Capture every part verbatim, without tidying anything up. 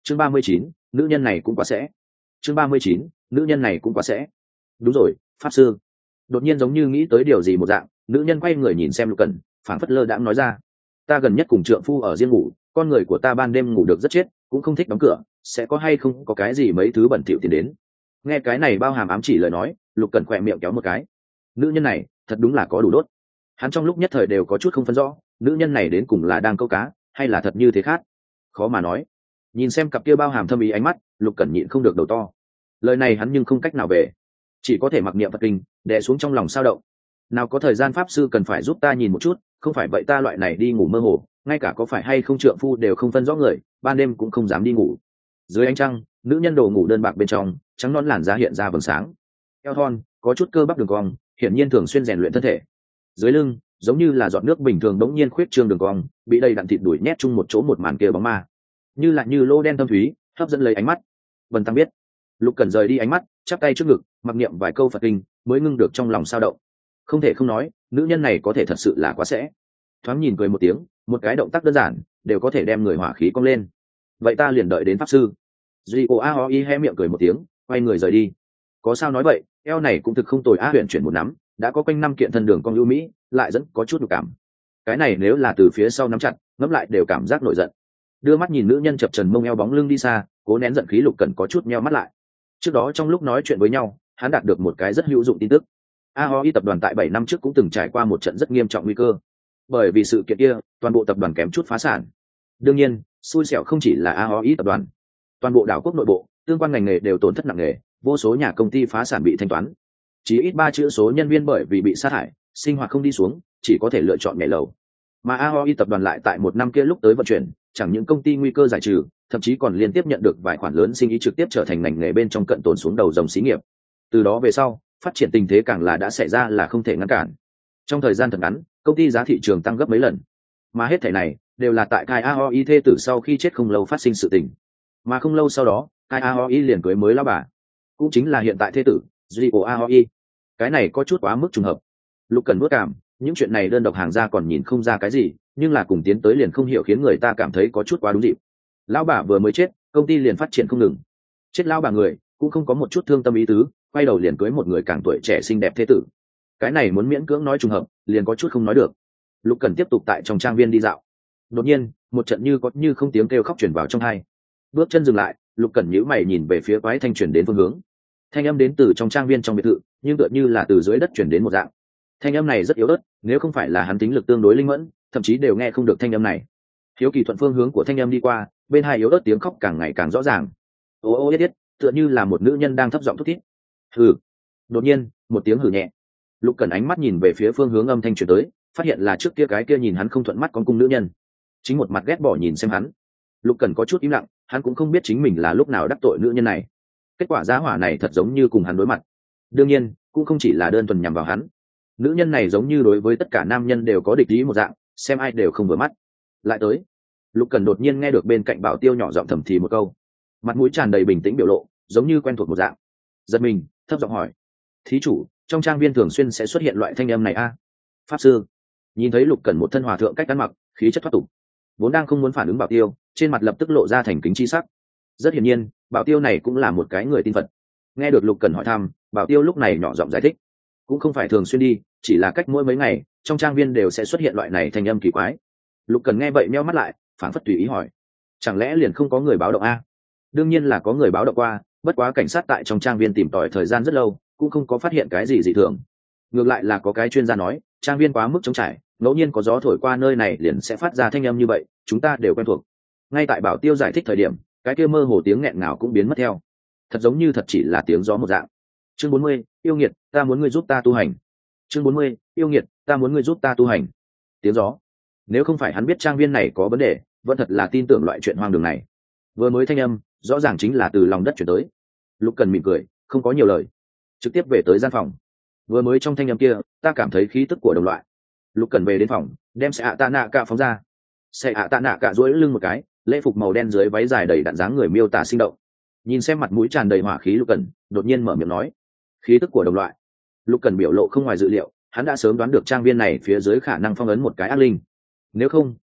chương ba mươi chín, nữ nhân này cũng quá sẽ chương ba mươi chín, nữ nhân này cũng quá sẽ đúng rồi, pháp sư. Đột nhiên giống như nghĩ tới điều gì một dạng, nữ nhân quay người nhìn xem Lục Cẩn, phảng phất lơ đãng nói ra: ta gần nhất cùng trượng phu ở riêng ngủ, con người của ta ban đêm ngủ được rất chết, cũng không thích đóng cửa, sẽ có hay không có cái gì mấy thứ bẩn thỉu tiến đến. Nghe cái này bao hàm ám chỉ lời nói, Lục Cẩn khỏe miệng kéo một cái. Nữ nhân này thật đúng là có đủ đốt. Hắn trong lúc nhất thời đều có chút không phân rõ, nữ nhân này đến cùng là đang câu cá hay là thật như thế khác, khó mà nói. Nhìn xem cặp kia bao hàm thâm ý ánh mắt, Lục Cẩn nhịn không được đầu to. Lời này hắn nhưng không cách nào về, chỉ có thể mặc niệm Phật kinh, đè xuống trong lòng sao động. Nào có thời gian pháp sư cần phải giúp ta nhìn một chút, không phải vậy ta loại này đi ngủ mơ hồ, ngay cả có phải hay không trượng phu đều không phân rõ người, ban đêm cũng không dám đi ngủ. Dưới ánh trăng, nữ nhân đồ ngủ đơn bạc bên trong, trắng nõn làn da hiện ra vầng sáng, eo thon có chút cơ bắp đường cong, hiển nhiên thường xuyên rèn luyện thân thể. Dưới lưng giống như là giọt nước bình thường đống nhiên khuyết trương đường cong, bị đầy đặn thịt đuổi nhét chung một chỗ một màn kia bóng ma, như là như lô đen thâm thúy, hấp dẫn lấy ánh mắt. Vân Tăng biết, Lục Cẩn rời đi ánh mắt, chắp tay trước ngực, mặc niệm vài câu Phật kinh, mới ngưng được trong lòng sao động. Không thể không nói, nữ nhân này có thể thật sự là quá sẽ. Thoáng nhìn cười một tiếng, một cái động tác đơn giản đều có thể đem người hỏa khí cong lên. Vậy ta liền đợi đến pháp sư. Duy cô a ho y hé miệng cười một tiếng, quay người rời đi. Có sao nói vậy, eo này cũng thực không tồi a, huyền chuyển một nắm, đã có quanh năm kiện thân đường cong ưu mỹ, lại dẫn có chút đục cảm. Cái này nếu là từ phía sau nắm chặt, ngấp lại đều cảm giác nổi giận. Đưa mắt nhìn nữ nhân chập trần mông eo bóng lưng đi xa, cố nén giận khí, Lục Cẩn có chút nheo mắt lại. Trước đó trong lúc nói chuyện với nhau, hắn đạt được một cái rất hữu dụng tin tức. a ho i tập đoàn tại bảy năm trước cũng từng trải qua một trận rất nghiêm trọng nguy cơ. Bởi vì sự kiện kia, toàn bộ tập đoàn kém chút phá sản. Đương nhiên, xui xẻo không chỉ là a ho i tập đoàn, toàn bộ đảo quốc nội bộ, tương quan ngành nghề đều tổn thất nặng nề, vô số nhà công ty phá sản bị thanh toán. Chỉ ít ba chữ số nhân viên bởi vì bị sa thải, sinh hoạt không đi xuống, chỉ có thể lựa chọn nhảy lầu. Mà a ho i tập đoàn lại tại một năm kia lúc tới vận chuyển, chẳng những công ty nguy cơ giải trừ, thậm chí còn liên tiếp nhận được vài khoản lớn sinh ý trực tiếp trở thành ngành nghề bên trong cận tồn xuống đầu dòng xí nghiệp. Từ đó về sau, phát triển tình thế càng là đã xảy ra là không thể ngăn cản. Trong thời gian thật ngắn, công ty giá thị trường tăng gấp mấy lần, mà hết thảy này đều là tại Kai a ho i thê tử sau khi chết không lâu phát sinh sự tình. Mà không lâu sau đó, Kai a ho i liền cưới mới lão bà, cũng chính là hiện tại thê tử Duy a ho i. Cái này có chút quá mức trùng hợp. Lục Cần nuốt cảm, những chuyện này đơn độc hàng ra còn nhìn không ra cái gì, nhưng là cùng tiến tới liền không hiểu, khiến người ta cảm thấy có chút quá đúng dịp. Lão bà vừa mới chết, công ty liền phát triển không ngừng. Chết lão bà người cũng không có một chút thương tâm ý tứ, quay đầu liền cưới một người càng tuổi trẻ xinh đẹp thế tử. Cái này muốn miễn cưỡng nói trùng hợp, liền có chút không nói được. Lục Cần tiếp tục tại trong trang viên đi dạo. Đột nhiên, một trận như có như không tiếng kêu khóc truyền vào trong tai. Bước chân dừng lại, Lục Cần nhíu mày nhìn về phía quái thanh truyền đến phương hướng. Thanh âm đến từ trong trang viên trong biệt thự, nhưng tựa như là từ dưới đất truyền đến một dạng. Thanh âm này rất yếu ớt, nếu không phải là hắn tính lực tương đối linh mẫn, thậm chí đều nghe không được thanh âm này. Hiếu kỳ thuận phương hướng của thanh âm đi qua, bên hai yếu ớt tiếng khóc càng ngày càng rõ ràng. Ô ô yết yết, tựa như là một nữ nhân đang thấp giọng thút thít. Hừ. Đột nhiên, một tiếng hừ nhẹ. Lục Cẩn ánh mắt nhìn về phía phương hướng âm thanh truyền tới, phát hiện là trước kia cái kia nhìn hắn không thuận mắt con cung nữ nhân, chính một mặt ghét bỏ nhìn xem hắn. Lục Cẩn có chút im lặng, hắn cũng không biết chính mình là lúc nào đắc tội nữ nhân này. Kết quả giá hỏa này thật giống như cùng hắn đối mặt. Đương nhiên, cũng không chỉ là đơn thuần nhằm vào hắn. Nữ nhân này giống như đối với tất cả nam nhân đều có địch ý một dạng, xem ai đều không vừa mắt. Lại tới. Lục Cẩn đột nhiên nghe được bên cạnh Bảo Tiêu nhỏ giọng thầm thì một câu, mặt mũi tràn đầy bình tĩnh biểu lộ, giống như quen thuộc một dạng. Giật mình, thấp giọng hỏi: "Thí chủ, trong trang viên thường xuyên sẽ xuất hiện loại thanh âm này a?" À? Pháp sư. Nhìn thấy Lục Cẩn một thân hòa thượng cách ăn mặc, khí chất thoát tục, vốn đang không muốn phản ứng Bảo Tiêu, trên mặt lập tức lộ ra thành kính chi sắc. Rất hiển nhiên, Bảo Tiêu này cũng là một cái người tin Phật. Nghe được Lục Cẩn hỏi thăm, Bảo Tiêu lúc này nhỏ giọng giải thích: "Cũng không phải thường xuyên đi, chỉ là cách mỗi mấy ngày, trong trang viên đều sẽ xuất hiện loại này thanh âm kỳ quái." Lục Cẩn nghe vậy meo mắt lại, phảng phất tùy ý hỏi: "Chẳng lẽ liền không có người báo động a?" Đương nhiên là có người báo động qua, bất quá cảnh sát tại trong trang viên tìm tòi thời gian rất lâu, cũng không có phát hiện cái gì dị thường. Ngược lại là có cái chuyên gia nói, trang viên quá mức trống trải, ngẫu nhiên có gió thổi qua nơi này liền sẽ phát ra thanh âm như vậy, chúng ta đều quen thuộc. Ngay tại Bảo Tiêu giải thích thời điểm, cái kia mơ hồ tiếng nghẹn ngào cũng biến mất theo, thật giống như thật chỉ là tiếng gió một dạng. Chương bốn mươi, yêu nghiệt, ta muốn ngươi giúp ta tu hành. Chương bốn mươi, yêu nghiệt, ta muốn ngươi giúp ta tu hành. Tiếng gió. Nếu không phải hắn biết trang viên này có vấn đề, vẫn thật là tin tưởng loại chuyện hoang đường này. Vừa mới thanh âm, rõ ràng chính là từ lòng đất chuyển tới. Lục Cần mỉm cười, không có nhiều lời, trực tiếp về tới gian phòng. Vừa mới trong thanh âm kia, ta cảm thấy khí tức của đồng loại. Lục Cần về đến phòng, đem xe ạ tạ nạ cả phóng ra. Xe ạ tạ nạ cả duỗi lưng một cái, lễ phục màu đen dưới váy dài đầy đặn dáng người miêu tả sinh động. Nhìn xem mặt mũi tràn đầy hỏa khí Lục Cần, đột nhiên mở miệng nói: "Khí tức của đồng loại." Lục Cần biểu lộ không ngoài dự liệu, hắn đã sớm đoán được trang viên này phía dưới khả năng phong ấn một cái ác linh. Nếu không,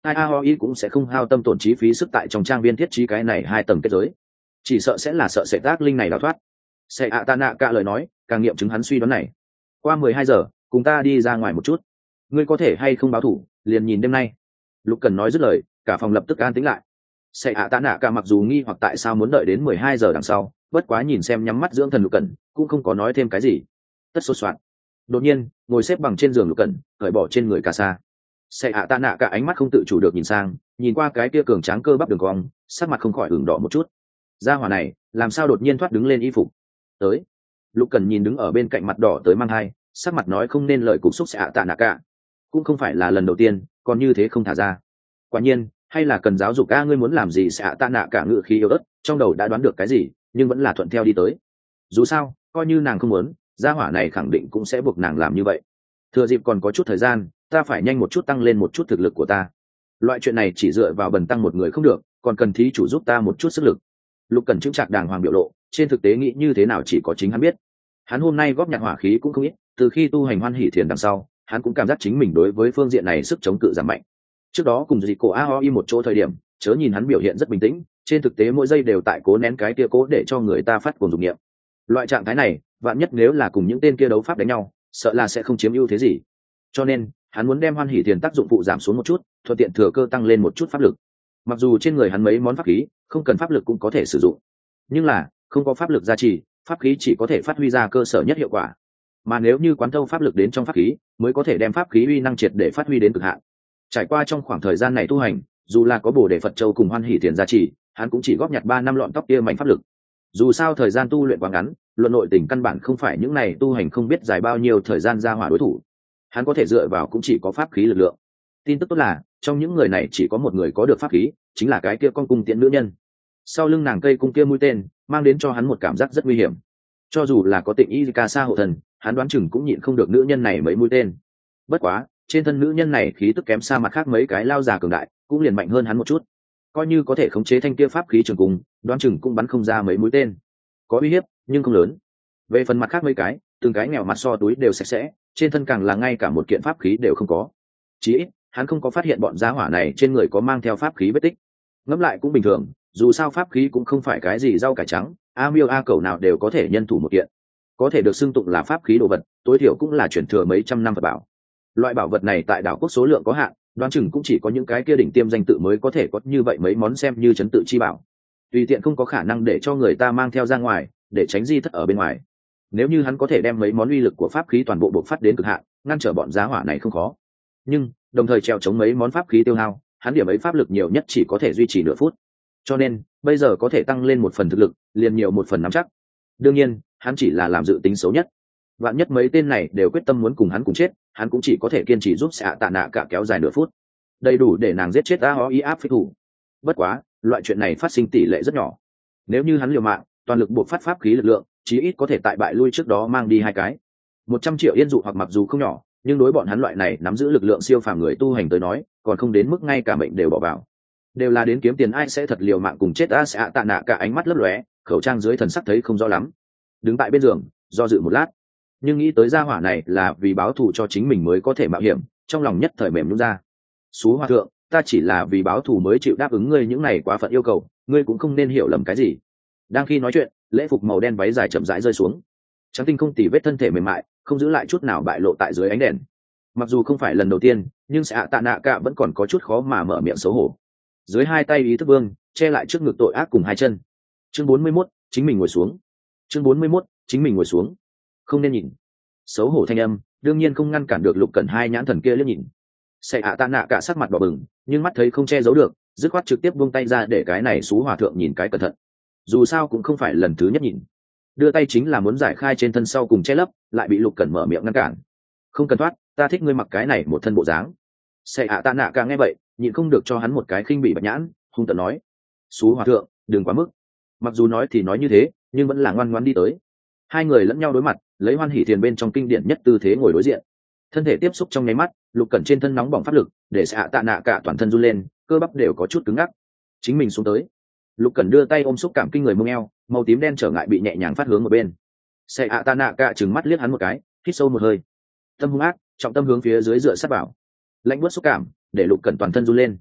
ai a ho i cũng sẽ không hao tâm tổn chi phí sức tại trong trang viên thiết trí cái này hai tầng kết giới, chỉ sợ sẽ là sợ sệt ác linh này đào thoát. Sẽ ạ tạ nạ cả lời nói càng nghiệm chứng hắn suy đoán này. Qua mười hai giờ cùng ta đi ra ngoài một chút, ngươi có thể hay không báo thủ liền nhìn đêm nay. Lục Cần nói dứt lời, cả phòng lập tức an tĩnh lại. Sẽ ạ tạ nạ cả mặc dù nghi hoặc tại sao muốn đợi đến mười hai giờ đằng sau, bất quá nhìn xem nhắm mắt dưỡng thần Lục Cần cũng không có nói thêm cái gì. Tất sốt soạn. Đột nhiên ngồi xếp bằng trên giường Lục Cần cởi bỏ trên người cà sa. Sẽ ạ tạ nạ cả ánh mắt không tự chủ được nhìn sang, nhìn qua cái kia cường tráng cơ bắp đường cong, sắc mặt không khỏi ửng đỏ một chút. Gia hỏa này làm sao đột nhiên thoát đứng lên y phục tới. Lục Cần nhìn đứng ở bên cạnh mặt đỏ tới mang hai, sắc mặt nói không nên lời cục xúc. Sẽ ạ tạ nạ cả cũng không phải là lần đầu tiên còn như thế không thả ra. Quả nhiên hay là cần giáo dục a, ngươi muốn làm gì? Sẽ ạ tạ nạ cả ngự khí yếu ớt, trong đầu đã đoán được cái gì nhưng vẫn là thuận theo đi tới. Dù sao coi như nàng không muốn, gia hỏa này khẳng định cũng sẽ buộc nàng làm như vậy. Thừa dịp còn có chút thời gian, ta phải nhanh một chút tăng lên một chút thực lực của ta. Loại chuyện này chỉ dựa vào bần tăng một người không được, còn cần thí chủ giúp ta một chút sức lực. Lục Cần chứng trạc đàng hoàng biểu lộ, trên thực tế nghĩ như thế nào chỉ có chính hắn biết. Hắn hôm nay góp nhặt hỏa khí cũng không ít, từ khi tu hành Hoan Hỷ Thiền đằng sau, hắn cũng cảm giác chính mình đối với phương diện này sức chống cự giảm mạnh. Trước đó cùng dị cổ a o i một chỗ thời điểm, chớ nhìn hắn biểu hiện rất bình tĩnh, trên thực tế mỗi giây đều tại cố nén cái kia cố để cho người ta phát cuồng dục niệm. Loại trạng thái này, vạn nhất nếu là cùng những tên kia đấu pháp đánh nhau, sợ là sẽ không chiếm ưu thế gì. Cho nên hắn muốn đem Hoan Hỷ Thiền tác dụng phụ giảm xuống một chút, thuận tiện thừa cơ tăng lên một chút pháp lực. Mặc dù trên người hắn mấy món pháp khí không cần pháp lực cũng có thể sử dụng, nhưng là không có pháp lực gia trì, pháp khí chỉ có thể phát huy ra cơ sở nhất hiệu quả. Mà nếu như quán thâu pháp lực đến trong pháp khí, mới có thể đem pháp khí uy năng triệt để phát huy đến cực hạn. Trải qua trong khoảng thời gian này tu hành, dù là có Bồ Đề Phật Châu cùng Hoan Hỷ Thiền gia trì, hắn cũng chỉ góp nhặt ba năm lọn tóc kia mảnh pháp lực. Dù sao thời gian tu luyện quá ngắn, luận nội tình căn bản không phải những này tu hành không biết dài bao nhiêu thời gian ra hỏa đối thủ. Hắn có thể dựa vào cũng chỉ có pháp khí lực lượng. Tin tức tốt là trong những người này chỉ có một người có được pháp khí, chính là cái kia con cung tiễn nữ nhân. Sau lưng nàng cây cung kia mũi tên mang đến cho hắn một cảm giác rất nguy hiểm. Cho dù là có Tịnh Y Ca Sa hộ thần, hắn đoán chừng cũng nhịn không được nữ nhân này mấy mũi tên. Bất quá trên thân nữ nhân này khí tức kém xa mặt khác mấy cái lao già cường đại, cũng liền mạnh hơn hắn một chút. Coi như có thể khống chế thanh kia pháp khí trường cung, đoán chừng cũng bắn không ra mấy mũi tên. Có uy hiếp nhưng không lớn. Về phần mặt khác mấy cái, từng cái nghèo mặt so túi đều sạch sẽ, trên thân càng là ngay cả một kiện pháp khí đều không có. Chỉ ít hắn không có phát hiện bọn gia hỏa này trên người có mang theo pháp khí vết tích. Ngẫm lại cũng bình thường, dù sao pháp khí cũng không phải cái gì rau cải trắng, a miêu a cẩu nào đều có thể nhân thủ một kiện. Có thể được xưng tụng là pháp khí đồ vật, tối thiểu cũng là chuyển thừa mấy trăm năm vật bảo. Loại bảo vật này tại đảo quốc số lượng có hạn, đoán chừng cũng chỉ có những cái kia đỉnh tiêm danh tự mới có thể có như vậy mấy món xem như trấn tự chi bảo. Tùy tiện không có khả năng để cho người ta mang theo ra ngoài, để tránh di thất ở bên ngoài. Nếu như hắn có thể đem mấy món uy lực của pháp khí toàn bộ bộc phát đến cực hạn, ngăn trở bọn giá hỏa này không khó. Nhưng đồng thời treo chống mấy món pháp khí tiêu hao, hắn điểm ấy pháp lực nhiều nhất chỉ có thể duy trì nửa phút. Cho nên bây giờ có thể tăng lên một phần thực lực, liền nhiều một phần nắm chắc. Đương nhiên hắn chỉ là làm dự tính xấu nhất. Vạn nhất mấy tên này đều quyết tâm muốn cùng hắn cùng chết, hắn cũng chỉ có thể kiên trì giúp Xạ Tạ Nạ cả kéo dài nửa phút, đầy đủ để nàng giết chết a o i áp phi thủ. Bất quá loại chuyện này phát sinh tỷ lệ rất nhỏ. Nếu như hắn liều mạng toàn lực buộc phát pháp khí lực lượng, chí ít có thể tại bại lui trước đó mang đi hai cái một trăm triệu yên dụ, hoặc mặc dù không nhỏ, nhưng đối bọn hắn loại này nắm giữ lực lượng siêu phàm người tu hành tới nói, còn không đến mức ngay cả mệnh đều bỏ vào. Đều là đến kiếm tiền, ai sẽ thật liều mạng cùng chết a? Xạ Tạ Nạ cả ánh mắt lấp lóe, khẩu trang dưới thần sắc thấy không rõ lắm, đứng tại bên giường do dự một lát, nhưng nghĩ tới gia hỏa này là vì báo thù cho chính mình mới có thể mạo hiểm, trong lòng nhất thời mềm nhũn ra. Xú hòa thượng, ta chỉ là vì báo thù mới chịu đáp ứng ngươi những này quá phận yêu cầu, ngươi cũng không nên hiểu lầm cái gì. Đang khi nói chuyện, lễ phục màu đen váy dài chậm rãi rơi xuống, trắng tinh không tì vết thân thể mềm mại không giữ lại chút nào bại lộ tại dưới ánh đèn. Mặc dù không phải lần đầu tiên, nhưng Xạ Tạ Nạ cả vẫn còn có chút khó mà mở miệng xấu hổ. Dưới hai tay ý thức vương che lại trước ngực tội ác cùng hai chân. Chương bốn mươi mốt, chính mình ngồi xuống. Chương bốn mươi mốt, chính mình ngồi xuống. Không nên nhìn. Xấu hổ thanh âm đương nhiên không ngăn cản được Lục Cẩn hai nhãn thần kia liếc nhìn. Xạ Tạ Nạ cả sắc mặt đỏ bừng, nhưng mắt thấy không che giấu được, dứt khoát trực tiếp buông tay ra để cái này xú hòa thượng nhìn cái cẩn thận. Dù sao cũng không phải lần thứ nhất nhìn. Đưa tay chính là muốn giải khai trên thân sau cùng che lấp, lại bị Lục Cẩn mở miệng ngăn cản. Không cần thoát, ta thích ngươi mặc cái này một thân bộ dáng. Xạ Tạ Nạ cả nghe vậy, nhịn không được cho hắn một cái khinh bỉ bạch nhãn, hung tợn nói: "Xú hòa thượng, đừng quá mức." Mặc dù nói thì nói như thế, nhưng vẫn là ngoan ngoãn đi tới. Hai người lẫn nhau đối mặt, lấy Hoan Hỷ Thiền bên trong kinh điển nhất tư thế ngồi đối diện. Thân thể tiếp xúc trong nháy mắt, Lục Cẩn trên thân nóng bỏng pháp lực, để Xạ Tạ Nạ cả toàn thân run lên, cơ bắp đều có chút cứng ngắc. Chính mình xuống tới. Lục Cẩn đưa tay ôm xúc cảm kinh người mông eo, màu tím đen trở ngại bị nhẹ nhàng phát hướng một bên. Xạ Tạ Nạ cả trừng mắt liếc hắn một cái, hít sâu một hơi. Tâm hung ác, trọng tâm hướng phía dưới dựa sát bảo. Lạnh buốt xúc cảm, để Lục Cẩn toàn thân run lên.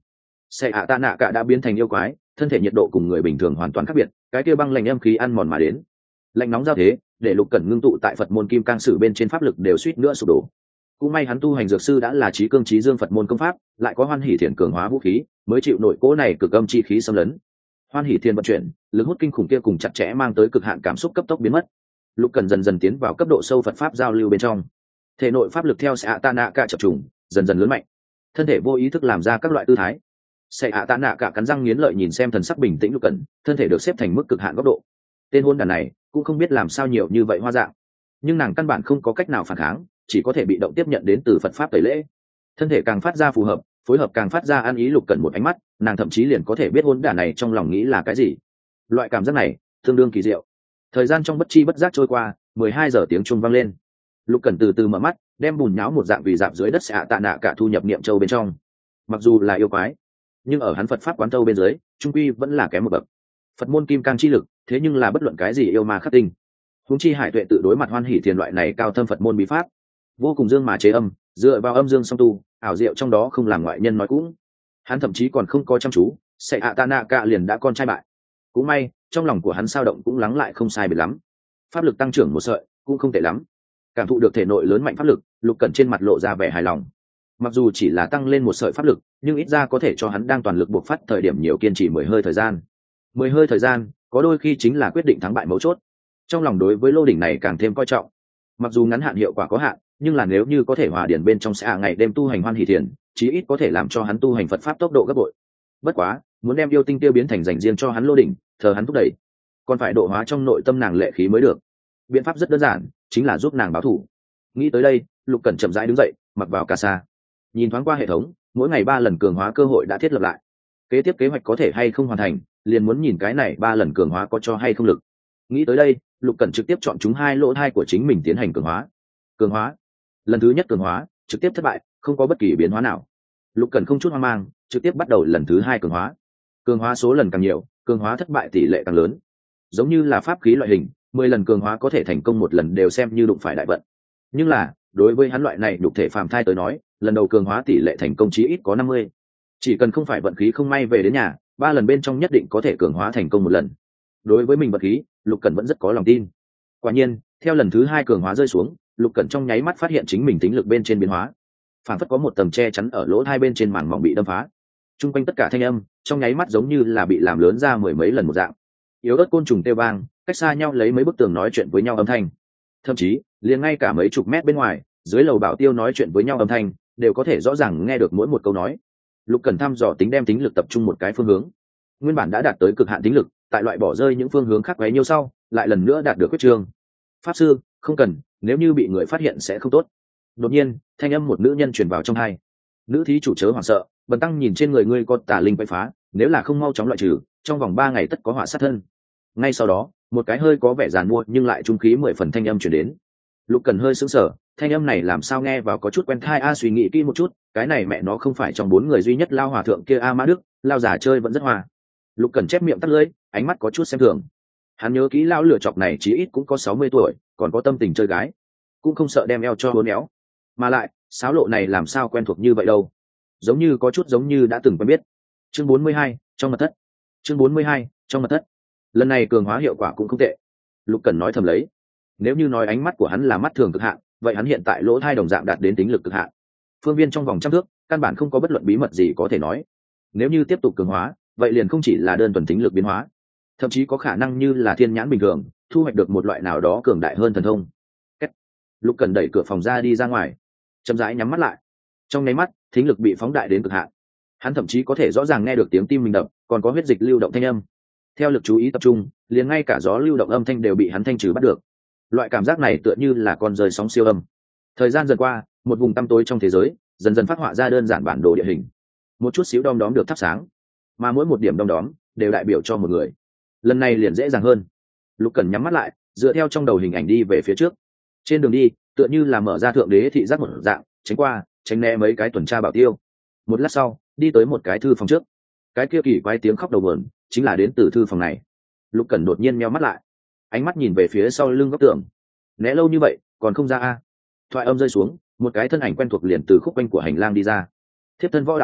Sẽ ạ tạ nạ cả đã biến thành yêu quái, thân thể nhiệt độ cùng người bình thường hoàn toàn khác biệt, cái kia băng lạnh âm khí ăn mòn mà đến. Lạnh nóng giao thế, để Lục Cẩn ngưng tụ tại Phật môn kim cang sử bên trên pháp lực đều suýt nữa sụp đổ. Cũng may hắn tu hành dược sư đã là trí cương trí dương Phật môn công pháp, lại có Hoan Hỷ Thiền cường hóa vũ khí, mới chịu nổi cỗ này cực âm chi khí xâm lấn. Hoan Hỷ Thiền vận chuyển, lực hút kinh khủng kia cùng chặt chẽ mang tới cực hạn cảm xúc cấp tốc biến mất. Lục Cẩn dần dần tiến vào cấp độ sâu Phật pháp giao lưu bên trong. Thể nội pháp lực theo Sẽ tạ nạ cả chập trùng, dần dần lớn mạnh. Thân thể vô ý thức làm ra các loại tư thái. Sẽ tạ nạ cả cắn răng nghiến lợi nhìn xem thần sắc bình tĩnh Lục Cẩn, thân thể được xếp thành mức cực hạn góc độ. Tên hôn đàn này cũng không biết làm sao nhiều như vậy hoa dạng, nhưng nàng căn bản không có cách nào phản kháng, chỉ có thể bị động tiếp nhận đến từ Phật pháp tẩy lễ. Thân thể càng phát ra phù hợp, phối hợp càng phát ra ăn ý. Lục Cẩn một ánh mắt, nàng thậm chí liền có thể biết hôn đàn này trong lòng nghĩ là cái gì. Loại cảm giác này tương đương kỳ diệu. Thời gian trong bất chi bất giác trôi qua, mười hai giờ tiếng chuông vang lên. Lục Cẩn từ từ mở mắt, đem bùn nháo một dạng vì dạp dưới đất Sẽ tạ nạ cả thu nhập niệm châu bên trong. Mặc dù là yêu quái, nhưng ở hắn Phật pháp quán châu bên dưới, trung quy vẫn là kém một bậc. Phật môn kim cang chi lực, thế nhưng là bất luận cái gì yêu ma khắc tinh. Huống chi Hải Tuệ tự đối mặt Hoan Hỷ Thiền loại này cao thâm Phật môn bí pháp, vô cùng dương mà chế âm, dựa vào âm dương song tu, ảo diệu trong đó không làm ngoại nhân nói cũng. Hắn thậm chí còn không có chăm chú, Sẽ tạ nạ cả liền đã con trai bại. Cũng may, trong lòng của hắn sao động cũng lắng lại không sai biệt lắm. Pháp lực tăng trưởng một sợi, cũng không tệ lắm. Cảm thụ được thể nội lớn mạnh pháp lực, Lục Cẩn trên mặt lộ ra vẻ hài lòng. Mặc dù chỉ là tăng lên một sợi pháp lực, nhưng ít ra có thể cho hắn đang toàn lực buộc phát thời điểm nhiều kiên trì mười hơi thời gian. Mười hơi thời gian, có đôi khi chính là quyết định thắng bại mấu chốt. Trong lòng đối với lô đỉnh này càng thêm coi trọng. Mặc dù ngắn hạn hiệu quả có hạn, nhưng là nếu như có thể hòa điển bên trong sẽ ngày đêm tu hành Hoan Hỷ Thiền, chí ít có thể làm cho hắn tu hành Phật pháp tốc độ gấp bội. Bất quá, muốn đem yêu tinh tiêu biến thành dành riêng cho hắn lô đỉnh, thờ hắn thúc đẩy, còn phải độ hóa trong nội tâm nàng lệ khí mới được. Biện pháp rất đơn giản, chính là giúp nàng báo thù. Nghĩ tới đây, Lục Cẩn chậm rãi đứng dậy, mặc vào cà sa, nhìn thoáng qua hệ thống, mỗi ngày ba lần cường hóa cơ hội đã thiết lập lại. Kế tiếp kế hoạch có thể hay không hoàn thành, liền muốn nhìn cái này ba lần cường hóa có cho hay không lực. Nghĩ tới đây, Lục Cẩn trực tiếp chọn chúng hai lỗ thai của chính mình tiến hành cường hóa. Cường hóa, lần thứ nhất cường hóa trực tiếp thất bại, không có bất kỳ biến hóa nào. Lục Cẩn không chút hoang mang, trực tiếp bắt đầu lần thứ hai cường hóa. Cường hóa số lần càng nhiều, cường hóa thất bại tỷ lệ càng lớn. Giống như là pháp khí loại hình, mười lần cường hóa có thể thành công một lần đều xem như đụng phải đại vận. Nhưng là, đối với hắn loại này nhục thể phàm thai tới nói, lần đầu cường hóa tỷ lệ thành công chí ít có năm mươi. Chỉ cần không phải vận khí không may về đến nhà, ba lần bên trong nhất định có thể cường hóa thành công một lần. Đối với mình vận khí, Lục Cẩn vẫn rất có lòng tin. Quả nhiên, theo lần thứ hai cường hóa rơi xuống, Lục Cẩn trong nháy mắt phát hiện chính mình tính lực bên trên biến hóa. Phản phất có một tầng che chắn ở lỗ hai bên trên màn mỏng bị đâm phá. Trung quanh tất cả thanh âm, trong nháy mắt giống như là bị làm lớn ra mười mấy lần một dạng. Yếu ớt côn trùng kêu vang, cách xa nhau lấy mấy bức tường nói chuyện với nhau âm thanh. Thậm chí, liền ngay cả mấy chục mét bên ngoài, dưới lầu bảo tiêu nói chuyện với nhau âm thanh, đều có thể rõ ràng nghe được mỗi một câu nói. Lục Cẩn thăm dò tính đem tính lực tập trung một cái phương hướng. Nguyên bản đã đạt tới cực hạn tính lực, tại loại bỏ rơi những phương hướng khác quấy nhiêu sau, lại lần nữa đạt được quyết trương. Pháp sư, không cần, nếu như bị người phát hiện sẽ không tốt. Đột nhiên, thanh âm một nữ nhân truyền vào trong tai. Nữ thí chủ chớ hoảng sợ, bần tăng nhìn trên người ngươi có tà linh quậy phá, nếu là không mau chóng loại trừ, trong vòng ba ngày tất có họa sát thân. Ngay sau đó, một cái hơi có vẻ giàn mua nhưng lại trung khí mười phần thanh âm truyền đến. Lục Cẩn hơi sững sờ, thanh âm này làm sao nghe vào có chút quen tai a, suy nghĩ kỹ một chút, cái này mẹ nó không phải trong bốn người duy nhất lao hòa thượng kia a Mã Đức, lao giả chơi vẫn rất hòa. Lục Cẩn chép miệng tắt lưỡi, ánh mắt có chút xem thường. Hắn nhớ kỹ lão lửa chọc này chí ít cũng có sáu mươi tuổi, còn có tâm tình chơi gái, cũng không sợ đem eo cho hố néo. Mà lại, sáo lộ này làm sao quen thuộc như vậy đâu? Giống như có chút giống như đã từng quen biết. Chương bốn mươi hai, trong mật thất. Chương bốn mươi hai, trong mật thất. Lần này cường hóa hiệu quả cũng không tệ. Lục Cẩn nói thầm lấy. Nếu như nói ánh mắt của hắn là mắt thường cực hạn, vậy hắn hiện tại lỗ thai đồng dạng đạt đến tính lực cực hạn. Phương viên trong vòng trăm thước, căn bản không có bất luận bí mật gì có thể nói. Nếu như tiếp tục cường hóa, vậy liền không chỉ là đơn thuần tính lực biến hóa, thậm chí có khả năng như là thiên nhãn bình thường, thu hoạch được một loại nào đó cường đại hơn thần thông. Kết. Lục Cẩn đẩy cửa phòng ra đi ra ngoài, chậm rãi nhắm mắt lại. Trong nháy mắt, thính lực bị phóng đại đến cực hạn. Hắn thậm chí có thể rõ ràng nghe được tiếng tim mình đập, còn có huyết dịch lưu động thanh âm. Theo lực chú ý tập trung, liền ngay cả gió lưu động âm thanh đều bị hắn thanh trừ bắt được. Loại cảm giác này tựa như là con rơi sóng siêu âm. Thời gian dần qua, một vùng tăm tối trong thế giới dần dần phát họa ra đơn giản bản đồ địa hình. Một chút xíu đom đóm được thắp sáng, mà mỗi một điểm đom đóm đều đại biểu cho một người. Lần này liền dễ dàng hơn. Lục Cẩn nhắm mắt lại, dựa theo trong đầu hình ảnh đi về phía trước. Trên đường đi, tựa như là mở ra thượng đế thị giác một dạng, tránh qua, tránh né mấy cái tuần tra bảo tiêu. Một lát sau, đi tới một cái thư phòng trước. Cái kia kỳ quái tiếng khóc đầu buồn, chính là đến từ thư phòng này. Lục Cẩn đột nhiên meo mắt lại, ánh mắt nhìn về phía sau lưng góc tường. Né lâu như vậy, còn không ra a? Thoại âm rơi xuống, một cái thân ảnh quen thuộc liền từ khúc quanh của hành lang đi ra. Thiếp thân võ đạo phục,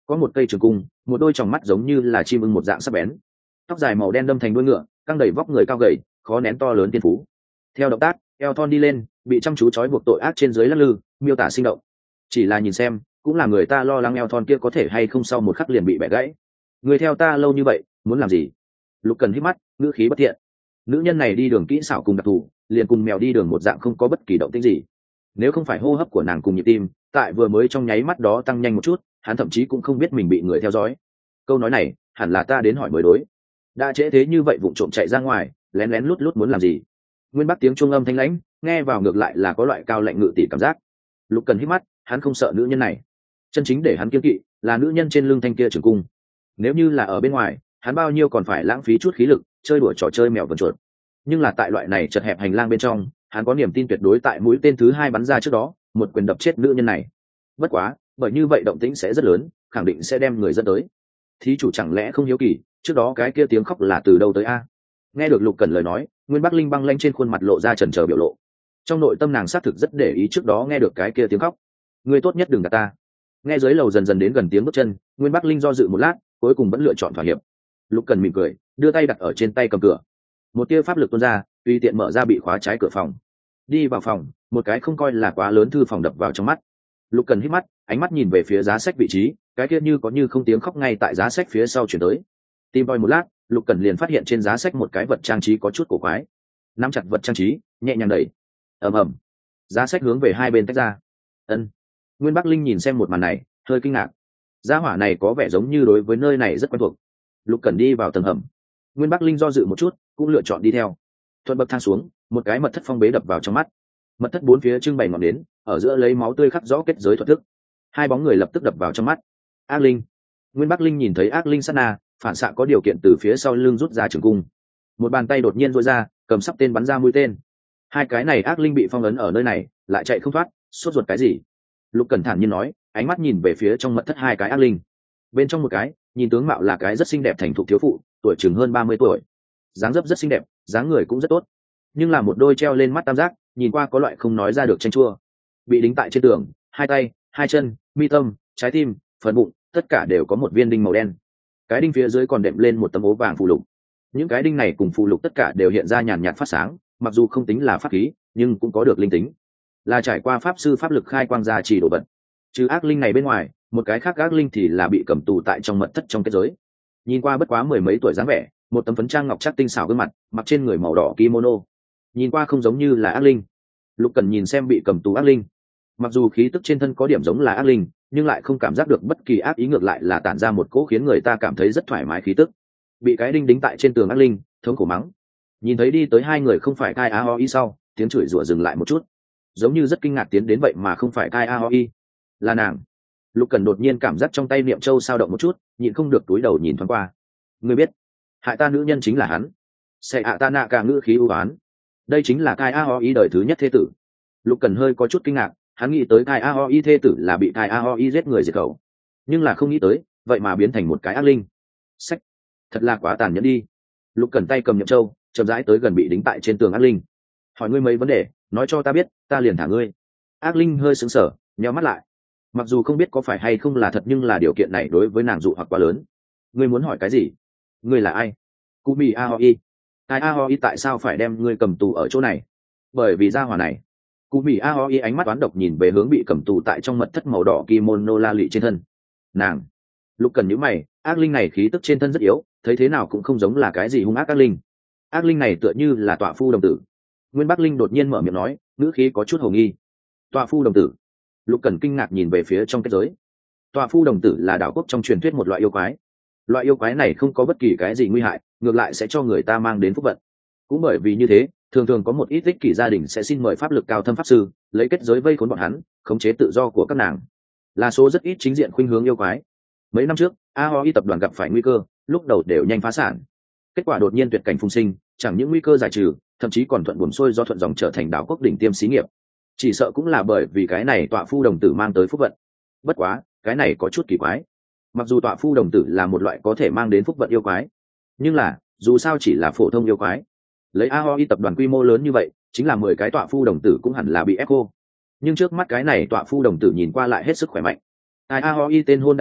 có một cây trường cung, một đôi tròng mắt giống như là chim ưng một dạng sắc bén, tóc dài màu đen đâm thành đuôi ngựa, căng đầy vóc người cao gầy, khó nén to lớn tiên phú. Theo động tác, eo thon đi lên, bị chăm chú trói buộc tội ác trên dưới lắc lư, miêu tả sinh động. Chỉ là nhìn xem, cũng là người ta lo lắng eo thon kia có thể hay không sau một khắc liền bị bẻ gãy. Người theo ta lâu như vậy, muốn làm gì? Lục Cần hít mắt, ngữ khí bất thiện. Nữ nhân này đi đường kỹ xảo cùng đặc thù, liền cùng mèo đi đường một dạng không có bất kỳ động tĩnh gì. Nếu không phải hô hấp của nàng cùng nhịp tim, tại vừa mới trong nháy mắt đó tăng nhanh một chút, hắn thậm chí cũng không biết mình bị người theo dõi. Câu nói này, hẳn là ta đến hỏi mới đối. Đã trễ thế như vậy vụng trộm chạy ra ngoài, lén lén lút lút muốn làm gì? Nguyên Bắc tiếng trung âm thanh lãnh, nghe vào ngược lại là có loại cao lạnh ngự tỷ cảm giác. Lục Cần hít mắt, hắn không sợ nữ nhân này. Chân chính để hắn kiêng kỵ là nữ nhân trên lưng thanh kia trường cung. Nếu như là ở bên ngoài, hắn bao nhiêu còn phải lãng phí chút khí lực, chơi đùa trò chơi mèo vần chuột. Nhưng là tại loại này chật hẹp hành lang bên trong, hắn có niềm tin tuyệt đối tại mũi tên thứ hai bắn ra trước đó, một quyền đập chết nữ nhân này. Bất quá, bởi như vậy động tĩnh sẽ rất lớn, khẳng định sẽ đem người dẫn tới. Thí chủ chẳng lẽ không hiếu kỳ, trước đó cái kia tiếng khóc là từ đâu tới a? Nghe được Lục Cần lời nói, Nguyên Bắc Linh băng lanh trên khuôn mặt lộ ra chần chờ biểu lộ. Trong nội tâm nàng xác thực rất để ý trước đó nghe được cái kia tiếng khóc. Ngươi tốt nhất đừng gạt ta. Nghe dưới lầu dần dần đến gần tiếng bước chân, Nguyên Bắc Linh do dự một lát, cuối cùng vẫn lựa chọn thỏa hiệp. Lục Cần mỉm cười, đưa tay đặt ở trên tay cầm cửa. Một tia pháp lực tuôn ra, tùy tiện mở ra bị khóa trái cửa phòng. Đi vào phòng, một cái không coi là quá lớn thư phòng đập vào trong mắt. Lục Cần hít mắt, ánh mắt nhìn về phía giá sách vị trí, cái kia như có như không tiếng khóc ngay tại giá sách phía sau chuyển tới. Tìm tòi một lát, Lục Cần liền phát hiện trên giá sách một cái vật trang trí có chút cổ quái. Nắm chặt vật trang trí, nhẹ nhàng đẩy. Ầm ầm. Giá sách hướng về hai bên tách ra. Ân. Nguyên Bắc Linh nhìn xem một màn này, hơi kinh ngạc. Giá hỏa này có vẻ giống như đối với nơi này rất quen thuộc. Lục Cần đi vào tầng hầm. Nguyên Bắc Linh do dự một chút, cũng lựa chọn đi theo. Thuận bậc thang xuống, một cái mật thất phong bế đập vào trong mắt. Mật thất bốn phía trưng bày ngọn nến, ở giữa lấy máu tươi khắc rõ kết giới thuật thức. Hai bóng người lập tức đập vào trong mắt. Ác linh. Nguyên Bắc Linh nhìn thấy ác linh sát na, phản xạ có điều kiện từ phía sau lưng rút ra trường cung. Một bàn tay đột nhiên duỗi ra, cầm sắp tên bắn ra mũi tên. Hai cái này ác linh bị phong ấn ở nơi này, lại chạy không thoát, sốt ruột cái gì? Lục Cẩn thản nhiên nói, ánh mắt nhìn về phía trong mật thất hai cái ác linh. Bên trong một cái, nhìn tướng mạo là cái rất xinh đẹp thành thục thiếu phụ, tuổi chừng hơn ba mươi tuổi. Dáng dấp rất xinh đẹp, dáng người cũng rất tốt. Nhưng là một đôi treo lên mắt tam giác, nhìn qua có loại không nói ra được chanh chua. Bị đính tại trên tường, hai tay, hai chân, mi tâm, trái tim, phần bụng, tất cả đều có một viên đinh màu đen. Cái đinh phía dưới còn đệm lên một tấm ố vàng phù lục. Những cái đinh này cùng phù lục tất cả đều hiện ra nhàn nhạt phát sáng, mặc dù không tính là pháp khí, nhưng cũng có được linh tính. Là trải qua pháp sư pháp lực khai quang gia trì đồ vật. Trừ ác linh này bên ngoài, một cái khác ác linh thì là bị cầm tù tại trong mật thất trong kết giới. Nhìn qua bất quá mười mấy tuổi dáng vẻ, một tấm phấn trang ngọc chắc tinh xảo gương mặt, mặc trên người màu đỏ kimono. Nhìn qua không giống như là ác linh. Lục Cần nhìn xem bị cầm tù ác linh. Mặc dù khí tức trên thân có điểm giống là ác linh, nhưng lại không cảm giác được bất kỳ ác ý, ngược lại là tản ra một cỗ khiến người ta cảm thấy rất thoải mái khí tức. Bị cái đinh đính tại trên tường ác linh, thống khổ mắng. Nhìn thấy đi tới hai người không phải Kai A Ho I sau, tiếng chửi rủa dừng lại một chút, giống như rất kinh ngạc tiến đến vậy mà không phải Kai A Ho I, là nàng. Lục Cần đột nhiên cảm giác trong tay niệm châu sao động một chút, nhịn không được túi đầu nhìn thoáng qua. Ngươi biết, hại ta nữ nhân chính là hắn. Sẽ ạ ta nạ cả ngữ khí ưu ái. Đây chính là Kai A Ho I đời thứ nhất thế tử. Lục Cần hơi có chút kinh ngạc, hắn nghĩ tới Kai A Ho I thế tử là bị Kai A Ho I giết người diệt khẩu, nhưng là không nghĩ tới, vậy mà biến thành một cái ác linh. Sách, thật là quá tàn nhẫn đi. Lục Cần tay cầm niệm châu, chậm rãi tới gần bị đính tại trên tường ác linh. Hỏi ngươi mấy vấn đề, nói cho ta biết, ta liền thả ngươi. Ác linh hơi sững sờ, nheo mắt lại. Mặc dù không biết có phải hay không là thật, nhưng là điều kiện này đối với nàng dụ hoặc quá lớn. Ngươi muốn hỏi cái gì? Ngươi là ai? Kumi Aoi. Ai Aoi tại sao phải đem ngươi cầm tù ở chỗ này? Bởi vì gia hỏa này. Kumi Aoi ánh mắt toán độc nhìn về hướng bị cầm tù tại trong mật thất màu đỏ kimono la lị trên thân. Nàng. Lục Cần nhíu mày, ác linh này khí tức trên thân rất yếu, thấy thế nào cũng không giống là cái gì hung ác ác linh. Ác linh này tựa như là tọa phu đồng tử. Nguyên Bắc Linh đột nhiên mở miệng nói, ngữ khí có chút hồ nghi. Tọa phu đồng tử. Lục Cần kinh ngạc nhìn về phía trong kết giới. Tọa phu đồng tử là đảo quốc trong truyền thuyết một loại yêu quái. Loại yêu quái này không có bất kỳ cái gì nguy hại, ngược lại sẽ cho người ta mang đến phúc vận. Cũng bởi vì như thế, thường thường có một ít ích kỷ gia đình sẽ xin mời pháp lực cao thâm pháp sư, lấy kết giới vây khốn bọn hắn, khống chế tự do của các nàng. Là số rất ít chính diện khuynh hướng yêu quái. Mấy năm trước, Aoi tập đoàn gặp phải nguy cơ, lúc đầu đều nhanh phá sản. Kết quả đột nhiên tuyệt cảnh phùng sinh, chẳng những nguy cơ giải trừ, thậm chí còn thuận buồm xuôi do thuận dòng trở thành đảo quốc đỉnh tiêm xí nghiệp. Chỉ sợ cũng là bởi vì cái này tọa phu đồng tử mang tới phúc vận. Bất quá, cái này có chút kỳ quái. Mặc dù tọa phu đồng tử là một loại có thể mang đến phúc vận yêu quái, nhưng là dù sao chỉ là phổ thông yêu quái. Lấy Aoi tập đoàn quy mô lớn như vậy, chính là mười cái tọa phu đồng tử cũng hẳn là bị ép cô. Nhưng trước mắt cái này tọa phu đồng tử nhìn qua lại hết sức khỏe mạnh. Ai Aoi tên hôn đàn này,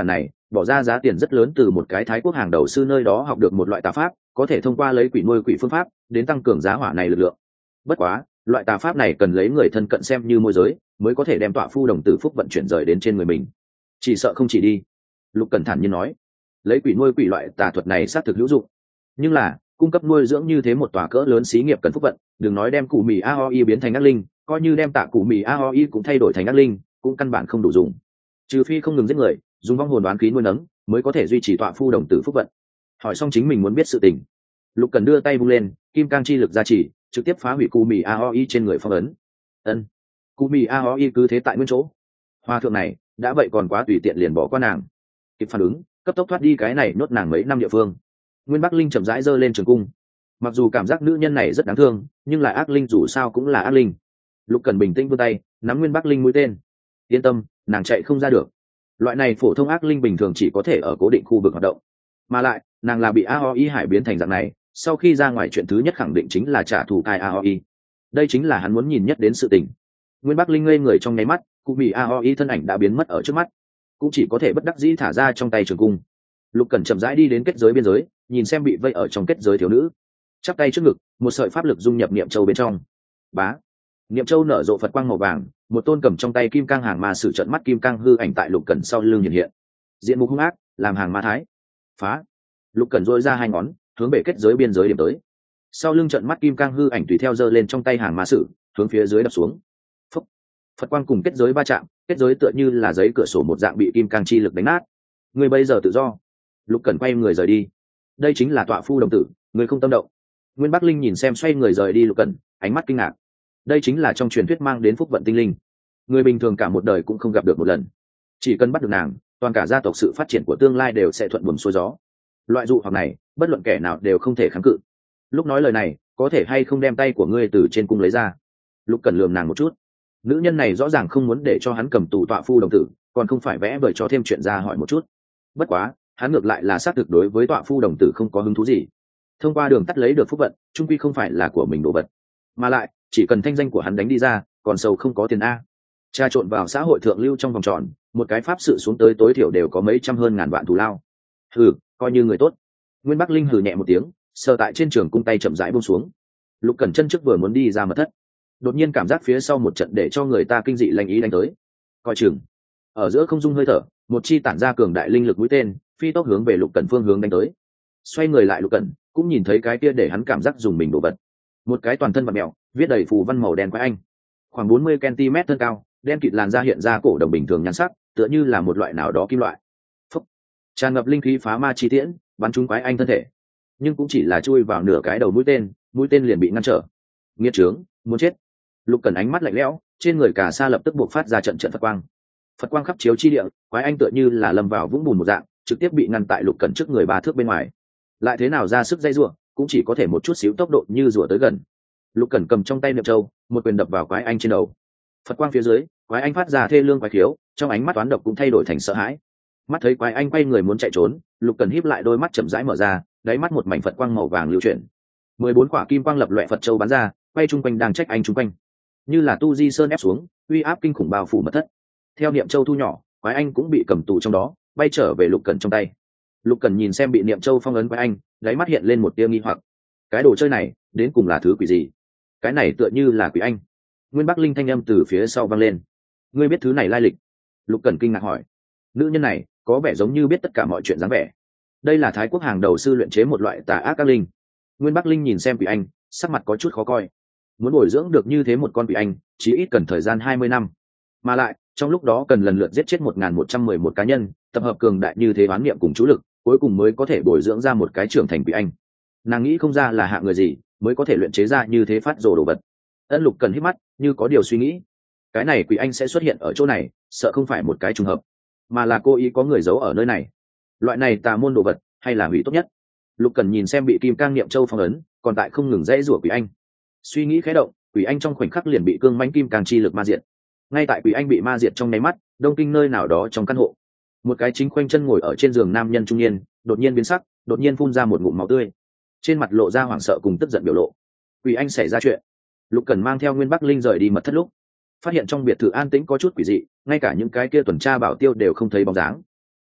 bỏ ra giá tiền rất lớn từ một cái Thái Quốc hàng đầu sư nơi đó học được một loại tà pháp, có thể thông qua lấy quỷ nuôi quỷ phương pháp đến tăng cường giá hỏa này lực lượng. Bất quá loại tà pháp này cần lấy người thân cận xem như môi giới mới có thể đem tọa phu đồng tử phúc vận chuyển rời đến trên người mình, chỉ sợ không chỉ đi. Lục Cẩn thản nhiên nói, lấy quỷ nuôi quỷ loại tà thuật này xác thực hữu dụng, nhưng là cung cấp nuôi dưỡng như thế một tòa cỡ lớn xí nghiệp cần phúc vận, đừng nói đem củ mì a o i biến thành ác linh, coi như đem tạ củ mì a o i cũng thay đổi thành ác linh cũng căn bản không đủ dùng, trừ phi không ngừng giết người, dùng vong hồn đoán khí nuôi nấng mới có thể duy trì tọa phu đồng tử phúc vận. Hỏi xong chính mình muốn biết sự tình, Lục Cẩn đưa tay vung lên, kim cang chi lực gia trì, trực tiếp phá hủy củ mì a o i trên người phong ấn. Ân, củ mì a o i cứ thế tại nguyên chỗ. Hoa thượng này đã vậy còn quá tùy tiện liền bỏ qua nàng. Kịp phản ứng, cấp tốc thoát đi cái này nhốt nàng mấy năm địa phương. Nguyên Bắc Linh chậm rãi giơ lên trường cung, mặc dù cảm giác nữ nhân này rất đáng thương, nhưng là ác linh dù sao cũng là ác linh. Lục Cẩn bình tĩnh vươn tay nắm Nguyên Bắc Linh mũi tên, yên tâm, nàng chạy không ra được. Loại này phổ thông ác linh bình thường chỉ có thể ở cố định khu vực hoạt động, mà lại nàng là bị a o i hải biến thành dạng này, sau khi ra ngoài chuyện thứ nhất khẳng định chính là trả thù cai a o i. Đây chính là hắn muốn nhìn nhất đến sự tình. Nguyên Bắc Linh ngây người trong nháy mắt, cụ bị a o i thân ảnh đã biến mất ở trước mắt, cũng chỉ có thể bất đắc dĩ thả ra trong tay trường cung. Lục Cẩn chậm rãi đi đến kết giới biên giới, nhìn xem bị vây ở trong kết giới thiếu nữ, chắp tay trước ngực, một sợi pháp lực dung nhập niệm châu bên trong. Bá, niệm châu nở rộ Phật quang màu vàng, một tôn cầm trong tay kim cang hàng ma sử trận mắt kim cang hư ảnh tại Lục Cẩn sau lưng hiện hiện, diện mục hung ác, làm hàng ma thái. Phá. Lục Cẩn dội ra hai ngón, hướng về kết giới biên giới điểm tới. Sau lưng trận mắt kim cang hư ảnh tùy theo giơ lên trong tay hàng ma sử, hướng phía dưới đập xuống. Phúc. Phật quang cùng kết giới va chạm, kết giới tựa như là giấy cửa sổ một dạng bị kim cang chi lực đánh nát. Người bây giờ tự do. Lục Cẩn quay người rời đi. Đây chính là tọa phu đồng tử, người không tâm động. Nguyên Bắc Linh nhìn xem xoay người rời đi Lục Cẩn, ánh mắt kinh ngạc. Đây chính là trong truyền thuyết mang đến phúc vận tinh linh, người bình thường cả một đời cũng không gặp được một lần. Chỉ cần bắt được nàng, toàn cả gia tộc sự phát triển của tương lai đều sẽ thuận buồm xuôi gió. Loại dụ hoặc này, bất luận kẻ nào đều không thể kháng cự. Lúc nói lời này, có thể hay không đem tay của ngươi từ trên cung lấy ra? Lục Cẩn lườm nàng một chút. Nữ nhân này rõ ràng không muốn để cho hắn cầm tù tọa phu đồng tử, còn không phải vẽ vời cho thêm chuyện ra hỏi một chút. Bất quá, hắn ngược lại là xác thực đối với tọa phu đồng tử không có hứng thú gì. Thông qua đường tắt lấy được phúc vận, chung quy không phải là của mình đồ vật, mà lại chỉ cần thanh danh của hắn đánh đi ra, còn sâu không có tiền a. Tra trộn vào xã hội thượng lưu trong vòng tròn, một cái pháp sự xuống tới tối thiểu đều có mấy trăm hơn ngàn vạn thù lao. Hừ, coi như người tốt. Nguyên Bắc Linh hừ nhẹ một tiếng, sờ tại trên trường cung tay chậm rãi buông xuống. Lục Cẩn chân trước vừa muốn đi ra mật thất, đột nhiên cảm giác phía sau một trận để cho người ta kinh dị lanh ý đánh tới. Coi chừng. Ở giữa không dung hơi thở, một chi tản ra cường đại linh lực mũi tên, phi tốc hướng về Lục Cẩn phương hướng đánh tới. Xoay người lại Lục Cẩn, cũng nhìn thấy cái kia để hắn cảm giác dùng mình đổ vật. Một cái toàn thân vặn mèo, viết đầy phù văn màu đen quái anh, khoảng bốn mươi centimet thân cao, đen kịt làn da hiện ra cổ đồng bình thường nhan sắc, tựa như là một loại nào đó kim loại. Phúc. Tràn ngập linh khí phá ma chi tiễn, bắn trúng quái anh thân thể, nhưng cũng chỉ là chui vào nửa cái đầu mũi tên, mũi tên liền bị ngăn trở. Nghiệt trướng, muốn chết. Lục Cẩn ánh mắt lạnh lẽo, trên người cả sa lập tức buộc phát ra trận trận Phật quang. Phật quang khắp chiếu chi địa, quái anh tựa như là lâm vào vũng bùn một dạng, trực tiếp bị ngăn tại Lục Cẩn trước người ba thước bên ngoài. Lại thế nào ra sức dây rủa, cũng chỉ có thể một chút xíu tốc độ như rủa tới gần. Lục Cẩn cầm trong tay niệm châu, một quyền đập vào quái anh trên đầu. Phật quang phía dưới, quái anh phát ra thê lương quái khiếu, trong ánh mắt toán độc cũng thay đổi thành sợ hãi. Mắt thấy quái anh quay người muốn chạy trốn, Lục Cẩn híp lại đôi mắt chậm rãi mở ra, đáy mắt một mảnh Phật quang màu vàng lưu chuyển. mười bốn quả kim quang lập loè Phật châu bắn ra, quay chung quanh đang trách anh chung quanh. Như là tu di sơn ép xuống, uy áp kinh khủng bao phủ mật thất. Theo niệm châu thu nhỏ, quái anh cũng bị cầm tù trong đó, bay trở về Lục Cẩn trong tay. Lục Cẩn nhìn xem bị niệm châu phong ấn quái anh, đáy mắt hiện lên một tia nghi hoặc. Cái đồ chơi này, đến cùng là thứ quỷ gì? Cái này tựa như là quỷ anh. Nguyên Bắc Linh thanh âm từ phía sau vang lên. Ngươi biết thứ này lai lịch? Lục Cẩn kinh ngạc hỏi. Nữ nhân này có vẻ giống như biết tất cả mọi chuyện dáng vẻ. Đây là Thái Quốc hàng đầu sư luyện chế một loại tà ác ác linh. Nguyên Bắc Linh nhìn xem quỷ anh, sắc mặt có chút khó coi. Muốn bồi dưỡng được như thế một con quỷ anh, chí ít cần thời gian hai mươi năm, mà lại trong lúc đó cần lần lượt giết chết một nghìn một trăm mười một cá nhân, tập hợp cường đại như thế oán niệm cùng chú lực, cuối cùng mới có thể bồi dưỡng ra một cái trưởng thành quỷ anh. Nàng nghĩ không ra là hạng người gì mới có thể luyện chế ra như thế phát rồ đồ vật. Ân Lục Cẩn hít mắt, như có điều suy nghĩ. Cái này quỷ anh sẽ xuất hiện ở chỗ này, sợ không phải một cái trùng hợp, mà là cô ý có người giấu ở nơi này. Loại này tà môn đồ vật, hay là hủy tốt nhất. Lục Cẩn nhìn xem bị kim cang niệm châu phong ấn, còn tại không ngừng dãy rủa quỷ anh. Suy nghĩ khẽ động, quỷ anh trong khoảnh khắc liền bị cương mãnh kim cang chi lực ma diệt. Ngay tại quỷ anh bị ma diệt trong nháy mắt, Đông Kinh nơi nào đó trong căn hộ, một cái chính khoanh chân ngồi ở trên giường nam nhân trung niên, đột nhiên biến sắc, đột nhiên phun ra một ngụm máu tươi, trên mặt lộ ra hoảng sợ cùng tức giận biểu lộ. Quỷ anh xảy ra chuyện. Lục Cẩn mang theo Nguyên Bắc Linh rời đi mật thất lúc, phát hiện trong biệt thự an tĩnh có chút quỷ dị, ngay cả những cái kia tuần tra bảo tiêu đều không thấy bóng dáng.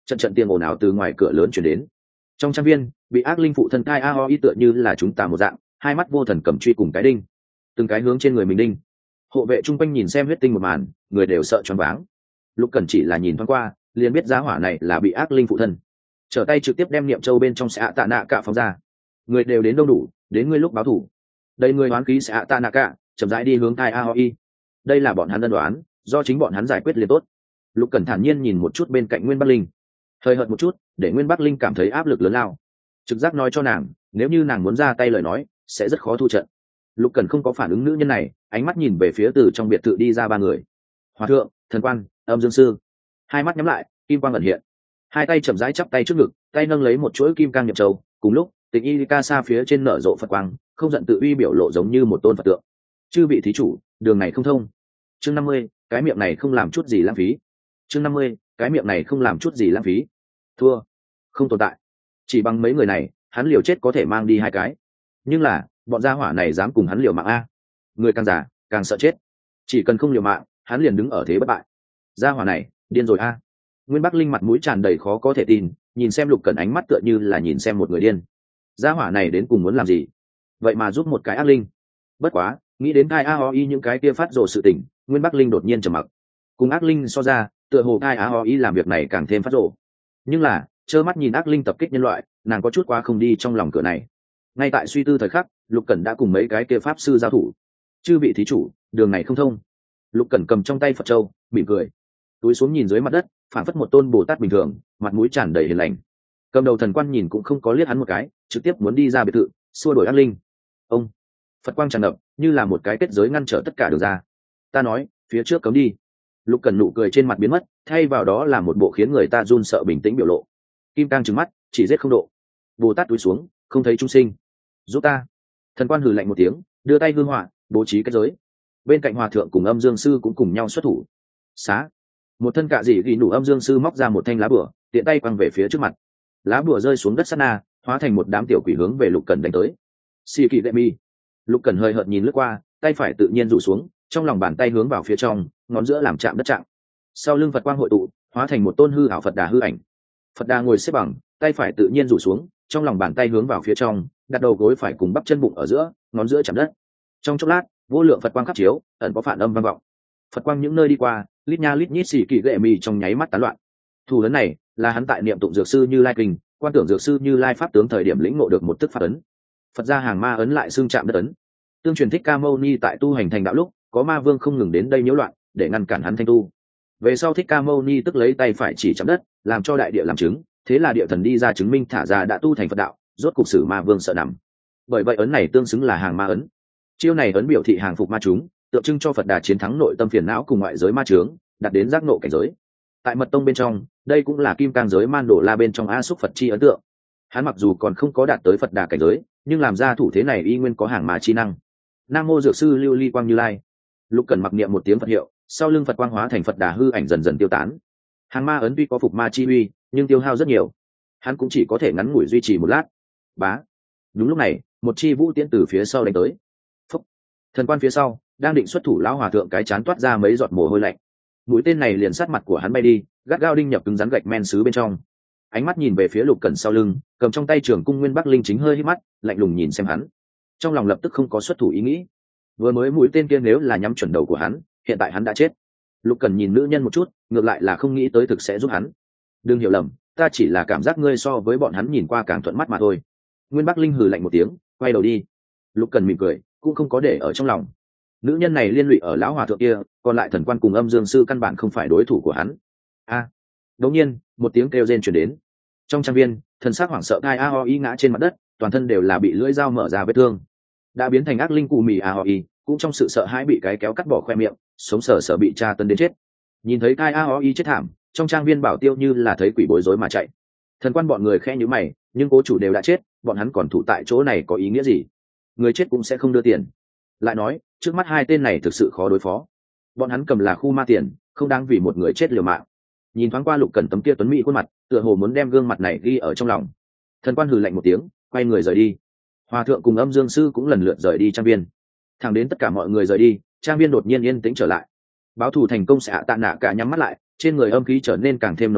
trận trận tiếng ồn ào từ ngoài cửa lớn chuyển đến. Trong trang viên, bị ác linh phụ thân Kai A Ho Y tựa như là chúng ta một dạng, hai mắt vô thần cầm truy cùng cái đinh, từng cái hướng trên người mình đinh. Hộ vệ chung quanh nhìn xem huyết tinh một màn, người đều sợ choáng váng. Lục Cẩn chỉ là nhìn thoáng qua, liền biết giá hỏa này là bị ác linh phụ thân. Trở tay trực tiếp đem niệm châu bên trong sẽ tạ nạ cả phóng ra. Người đều đến đông đủ, đến ngươi lúc báo thủ. Đây người đoán khí sẽ tạ nạ cả, chậm rãi đi hướng Kai A Ho Y. Đây là bọn hắn ân đoán, do chính bọn hắn giải quyết liền tốt. Lục Cẩn thản nhiên nhìn một chút bên cạnh Nguyên Bắc Linh, hơi hợt một chút, để Nguyên Bắc Linh cảm thấy áp lực lớn lao. Trực giác nói cho nàng, nếu như nàng muốn ra tay lời nói, sẽ rất khó thu trận. Lục Cẩn không có phản ứng nữ nhân này, ánh mắt nhìn về phía từ trong biệt thự đi ra ba người. Hòa thượng, thần quan, âm dương sư. Hai mắt nhắm lại, kim quang ẩn hiện. Hai tay chậm rãi chắp tay trước ngực, tay nâng lấy một chuỗi kim cang nhập châu. Cùng lúc, Tịch Y Ca Sa phía trên nở rộ Phật quang, không giận tự uy biểu lộ giống như một tôn Phật tượng. Chư vị thí chủ, đường này không thông. Chương năm mươi, cái miệng này không làm chút gì lãng phí. Chương năm mươi, cái miệng này không làm chút gì lãng phí. Thua, không tồn tại. Chỉ bằng mấy người này, hắn liều chết có thể mang đi hai cái. Nhưng là, bọn gia hỏa này dám cùng hắn liều mạng a. Người càng già, càng sợ chết. Chỉ cần không liều mạng, hắn liền đứng ở thế bất bại. Gia hỏa này, điên rồi a. Nguyên Bắc Linh mặt mũi tràn đầy khó có thể tin, nhìn xem Lục Cẩn ánh mắt tựa như là nhìn xem một người điên. Gia hỏa này đến cùng muốn làm gì? Vậy mà giúp một cái ác linh. Bất quá, nghĩ đến Kai A Ho Y những cái kia phát rồ sự tình, Nguyên Bắc Linh đột nhiên trầm mặc. Cùng ác linh so ra, tựa hồ Kai A Ho Y làm việc này càng thêm phát rồ. Nhưng là, trơ mắt nhìn ác linh tập kích nhân loại, nàng có chút quá không đi trong lòng cửa này. Ngay tại suy tư thời khắc, Lục Cẩn đã cùng mấy cái kia pháp sư giao thủ. Chư vị thí chủ, đường này không thông. Lục Cẩn cầm trong tay Phật châu, mỉm cười, túi xuống nhìn dưới mặt đất, phảng phất một tôn Bồ Tát bình thường, mặt mũi tràn đầy hiền lành. Cầm đầu thần quan nhìn cũng không có liếc hắn một cái, trực tiếp muốn đi ra biệt thự, xua đuổi ác linh. Ông, Phật quang tràn ngập, như là một cái kết giới ngăn trở tất cả đường ra. Ta nói, phía trước cấm đi. Lục Cẩn nụ cười trên mặt biến mất, thay vào đó là một bộ khiến người ta run sợ bình tĩnh biểu lộ. Kim cang trừng mắt, chỉ giết không độ. Bồ Tát túi xuống, không thấy chúng sinh. Giúp ta. Thần quan hừ lạnh một tiếng, đưa tay hương hỏa, bố trí kết giới. Bên cạnh hòa thượng cùng âm dương sư cũng cùng nhau xuất thủ. Xá. Một thân cạ dị ghi nủ âm dương sư móc ra một thanh lá bùa, tiện tay quăng về phía trước mặt. Lá bùa rơi xuống đất sát na, hóa thành một đám tiểu quỷ hướng về Lục Cẩn đánh tới. Xì kỳ đệ mi. Lục Cẩn hơi hợt nhìn lướt qua, tay phải tự nhiên rủ xuống, trong lòng bàn tay hướng vào phía trong, ngón giữa làm chạm đất chạm. Sau lưng Phật quang hội tụ, hóa thành một tôn hư ảo Phật Đà hư ảnh. Phật Đà ngồi xếp bằng, tay phải tự nhiên rủ xuống, trong lòng bàn tay hướng vào phía trong, đặt đầu gối phải cùng bắp chân bụng ở giữa, ngón giữa chạm đất. Trong chốc lát, vô lượng Phật quang khắp chiếu, ẩn có phản âm vang vọng. Phật quang những nơi đi qua, lít nha lít nhít xì kỳ gệ mì trong nháy mắt tán loạn. Thủ ấn này là hắn tại niệm tụng dược sư Như Lai kinh, quan tưởng dược sư Như Lai pháp tướng thời điểm lĩnh ngộ được một tức pháp ấn. Phật gia hàng ma ấn lại xương chạm đất ấn. Tương truyền Thích Ca Mâu Ni tại tu hành thành đạo lúc, có ma vương không ngừng đến đây nhiễu loạn, để ngăn cản hắn thanh tu. Về sau Thích Ca Mâu Ni tức lấy tay phải chỉ chạm đất, làm cho đại địa làm chứng, thế là địa thần đi ra chứng minh thả ra đã tu thành Phật đạo, rốt cục xử ma vương sợ nằm. Bởi vậy ấn này tương xứng là hàng ma ấn. Chiêu này ấn biểu thị hàng phục ma chúng, tượng trưng cho Phật Đà chiến thắng nội tâm phiền não cùng ngoại giới ma chướng, đạt đến giác ngộ cảnh giới. Tại mật tông bên trong, đây cũng là kim cang giới man đổ la bên trong a xúc Phật chi ấn tượng. Hắn mặc dù còn không có đạt tới Phật Đà cảnh giới, nhưng làm ra thủ thế này y nguyên có hàng ma chi năng. Nam mô dược sư Lưu Ly Quang Như Lai. Lục Cẩn mặc niệm một tiếng Phật hiệu, sau lưng Phật quang hóa thành Phật Đà hư ảnh dần dần tiêu tán. Hàng ma ấn tuy có phục ma chi uy, nhưng tiêu hao rất nhiều. Hắn cũng chỉ có thể ngắn ngủi duy trì một lát. Bá. Đúng lúc này, một chi vũ tiễn từ phía sau đánh tới. Phúc. Thần quan phía sau đang định xuất thủ lão hòa thượng cái chán toát ra mấy giọt mồ hôi lạnh. Mũi tên này liền sát mặt của hắn bay đi, gắt gao đinh nhập cứng rắn gạch men sứ bên trong. Ánh mắt nhìn về phía Lục Cẩn sau lưng, cầm trong tay trường cung Nguyên Bắc Linh chính hơi hít mắt, lạnh lùng nhìn xem hắn. Trong lòng lập tức không có xuất thủ ý nghĩ. Vừa mới mũi tên kia nếu là nhắm chuẩn đầu của hắn, hiện tại hắn đã chết. Lục Cẩn nhìn nữ nhân một chút, ngược lại là không nghĩ tới thực sẽ giúp hắn. Đừng hiểu lầm, ta chỉ là cảm giác ngươi so với bọn hắn nhìn qua càng thuận mắt mà thôi. Nguyên Bắc Linh hừ lạnh một tiếng, quay đầu đi. Lục Cẩn mỉm cười, cũng không có để ở trong lòng. Nữ nhân này liên lụy ở lão hòa thượng kia, còn lại thần quan cùng âm dương sư căn bản không phải đối thủ của hắn. A. À, đột nhiên, một tiếng kêu rên truyền đến. Trong trang viên, thần sắc hoảng sợ Kai A Ho Y ngã trên mặt đất, toàn thân đều là bị lưỡi dao mở ra vết thương. Đã biến thành ác linh cù mì A Ho Y, cũng trong sự sợ hãi bị cái kéo cắt bỏ khoe miệng, sống sờ sờ bị tra tấn đến chết. Nhìn thấy Kai A Ho Y chết thảm, trong trang viên bảo tiêu như là thấy quỷ bối rối mà chạy. Thần quan bọn người khẽ nhíu mày, nhưng cố chủ đều đã chết, bọn hắn còn thủ tại chỗ này có ý nghĩa gì? Người chết cũng sẽ không đưa tiền. Lại nói, trước mắt hai tên này thực sự khó đối phó. Bọn hắn cầm là khu ma tiền, không đáng vì một người chết liều mạng. Nhìn thoáng qua Lục Cẩn tấm kia tuấn mỹ khuôn mặt, tựa hồ muốn đem gương mặt này ghi ở trong lòng. Thần quan hừ lạnh một tiếng, quay người rời đi. Hòa thượng cùng âm dương sư cũng lần lượt rời đi trang viên. Thẳng đến tất cả mọi người rời đi, trang viên đột nhiên yên tĩnh trở lại. Báo thù thành công sẽ hạ tạ nạ cả nhắm mắt lại, trên người âm khí trở nên càng thêm nồng đậm,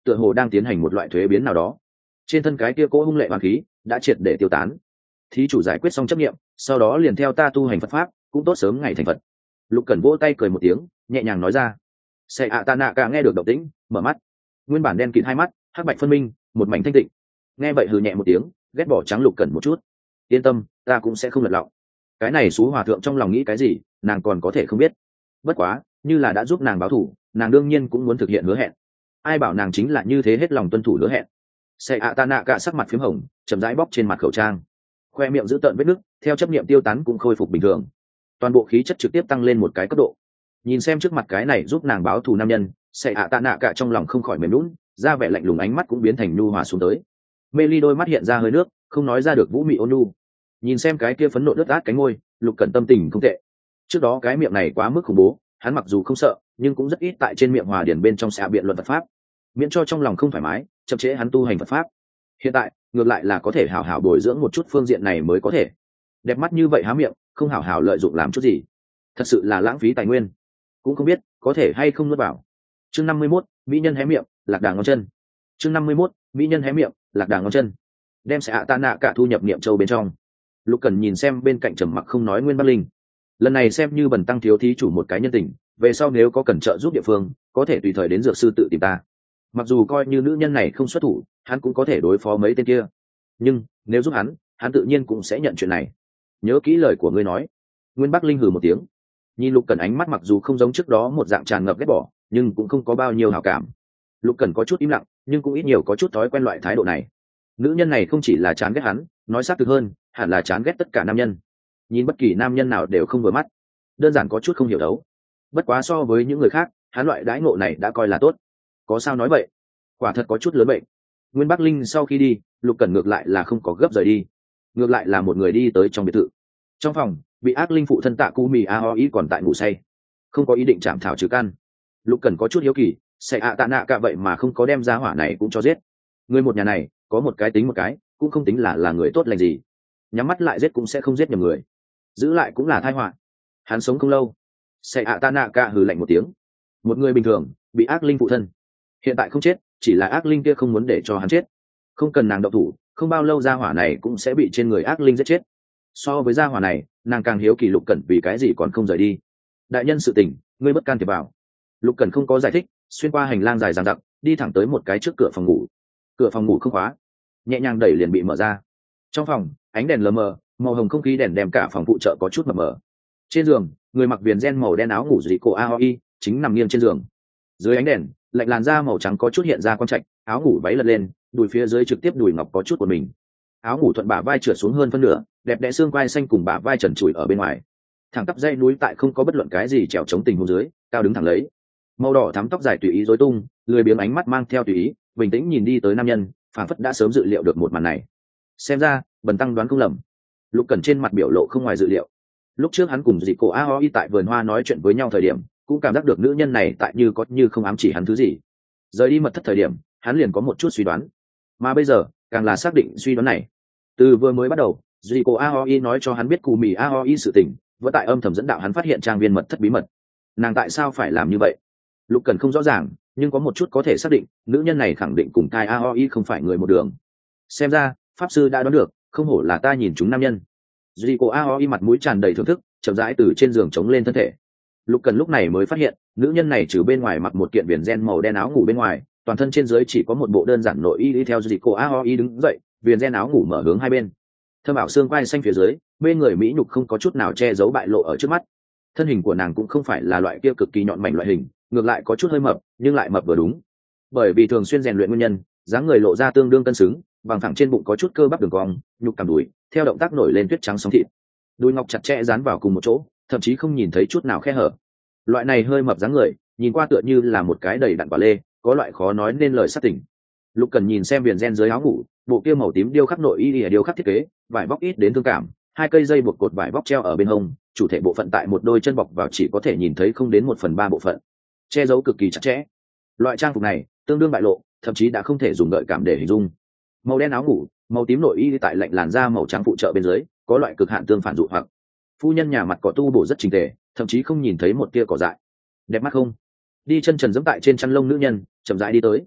tựa hồ đang tiến hành một loại thuế biến nào đó. Trên thân cái kia cỗ hung lệ hoàng khí đã triệt để tiêu tán. Thí chủ giải quyết xong chấp nghiệm, sau đó liền theo ta tu hành Phật pháp, cũng tốt sớm ngày thành Phật. Lục Cẩn vỗ tay cười một tiếng, nhẹ nhàng nói ra. Sệ ạ tạ nạ cả nghe được động tĩnh, mở mắt. Nguyên bản đen kịt hai mắt, hắc bạch phân minh, một mảnh thanh tịnh. Nghe vậy hừ nhẹ một tiếng, ghét bỏ trắng Lục Cẩn một chút. Yên tâm, ta cũng sẽ không lật lọng. Cái này xú hòa thượng trong lòng nghĩ cái gì, nàng còn có thể không biết. Bất quá, như là đã giúp nàng báo thù, nàng đương nhiên cũng muốn thực hiện hứa hẹn. Ai bảo nàng chính là như thế hết lòng tuân thủ hứa hẹn. Sệ ạ tạ nạ cả sắc mặt phím hồng, chậm rãi bóc trên mặt khẩu trang, khoe miệng giữ tợn vết nứt, theo chấp niệm tiêu tán cũng khôi phục bình thường. Toàn bộ khí chất trực tiếp tăng lên một cái cấp độ. Nhìn xem trước mặt cái này giúp nàng báo thù nam nhân, Sệ ạ tạ nạ cả trong lòng không khỏi mềm nhũn, ra vẻ lạnh lùng ánh mắt cũng biến thành nhu hòa xuống tới. Mê ly đôi mắt hiện ra hơi nước, không nói ra được vũ mị ôn nhu. Nhìn xem cái kia phấn nộ đứt át cánh môi, Lục Cẩn tâm tình không tệ. Trước đó cái miệng này quá mức khủng bố, hắn mặc dù không sợ, nhưng cũng rất ít tại trên miệng hòa điển bên trong xạ biện luận Phật pháp, miễn cho trong lòng không thoải mái, chậm trễ hắn tu hành Phật pháp. Hiện tại ngược lại là có thể hảo hảo bồi dưỡng một chút phương diện này mới có thể. Đẹp mắt như vậy há miệng, không hảo hảo lợi dụng làm chút gì, thật sự là lãng phí tài nguyên. Cũng không biết có thể hay không nuốt vào. Chương năm mươi mốt, mỹ nhân hé miệng, lạc đà ngón chân. Chương năm mươi mốt, mỹ nhân hé miệng, lạc đà ngón chân. Đem Sệ ạ tạ nạ cả thu nhập niệm châu bên trong. Lục Cần nhìn xem bên cạnh trầm mặc không nói Nguyên Bắc Linh. Lần này xem như bần tăng thiếu thí chủ một cái nhân tình, về sau nếu có cần trợ giúp địa phương, có thể tùy thời đến dược sư tự tìm ta. Mặc dù coi như nữ nhân này không xuất thủ, hắn cũng có thể đối phó mấy tên kia, nhưng nếu giúp hắn, hắn tự nhiên cũng sẽ nhận chuyện này. Nhớ kỹ lời của ngươi nói. Nguyên Bắc Linh hừ một tiếng, nhìn Lục Cẩn ánh mắt mặc dù không giống trước đó một dạng tràn ngập ghét bỏ, nhưng cũng không có bao nhiêu hảo cảm. Lục Cẩn có chút im lặng, nhưng cũng ít nhiều có chút thói quen loại thái độ này. Nữ nhân này không chỉ là chán ghét hắn, nói xác thực hơn, hẳn là chán ghét tất cả nam nhân. Nhìn bất kỳ nam nhân nào đều không vừa mắt, đơn giản có chút không hiểu đấu. Bất quá so với những người khác, hắn loại đãi ngộ này đã coi là tốt. Có sao nói vậy? Quả thật có chút lớn bệnh. Nguyên Bắc Linh sau khi đi, Lục Cẩn ngược lại là không có gấp rời đi, ngược lại là một người đi tới trong biệt thự. Trong phòng, bị ác linh phụ thân Tạ Cú Mì A Ho ý còn tại ngủ say, không có ý định chạm thảo trừ căn. Lục Cẩn có chút hiếu kỳ, Sệ ạ tạ nạ cả vậy mà không có đem ra hỏa này cũng cho giết. Người một nhà này, có một cái tính một cái, cũng không tính là là người tốt lành gì. Nhắm mắt lại giết cũng sẽ không giết nhầm người, giữ lại cũng là tai họa. Hắn sống không lâu. Sệ ạ tạ nạ cả hừ lạnh một tiếng. Một người bình thường, bị ác linh phụ thân, hiện tại không chết, chỉ là ác linh kia không muốn để cho hắn chết. Không cần nàng động thủ, không bao lâu gia hỏa này cũng sẽ bị trên người ác linh giết chết. So với gia hỏa này, nàng càng hiếu kỳ Lục Cẩn vì cái gì còn không rời đi. Đại nhân sự tình, ngươi bất can thiệp vào. Lục Cẩn không có giải thích, xuyên qua hành lang dài dằng dặc, đi thẳng tới một cái trước cửa phòng ngủ. Cửa phòng ngủ không khóa, nhẹ nhàng đẩy liền bị mở ra. Trong phòng, ánh đèn lờ mờ, màu hồng không khí đèn đem cả phòng phụ trợ có chút mờ mờ. Trên giường, người mặc viền ren màu đen áo ngủ dị cổ Aoi chính nằm nghiêng trên giường. Dưới ánh đèn, lạnh làn da màu trắng có chút hiện ra quang trạch, áo ngủ váy lật lên, đùi phía dưới trực tiếp đùi ngọc có chút của mình. Áo ngủ thuận bả vai trượt xuống hơn phân nửa, đẹp đẽ xương quai xanh cùng bả vai trần trụi ở bên ngoài. Thẳng tắp dây núi tại không có bất luận cái gì trèo chống tình huống dưới, cao đứng thẳng lấy. Màu đỏ thắm tóc dài tùy ý rối tung, lười biếng ánh mắt mang theo tùy ý, bình tĩnh nhìn đi tới nam nhân, phảng phất đã sớm dự liệu được một màn này. Xem ra, bần tăng đoán không lầm. Lục Cẩn trên mặt biểu lộ không ngoài dự liệu. Lúc trước hắn cùng dị cổ Aoi tại vườn hoa nói chuyện với nhau thời điểm, cũng cảm giác được nữ nhân này tại như có như không ám chỉ hắn thứ gì. Rời đi mật thất thời điểm, hắn liền có một chút suy đoán, mà bây giờ càng là xác định suy đoán này. Từ vừa mới bắt đầu, Rico Aoi nói cho hắn biết Cù Mì Aoi sự tình, vẫn tại âm thầm dẫn đạo hắn phát hiện trang viên mật thất bí mật. Nàng tại sao phải làm như vậy? Lục Cần không rõ ràng, nhưng có một chút có thể xác định, nữ nhân này khẳng định cùng Kai Aoi không phải người một đường. Xem ra, pháp sư đã đoán được, không hổ là ta nhìn chúng nam nhân. Rico Aoi mặt mũi tràn đầy thưởng thức, chậm rãi từ trên giường chống lên thân thể. Lục Cần lúc này mới phát hiện, nữ nhân này trừ bên ngoài mặc một kiện viền ren màu đen áo ngủ bên ngoài, toàn thân trên dưới chỉ có một bộ đơn giản nội y đi theo Rico Aoi đứng dậy, viền ren áo ngủ mở hướng hai bên. Thơm ảo xương quai xanh phía dưới, bên người mỹ nhục không có chút nào che giấu bại lộ ở trước mắt. Thân hình của nàng cũng không phải là loại kia cực kỳ nhọn mảnh loại hình, ngược lại có chút hơi mập, nhưng lại mập vừa đúng. Bởi vì thường xuyên rèn luyện nguyên nhân, dáng người lộ ra tương đương cân xứng, bằng thẳng trên bụng có chút cơ bắp đường cong, nhục cằm đùi, theo động tác nổi lên tuyết trắng sóng thịt. Đùi ngọc chặt chẽ dán vào cùng một chỗ, thậm chí không nhìn thấy chút nào khe hở. Loại này hơi mập dáng người, nhìn qua tựa như là một cái đầy đặn quả lê, có loại khó nói nên lời sắc tỉnh. Lục Cần nhìn xem viền ren dưới áo ngủ, bộ kia màu tím điêu khắc nội y điêu khắc thiết kế, vải vóc ít đến thương cảm, hai cây dây buộc cột vải vóc treo ở bên hông, chủ thể bộ phận tại một đôi chân bọc vào chỉ có thể nhìn thấy không đến một phần ba bộ phận, che giấu cực kỳ chặt chẽ. Loại trang phục này tương đương bại lộ, thậm chí đã không thể dùng gợi cảm để hình dung. Màu đen áo ngủ, màu tím nội y tại lạnh làn da màu trắng phụ trợ bên dưới, có loại cực hạn tương phản dụ hoặc. Phu nhân nhà mặt cỏ tu bổ rất chỉnh tề, thậm chí không nhìn thấy một tia cỏ dại. Đẹp mắt không? Đi chân trần giẫm tại trên chăn lông nữ nhân, chậm rãi đi tới.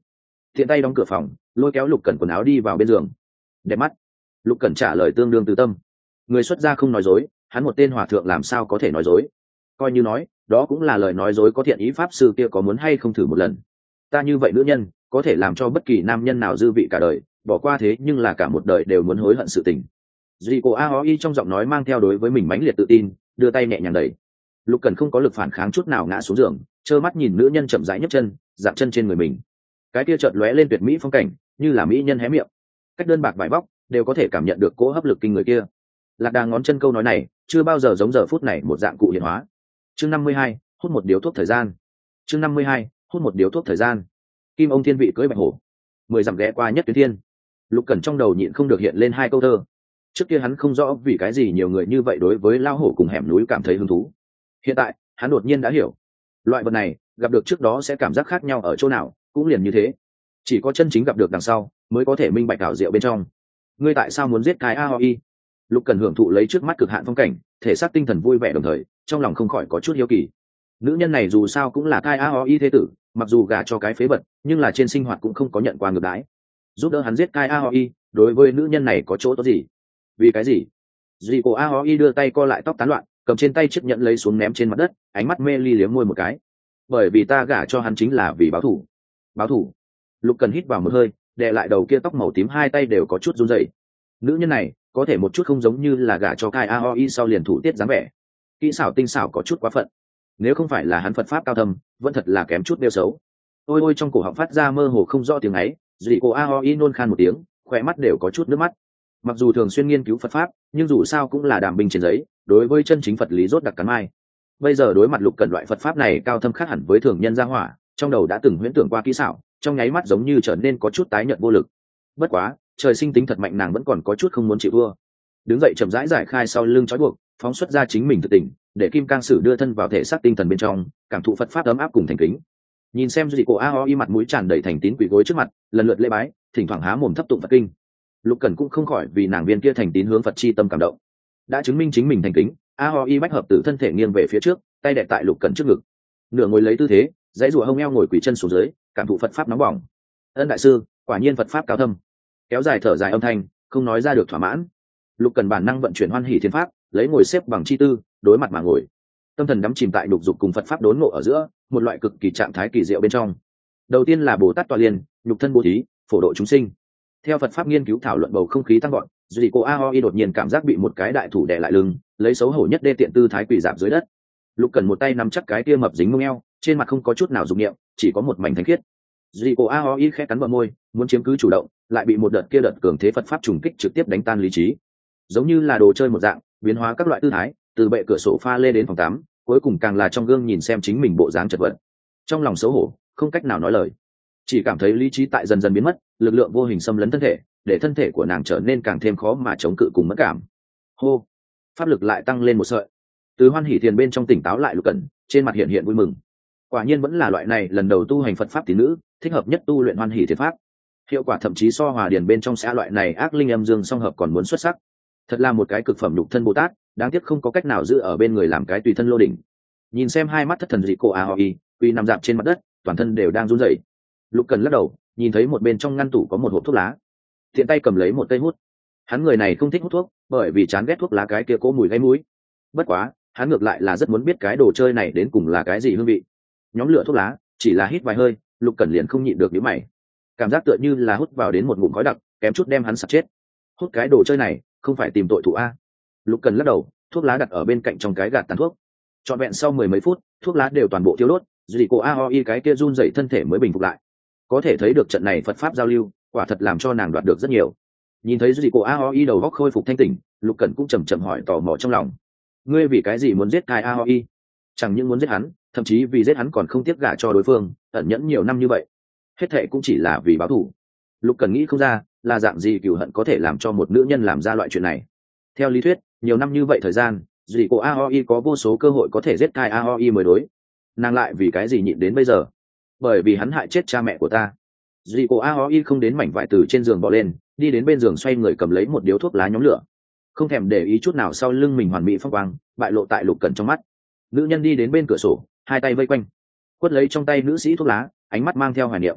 thiện tay đóng cửa phòng, lôi kéo Lục Cẩn quần áo đi vào bên giường. Đẹp mắt. Lục Cẩn trả lời tương đương từ tâm. Người xuất gia không nói dối, hắn một tên hòa thượng làm sao có thể nói dối? Coi như nói, đó cũng là lời nói dối có thiện ý. Pháp sư kia có muốn hay không thử một lần? Ta như vậy nữ nhân, có thể làm cho bất kỳ nam nhân nào dư vị cả đời, bỏ qua thế nhưng là cả một đời đều muốn hối hận sự tình. Rico Aoi trong giọng nói mang theo đối với mình mãnh liệt tự tin, đưa tay nhẹ nhàng đẩy. Lục Cẩn không có lực phản kháng chút nào ngã xuống giường, trơ mắt nhìn nữ nhân chậm rãi nhấc chân, dậm chân trên người mình. Cái kia chợt lóe lên tuyệt mỹ phong cảnh, như là mỹ nhân hé miệng. Cách đơn bạc vải vóc, đều có thể cảm nhận được cỗ hấp lực kinh người kia. Lạc Đà ngón chân câu nói này, chưa bao giờ giống giờ phút này một dạng cụ hiện hóa. Chương năm mươi hai, hút một điếu thuốc thời gian. Chương năm mươi hai, hút một điếu thuốc thời gian. Kim ông thiên vị cưỡi bạch hổ, mười dặm ghé qua nhất tuyến thiên. Lục Cẩn trong đầu nhịn không được hiện lên hai câu thơ. Trước kia hắn không rõ vì cái gì nhiều người như vậy đối với lao hổ cùng hẻm núi cảm thấy hứng thú. Hiện tại, hắn đột nhiên đã hiểu. Loại vật này, gặp được trước đó sẽ cảm giác khác nhau ở chỗ nào, cũng liền như thế. Chỉ có chân chính gặp được đằng sau, mới có thể minh bạch ảo diệu bên trong. Ngươi tại sao muốn giết cái Aoi? Lục Cẩn hưởng thụ lấy trước mắt cực hạn phong cảnh, thể xác tinh thần vui vẻ đồng thời, trong lòng không khỏi có chút hiếu kỳ. Nữ nhân này dù sao cũng là cái Aoi thế tử, mặc dù gả cho cái phế vật, nhưng là trên sinh hoạt cũng không có nhận qua ngược đãi. Giúp đỡ hắn giết cái Aoi, đối với nữ nhân này có chỗ tốt gì? Vì cái gì? Rico Aoi đưa tay co lại tóc tán loạn, cầm trên tay chiếc nhẫn lấy xuống ném trên mặt đất, ánh mắt mê ly liếm môi một cái. Bởi vì ta gả cho hắn chính là vì báo thù. Báo thù? Lục Cẩn hít vào một hơi, đè lại đầu kia tóc màu tím, hai tay đều có chút run rẩy. Nữ nhân này, có thể một chút không giống như là gả cho Kai Aoi sau liền thủ tiết dáng vẻ. Kỹ xảo tinh xảo có chút quá phận. Nếu không phải là hắn Phật pháp cao thâm, vẫn thật là kém chút đeo xấu. Ôi ôi, trong cổ họng phát ra mơ hồ không rõ tiếng ấy, Rico Aoi nôn khan một tiếng, khóe mắt đều có chút nước mắt. Mặc dù thường xuyên nghiên cứu Phật pháp, nhưng dù sao cũng là đàm binh trên giấy, đối với chân chính Phật lý rốt đặc cắn mai. Bây giờ đối mặt Lục Cẩn loại Phật pháp này cao thâm khác hẳn với thường nhân gia hỏa, trong đầu đã từng huyễn tưởng qua kỹ xảo, trong nháy mắt giống như trở nên có chút tái nhợt vô lực. Bất quá, trời sinh tính thật mạnh, nàng vẫn còn có chút không muốn chịu thua. Đứng dậy chậm rãi giải khai sau lưng trói buộc, phóng xuất ra chính mình thực tình, để Kim Cang Sử đưa thân vào thể xác tinh thần bên trong, cảm thụ Phật pháp ấm áp cùng thành kính. Nhìn xem Rico Aoi mặt mũi tràn đầy thành tín quỳ gối trước mặt, lần lượt lễ bái, thỉnh thoảng há mồm thấp tụng Phật kinh. Lục Cẩn cũng không khỏi vì nàng viên kia thành tín hướng Phật chi tâm cảm động. Đã chứng minh chính mình thành kính, Aoi bách hợp tử thân thể nghiêng về phía trước, tay đè tại Lục Cẩn trước ngực, nửa ngồi lấy tư thế, dãy rùa hông eo ngồi quỳ chân xuống dưới, cảm thụ Phật pháp nóng bỏng. Ân đại sư, quả nhiên Phật pháp cao thâm. Kéo dài thở dài âm thanh, không nói ra được thỏa mãn. Lục Cẩn bản năng vận chuyển Hoan Hỷ Thiên Pháp, lấy ngồi xếp bằng chi tư, đối mặt mà ngồi. Tâm thần đắm chìm tại lục dục cùng Phật pháp đốn ngộ ở giữa, một loại cực kỳ trạng thái kỳ diệu bên trong. Đầu tiên là Bồ Tát tọa liên, nhục thân bố thí, phổ độ chúng sinh. Theo Phật pháp nghiên cứu thảo luận, bầu không khí tăng gọn, Rico Aoi đột nhiên cảm giác bị một cái đại thủ đè lại lưng, lấy xấu hổ nhất đê tiện tư thái quỳ rạp dưới đất. Lục Cẩn một tay nắm chắc cái kia mập dính mông eo, trên mặt không có chút nào dục niệm, chỉ có một mảnh thánh khiết. Rico Aoi khẽ cắn bờ môi, muốn chiếm cứ chủ động, lại bị một đợt kia đợt cường thế Phật pháp trùng kích trực tiếp đánh tan lý trí. Giống như là đồ chơi một dạng, biến hóa các loại tư thái, từ bệ cửa sổ pha lê đến phòng tắm, cuối cùng càng là trong gương nhìn xem chính mình bộ dáng chật vật. Trong lòng xấu hổ, không cách nào nói lời, chỉ cảm thấy lý trí tại dần dần biến mất, lực lượng vô hình xâm lấn thân thể, để thân thể của nàng trở nên càng thêm khó mà chống cự cùng mất cảm. Hô, pháp lực lại tăng lên một sợi. Từ Hoan Hỷ Thiền bên trong tỉnh táo lại Lục Cẩn, trên mặt hiện hiện vui mừng. Quả nhiên vẫn là loại này lần đầu tu hành Phật pháp tín nữ, thích hợp nhất tu luyện Hoan Hỷ Thiền pháp. Hiệu quả thậm chí so Hòa Điền bên trong xã loại này ác linh âm dương song hợp còn muốn xuất sắc. Thật là một cái cực phẩm nhục thân Bồ Tát, đáng tiếc không có cách nào giữ ở bên người làm cái tùy thân lô đỉnh. Nhìn xem hai mắt thất thần Rico Aoi, quy nằm dạp trên mặt đất, toàn thân đều đang run rẩy. Lục Cẩn lắc đầu, nhìn thấy một bên trong ngăn tủ có một hộp thuốc lá, tiện tay cầm lấy một cây hút. Hắn người này không thích hút thuốc, bởi vì chán ghét thuốc lá cái kia cố mùi gây mũi. Bất quá, hắn ngược lại là rất muốn biết cái đồ chơi này đến cùng là cái gì hương vị. Nhóm lửa thuốc lá, chỉ là hít vài hơi, Lục Cẩn liền không nhịn được nhíu mày. Cảm giác tựa như là hút vào đến một ngụm khói đặc, kém chút đem hắn sặc chết. Hút cái đồ chơi này, không phải tìm tội thủ a? Lục Cẩn lắc đầu, thuốc lá đặt ở bên cạnh trong cái gạt tàn thuốc. Trọn vẹn sau mười mấy phút, thuốc lá đều toàn bộ thiêu đốt, Rico Aoi cái kia run rẩy thân thể mới bình phục lại. Có thể thấy được trận này Phật pháp giao lưu, quả thật làm cho nàng đoạt được rất nhiều. Nhìn thấy Rico Aoi đầu óc khôi phục thanh tỉnh, Lục Cẩn cũng chậm chậm hỏi tò mò trong lòng: ngươi vì cái gì muốn giết Kai Aoi? Chẳng những muốn giết hắn, thậm chí vì giết hắn còn không tiếc gả cho đối phương, ẩn nhẫn nhiều năm như vậy, hết thệ cũng chỉ là vì báo thù. Lục Cẩn nghĩ không ra là dạng gì cừu hận có thể làm cho một nữ nhân làm ra loại chuyện này. Theo lý thuyết, nhiều năm như vậy thời gian, Rico Aoi có vô số cơ hội có thể giết Kai Aoi mới đối. Nàng lại vì cái gì nhịn đến bây giờ? Bởi vì hắn hại chết cha mẹ của ta. Rico Aoi không đến mảnh vải từ trên giường bò lên, đi đến bên giường xoay người cầm lấy một điếu thuốc lá nhóm lửa, không thèm để ý chút nào sau lưng mình hoàn mỹ phong quang bại lộ tại Lục Cẩn trong mắt. Nữ nhân đi đến bên cửa sổ, hai tay vây quanh, quất lấy trong tay nữ sĩ thuốc lá, ánh mắt mang theo hoài niệm.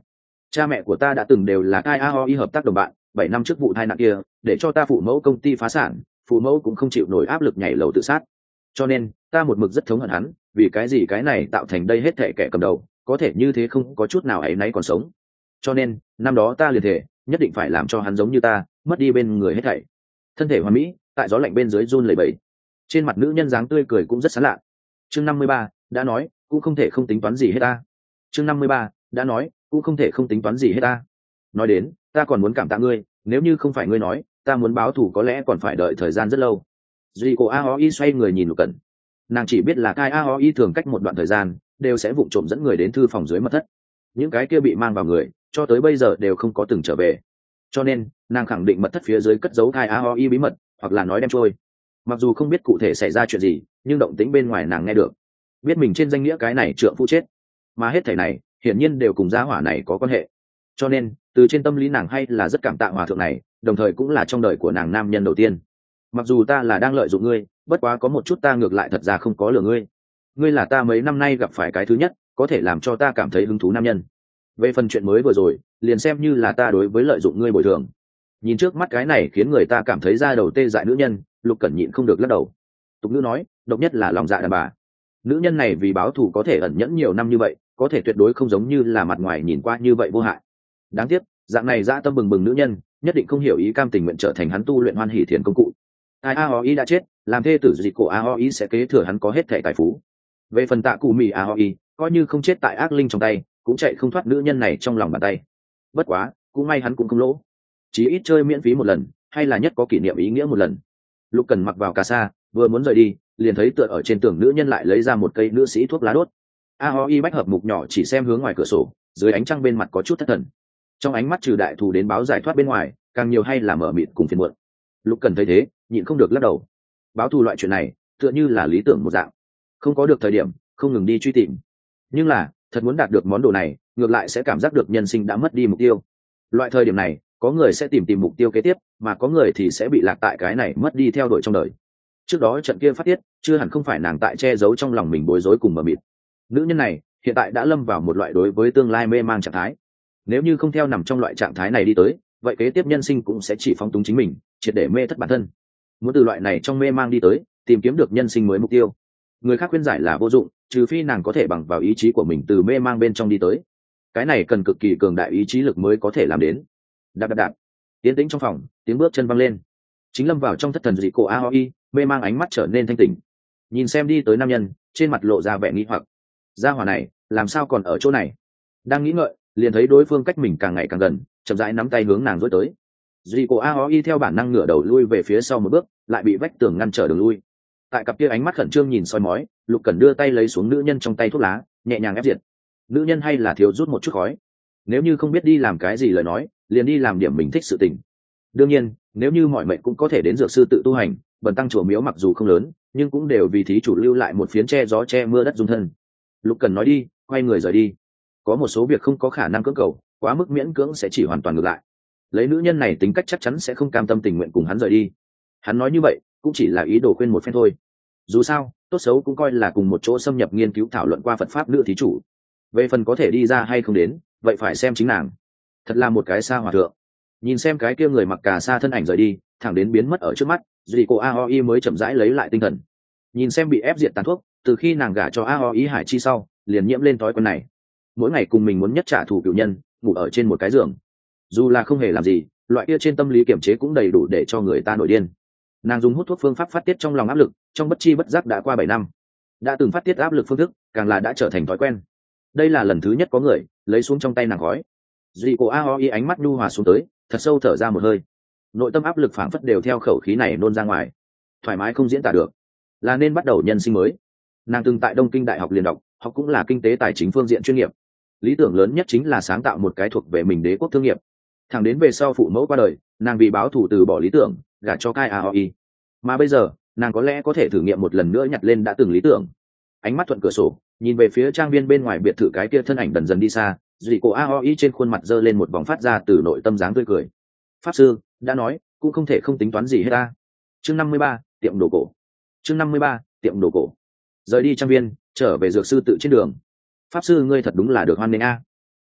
Cha mẹ của ta đã từng đều là kai a ho i hợp tác đồng bạn, bảy năm trước vụ tai nạn kia để cho ta phụ mẫu công ty phá sản, phụ mẫu cũng không chịu nổi áp lực nhảy lầu tự sát, cho nên ta một mực rất thống hận hắn. Vì cái gì cái này tạo thành đây hết thệ kẻ cầm đầu có thể như thế không có chút nào áy náy còn sống, cho nên năm đó ta liền thể nhất định phải làm cho hắn giống như ta, mất đi bên người hết thảy. Thân thể hoàn mỹ tại gió lạnh bên dưới run lẩy bẩy, trên mặt nữ nhân dáng tươi cười cũng rất sán lạ. Chương năm mươi ba đã nói cũng không thể không tính toán gì hết ta. Chương năm mươi ba đã nói cũng không thể không tính toán gì hết ta. Nói đến ta còn muốn cảm tạ ngươi, nếu như không phải ngươi nói ta muốn báo thù có lẽ còn phải đợi thời gian rất lâu. Duy cô Aoi xoay người nhìn Lục Cẩn, nàng chỉ biết là Kai Aoi thường cách một đoạn thời gian đều sẽ vụng trộm dẫn người đến thư phòng dưới mật thất, những cái kia bị mang vào người cho tới bây giờ đều không có từng trở về, cho nên nàng khẳng định mật thất phía dưới cất giấu Kai Aoi bí mật, hoặc là nói đem trôi. Mặc dù không biết cụ thể xảy ra chuyện gì, nhưng động tĩnh bên ngoài nàng nghe được, biết mình trên danh nghĩa cái này trượng phu chết, mà hết thảy này hiển nhiên đều cùng gia hỏa này có quan hệ, cho nên từ trên tâm lý nàng hay là rất cảm tạ hòa thượng này, đồng thời cũng là trong đời của nàng nam nhân đầu tiên. Mặc dù ta là đang lợi dụng ngươi, bất quá có một chút ta ngược lại thật ra không có lừa ngươi, ngươi là ta mấy năm nay gặp phải cái thứ nhất có thể làm cho ta cảm thấy hứng thú nam nhân. Về phần chuyện mới vừa rồi liền xem như là ta đối với lợi dụng ngươi bồi thường. Nhìn trước mắt cái này khiến người ta cảm thấy da đầu tê dại nữ nhân, Lục Cẩn nhịn không được lắc đầu. Tục ngữ nói độc nhất là lòng dạ đàn bà, nữ nhân này vì báo thù có thể ẩn nhẫn nhiều năm như vậy, có thể tuyệt đối không giống như là mặt ngoài nhìn qua như vậy vô hại. Đáng tiếc dạng này dã tâm bừng bừng nữ nhân nhất định không hiểu ý cam tình nguyện trở thành hắn tu luyện hoan hỷ thiền công cụ. Ai Aoi đã chết, làm thê tử dịch của Aoi sẽ kế thừa hắn có hết thảy tài phú. Về phần Tạ Cụ Mì Aoi, coi như không chết tại ác linh trong tay cũng chạy không thoát nữ nhân này trong lòng bàn tay. Bất quá cũng may hắn cũng không lỗ, chí ít chơi miễn phí một lần, hay là nhất có kỷ niệm ý nghĩa một lần. Lục Cần mặc vào cà sa vừa muốn rời đi, liền thấy tựa ở trên tường nữ nhân lại lấy ra một cây nữ sĩ thuốc lá đốt. Aoi bách hợp mục nhỏ chỉ xem hướng ngoài cửa sổ, dưới ánh trăng bên mặt có chút thất thần, trong ánh mắt trừ đại thù đến báo giải thoát bên ngoài càng nhiều hay là mở mịt cùng phiền muộn. Lục Cần thấy thế nhịn không được lắc đầu, báo thù loại chuyện này tựa như là lý tưởng một dạng, không có được thời điểm không ngừng đi truy tìm, nhưng là thật muốn đạt được món đồ này ngược lại sẽ cảm giác được nhân sinh đã mất đi mục tiêu. Loại thời điểm này có người sẽ tìm tìm mục tiêu kế tiếp, mà có người thì sẽ bị lạc tại cái này mất đi theo đuổi trong đời. Trước đó trận kia phát tiết chưa hẳn không phải nàng tại che giấu trong lòng mình bối rối cùng mờ mịt. Nữ nhân này hiện tại đã lâm vào một loại đối với tương lai mê mang trạng thái, nếu như không theo nằm trong loại trạng thái này đi tới, vậy kế tiếp nhân sinh cũng sẽ chỉ phóng túng chính mình, triệt để mê thất bản thân. Muốn từ loại này trong mê mang đi tới, tìm kiếm được nhân sinh mới mục tiêu, người khác khuyên giải là vô dụng, trừ phi nàng có thể bằng vào ý chí của mình từ mê mang bên trong đi tới. Cái này cần cực kỳ cường đại ý chí lực mới có thể làm đến. Đạp đạp đạp, tiến tĩnh trong phòng, tiếng bước chân văng lên. Chính lâm vào trong thất thần dị cổ Aoi, mê mang ánh mắt trở nên thanh tỉnh, nhìn xem đi tới nam nhân, trên mặt lộ ra vẻ nghi hoặc. Gia hỏa này làm sao còn ở chỗ này? Đang nghĩ ngợi, liền thấy đối phương cách mình càng ngày càng gần, chậm rãi nắm tay hướng nàng dối tới. Dị cổ Aoi theo bản năng ngửa đầu lui về phía sau một bước, lại bị vách tường ngăn trở đường lui. Tại cặp kia ánh mắt khẩn trương nhìn soi mói, Lục Cẩn đưa tay lấy xuống nữ nhân trong tay thuốc lá, nhẹ nhàng ép diệt. Nữ nhân hay là thiếu rút một chút khói, nếu như không biết đi làm cái gì lời nói, liền đi làm điểm mình thích sự tình. Đương nhiên nếu như mọi mệnh cũng có thể đến dược sư tự tu hành, bần tăng chùa miếu mặc dù không lớn nhưng cũng đều vì thí chủ lưu lại một phiến che gió che mưa đất dung thân. Lục Cẩn nói đi, quay người rời đi. Có một số việc không có khả năng cưỡng cầu, quá mức miễn cưỡng sẽ chỉ hoàn toàn ngược lại. Lấy nữ nhân này tính cách chắc chắn sẽ không cam tâm tình nguyện cùng hắn rời đi. Hắn nói như vậy cũng chỉ là ý đồ khuyên một phen thôi, dù sao tốt xấu cũng coi là cùng một chỗ xâm nhập nghiên cứu thảo luận qua Phật pháp nữ thí chủ. Về phần có thể đi ra hay không đến, vậy phải xem chính nàng. Thật là một cái xa hòa thượng. Nhìn xem cái kia người mặc cà sa thân ảnh rời đi, thẳng đến biến mất ở trước mắt, Duy cô Aoi mới chậm rãi lấy lại tinh thần. Nhìn xem bị ép diệt tàn thuốc, từ khi nàng gả cho Aoi Hải Chi sau, liền nhiễm lên thói quen này. Mỗi ngày cùng mình muốn nhất trả thù cựu nhân, ngủ ở trên một cái giường. Dù là không hề làm gì, loại kia trên tâm lý kiểm chế cũng đầy đủ để cho người ta nổi điên. Nàng dùng hút thuốc phương pháp phát tiết trong lòng áp lực, trong bất chi bất giác đã qua bảy năm. Đã từng phát tiết áp lực phương thức, càng là đã trở thành thói quen. Đây là lần thứ nhất có người lấy xuống trong tay nàng gói. Duy cô Aoi ánh mắt nhu hòa xuống tới, thật sâu thở ra một hơi. Nội tâm áp lực phảng phất đều theo khẩu khí này nôn ra ngoài, thoải mái không diễn tả được, là nên bắt đầu nhân sinh mới. Nàng từng tại Đông Kinh Đại học liền đọc, học cũng là kinh tế tài chính phương diện chuyên nghiệp. Lý tưởng lớn nhất chính là sáng tạo một cái thuộc về mình đế quốc thương nghiệp. Thẳng đến về sau phụ mẫu qua đời, nàng vì báo thù từ bỏ lý tưởng, gả cho Kai Aoi. Mà bây giờ, nàng có lẽ có thể thử nghiệm một lần nữa nhặt lên đã từng lý tưởng. Ánh mắt thuận cửa sổ, nhìn về phía trang viên bên ngoài biệt thự, cái kia thân ảnh dần dần đi xa, Duy cô Aoi trên khuôn mặt giơ lên một vòng phát ra từ nội tâm dáng tươi cười. Pháp sư đã nói, cũng không thể không tính toán gì hết ta. Chương năm mươi ba, tiệm đồ cổ. Chương năm mươi ba, tiệm đồ cổ. Rời đi trang viên, trở về dược sư tự trên đường. Pháp sư ngươi thật đúng là được hoan nghênh a.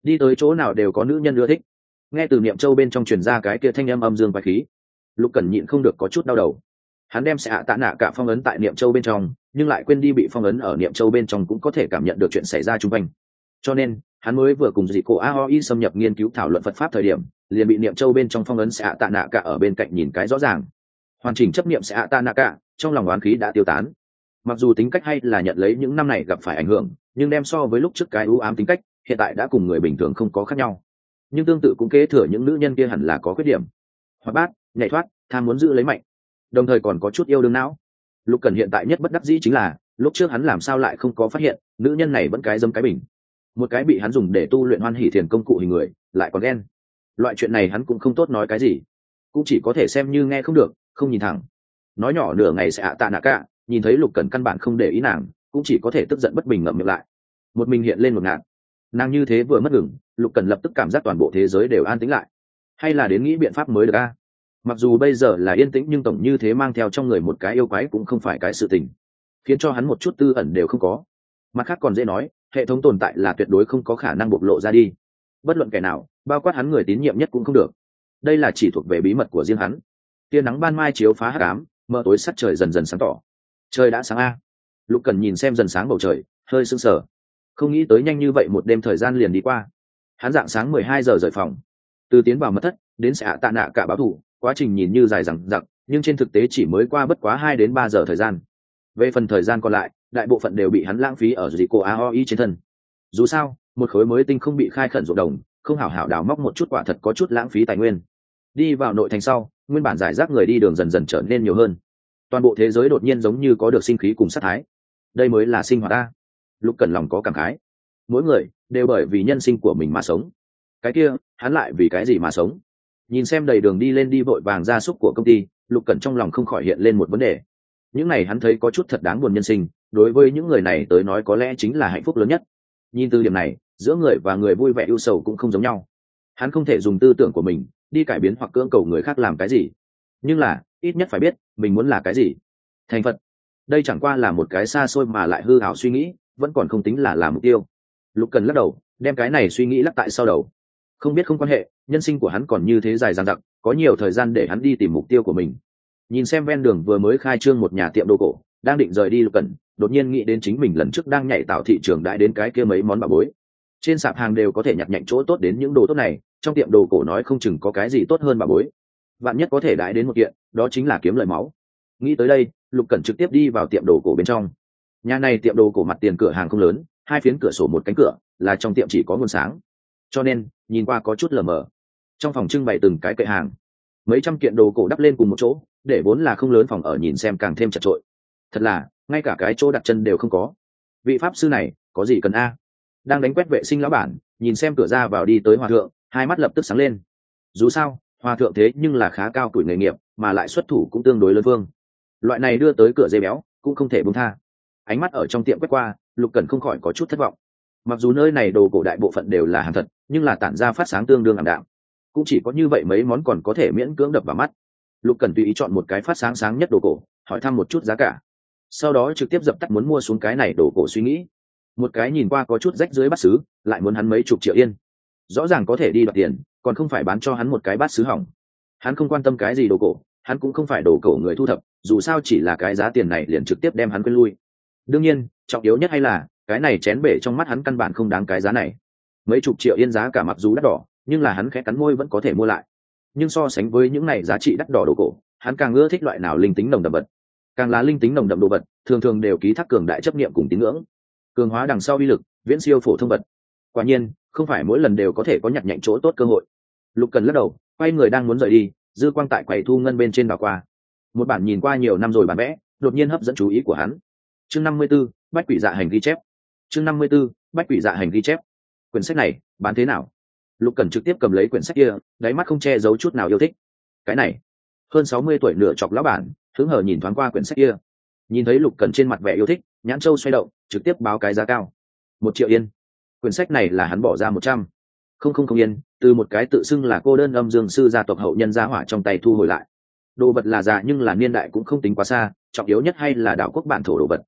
đi tới chỗ nào đều có nữ nhân ưa thích. Nghe từ niệm châu bên trong truyền ra cái kia thanh âm âm dương quái khí, lục cẩn nhịn không được có chút đau đầu. Hắn đem xạ tạ nạ cả phong ấn tại niệm châu bên trong, nhưng lại quên đi bị phong ấn ở niệm châu bên trong cũng có thể cảm nhận được chuyện xảy ra chung quanh. Cho nên hắn mới vừa cùng dị cổ a o i xâm nhập nghiên cứu thảo luận Phật pháp thời điểm, liền bị niệm châu bên trong phong ấn xạ tạ nạ cả ở bên cạnh nhìn cái rõ ràng. Hoàn chỉnh chấp niệm xạ tạ nạ cả, trong lòng oán khí đã tiêu tán. Mặc dù tính cách hay là nhận lấy những năm này gặp phải ảnh hưởng, nhưng đem so với lúc trước cái u ám tính cách, hiện tại đã cùng người bình thường không có khác nhau. Nhưng tương tự cũng kế thừa những nữ nhân kia hẳn là có khuyết điểm, hoạt bát, nhảy thoát, tham muốn giữ lấy mạnh, đồng thời còn có chút yêu đương não. Lục Cần hiện tại nhất bất đắc dĩ chính là lúc trước hắn làm sao lại không có phát hiện nữ nhân này vẫn cái dâm cái bình, một cái bị hắn dùng để tu luyện hoan hỷ thiền công cụ hình người lại còn ghen. Loại chuyện này hắn cũng không tốt nói cái gì, cũng chỉ có thể xem như nghe không được, không nhìn thẳng. Nói nhỏ nửa ngày sẽ ạ tạ nạ cả, nhìn thấy Lục Cần căn bản không để ý nàng, cũng chỉ có thể tức giận bất bình ngậm miệng lại. Một mình hiện lên một ngạn, nàng như thế vừa mất ngừng, Lục Cần lập tức cảm giác toàn bộ thế giới đều an tĩnh lại. Hay là đến nghĩ biện pháp mới được a? Mặc dù bây giờ là yên tĩnh nhưng tổng như thế mang theo trong người một cái yêu quái cũng không phải cái sự tình, khiến cho hắn một chút tư ẩn đều không có. Mặt khác còn dễ nói, hệ thống tồn tại là tuyệt đối không có khả năng bộc lộ ra đi, bất luận kẻ nào, bao quát hắn người tín nhiệm nhất cũng không được. Đây là chỉ thuộc về bí mật của riêng hắn. Tia nắng ban mai chiếu phá hắc ám, mờ tối sắc trời dần dần sáng tỏ. Trời đã sáng a. Lục Cần nhìn xem dần sáng bầu trời, hơi sững sờ. Không nghĩ tới nhanh như vậy một đêm thời gian liền đi qua. Hắn dạng sáng mười hai giờ rời phòng, từ tiến vào mật thất đến sẽ tạ nạ cả báo thủ, quá trình nhìn như dài dằng dặc, nhưng trên thực tế chỉ mới qua bất quá hai đến ba giờ thời gian. Về phần thời gian còn lại, đại bộ phận đều bị hắn lãng phí ở Rico a o i trên thân. Dù sao, một khối mới tinh không bị khai khẩn ruộng đồng, không hảo hảo đào móc một chút quả thật có chút lãng phí tài nguyên. Đi vào nội thành sau, nguyên bản giải rác người đi đường dần dần trở nên nhiều hơn. Toàn bộ thế giới đột nhiên giống như có được sinh khí cùng sát thái. Đây mới là sinh hoạt ta. Lục Cần lòng có cảm khái. Mỗi người đều bởi vì nhân sinh của mình mà sống. Cái kia, hắn lại vì cái gì mà sống? Nhìn xem đầy đường đi lên đi vội vàng gia súc của công ty, Lục Cẩn trong lòng không khỏi hiện lên một vấn đề. Những này hắn thấy có chút thật đáng buồn nhân sinh, đối với những người này tới nói có lẽ chính là hạnh phúc lớn nhất. Nhìn từ điểm này, giữa người và người vui vẻ ưu sầu cũng không giống nhau. Hắn không thể dùng tư tưởng của mình đi cải biến hoặc cưỡng cầu người khác làm cái gì, nhưng là ít nhất phải biết mình muốn là cái gì. Thành Phật, đây chẳng qua là một cái xa xôi mà lại hư ảo suy nghĩ, vẫn còn không tính là là mục tiêu. Lục Cần lắc đầu, đem cái này suy nghĩ lắc tại sau đầu. Không biết không quan hệ, nhân sinh của hắn còn như thế dài dằng dặc, có nhiều thời gian để hắn đi tìm mục tiêu của mình. Nhìn xem ven đường vừa mới khai trương một nhà tiệm đồ cổ, đang định rời đi Lục Cẩn, đột nhiên nghĩ đến chính mình lần trước đang nhảy tạo thị trường đãi đến cái kia mấy món bà bối. Trên sạp hàng đều có thể nhặt nhạnh chỗ tốt đến những đồ tốt này, trong tiệm đồ cổ nói không chừng có cái gì tốt hơn bà bối. Vạn nhất có thể đãi đến một kiện, đó chính là kiếm lời máu. Nghĩ tới đây, Lục Cẩn trực tiếp đi vào tiệm đồ cổ bên trong. Nhà này tiệm đồ cổ mặt tiền cửa hàng không lớn, hai phiến cửa sổ một cánh cửa, là trong tiệm chỉ có nguồn sáng, cho nên nhìn qua có chút lờ mờ. Trong phòng trưng bày từng cái kệ hàng, mấy trăm kiện đồ cổ đắp lên cùng một chỗ, để vốn là không lớn phòng ở nhìn xem càng thêm chật trội. Thật là ngay cả cái chỗ đặt chân đều không có. Vị pháp sư này có gì cần a? Đang đánh quét vệ sinh lão bản nhìn xem cửa ra vào đi tới hòa thượng, hai mắt lập tức sáng lên. Dù sao hòa thượng thế nhưng là khá cao tuổi nghề nghiệp, mà lại xuất thủ cũng tương đối lớn vương, loại này đưa tới cửa dây béo cũng không thể buông tha. Ánh mắt ở trong tiệm quét qua, Lục Cẩn không khỏi có chút thất vọng. Mặc dù nơi này đồ cổ đại bộ phận đều là hàng thật, nhưng là tản ra phát sáng tương đương ảm đạm, cũng chỉ có như vậy mấy món còn có thể miễn cưỡng đập vào mắt. Lục Cẩn tùy ý chọn một cái phát sáng sáng nhất đồ cổ, hỏi thăm một chút giá cả, sau đó trực tiếp dập tắt muốn mua xuống cái này đồ cổ suy nghĩ. Một cái nhìn qua có chút rách dưới bát sứ, lại muốn hắn mấy chục triệu yên, rõ ràng có thể đi đoạt tiền, còn không phải bán cho hắn một cái bát sứ hỏng. Hắn không quan tâm cái gì đồ cổ, hắn cũng không phải đồ cổ người thu thập, dù sao chỉ là cái giá tiền này liền trực tiếp đem hắn quên lui. Đương nhiên trọng yếu nhất hay là cái này chén bể trong mắt hắn căn bản không đáng cái giá này. Mấy chục triệu yên giá cả mặc dù đắt đỏ, nhưng là hắn khẽ cắn môi vẫn có thể mua lại. Nhưng so sánh với những này giá trị đắt đỏ đồ cổ, hắn càng ưa thích loại nào linh tính nồng đậm vật. Càng là linh tính nồng đậm đồ vật, thường thường đều ký thác cường đại chấp niệm cùng tín ngưỡng, cường hóa đằng sau uy lực viễn siêu phổ thông vật. Quả nhiên không phải mỗi lần đều có thể có nhặt nhạnh chỗ tốt cơ hội. Lục Cần lắc đầu, quay người đang muốn rời đi, dư quang tại quầy thu ngân bên trên đảo qua, một bản nhìn qua nhiều năm rồi bản vẽ đột nhiên hấp dẫn chú ý của hắn. Chương năm mươi 54, bách quỷ dạ hành ghi chép. Chương năm mươi 54, bách quỷ dạ hành ghi chép. Quyển sách này bán thế nào? Lục Cẩn trực tiếp cầm lấy quyển sách kia, đáy mắt không che giấu chút nào yêu thích. Cái này, hơn sáu mươi tuổi nửa chọc lão bản, hứng hờ nhìn thoáng qua quyển sách kia, nhìn thấy Lục Cẩn trên mặt vẻ yêu thích, nhãn châu xoay động, trực tiếp báo cái giá cao. Một triệu yên. Quyển sách này là hắn bỏ ra một trăm không không không yên, từ một cái tự xưng là cô đơn âm dương sư gia tộc hậu nhân gia hỏa trong tay thu hồi lại. Đồ vật là già nhưng là niên đại cũng không tính quá xa, trọng yếu nhất hay là đạo quốc bản thổ đồ vật.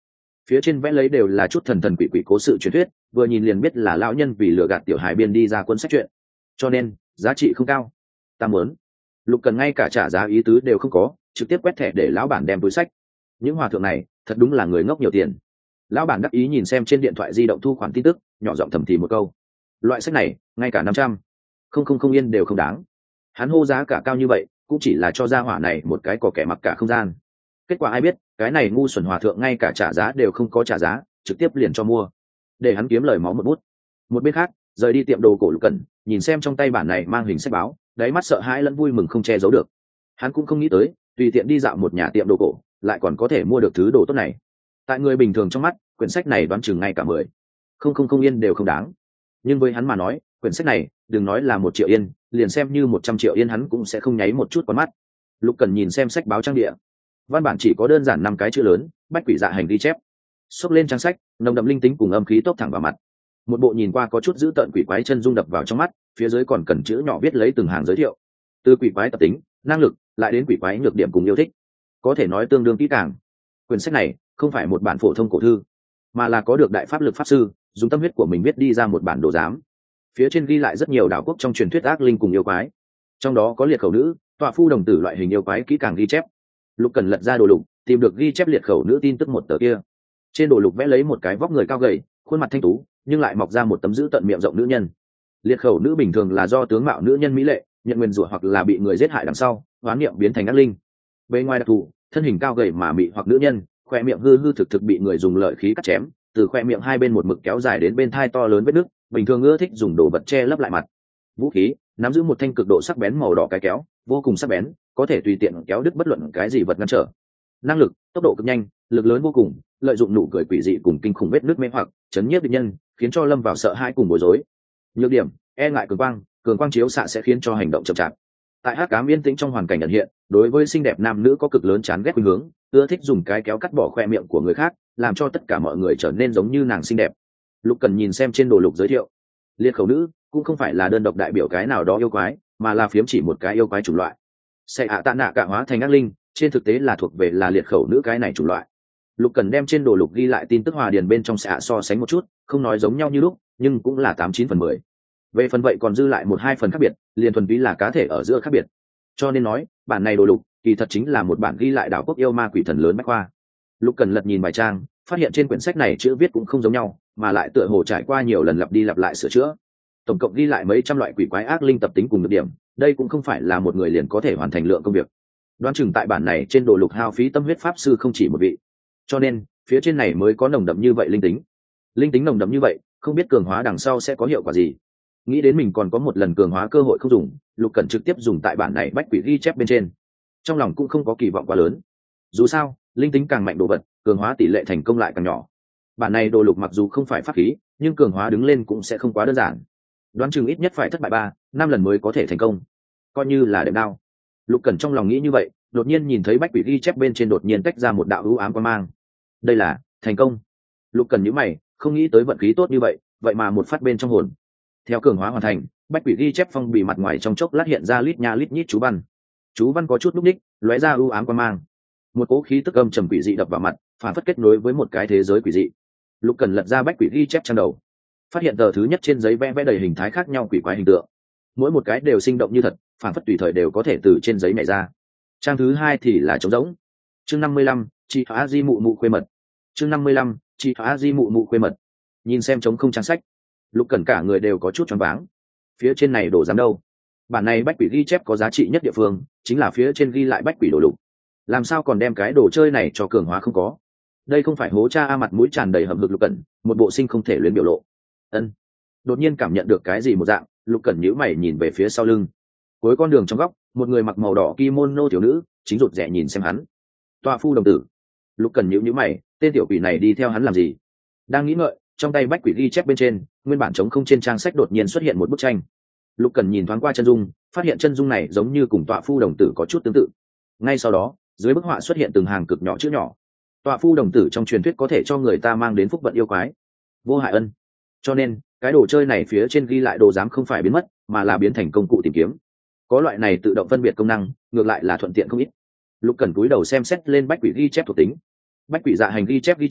phía trên vẽ lấy đều là chút thần thần quỷ quỷ cố sự truyền thuyết, vừa nhìn liền biết là lão nhân vì lừa gạt tiểu hài biên đi ra cuốn sách truyện, cho nên giá trị không cao. Ta muốn. Lục Cần ngay cả trả giá ý tứ đều không có, trực tiếp quét thẻ để lão bản đem túi sách. Những hòa thượng này thật đúng là người ngốc nhiều tiền. Lão bản đắc ý nhìn xem trên điện thoại di động thu khoản tin tức, nhỏ giọng thầm thì một câu: loại sách này ngay cả năm trăm không không không yên đều không đáng. Hắn hô giá cả cao như vậy cũng chỉ là cho gia hỏa này một cái có kẻ mặc cả không gian. Kết quả ai biết cái này ngu xuẩn hòa thượng ngay cả trả giá đều không có trả giá, trực tiếp liền cho mua, để hắn kiếm lời máu một bút. Một bên khác, rời đi tiệm đồ cổ Lục Cẩn nhìn xem trong tay bản này mang hình sách báo, đáy mắt sợ hãi lẫn vui mừng không che giấu được. Hắn cũng không nghĩ tới tùy tiện đi dạo một nhà tiệm đồ cổ lại còn có thể mua được thứ đồ tốt này. Tại người bình thường trong mắt, quyển sách này đoán chừng ngay cả mười không không không yên đều không đáng, nhưng với hắn mà nói, quyển sách này đừng nói là một triệu yên, liền xem như một trăm triệu yên hắn cũng sẽ không nháy một chút con mắt. Lục Cần nhìn xem sách báo trang địa, văn bản chỉ có đơn giản năm cái chữ lớn: bách quỷ dạ hành ghi chép. Xốc lên trang sách, nồng đậm linh tính cùng âm khí tốc thẳng vào mặt. Một bộ nhìn qua có chút dữ tợn quỷ quái chân dung đập vào trong mắt, phía dưới còn cần chữ nhỏ viết lấy từng hàng giới thiệu, từ quỷ quái tập tính, năng lực, lại đến quỷ quái nhược điểm cùng yêu thích, có thể nói tương đương kỹ càng. Quyển sách này không phải một bản phổ thông cổ thư, mà là có được đại pháp lực pháp sư dùng tâm huyết của mình viết đi ra một bản đồ giám. Phía trên ghi lại rất nhiều đảo quốc trong truyền thuyết ác linh cùng yêu quái, trong đó có liệt khẩu nữ, tọa phu đồng tử loại hình yêu quái kỹ càng ghi chép. Lục Cần lật ra đồ lục, tìm được ghi chép liệt khẩu nữ tin tức một tờ kia. Trên đồ lục vẽ lấy một cái vóc người cao gầy, khuôn mặt thanh tú, nhưng lại mọc ra một tấm dữ tận miệng rộng nữ nhân. Liệt khẩu nữ bình thường là do tướng mạo nữ nhân mỹ lệ, nhận nguyền rủa hoặc là bị người giết hại đằng sau, hoán niệm biến thành ác linh. Bề ngoài đặc thù, thân hình cao gầy mà mị hoặc nữ nhân, khoe miệng hư hư thực thực bị người dùng lợi khí cắt chém, từ khoe miệng hai bên một mực kéo dài đến bên thai to lớn vết nứt, bình thường ưa thích dùng đồ vật che lấp lại mặt. Vũ khí, nắm giữ một thanh cực độ sắc bén màu đỏ cái kéo, vô cùng sắc bén, có thể tùy tiện kéo đứt bất luận cái gì vật ngăn trở. Năng lực, tốc độ cực nhanh, lực lớn vô cùng, lợi dụng nụ cười quỷ dị cùng kinh khủng vết nứt mê hoặc, chấn nhiếp địch nhân, khiến cho lâm vào sợ hãi cùng bối rối. Nhược điểm, e ngại cường quang, cường quang chiếu xạ sẽ khiến cho hành động chậm chạp. Tại hắc ám yên tĩnh trong hoàn cảnh ẩn hiện, đối với xinh đẹp nam nữ có cực lớn chán ghét khuynh hướng, ưa thích dùng cái kéo cắt bỏ khoe miệng của người khác, làm cho tất cả mọi người trở nên giống như nàng xinh đẹp. Lục Cần nhìn xem trên đồ lục giới thiệu, liệt khẩu nữ cũng không phải là đơn độc đại biểu cái nào đó yêu quái, mà là phiếm chỉ một cái yêu quái chủng loại. Sẽ ạ tạ nạ cả hóa thành ác linh, trên thực tế là thuộc về là liệt khẩu nữ cái này chủng loại. Lục Cần đem trên đồ lục ghi lại tin tức hòa điền bên trong sẽ so sánh một chút, không nói giống nhau như lúc, nhưng cũng là tám chín phần mười. Về phần vậy còn dư lại một hai phần khác biệt, liền thuần túy là cá thể ở giữa khác biệt. Cho nên nói, bản này đồ lục kỳ thật chính là một bản ghi lại đảo quốc yêu ma quỷ thần lớn bách khoa. Lục Cần lật nhìn bài trang, phát hiện trên quyển sách này chữ viết cũng không giống nhau, mà lại tựa hồ trải qua nhiều lần lặp đi lặp lại sửa chữa. Tổng cộng ghi lại mấy trăm loại quỷ quái ác linh tập tính cùng nhược điểm, đây cũng không phải là một người liền có thể hoàn thành lượng công việc. Đoán chừng tại bản này trên đồ lục hao phí tâm huyết pháp sư không chỉ một vị, cho nên phía trên này mới có nồng đậm như vậy linh tính. Linh tính nồng đậm như vậy, không biết cường hóa đằng sau sẽ có hiệu quả gì. Nghĩ đến mình còn có một lần cường hóa cơ hội không dùng, Lục Cần trực tiếp dùng tại bản này bách quỷ ghi chép bên trên. Trong lòng cũng không có kỳ vọng quá lớn. Dù sao, linh tính càng mạnh đồ vật, cường hóa tỷ lệ thành công lại càng nhỏ. Bản này đồ lục mặc dù không phải pháp khí, nhưng cường hóa đứng lên cũng sẽ không quá đơn giản. Đoán chừng ít nhất phải thất bại ba, năm lần mới có thể thành công. Coi như là đệm đao. Lục Cần trong lòng nghĩ như vậy, đột nhiên nhìn thấy bách quỷ ghi chép bên trên đột nhiên tách ra một đạo u ám quang mang. Đây là thành công. Lục Cần nhíu mày, không nghĩ tới vận khí tốt như vậy, vậy mà một phát bên trong hồn. Theo cường hóa hoàn thành, bách quỷ ghi chép phong bì mặt ngoài trong chốc lát hiện ra lít nha lít nhít chú văn. Chú văn có chút lúc ních, lóe ra u ám quang mang. Một cỗ khí tức âm trầm quỷ dị đập vào mặt, phản phất kết nối với một cái thế giới quỷ dị. Lục Cần lật ra bách quỷ ghi chép trang đầu, phát hiện tờ thứ nhất trên giấy vẽ vẽ đầy hình thái khác nhau quỷ quái hình tượng, mỗi một cái đều sinh động như thật, phản phất tùy thời đều có thể từ trên giấy nhảy ra. Trang thứ hai thì là trống rỗng. Chương năm mươi lăm, chị Hóa Di mụ mụ khuê mật. Chương năm mươi lăm, chị Hóa Di mụ mụ khuê mật. Nhìn xem trống không trang sách, Lục Cần cả người đều có chút choáng váng. Phía trên này đổ dám đâu? Bản này bách quỷ ghi chép có giá trị nhất địa phương, chính là phía trên ghi lại bách quỷ đồ lục. Làm sao còn đem cái đồ chơi này cho cường hóa không có? Đây không phải hố cha a, mặt mũi tràn đầy hầm hực Lục Cần, một bộ sinh không thể luyến biểu lộ. Ân. Đột nhiên cảm nhận được cái gì một dạng, Lục Cần nhíu mày nhìn về phía sau lưng. Cuối con đường trong góc, một người mặc màu đỏ kimono tiểu nữ chính rụt rè nhìn xem hắn. Tọa phu đồng tử. Lục Cần nhíu nhíu mày, tên tiểu quỷ này đi theo hắn làm gì? Đang nghĩ ngợi, trong tay bách quỷ ghi chép bên trên, nguyên bản trống không trên trang sách đột nhiên xuất hiện một bức tranh. Lục Cần nhìn thoáng qua chân dung, phát hiện chân dung này giống như cùng tọa phu đồng tử có chút tương tự. Ngay sau đó, dưới bức họa xuất hiện từng hàng cực nhỏ chữ nhỏ. Tọa phu đồng tử trong truyền thuyết có thể cho người ta mang đến phúc vận yêu quái, vô hại ân. Cho nên, cái đồ chơi này phía trên ghi lại đồ giám không phải biến mất, mà là biến thành công cụ tìm kiếm. Có loại này tự động phân biệt công năng, ngược lại là thuận tiện không ít. Lục Cần cúi đầu xem xét lên bách quỷ ghi chép thuộc tính. Bách quỷ dạ hành ghi chép ghi chép,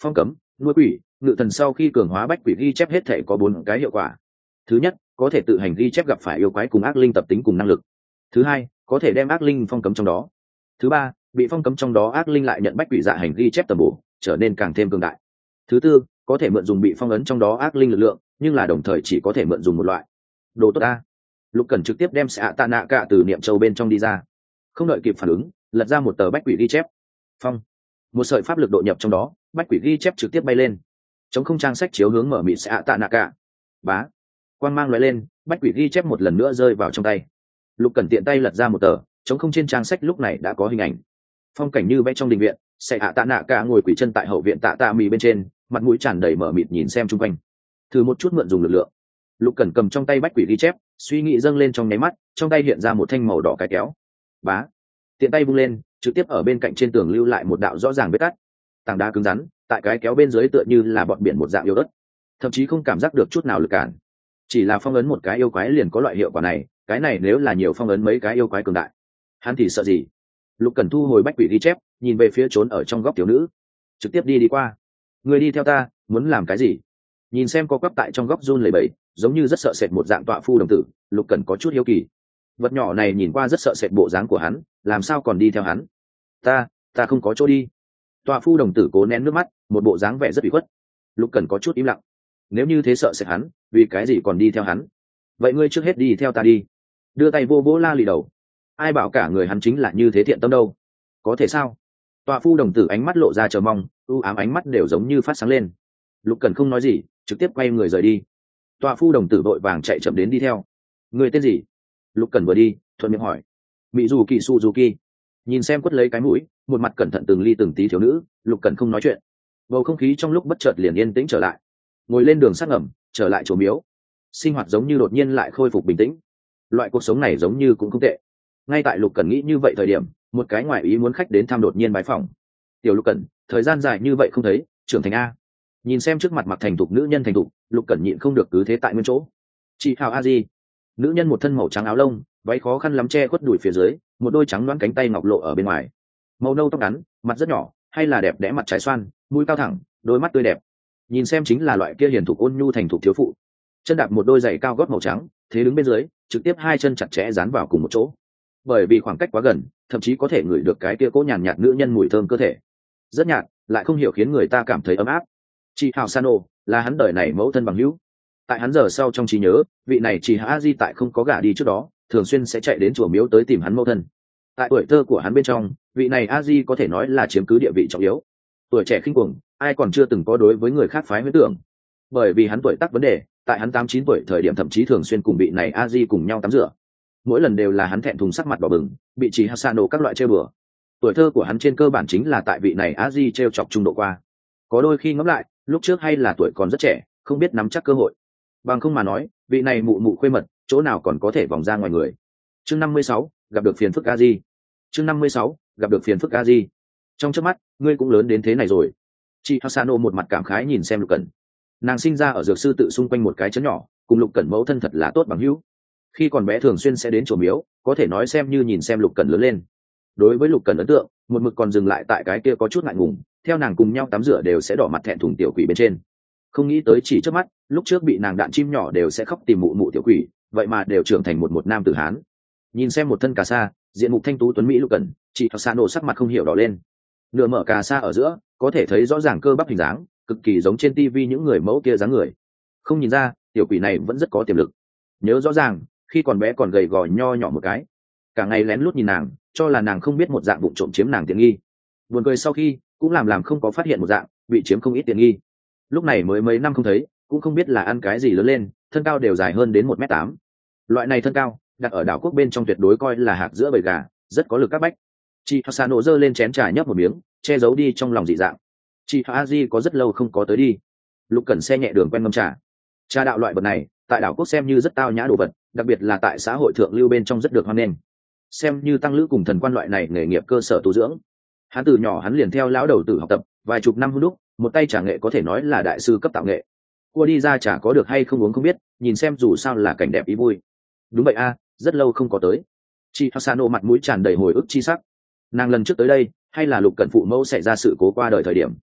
phong cấm, nuôi quỷ, ngự thần sau khi cường hóa bách quỷ ghi chép hết thể có bốn cái hiệu quả. Thứ nhất, có thể tự hành ghi chép gặp phải yêu quái cùng ác linh tập tính cùng năng lực. Thứ hai, có thể đem ác linh phong cấm trong đó. Thứ ba, bị phong cấm trong đó ác linh lại nhận bách quỷ dạ hành ghi chép tầm bổ, trở nên càng thêm cường đại. Thứ tư, có thể mượn dùng bị phong ấn trong đó ác linh lực lượng, nhưng là đồng thời chỉ có thể mượn dùng một loại. Đồ tốt a. Lục Cẩn trực tiếp đem xạ tạ nạ cả từ niệm châu bên trong đi ra, không đợi kịp phản ứng, lật ra một tờ bách quỷ ghi chép. Phong, một sợi pháp lực độ nhập trong đó, bách quỷ ghi chép trực tiếp bay lên, chống không trang sách chiếu hướng mở mịt xạ tạ nạ cả. Bá, quang mang lóe lên, bách quỷ ghi chép một lần nữa rơi vào trong tay. Lục Cẩn tiện tay lật ra một tờ, chống không trên trang sách lúc này đã có hình ảnh. Phong cảnh như vẽ trong đình viện, xạ tạ nạ cả ngồi quỳ chân tại hậu viện tạ tạ mì bên trên, mặt mũi tràn đầy mở mịt nhìn xem chung quanh. Thử một chút mượn dùng lực lượng. Lục Cẩn cầm trong tay bách quỷ ghi chép, suy nghĩ dâng lên trong nháy mắt, trong tay hiện ra một thanh màu đỏ cái kéo. Bá, tiện tay vung lên, trực tiếp ở bên cạnh trên tường lưu lại một đạo rõ ràng vết cắt. Tảng đá cứng rắn, tại cái kéo bên dưới tựa như là bọt biển một dạng yếu ớt, thậm chí không cảm giác được chút nào lực cản. Chỉ là phong ấn một cái yêu quái liền có loại hiệu quả này, cái này nếu là nhiều phong ấn mấy cái yêu quái cường đại, hắn thì sợ gì? Lục Cẩn thu hồi bách quỷ ghi chép, nhìn về phía trốn ở trong góc tiểu nữ, trực tiếp đi đi qua. Người đi theo ta, muốn làm cái gì? Nhìn xem có quắp tại trong góc run lẩy bẩy, giống như rất sợ sệt một dạng tọa phu đồng tử, Lục Cẩn có chút hiếu kỳ. Vật nhỏ này nhìn qua rất sợ sệt bộ dáng của hắn, làm sao còn đi theo hắn? Ta, ta không có chỗ đi. Tọa phu đồng tử cố nén nước mắt, một bộ dáng vẻ rất ủy khuất. Lục Cẩn có chút im lặng. Nếu như thế sợ sệt hắn, vì cái gì còn đi theo hắn? Vậy ngươi trước hết đi theo ta đi. Đưa tay vô vỗ la lì đầu. Ai bảo cả người hắn chính là như thế thiện tâm đâu? Có thể sao? Tọa phu đồng tử ánh mắt lộ ra chờ mong, ưu ám ánh mắt đều giống như phát sáng lên. Lục Cẩn không nói gì, trực tiếp quay người rời đi. Tọa phu đồng tử vội vàng chạy chậm đến đi theo. Người tên gì? Lục Cẩn vừa đi thuận miệng hỏi. Mỹ dù kỳ su dù kỳ. Nhìn xem quất lấy cái mũi, một mặt cẩn thận từng ly từng tí thiếu nữ, Lục Cẩn không nói chuyện. Bầu không khí trong lúc bất chợt liền yên tĩnh trở lại. Ngồi lên đường sắt ngầm, trở lại chỗ miếu, sinh hoạt giống như đột nhiên lại khôi phục bình tĩnh. Loại cuộc sống này giống như cũng không tệ. Ngay tại Lục Cẩn nghĩ như vậy thời điểm, một cái ngoại ý muốn khách đến thăm đột nhiên bái phòng. Tiểu Lục Cẩn, thời gian dài như vậy không thấy, trưởng thành a. Nhìn xem trước mặt mặc thành thục nữ nhân thành thục, Lục Cẩn nhịn không được cứ thế tại nguyên chỗ. Chị Hào a di. Nữ nhân một thân màu trắng áo lông, váy khó khăn lắm che khuất đùi phía dưới, một đôi trắng đoán cánh tay ngọc lộ ở bên ngoài. Màu nâu tóc ngắn, mặt rất nhỏ, hay là đẹp đẽ mặt trái xoan, mũi cao thẳng, đôi mắt tươi đẹp. Nhìn xem chính là loại kia hiền thục ôn nhu thành thục thiếu phụ. Chân đạp một đôi giày cao gót màu trắng, thế đứng bên dưới, trực tiếp hai chân chặt chẽ dán vào cùng một chỗ. Bởi vì khoảng cách quá gần, thậm chí có thể ngửi được cái kia cỗ nhàn nhạt nữ nhân mùi thơm cơ thể. Rất nhạt, lại không hiểu khiến người ta cảm thấy ấm áp. Chị Hào Sano là hắn đời này mẫu thân bằng hữu. Tại hắn giờ sau trong trí nhớ, vị này chị Hà Di tại không có gả đi trước đó, thường xuyên sẽ chạy đến chùa miếu tới tìm hắn mẫu thân. Tại tuổi thơ của hắn bên trong, vị này A Di có thể nói là chiếm cứ địa vị trọng yếu. Tuổi trẻ khinh cuồng, ai còn chưa từng có đối với người khác phái huyễn tưởng. Bởi vì hắn tuổi tác vấn đề, tại hắn tám chín tuổi thời điểm thậm chí thường xuyên cùng vị này A Di cùng nhau tắm rửa. Mỗi lần đều là hắn thẹn thùng sắc mặt đỏ bừng, bị chị Hasano các loại trêu bừa. Tuổi thơ của hắn trên cơ bản chính là tại vị này A Di trêu chọc trung độ qua. Có đôi khi ngẫm lại, lúc trước hay là tuổi còn rất trẻ, không biết nắm chắc cơ hội. Bằng không mà nói, vị này mụ mụ khuê mật, chỗ nào còn có thể vòng ra ngoài người. Chương năm mươi sáu, gặp được phiền phức A Di. Chương năm mươi sáu, gặp được phiền phức A Di. Trong chớp mắt, ngươi cũng lớn đến thế này rồi. Chị Hasano một mặt cảm khái nhìn xem Lục Cẩn. Nàng sinh ra ở dược sư tự xung quanh một cái trấn nhỏ, cùng Lục Cẩn mẫu thân thật là tốt bằng hữu. Khi còn bé thường xuyên sẽ đến chùa miếu, có thể nói xem như nhìn xem Lục Cẩn lớn lên. Đối với Lục Cẩn ấn tượng, một mực còn dừng lại tại cái kia có chút ngại ngùng, theo nàng cùng nhau tắm rửa đều sẽ đỏ mặt thẹn thùng tiểu quỷ bên trên. Không nghĩ tới chỉ trước mắt, lúc trước bị nàng đạn chim nhỏ đều sẽ khóc tìm mụ mụ tiểu quỷ, vậy mà đều trưởng thành một một nam tử hán. Nhìn xem một thân cà sa, diện mục thanh tú tuấn mỹ Lục Cẩn, chị Hasano sắc mặt không hiểu đỏ lên. Nửa mở cà sa ở giữa, có thể thấy rõ ràng cơ bắp hình dáng, cực kỳ giống trên tivi những người mẫu kia dáng người. Không nhìn ra, tiểu quỷ này vẫn rất có tiềm lực. Nhớ rõ ràng, khi còn bé còn gầy gò nho nhỏ một cái, cả ngày lén lút nhìn nàng, cho là nàng không biết một dạng vụng trộm chiếm nàng tiện nghi. Buồn cười sau khi, cũng làm làm không có phát hiện một dạng, bị chiếm không ít tiện nghi. Lúc này mới mấy năm không thấy, cũng không biết là ăn cái gì lớn lên, thân cao đều dài hơn đến một mét tám. Loại này thân cao, đặt ở đảo quốc bên trong tuyệt đối coi là hạc giữa bầy gà, rất có lực các bách. Chị Hasano giơ lên chén trà nhấp một miếng, che giấu đi trong lòng dị dạng. Chị Haji có rất lâu không có tới đi. Lục Cẩn xe nhẹ đường quen ngâm trà. Trà đạo loại vật này, tại đảo quốc xem như rất tao nhã đồ vật, đặc biệt là tại xã hội thượng lưu bên trong rất được hoan nghênh. Xem như tăng lữ cùng thần quan loại này nghề nghiệp cơ sở tu dưỡng. Hắn từ nhỏ hắn liền theo lão đầu tử học tập, vài chục năm hút đúc, một tay trà nghệ có thể nói là đại sư cấp tạo nghệ. Cua đi ra trà có được hay không uống không biết, nhìn xem dù sao là cảnh đẹp ý vui. Đúng vậy a, rất lâu không có tới. Chị Hasano mặt mũi tràn đầy hồi ức chi sắc. Nàng lần trước tới đây, hay là Lục Cẩn phụ mẫu xảy ra sự cố qua đời thời điểm.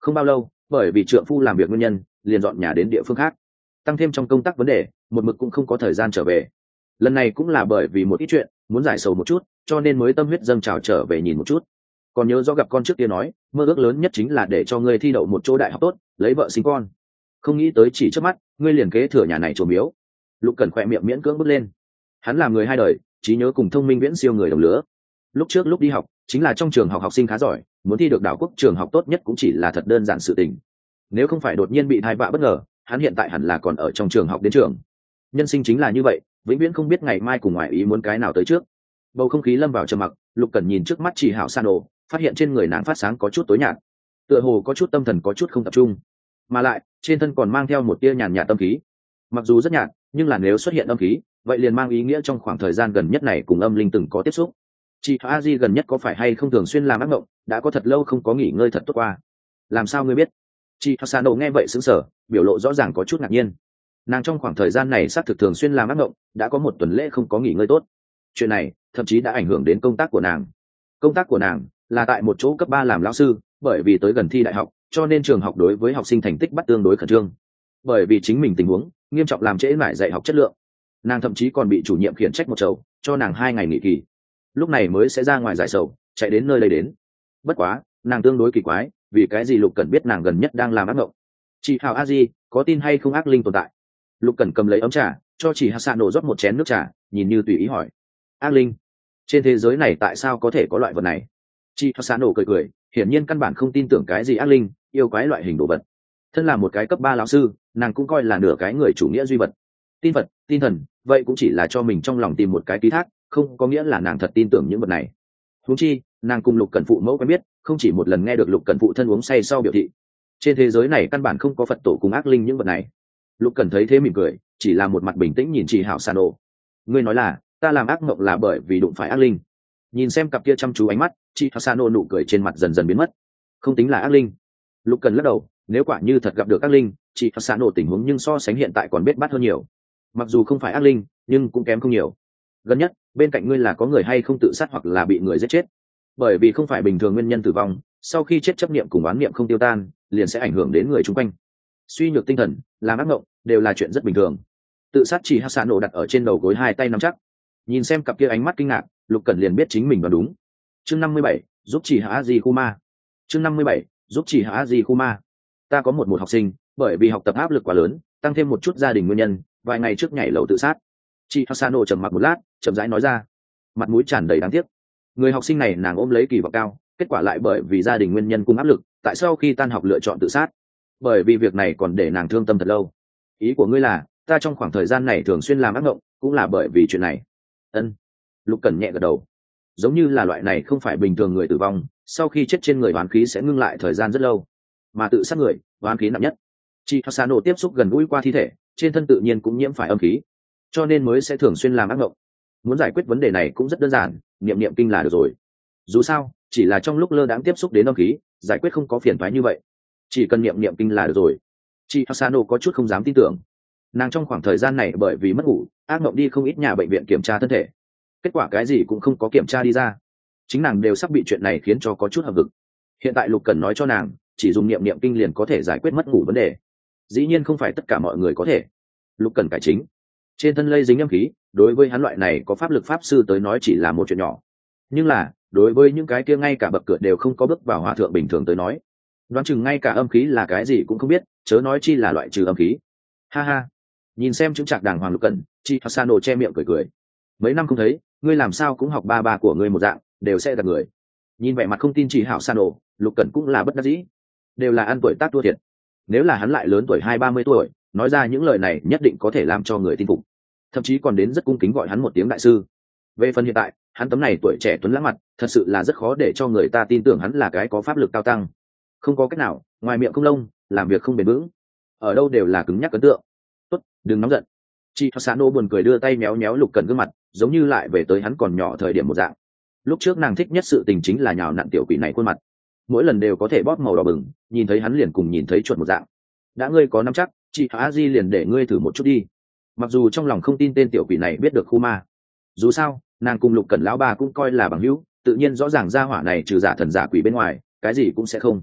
Không bao lâu, bởi vì trượng phu làm việc nguyên nhân, liền dọn nhà đến địa phương khác. Tăng thêm trong công tác vấn đề, một mực cũng không có thời gian trở về. Lần này cũng là bởi vì một ít chuyện, muốn giải sầu một chút, cho nên mới tâm huyết dâng trào trở về nhìn một chút. Còn nhớ do gặp con trước kia nói, mơ ước lớn nhất chính là để cho ngươi thi đậu một chỗ đại học tốt, lấy vợ sinh con. Không nghĩ tới chỉ trước mắt, ngươi liền kế thừa nhà này chùa miếu. Lục Cẩn khỏe miệng miễn cưỡng bước lên. Hắn là người hai đời, trí nhớ cùng thông minh viễn siêu người đồng lứa. Lúc trước lúc đi học, chính là trong trường học học sinh khá giỏi, muốn thi được đảo quốc trường học tốt nhất cũng chỉ là thật đơn giản sự tình. Nếu không phải đột nhiên bị thai vạ bất ngờ, hắn hiện tại hẳn là còn ở trong trường học đến trường. Nhân sinh chính là như vậy, vĩnh viễn không biết ngày mai cùng ngoại ý muốn cái nào tới trước. Bầu không khí lâm vào trầm mặc, Lục Cẩn nhìn trước mắt Chỉ Hạo Sano, phát hiện trên người nàng phát sáng có chút tối nhạt, tựa hồ có chút tâm thần có chút không tập trung, mà lại trên thân còn mang theo một tia nhàn nhạt tâm khí. Mặc dù rất nhạt, nhưng là nếu xuất hiện âm khí, vậy liền mang ý nghĩa trong khoảng thời gian gần nhất này cùng âm linh từng có tiếp xúc. Chị A Di gần nhất có phải hay không thường xuyên làm ác mộng, đã có thật lâu không có nghỉ ngơi thật tốt qua. Làm sao ngươi biết? Chị Hasano nghe vậy sững sờ, biểu lộ rõ ràng có chút ngạc nhiên. Nàng trong khoảng thời gian này xác thực thường xuyên làm ác mộng, đã có một tuần lễ không có nghỉ ngơi tốt. Chuyện này thậm chí đã ảnh hưởng đến công tác của nàng. Công tác của nàng là tại một chỗ cấp ba làm lão sư, bởi vì tới gần thi đại học, cho nên trường học đối với học sinh thành tích bắt tương đối khẩn trương. Bởi vì chính mình tình huống nghiêm trọng làm trễ mãi dạy học chất lượng, nàng thậm chí còn bị chủ nhiệm khiển trách một chầu, cho nàng hai ngày nghỉ kỳ. Lúc này mới sẽ ra ngoài giải sầu, chạy đến nơi đây đến. Bất quá nàng tương đối kỳ quái, vì cái gì Lục Cẩn biết nàng gần nhất đang làm ác mộng? Chị Hào A Di có tin hay không ác linh tồn tại? Lục Cẩn cầm lấy ấm trà, cho chị Hasano rót một chén nước trà, nhìn như tùy ý hỏi. Ác linh? Trên thế giới này tại sao có thể có loại vật này? Chị Hasano cười cười, hiển nhiên căn bản không tin tưởng cái gì ác linh, yêu quái loại hình đồ vật. Thân là một cái cấp ba lão sư, nàng cũng coi là nửa cái người chủ nghĩa duy vật. Tin vật, tin thần, vậy cũng chỉ là cho mình trong lòng tìm một cái ký thác, không có nghĩa là nàng thật tin tưởng những vật này. Huống chi, nàng cùng Lục Cẩn phụ mẫu quen biết, không chỉ một lần nghe được Lục Cẩn phụ thân uống say sau biểu thị. Trên thế giới này căn bản không có Phật tổ cùng ác linh những vật này. Lục Cẩn thấy thế mỉm cười, chỉ là một mặt bình tĩnh nhìn chị Hạo Sano. Ngươi nói là, ta làm ác mộng là bởi vì đụng phải ác linh. Nhìn xem cặp kia chăm chú ánh mắt, chị Hạo Sano nụ cười trên mặt dần dần biến mất. Không tính là ác linh. Lục Cẩn lắc đầu, nếu quả như thật gặp được ác linh, chị Hạo Sano tình huống nhưng so sánh hiện tại còn biết bát hơn nhiều. Mặc dù không phải ác linh, nhưng cũng kém không nhiều. Gần nhất bên cạnh ngươi là có người hay không tự sát hoặc là bị người giết chết, bởi vì không phải bình thường nguyên nhân tử vong, sau khi chết chấp niệm cùng oán niệm không tiêu tan, liền sẽ ảnh hưởng đến người chung quanh. Suy nhược tinh thần, làm ác mộng đều là chuyện rất bình thường. Tự sát chỉ Hasano đặt ở trên đầu gối, hai tay nắm chắc, nhìn xem cặp kia ánh mắt kinh ngạc, Lục Cẩn liền biết chính mình đoán đúng. Chương năm mươi bảy, giúp chỉ Hạ Di Kuma. Chương năm mươi bảy, giúp chỉ Hạ Di Kuma. Ta có một một học sinh, bởi vì học tập áp lực quá lớn, tăng thêm một chút gia đình nguyên nhân, vài ngày trước nhảy lầu tự sát. Chị Hasano trầm mặc một lát, chậm rãi nói ra, mặt mũi tràn đầy đáng tiếc. Người học sinh này nàng ôm lấy kỳ vọng cao, kết quả lại bởi vì gia đình nguyên nhân cùng áp lực, tại sau khi tan học lựa chọn tự sát. Bởi vì việc này còn để nàng thương tâm thật lâu. Ý của ngươi là, ta trong khoảng thời gian này thường xuyên làm ác mộng, cũng là bởi vì chuyện này? Ân. Lục Cẩn nhẹ gật đầu. Giống như là loại này không phải bình thường người tử vong, sau khi chết trên người oán khí sẽ ngưng lại thời gian rất lâu, mà tự sát người, oán khí nặng nhất. Chị Hasano tiếp xúc gần gũi qua thi thể, trên thân tự nhiên cũng nhiễm phải âm khí, cho nên mới sẽ thường xuyên làm ác mộng. Muốn giải quyết vấn đề này cũng rất đơn giản, niệm niệm kinh là được rồi. Dù sao chỉ là trong lúc lơ đãng tiếp xúc đến âm khí, giải quyết không có phiền toái như vậy, chỉ cần niệm niệm kinh là được rồi. Chị Hasano có chút không dám tin tưởng. Nàng trong khoảng thời gian này bởi vì mất ngủ, ác mộng đi không ít nhà bệnh viện kiểm tra thân thể, kết quả cái gì cũng không có kiểm tra đi ra. Chính nàng đều sắp bị chuyện này khiến cho có chút hợp vực. Hiện tại Lục Cẩn nói cho nàng, chỉ dùng niệm niệm kinh liền có thể giải quyết mất ngủ vấn đề. Dĩ nhiên không phải tất cả mọi người có thể. Lục Cẩn cải chính, trên thân lây dính âm khí, đối với hắn loại này có pháp lực pháp sư tới nói chỉ là một chuyện nhỏ, nhưng là đối với những cái kia ngay cả bậc cửa đều không có bước vào hòa thượng bình thường tới nói, đoán chừng ngay cả âm khí là cái gì cũng không biết, chớ nói chi là loại trừ âm khí. Ha ha, nhìn xem chứng trạc đàng hoàng Lục Cẩn, chị Hasano che miệng cười cười. Mấy năm không thấy, ngươi làm sao cũng học ba ba của ngươi một dạng, đều sẽ gạt người. Nhìn vẻ mặt không tin chị Hảo Sano, Lục Cẩn cũng là bất đắc dĩ, đều là ăn tuổi tác thua thiệt. Nếu là hắn lại lớn tuổi hai ba mươi tuổi, nói ra những lời này nhất định có thể làm cho người tin phục, thậm chí còn đến rất cung kính gọi hắn một tiếng đại sư. Về phần hiện tại, hắn tấm này tuổi trẻ tuấn lãng mặt, thật sự là rất khó để cho người ta tin tưởng hắn là cái có pháp lực cao tăng. Không có cách nào, ngoài miệng không lông, làm việc không bền vững, ở đâu đều là cứng nhắc ấn tượng. Tốt, đừng nóng giận. Chị Hasano buồn cười đưa tay méo méo Lục Cẩn gương mặt, giống như lại về tới hắn còn nhỏ thời điểm một dạng. Lúc trước nàng thích nhất sự tình chính là nhào nặn tiểu quỷ này khuôn mặt, mỗi lần đều có thể bóp màu đỏ bừng, nhìn thấy hắn liền cùng nhìn thấy chuột một dạng. Đã ngươi có nắm chắc, chị Hạ Di liền để ngươi thử một chút đi. Mặc dù trong lòng không tin tên tiểu quỷ này biết được khu ma, dù sao nàng cùng Lục Cẩn lão bà cũng coi là bằng hữu, tự nhiên rõ ràng ra hỏa này trừ giả thần giả quỷ bên ngoài, cái gì cũng sẽ không.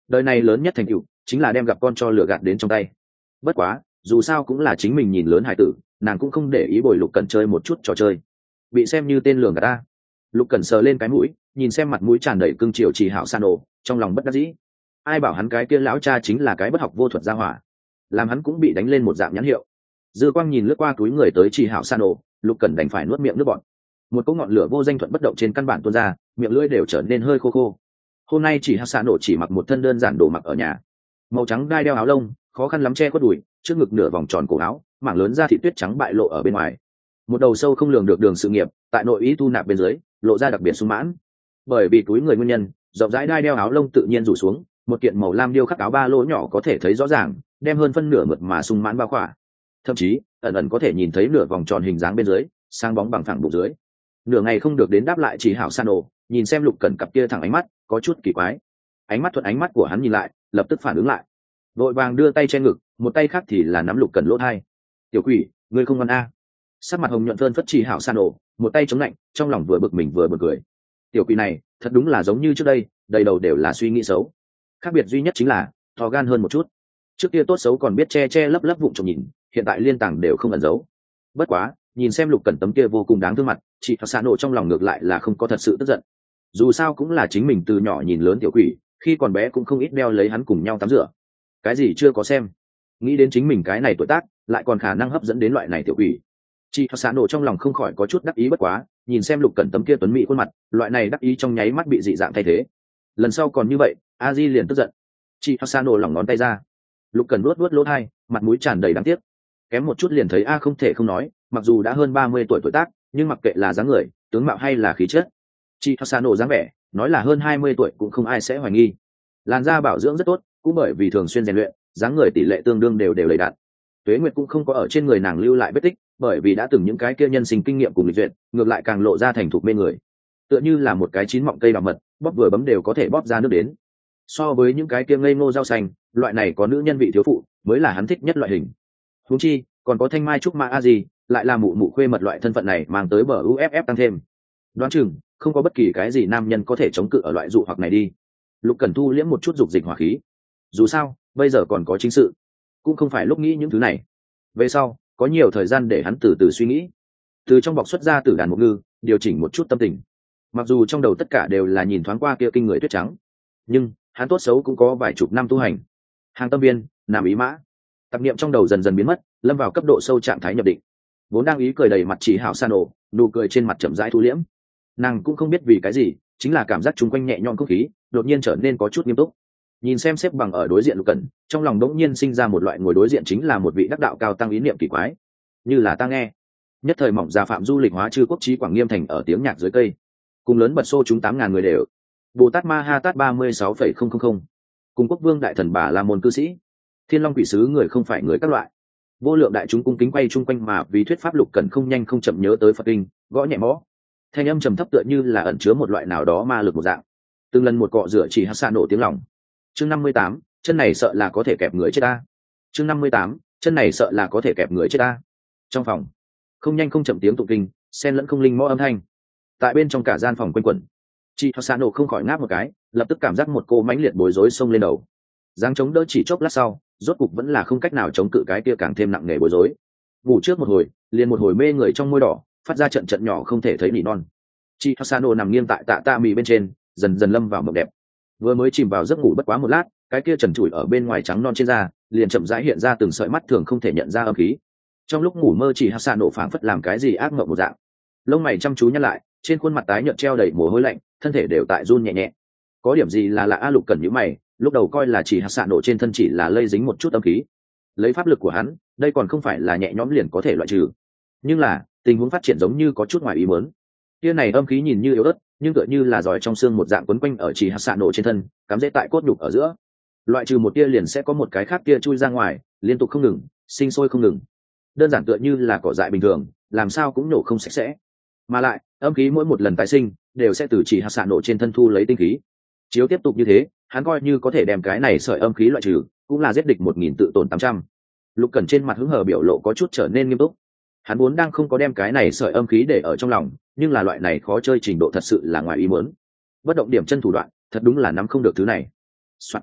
đời này lớn nhất thành tựu chính là đem gặp con cho lừa gạt đến trong tay. Bất quá dù sao cũng là chính mình nhìn lớn hải tử, nàng cũng không để ý bồi Lục Cẩn chơi một chút trò chơi, bị xem như tên lường gạt ta. Lục Cẩn sờ lên cái mũi, nhìn xem mặt mũi tràn đầy cưng chiều Chỉ Hạo San ổ, trong lòng bất đắc dĩ. Ai bảo hắn cái kia lão cha chính là cái bất học vô thuật gia hỏa, làm hắn cũng bị đánh lên một dạng nhãn hiệu. Dư quang nhìn lướt qua túi người tới Chỉ Hạo San ổ, Lục Cẩn đành phải nuốt miệng nước bọt. Một cỗ ngọn lửa vô danh thuận bất động trên căn bản tuôn ra, miệng lưỡi đều trở nên hơi khô khô. Hôm nay Chỉ Hạo San ổ chỉ mặc một thân đơn giản đồ mặc ở nhà, màu trắng gai đeo áo lông, khó khăn lắm che khuất đùi, trước ngực nửa vòng tròn cổ áo, mảng lớn da thịt tuyết trắng bại lộ ở bên ngoài. Một đầu sâu không lường được đường sự nghiệp, tại nội ý tu nạp bên dưới, lộ ra đặc biệt sung mãn. Bởi vì túi người nguyên nhân, rộng rãi đai đeo áo lông tự nhiên rủ xuống, một kiện màu lam điêu khắc áo ba lỗ nhỏ có thể thấy rõ ràng, đem hơn phân nửa mượt mà sung mãn bao khỏa. Thậm chí, ẩn ẩn có thể nhìn thấy nửa vòng tròn hình dáng bên dưới, sáng bóng bằng phẳng bụng dưới. Nửa ngày không được đến đáp lại Chỉ Hạo San ổ, nhìn xem Lục Cẩn cặp kia thẳng ánh mắt, có chút kỳ quái. Ánh mắt thuận ánh mắt của hắn nhìn lại, lập tức phản ứng lại. Vội vàng đưa tay che ngực, một tay khác thì là nắm Lục Cẩn lỗ hai. "Tiểu quỷ, ngươi không ngoan a?" Sắc mặt hồng nhuận phơn phất Chỉ Hạo San ổ, một tay chống lạnh, trong lòng vừa bực mình vừa bực cười. Tiểu quỷ này, thật đúng là giống như trước đây, đầy đầu đều là suy nghĩ xấu. Khác biệt duy nhất chính là to gan hơn một chút. Trước kia tốt xấu còn biết che che lấp lấp vụng trộm nhìn, hiện tại liên tàng đều không ẩn giấu. Bất quá, nhìn xem Lục Cẩn tấm kia vô cùng đáng thương mặt, Chỉ Hạo San ổ trong lòng ngược lại là không có thật sự tức giận. Dù sao cũng là chính mình từ nhỏ nhìn lớn tiểu quỷ, khi còn bé cũng không ít đeo lấy hắn cùng nhau tắm rửa. Cái gì chưa có xem, nghĩ đến chính mình cái này tuổi tác, lại còn khả năng hấp dẫn đến loại này tiểu quỷ. Chị Hạo San ổ trong lòng không khỏi có chút đắc ý, bất quá nhìn xem Lục Cẩn tấm kia tuấn mỹ khuôn mặt, loại này đắc ý trong nháy mắt bị dị dạng thay thế. Lần sau còn như vậy, a di liền tức giận. Chị Hạo San ổ lỏng ngón tay ra. Lục Cẩn luốt luốt lỗ tai, mặt mũi tràn đầy đáng tiếc. Kém một chút liền thấy a không thể không nói, mặc dù đã hơn ba mươi tuổi tuổi tác, nhưng mặc kệ là dáng người, tướng mạo hay là khí chất, chị Hạo San ổ dáng vẻ, nói là hơn hai mươi tuổi cũng không ai sẽ hoài nghi. Làn da bảo dưỡng rất tốt, cũng bởi vì thường xuyên rèn luyện, dáng người tỷ lệ tương đương đều đều đầy đặn. Tuế Nguyệt cũng không có ở trên người nàng lưu lại vết tích, bởi vì đã từng những cái kia nhân sinh kinh nghiệm cùng lịch duyệt, ngược lại càng lộ ra thành thục mê người. Tựa như là một cái chín mọng cây đào mật, bóp vừa bấm đều có thể bóp ra nước đến. So với những cái kia ngây ngô rau xanh, loại này có nữ nhân vị thiếu phụ, mới là hắn thích nhất loại hình. Huống chi, còn có Thanh Mai Trúc Mã a gì, lại là mụ mụ khuê mật loại thân phận này mang tới bờ u ép ép tăng thêm. Đoán chừng, không có bất kỳ cái gì nam nhân có thể chống cự ở loại dụ hoặc này đi. Lục Cẩn thu liễm một chút dục dịch hỏa khí. Dù sao, bây giờ còn có chính sự, cũng không phải lúc nghĩ những thứ này. Về sau, có nhiều thời gian để hắn từ từ suy nghĩ. Từ trong bọc xuất ra Tử Đàn Mục Ngư, điều chỉnh một chút tâm tình. Mặc dù trong đầu tất cả đều là nhìn thoáng qua kia kinh người tuyết trắng, nhưng hắn tốt xấu cũng có vài chục năm tu hành. Hàng tâm viên, nam ý mã, tạp niệm trong đầu dần dần biến mất, lâm vào cấp độ sâu trạng thái nhập định. Vốn đang ý cười đầy mặt Chỉ Hạo San ổ, nụ cười trên mặt chậm rãi thu liễm. Nàng cũng không biết vì cái gì, chính là cảm giác chung quanh nhẹ nhõm không khí, đột nhiên trở nên có chút nghiêm túc. Nhìn xem xếp bằng ở đối diện Lục Cẩn, trong lòng đống nhiên sinh ra một loại ngồi đối diện chính là một vị đắc đạo cao tăng ý niệm kỳ quái, như là ta nghe. Nhất thời mỏng ra phạm du lịch hóa chư quốc trí Quảng Nghiêm thành ở tiếng nhạc dưới cây, cùng lớn bật xô chúng tám ngàn người đều. Bồ Tát Ma Ha Tát ba mươi sáu phẩy không không không, cùng quốc vương đại thần Bà La Môn cư sĩ, Thiên Long quỷ sứ người không phải người các loại. Vô lượng đại chúng cung kính quay chung quanh mà vì thuyết pháp. Lục Cẩn không nhanh không chậm nhớ tới Phật kinh, gõ nhẹ mõ, thanh âm trầm thấp tựa như là ẩn chứa một loại nào đó ma lực một dạng. Từng lần một cọ rửa Chỉ Hạo San ổ tiếng lòng. Chương năm mươi tám, chân này sợ là có thể kẹp người chết ta. Chương năm mươi tám, chân này sợ là có thể kẹp người chết ta. Trong phòng, không nhanh không chậm tiếng tụng kinh, xen lẫn không linh mõ âm thanh. Tại bên trong cả gian phòng quanh quẩn, Chỉ Hạo San ổ không khỏi ngáp một cái, lập tức cảm giác một cô mãnh liệt bối rối xông lên đầu. Giáng chống đỡ chỉ chốc lát sau, rốt cục vẫn là không cách nào chống cự cái kia càng thêm nặng nề bối rối. Ngủ trước một hồi, liền một hồi mê người trong môi đỏ, phát ra trận trận nhỏ không thể thấy nỉ non. Chỉ Hạo San ổ nằm nghiêng tại tạ tạ mì bên trên, dần dần lâm vào mộng đẹp. Vừa mới chìm vào giấc ngủ bất quá một lát, cái kia trần trụi ở bên ngoài trắng non trên da liền chậm rãi hiện ra từng sợi mắt thường không thể nhận ra âm khí. Trong lúc ngủ mơ, Chỉ Hạo San ổ phảng phất làm cái gì ác mộng một dạng, lông mày chăm chú nhăn lại, trên khuôn mặt tái nhợt treo đầy mồ hôi lạnh, thân thể đều tại run nhẹ nhẹ. Có điểm gì là lạ a? Lục Cẩn nhíu mày, lúc đầu coi là Chỉ Hạo San ổ trên thân chỉ là lây dính một chút âm khí, lấy pháp lực của hắn, đây còn không phải là nhẹ nhõm liền có thể loại trừ. Nhưng là tình huống phát triển giống như có chút ngoài ý muốn. Kia này âm khí nhìn như yếu ớt, nhưng tựa như là giỏi trong xương một dạng quấn quanh ở Chỉ Hạo San ổ trên thân, cắm rễ tại cốt nhục ở giữa. Loại trừ một tia liền sẽ có một cái khác tia chui ra ngoài, liên tục không ngừng, sinh sôi không ngừng. Đơn giản tựa như là cỏ dại bình thường, làm sao cũng nổ không sạch sẽ. Mà lại, âm khí mỗi một lần tái sinh, đều sẽ từ Chỉ Hạo San ổ trên thân thu lấy tinh khí. Chiếu tiếp tục như thế, hắn coi như có thể đem cái này sợi âm khí loại trừ, cũng là giết địch một nghìn tự tổn tám trăm. Lục Cẩn trên mặt hứng hờ biểu lộ có chút trở nên nghiêm túc. Hắn vốn đang không có đem cái này sợi âm khí để ở trong lòng, nhưng là loại này khó chơi trình độ thật sự là ngoài ý muốn. Bất động điểm chân thủ đoạn, thật đúng là nắm không được thứ này. Soạn.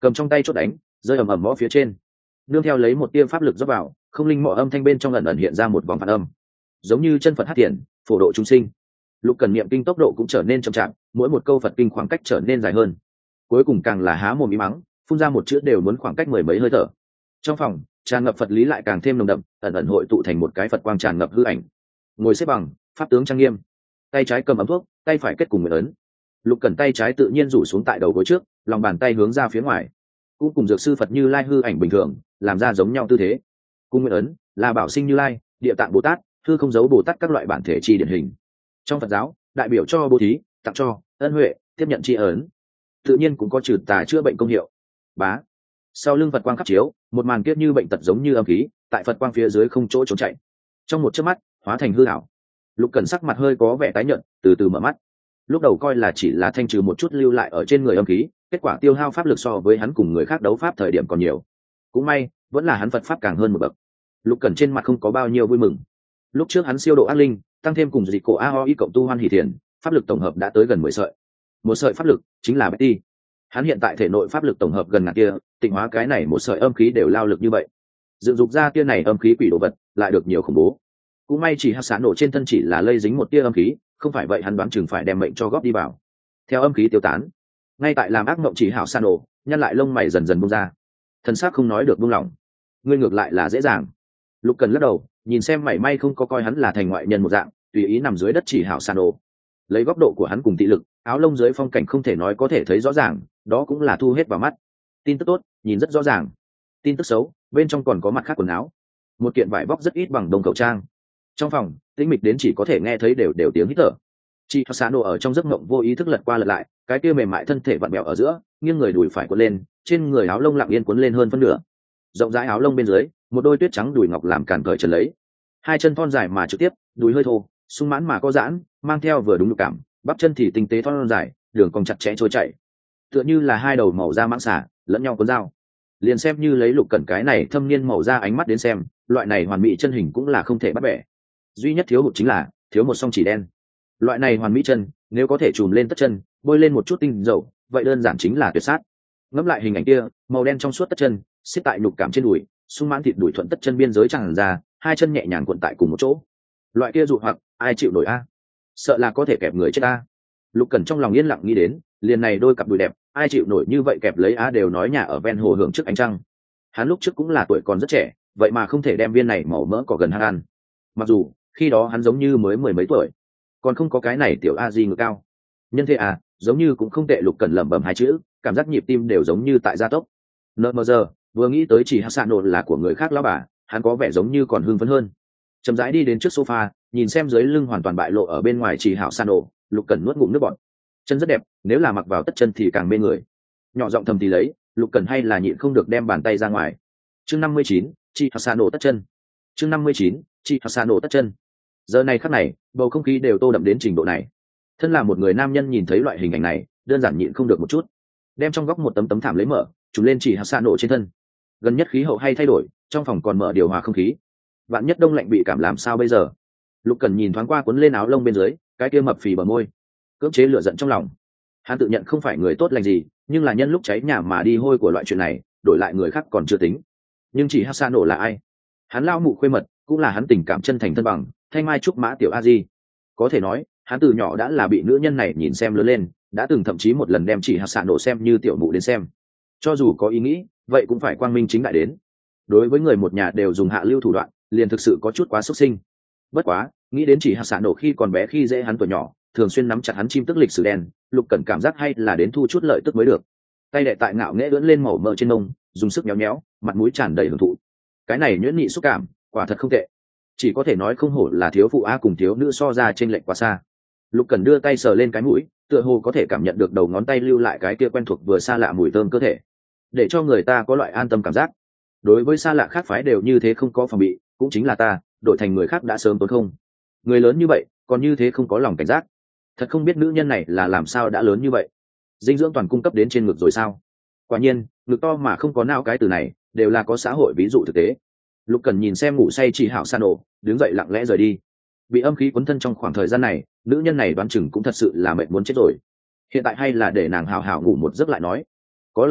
cầm trong tay chốt đánh rơi ầm ầm mõ phía trên, nương theo lấy một tia pháp lực dốc vào, không linh mọ âm thanh bên trong ẩn ẩn hiện ra một vòng phản âm, giống như chân Phật hát thiền phổ độ chúng sinh. Lục Cần niệm kinh tốc độ cũng trở nên chậm chạp, mỗi một câu Phật kinh khoảng cách trở nên dài hơn, cuối cùng càng là há mồm ý mắng, phun ra một chữ đều muốn khoảng cách mười mấy hơi thở. Trong phòng tràn ngập Phật lý lại càng thêm nồng đậm, ẩn ẩn hội tụ thành một cái Phật quang tràn ngập hư ảnh, ngồi xếp bằng, pháp tướng trang nghiêm, tay trái cầm ấm thuốc, tay phải kết cùng nguyện ấn. Lục Cần tay trái tự nhiên rủ xuống tại đầu gối trước, lòng bàn tay hướng ra phía ngoài, cũng cùng dược sư Phật Như Lai hư ảnh bình thường làm ra giống nhau tư thế. Cung nguyện ấn là bảo sinh Như Lai, địa tạng Bồ Tát, hư không giấu Bồ Tát các loại bản thể chi điển hình. Trong Phật giáo đại biểu cho bố thí, tặng cho, ân huệ, tiếp nhận tri ấn, tự nhiên cũng có trừ tà chữa bệnh công hiệu. Bá, sau lưng Phật quang khắp chiếu, một màn kiếp như bệnh tật giống như âm khí tại Phật quang phía dưới không chỗ trốn chạy, trong một chớp mắt hóa thành hư ảo. Lục Cần sắc mặt hơi có vẻ tái nhợt, từ từ mở mắt. Lúc đầu coi là chỉ là thanh trừ một chút lưu lại ở trên người âm khí, kết quả tiêu hao pháp lực so với hắn cùng người khác đấu pháp thời điểm còn nhiều. Cũng may vẫn là hắn Phật pháp càng hơn một bậc. Lục Cần trên mặt không có bao nhiêu vui mừng. Lúc trước hắn siêu độ ác linh, tăng thêm cùng dịch cổ a ho y cộng tu hoan hỷ thiền, pháp lực tổng hợp đã tới gần mười sợi. Một sợi pháp lực chính là Betty. Hắn hiện tại thể nội pháp lực tổng hợp gần ngàn kia, tịnh hóa cái này một sợi âm khí đều lao lực như vậy. Dựng dục ra tia này âm khí quỷ đồ vật, lại được nhiều khủng bố. Cũng may chỉ hắc xá nổ trên thân chỉ là lây dính một tia âm khí, không phải vậy hắn đoán chừng phải đem mệnh cho góp đi vào. Theo âm khí tiêu tán, ngay tại làm ác mộng chỉ hảo sa nổ, nhăn lại lông mày dần dần buông ra, thân xác không nói được buông lỏng. Ngươi ngược lại là dễ dàng. Lục Cần lắc đầu, nhìn xem mảy may không có coi hắn là thành ngoại nhân một dạng, tùy ý nằm dưới đất chỉ hảo sa nổ. Lấy góc độ của hắn cùng thị lực, áo lông dưới phong cảnh không thể nói có thể thấy rõ ràng, đó cũng là thu hết vào mắt. Tin tức tốt, nhìn rất rõ ràng. Tin tức xấu, bên trong còn có mặt khác quần áo, một kiện vải vóc rất ít bằng đồng khẩu trang. Trong phòng tĩnh mịch đến chỉ có thể nghe thấy đều đều tiếng hít thở. Chị Sano ở trong giấc mộng vô ý thức lật qua lật lại, cái kia mềm mại thân thể vặn bẹo ở giữa, nghiêng người đùi phải cuốn lên, trên người áo lông lặng yên cuốn lên hơn phân nửa. Rộng rãi áo lông bên dưới, một đôi tuyết trắng đùi ngọc làm cản cởi trần lấy. Hai chân thon dài mà trực tiếp, đùi hơi thô, sung mãn mà có giãn, mang theo vừa đúng nhục cảm, bắp chân thì tinh tế thon dài, đường cong chặt chẽ trôi chảy, tựa như là hai đầu màu da mãng xà lẫn nhau cuốn dao. Liền xem như lấy Lục Cẩn cái này thâm niên màu da ánh mắt đến xem, loại này hoàn mỹ chân hình cũng là không thể bắt bẻ. Duy nhất thiếu hụt chính là thiếu một song chỉ đen. Loại này hoàn mỹ chân nếu có thể chùm lên tất chân, bôi lên một chút tinh dầu, vậy đơn giản chính là tuyệt sát. Ngẫm lại hình ảnh kia, màu đen trong suốt tất chân xếp tại nhục cảm trên đùi, sung mãn thịt đùi thuận tất chân biên giới tràn ra, hai chân nhẹ nhàng cuộn tại cùng một chỗ. Loại kia dụ hoặc ai chịu nổi a? Sợ là có thể kẹp người chết a. Lục Cẩn trong lòng yên lặng nghĩ đến, liền này đôi cặp đùi đẹp, ai chịu nổi như vậy kẹp lấy a, đều nói nhà ở ven hồ hưởng trước ánh trăng. Hắn lúc trước cũng là tuổi còn rất trẻ, vậy mà không thể đem viên này màu mỡ cỏ gần hắn ăn. Mặc dù khi đó hắn giống như mới mười mấy tuổi, còn không có cái này tiểu a di ngực cao. Nhân thế à, giống như cũng không tệ. Lục Cẩn lẩm bẩm hai chữ, cảm giác nhịp tim đều giống như tại gia tốc. Nợ mờ giờ vừa nghĩ tới chỉ hát xạ nổ là của người khác lão bà, hắn có vẻ giống như còn hưng phấn hơn. Chậm rãi đi đến trước sofa, nhìn xem dưới lưng hoàn toàn bại lộ ở bên ngoài chỉ hảo xạ nổ, Lục Cẩn nuốt ngụm nước bọt. Chân rất đẹp, nếu là mặc vào tất chân thì càng mê người. Nhỏ giọng thầm thì lấy, Lục Cẩn hay là nhịn không được đem bàn tay ra ngoài. Chương năm mươi chín, chỉ hảo xạ nổ tất chân. Chương năm mươi chín, chỉ hảo xạ nổ tất chân. Giờ này khắc này, bầu không khí đều tô đậm đến trình độ này. Thân là một người nam nhân nhìn thấy loại hình ảnh này, đơn giản nhịn không được một chút. Đem trong góc một tấm tấm thảm lấy mở, trùm lên chỉ hạt xạ nổ trên thân. Gần nhất khí hậu hay thay đổi, trong phòng còn mở điều hòa không khí. Vạn nhất đông lạnh bị cảm làm sao bây giờ? Lục Cẩn nhìn thoáng qua cuốn lên áo lông bên dưới, cái kia mập phì bờ môi, cưỡng chế lửa giận trong lòng. Hắn tự nhận không phải người tốt lành gì, nhưng là nhân lúc cháy nhà mà đi hôi của loại chuyện này, đổi lại người khác còn chưa tính. Nhưng chỉ hạt xạ nổ là ai? Hắn lao mụ khuê mật, cũng là hắn tình cảm chân thành thân bằng, thanh mai trúc mã tiểu a di. Có thể nói hắn từ nhỏ đã là bị nữ nhân này nhìn xem lớn lên, đã từng thậm chí một lần đem chỉ hạt xạ nổ xem như tiểu mụ đến xem. Cho dù có ý nghĩ vậy cũng phải quang minh chính đại đến. Đối với người một nhà đều dùng hạ lưu thủ đoạn, liền thực sự có chút quá xúc sinh. Bất quá nghĩ đến chỉ hạt xạ nổ khi còn bé khi dễ hắn tuổi nhỏ, thường xuyên nắm chặt hắn chim tức lịch sử đen, Lục Cẩn cảm giác hay là đến thu chút lợi tức mới được. Tay đệ tại ngạo nghễ ưỡn lên màu mỡ trên nông, dùng sức nhéo nhéo, mặt mũi tràn đầy hưởng thụ. Cái này nhuyễn nhị xúc cảm quả thật không tệ, chỉ có thể nói không hổ là thiếu phụ a cùng thiếu nữ so ra trên lệch quá xa. Lục Cẩn đưa tay sờ lên cái mũi, tựa hồ có thể cảm nhận được đầu ngón tay lưu lại cái kia quen thuộc vừa xa lạ mùi thơm cơ thể, để cho người ta có loại an tâm cảm giác. Đối với xa lạ khác phái đều như thế không có phòng bị, cũng chính là ta đổi thành người khác đã sớm tốn không. Người lớn như vậy còn như thế không có lòng cảnh giác, thật không biết nữ nhân này là làm sao đã lớn như vậy. Dinh dưỡng toàn cung cấp đến trên ngực rồi sao? Quả nhiên ngực to mà không có não, cái từ này đều là có xã hội ví dụ thực tế. Lục Cẩn nhìn xem ngủ say chỉ hảo sa nổ, đứng dậy lặng lẽ rời đi. Bị âm khí cuốn thân trong khoảng thời gian này, nữ nhân này đoán chừng cũng thật sự là mệt muốn chết rồi. Hiện tại hay là để nàng hào hào ngủ một giấc lại nói. Có lời gì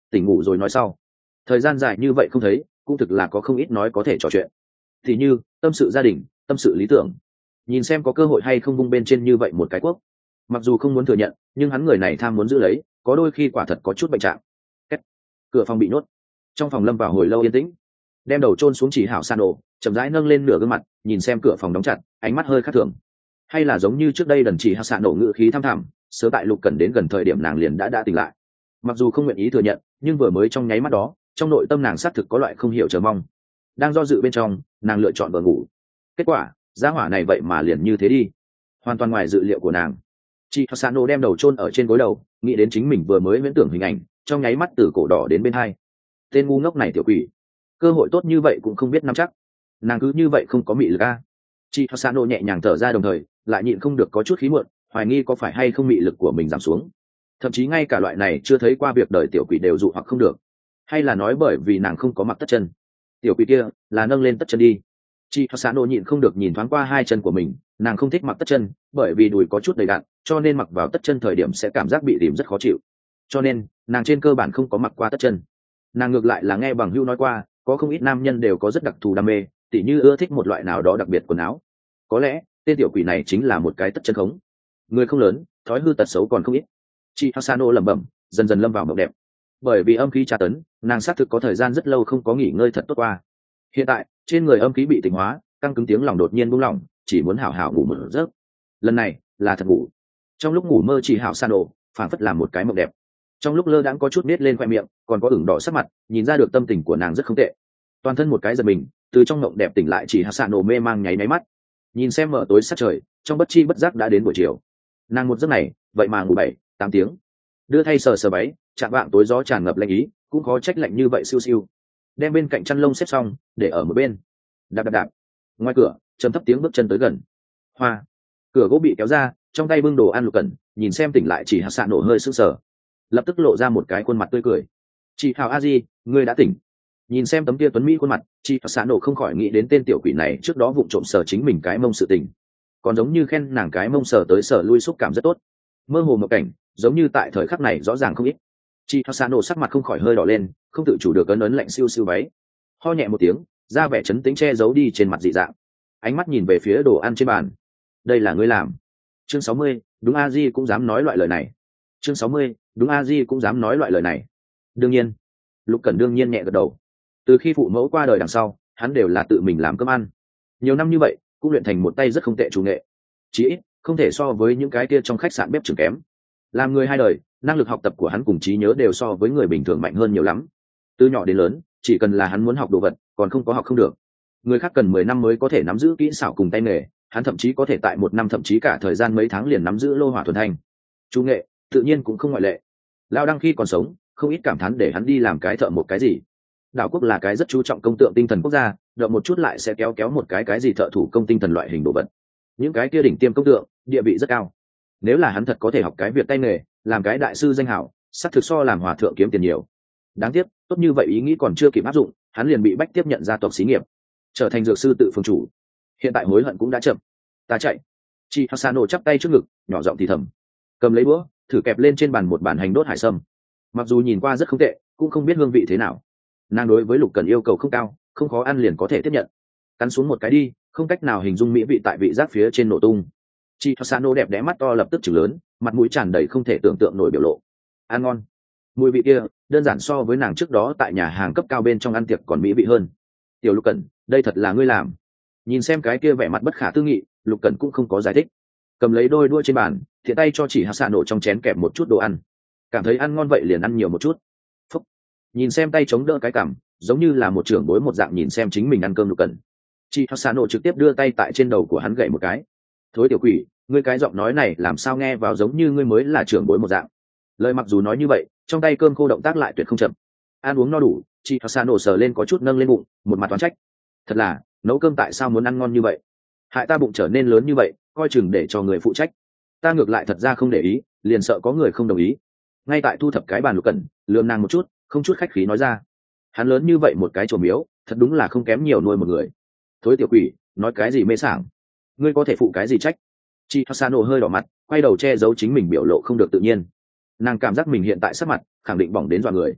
tỉnh ngủ rồi nói sau. Thời gian dài như vậy không thấy, cũng thực là có không ít nói có thể trò chuyện, thì như tâm sự gia đình, tâm sự lý tưởng, nhìn xem có cơ hội hay không vung bên trên như vậy một cái quốc. Mặc dù không muốn thừa nhận, nhưng hắn người này tham muốn giữ lấy, có đôi khi quả thật có chút bệnh trạng. Kết. Cửa phòng bị nhốt, trong phòng lâm vào hồi lâu yên tĩnh, đem đầu chôn xuống Chỉ Hảo San ổ, chậm rãi nâng lên nửa gương mặt, nhìn xem cửa phòng đóng chặt, ánh mắt hơi khác thường. Hay là giống như trước đây đần Chỉ Hảo San ổ ngữ khí thăm thẳm, sớm tại Lục Cẩn đến gần thời điểm nàng liền đã đã tỉnh lại. Mặc dù không nguyện ý thừa nhận, nhưng vừa mới trong nháy mắt đó, trong nội tâm nàng xác thực có loại không hiểu chờ mong. Đang do dự bên trong, nàng lựa chọn vừa ngủ. Kết quả, gia hỏa này vậy mà liền như thế đi, hoàn toàn ngoài dự liệu của nàng. Chị Sano đem đầu chôn ở trên gối đầu, nghĩ đến chính mình vừa mới viễn tưởng hình ảnh, trong nháy mắt từ cổ đỏ đến bên hai. Tên ngu ngốc này tiểu quỷ, cơ hội tốt như vậy cũng không biết nắm chắc, nàng cứ như vậy không có mị lực a. Chị Sano nhẹ nhàng thở ra, đồng thời lại nhịn không được có chút khí muộn, hoài nghi có phải hay không mị lực của mình giảm xuống. Thậm chí ngay cả loại này chưa thấy qua việc đời tiểu quỷ đều dụ hoặc không được, hay là nói bởi vì nàng không có mặc tất chân. Tiểu quỷ kia là nâng lên tất chân đi. Chị Sano nhịn không được nhìn thoáng qua hai chân của mình, nàng không thích mặc tất chân, bởi vì đùi có chút đầy đặn, cho nên mặc vào tất chân thời điểm sẽ cảm giác bị rìm rất khó chịu. Cho nên, nàng trên cơ bản không có mặc qua tất chân. Nàng ngược lại là nghe bằng hữu nói qua, có không ít nam nhân đều có rất đặc thù đam mê, tỉ như ưa thích một loại nào đó đặc biệt quần áo. Có lẽ, tên tiểu quỷ này chính là một cái tất chân khống. Người không lớn, thói hư tật xấu còn không ít. Chị Sano lẩm bẩm, dần dần lâm vào mộng đẹp. Bởi vì âm khí tra tấn, nàng xác thực có thời gian rất lâu không có nghỉ ngơi thật tốt qua. Hiện tại, trên người âm khí bị tịnh hóa, căng cứng tiếng lòng đột nhiên buông lỏng, chỉ muốn hảo hảo ngủ một giấc. Lần này là thật ngủ. Trong lúc ngủ mơ, Chỉ Hảo San ổ phảng phất làm một cái mộng đẹp. Trong lúc lơ đãng có chút nết lên khoe miệng, còn có ửng đỏ sắc mặt, nhìn ra được tâm tình của nàng rất không tệ. Toàn thân một cái giật mình, từ trong mộng đẹp tỉnh lại, Chỉ Hảo San ổ mê mang nháy máy mắt, nhìn xem mở tối sát trời, trong bất chi bất giác đã đến buổi chiều. Nàng một giấc này, vậy mà ngủ bảy, tám tiếng. Đưa thay sờ sờ váy, chạm vạng tối gió tràn ngập lạnh ý, cũng khó trách lạnh như vậy siêu siêu. Đem bên cạnh chăn lông xếp xong, để ở một bên. Đạp đạp đạp. Ngoài cửa, trầm thấp tiếng bước chân tới gần. Hoa. Cửa gỗ bị kéo ra, trong tay bưng đồ ăn Lục Cẩn, nhìn xem tỉnh lại Chỉ Hảo San ổ hơi sững sờ, lập tức lộ ra một cái khuôn mặt tươi cười. Chị Hảo a di, ngươi đã tỉnh. Nhìn xem tấm kia tuấn mỹ khuôn mặt, Chỉ Hảo San ổ không khỏi nghĩ đến tên tiểu quỷ này trước đó vụng trộm sờ chính mình cái mông sự tình, còn giống như khen nàng cái mông sờ tới sờ lui xúc cảm rất tốt. Mơ hồ một cảnh, giống như tại thời khắc này rõ ràng không ít. Chị Hảo San ổ sắc mặt không khỏi hơi đỏ lên, không tự chủ được ấn ấn lạnh siêu siêu váy, ho nhẹ một tiếng, ra vẻ trấn tĩnh che giấu đi trên mặt dị dạng, ánh mắt nhìn về phía đồ ăn trên bàn. Đây là ngươi làm? Chương sáu mươi, đúng a di cũng dám nói loại lời này. Chương sáu mươi, đúng a di cũng dám nói loại lời này. Đương nhiên. Lục Cẩn đương nhiên nhẹ gật đầu. Từ khi phụ mẫu qua đời đằng sau, hắn đều là tự mình làm cơm ăn. Nhiều năm như vậy, cũng luyện thành một tay rất không tệ chủ nghệ. Chỉ ít, không thể so với những cái kia trong khách sạn bếp trưởng kém. Làm người hai đời, năng lực học tập của hắn cùng trí nhớ đều so với người bình thường mạnh hơn nhiều lắm. Từ nhỏ đến lớn, chỉ cần là hắn muốn học đồ vật, còn không có học không được. Người khác cần mười năm mới có thể nắm giữ kỹ xảo cùng tay nghề, hắn thậm chí có thể tại một năm thậm chí cả thời gian mấy tháng liền nắm giữ lô hỏa thuần thanh. Chủ nghệ tự nhiên cũng không ngoại lệ. Lao Đăng khi còn sống, không ít cảm thán để hắn đi làm cái thợ một cái gì. Đảo quốc là cái rất chú trọng công tượng tinh thần quốc gia, đợi một chút lại sẽ kéo kéo một cái cái gì thợ thủ công tinh thần loại hình đồ vật. Những cái kia đỉnh tiêm công tượng, địa vị rất cao. Nếu là hắn thật có thể học cái việc tay nghề, làm cái đại sư danh hảo, sắc thực so làm hòa thượng kiếm tiền nhiều. Đáng tiếc, tốt như vậy ý nghĩ còn chưa kịp áp dụng, hắn liền bị bách tiếp nhận gia tộc xí nghiệp, trở thành dược sư tự phương chủ. Hiện tại hối hận cũng đã chậm. Ta chạy. Chị Hasano chắp tay trước ngực, nhỏ giọng thì thầm, cầm lấy búa, thử kẹp lên trên bàn một bàn hành đốt hải sâm. Mặc dù nhìn qua rất không tệ, cũng không biết hương vị thế nào. Nàng đối với Lục Cẩn yêu cầu không cao, không khó ăn liền có thể tiếp nhận. Cắn xuống một cái đi, không cách nào hình dung mỹ vị tại vị giác phía trên nổ tung. Chị Hasano đẹp đẽ mắt to lập tức chừng lớn, mặt mũi tràn đầy không thể tưởng tượng nổi biểu lộ. Ăn ngon. Mùi vị kia, đơn giản so với nàng trước đó tại nhà hàng cấp cao bên trong ăn tiệc còn mỹ vị hơn. Tiểu Lục Cẩn, đây thật là ngươi làm? Nhìn xem cái kia vẻ mặt bất khả tư nghị, Lục Cẩn cũng không có giải thích, cầm lấy đôi đũa trên bàn, thiện tay cho chị Hasano trong chén kẹp một chút đồ ăn. Cảm thấy ăn ngon vậy liền ăn nhiều một chút. Phúc. Nhìn xem tay chống đỡ cái cằm, giống như là một trưởng bối một dạng nhìn xem chính mình ăn cơm Lục Cẩn. Chị Hasano trực tiếp đưa tay tại trên đầu của hắn gậy một cái. Thối tiểu quỷ, ngươi cái giọng nói này làm sao nghe vào giống như ngươi mới là trưởng bối một dạng. Lời mặc dù nói như vậy, trong tay cơm khô động tác lại tuyệt không chậm. Ăn uống no đủ, chị Hasano sờ lên có chút nâng lên bụng, một mặt toán trách. Thật là, nấu cơm tại sao muốn ăn ngon như vậy? Hại ta bụng trở nên lớn như vậy, coi chừng để cho người phụ trách. Ta ngược lại thật ra không để ý, liền sợ có người không đồng ý. Ngay tại thu thập cái bàn Lục Cẩn, lườm nàng một chút, không chút khách khí nói ra. Hắn lớn như vậy một cái chùa miếu, thật đúng là không kém nhiều nuôi một người. Thối tiểu quỷ, nói cái gì mê sảng? Ngươi có thể phụ cái gì trách? Chị Hasano hơi đỏ mặt, quay đầu che giấu chính mình biểu lộ không được tự nhiên. Nàng cảm giác mình hiện tại sắc mặt khẳng định bỏng đến dọa người.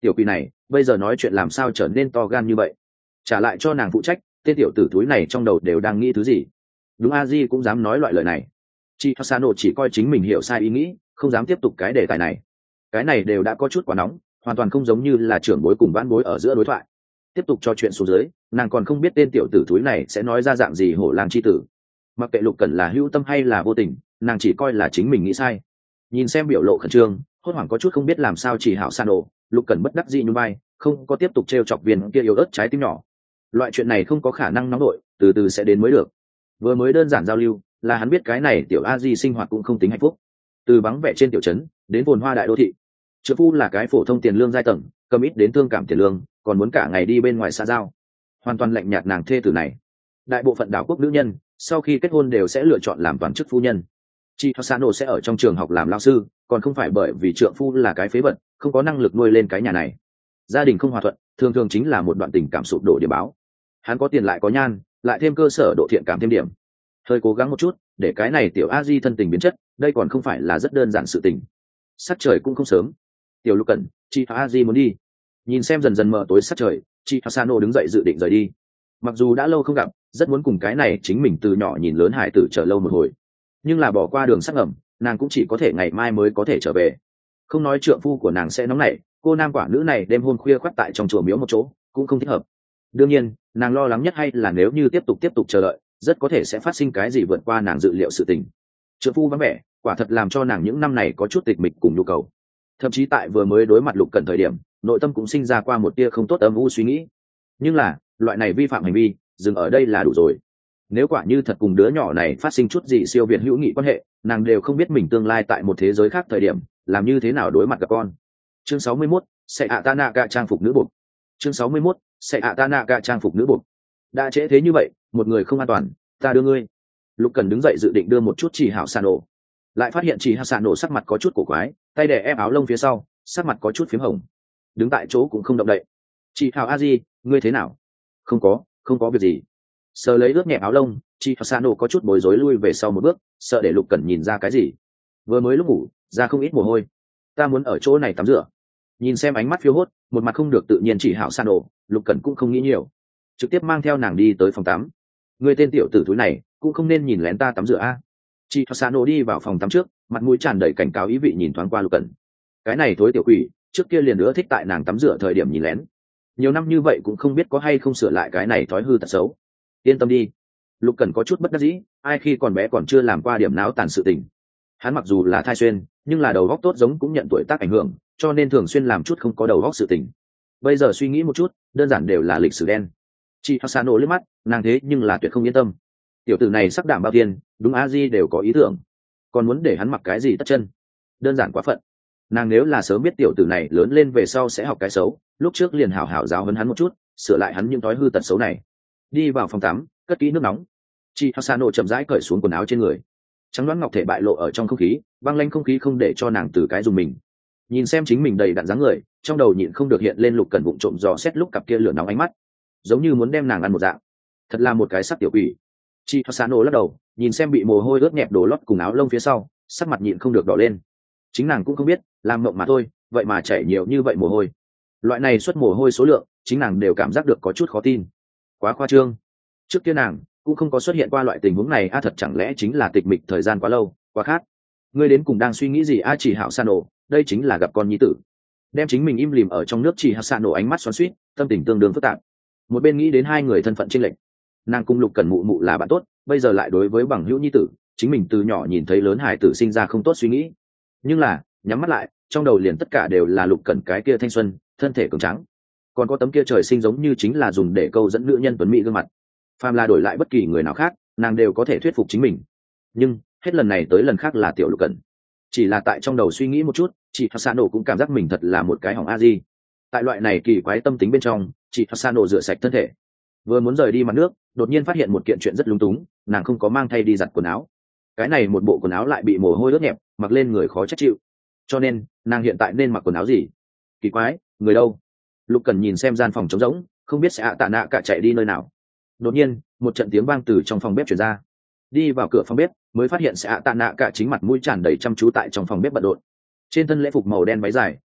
tiểu quỷ này bây giờ nói chuyện làm sao trở nên to gan như vậy, trả lại cho nàng phụ trách. Tên tiểu tử túi này trong đầu đều đang nghĩ thứ gì? Đúng, a di cũng dám nói loại lời này. Chị Sano chỉ coi chính mình hiểu sai ý nghĩ, không dám tiếp tục cái đề tài này. Cái này đều đã có chút quá nóng, hoàn toàn không giống như là trưởng bối cùng vãn bối ở giữa đối thoại. Tiếp tục trò chuyện xuống dưới, nàng còn không biết tên tiểu tử túi này sẽ nói ra dạng gì hổ lang chi tử. Mặc kệ Lục Cẩn là hữu tâm hay là vô tình, nàng chỉ coi là chính mình nghĩ sai. Nhìn xem biểu lộ khẩn trương, hốt hoảng có chút không biết làm sao chỉ hảo Sano, Lục Cẩn bất đắc dĩ nhún vai, không có tiếp tục trêu chọc viên kia yếu ớt trái tim nhỏ. Loại chuyện này không có khả năng nóng nổi, từ từ sẽ đến mới được. Vừa mới đơn giản giao lưu, là hắn biết cái này tiểu a di sinh hoạt cũng không tính hạnh phúc. Từ vắng vẻ trên tiểu trấn đến phồn hoa đại đô thị, trợ phu là cái phổ thông tiền lương giai tầng, cầm ít đến thương cảm tiền lương, còn muốn cả ngày đi bên ngoài xã giao, hoàn toàn lạnh nhạt nàng thê tử này. Đại bộ phận đảo quốc nữ nhân sau khi kết hôn đều sẽ lựa chọn làm toàn chức phu nhân. Chị Sano sẽ ở trong trường học làm lao sư, còn không phải bởi vì trượng phu là cái phế vật, không có năng lực nuôi lên cái nhà này. Gia đình không hòa thuận, thường thường chính là một đoạn tình cảm sụp đổ điểm báo. Hắn có tiền lại có nhan, lại thêm cơ sở độ thiện cảm thêm điểm, hơi cố gắng một chút để cái này tiểu a di thân tình biến chất, đây còn không phải là rất đơn giản sự tình. Sắc trời cũng không sớm, tiểu Lục Cẩn, chị a di muốn đi. Nhìn xem dần dần mờ tối sắc trời, chị Sano đứng dậy dự định rời đi. Mặc dù đã lâu không gặp, rất muốn cùng cái này chính mình từ nhỏ nhìn lớn hải tử chờ lâu một hồi, nhưng là bỏ qua đường sắc ngầm, nàng cũng chỉ có thể ngày mai mới có thể trở về. Không nói trượng phu của nàng sẽ nóng nảy, cô nam quả nữ này đêm hôm khuya khoắt tại trong chùa miếu một chỗ cũng không thích hợp. Đương nhiên nàng lo lắng nhất hay là nếu như tiếp tục tiếp tục chờ đợi, rất có thể sẽ phát sinh cái gì vượt qua nàng dự liệu sự tình. Trượng phu vắng vẻ quả thật làm cho nàng những năm này có chút tịch mịch cùng nhu cầu. Thậm chí tại vừa mới đối mặt Lục Cẩn thời điểm, nội tâm cũng sinh ra qua một tia không tốt âm u suy nghĩ. Nhưng là loại này vi phạm hành vi dừng ở đây là đủ rồi. Nếu quả như thật cùng đứa nhỏ này phát sinh chút gì siêu việt hữu nghị quan hệ, nàng đều không biết mình tương lai tại một thế giới khác thời điểm làm như thế nào đối mặt gặp con. Chương sáu mươi mốt, sẽ ạ ta nạ cả trang phục nữ buộc. Chương sáu mươi mốt, sẽ ạ ta nạ cả trang phục nữ buộc. Đã trễ thế như vậy, một người không an toàn, ta đưa ngươi. Lục Cần đứng dậy dự định đưa một chút chỉ hảo Sano, lại phát hiện chỉ hảo Sano sắc mặt có chút cổ quái, tay đè ép áo lông phía sau, sắc mặt có chút phím hồng, đứng tại chỗ cũng không động đậy. Chị hảo a di, ngươi thế nào? Không có, không có việc gì. Sờ lấy ướt nhẹ áo lông, chị hảo Sano có chút bối rối lui về sau một bước, sợ để Lục Cần nhìn ra cái gì. Vừa mới lúc ngủ ra không ít mồ hôi, ta muốn ở chỗ này tắm rửa. Nhìn xem ánh mắt phiêu hốt, một mặt không được tự nhiên chỉ hảo Sano, Lục Cần cũng không nghĩ nhiều, trực tiếp mang theo nàng đi tới phòng tắm. Người tên tiểu tử thúi này cũng không nên nhìn lén ta tắm rửa a. Chị Sano đi vào phòng tắm trước, mặt mũi tràn đầy cảnh cáo ý vị nhìn thoáng qua Lục Cần. Cái này thối tiểu quỷ, trước kia liền nữa thích tại nàng tắm rửa thời điểm nhìn lén, nhiều năm như vậy cũng không biết có hay không sửa lại cái này thói hư tật xấu. Yên tâm đi. Lục Cần có chút bất đắc dĩ, ai khi còn bé còn chưa làm qua điểm náo tàn sự tình. Hắn mặc dù là thai xuyên, nhưng là đầu óc tốt giống cũng nhận tuổi tác ảnh hưởng, cho nên thường xuyên làm chút không có đầu óc sự tình. Bây giờ suy nghĩ một chút, đơn giản đều là lịch sử đen. Chị Sano liếc mắt, nàng thế nhưng là tuyệt không yên tâm. Tiểu tử này sắc đảm bao tiền, đúng a di đều có ý tưởng, còn muốn để hắn mặc cái gì tất chân, đơn giản quá phận. Nàng nếu là sớm biết tiểu tử này lớn lên về sau sẽ học cái xấu, lúc trước liền hảo hảo giáo huấn hắn một chút, sửa lại hắn những thói hư tật xấu này. Đi vào phòng tắm, cất kỹ nước nóng. Chị Sano chậm rãi cởi xuống quần áo trên người, trắng đoán ngọc thể bại lộ ở trong không khí, băng lanh không khí không để cho nàng từ cái dùng mình. Nhìn xem chính mình đầy đặn dáng người, trong đầu nhịn không được hiện lên Lục Cần vụng trộm dò xét lúc cặp kia lửa nóng ánh mắt, giống như muốn đem nàng ăn một dạng. Thật là một cái sắc tiểu quỷ. Chị Sano lắc đầu, nhìn xem bị mồ hôi ướt nhẹp đổ lót cùng áo lông phía sau, sắc mặt nhịn không được đỏ lên. Chính nàng cũng không biết, làm mộng mà thôi, vậy mà chảy nhiều như vậy mồ hôi. Loại này xuất mồ hôi số lượng, chính nàng đều cảm giác được có chút khó tin. Quá khoa trương. Trước kia nàng cũng không có xuất hiện qua loại tình huống này a, thật chẳng lẽ chính là tịch mịch thời gian quá lâu, quá khát. Ngươi đến cùng đang suy nghĩ gì a? Chỉ hảo Sano, đây chính là gặp con nhi tử. Đem chính mình im lìm ở trong nước, chỉ hảo Sano ánh mắt xoắn xuýt, tâm tình tương đương phức tạp. Một bên nghĩ đến hai người thân phận chênh lệch, nàng cùng Lục Cần mụ mụ là bạn tốt, bây giờ lại đối với bằng hữu nhi tử, chính mình từ nhỏ nhìn thấy lớn hải tử sinh ra không tốt suy nghĩ. Nhưng là nhắm mắt lại, trong đầu liền tất cả đều là Lục Cần cái kia thanh xuân, thân thể cường tráng, còn có tấm kia trời sinh giống như chính là dùng để câu dẫn nữ nhân tuấn mỹ gương mặt. Phàm là đổi lại bất kỳ người nào khác, nàng đều có thể thuyết phục chính mình, nhưng hết lần này tới lần khác là tiểu Lục Cần. Chỉ là tại trong đầu suy nghĩ một chút, chị Sano cũng cảm giác mình thật là một cái hỏng a di. Tại loại này kỳ quái tâm tính bên trong, chị Sano rửa sạch thân thể, vừa muốn rời đi mặt nước, đột nhiên phát hiện một kiện chuyện rất lung túng, nàng không có mang thay đi giặt quần áo. Cái này một bộ quần áo lại bị mồ hôi ướt nhẹp, mặc lên người khó trách chịu. Cho nên nàng hiện tại nên mặc quần áo gì? Kỳ quái, người đâu? Lục Cần nhìn xem gian phòng trống rỗng, không biết sẽ ạ tạ nạ cả chạy đi nơi nào. Đột nhiên một trận tiếng vang từ trong phòng bếp truyền ra. Đi vào cửa phòng bếp mới phát hiện sẽ ạ tạ nạ cả chính mặt mũi tràn đầy chăm chú tại trong phòng bếp bận rộn. Trên thân lễ phục màu đen váy dài,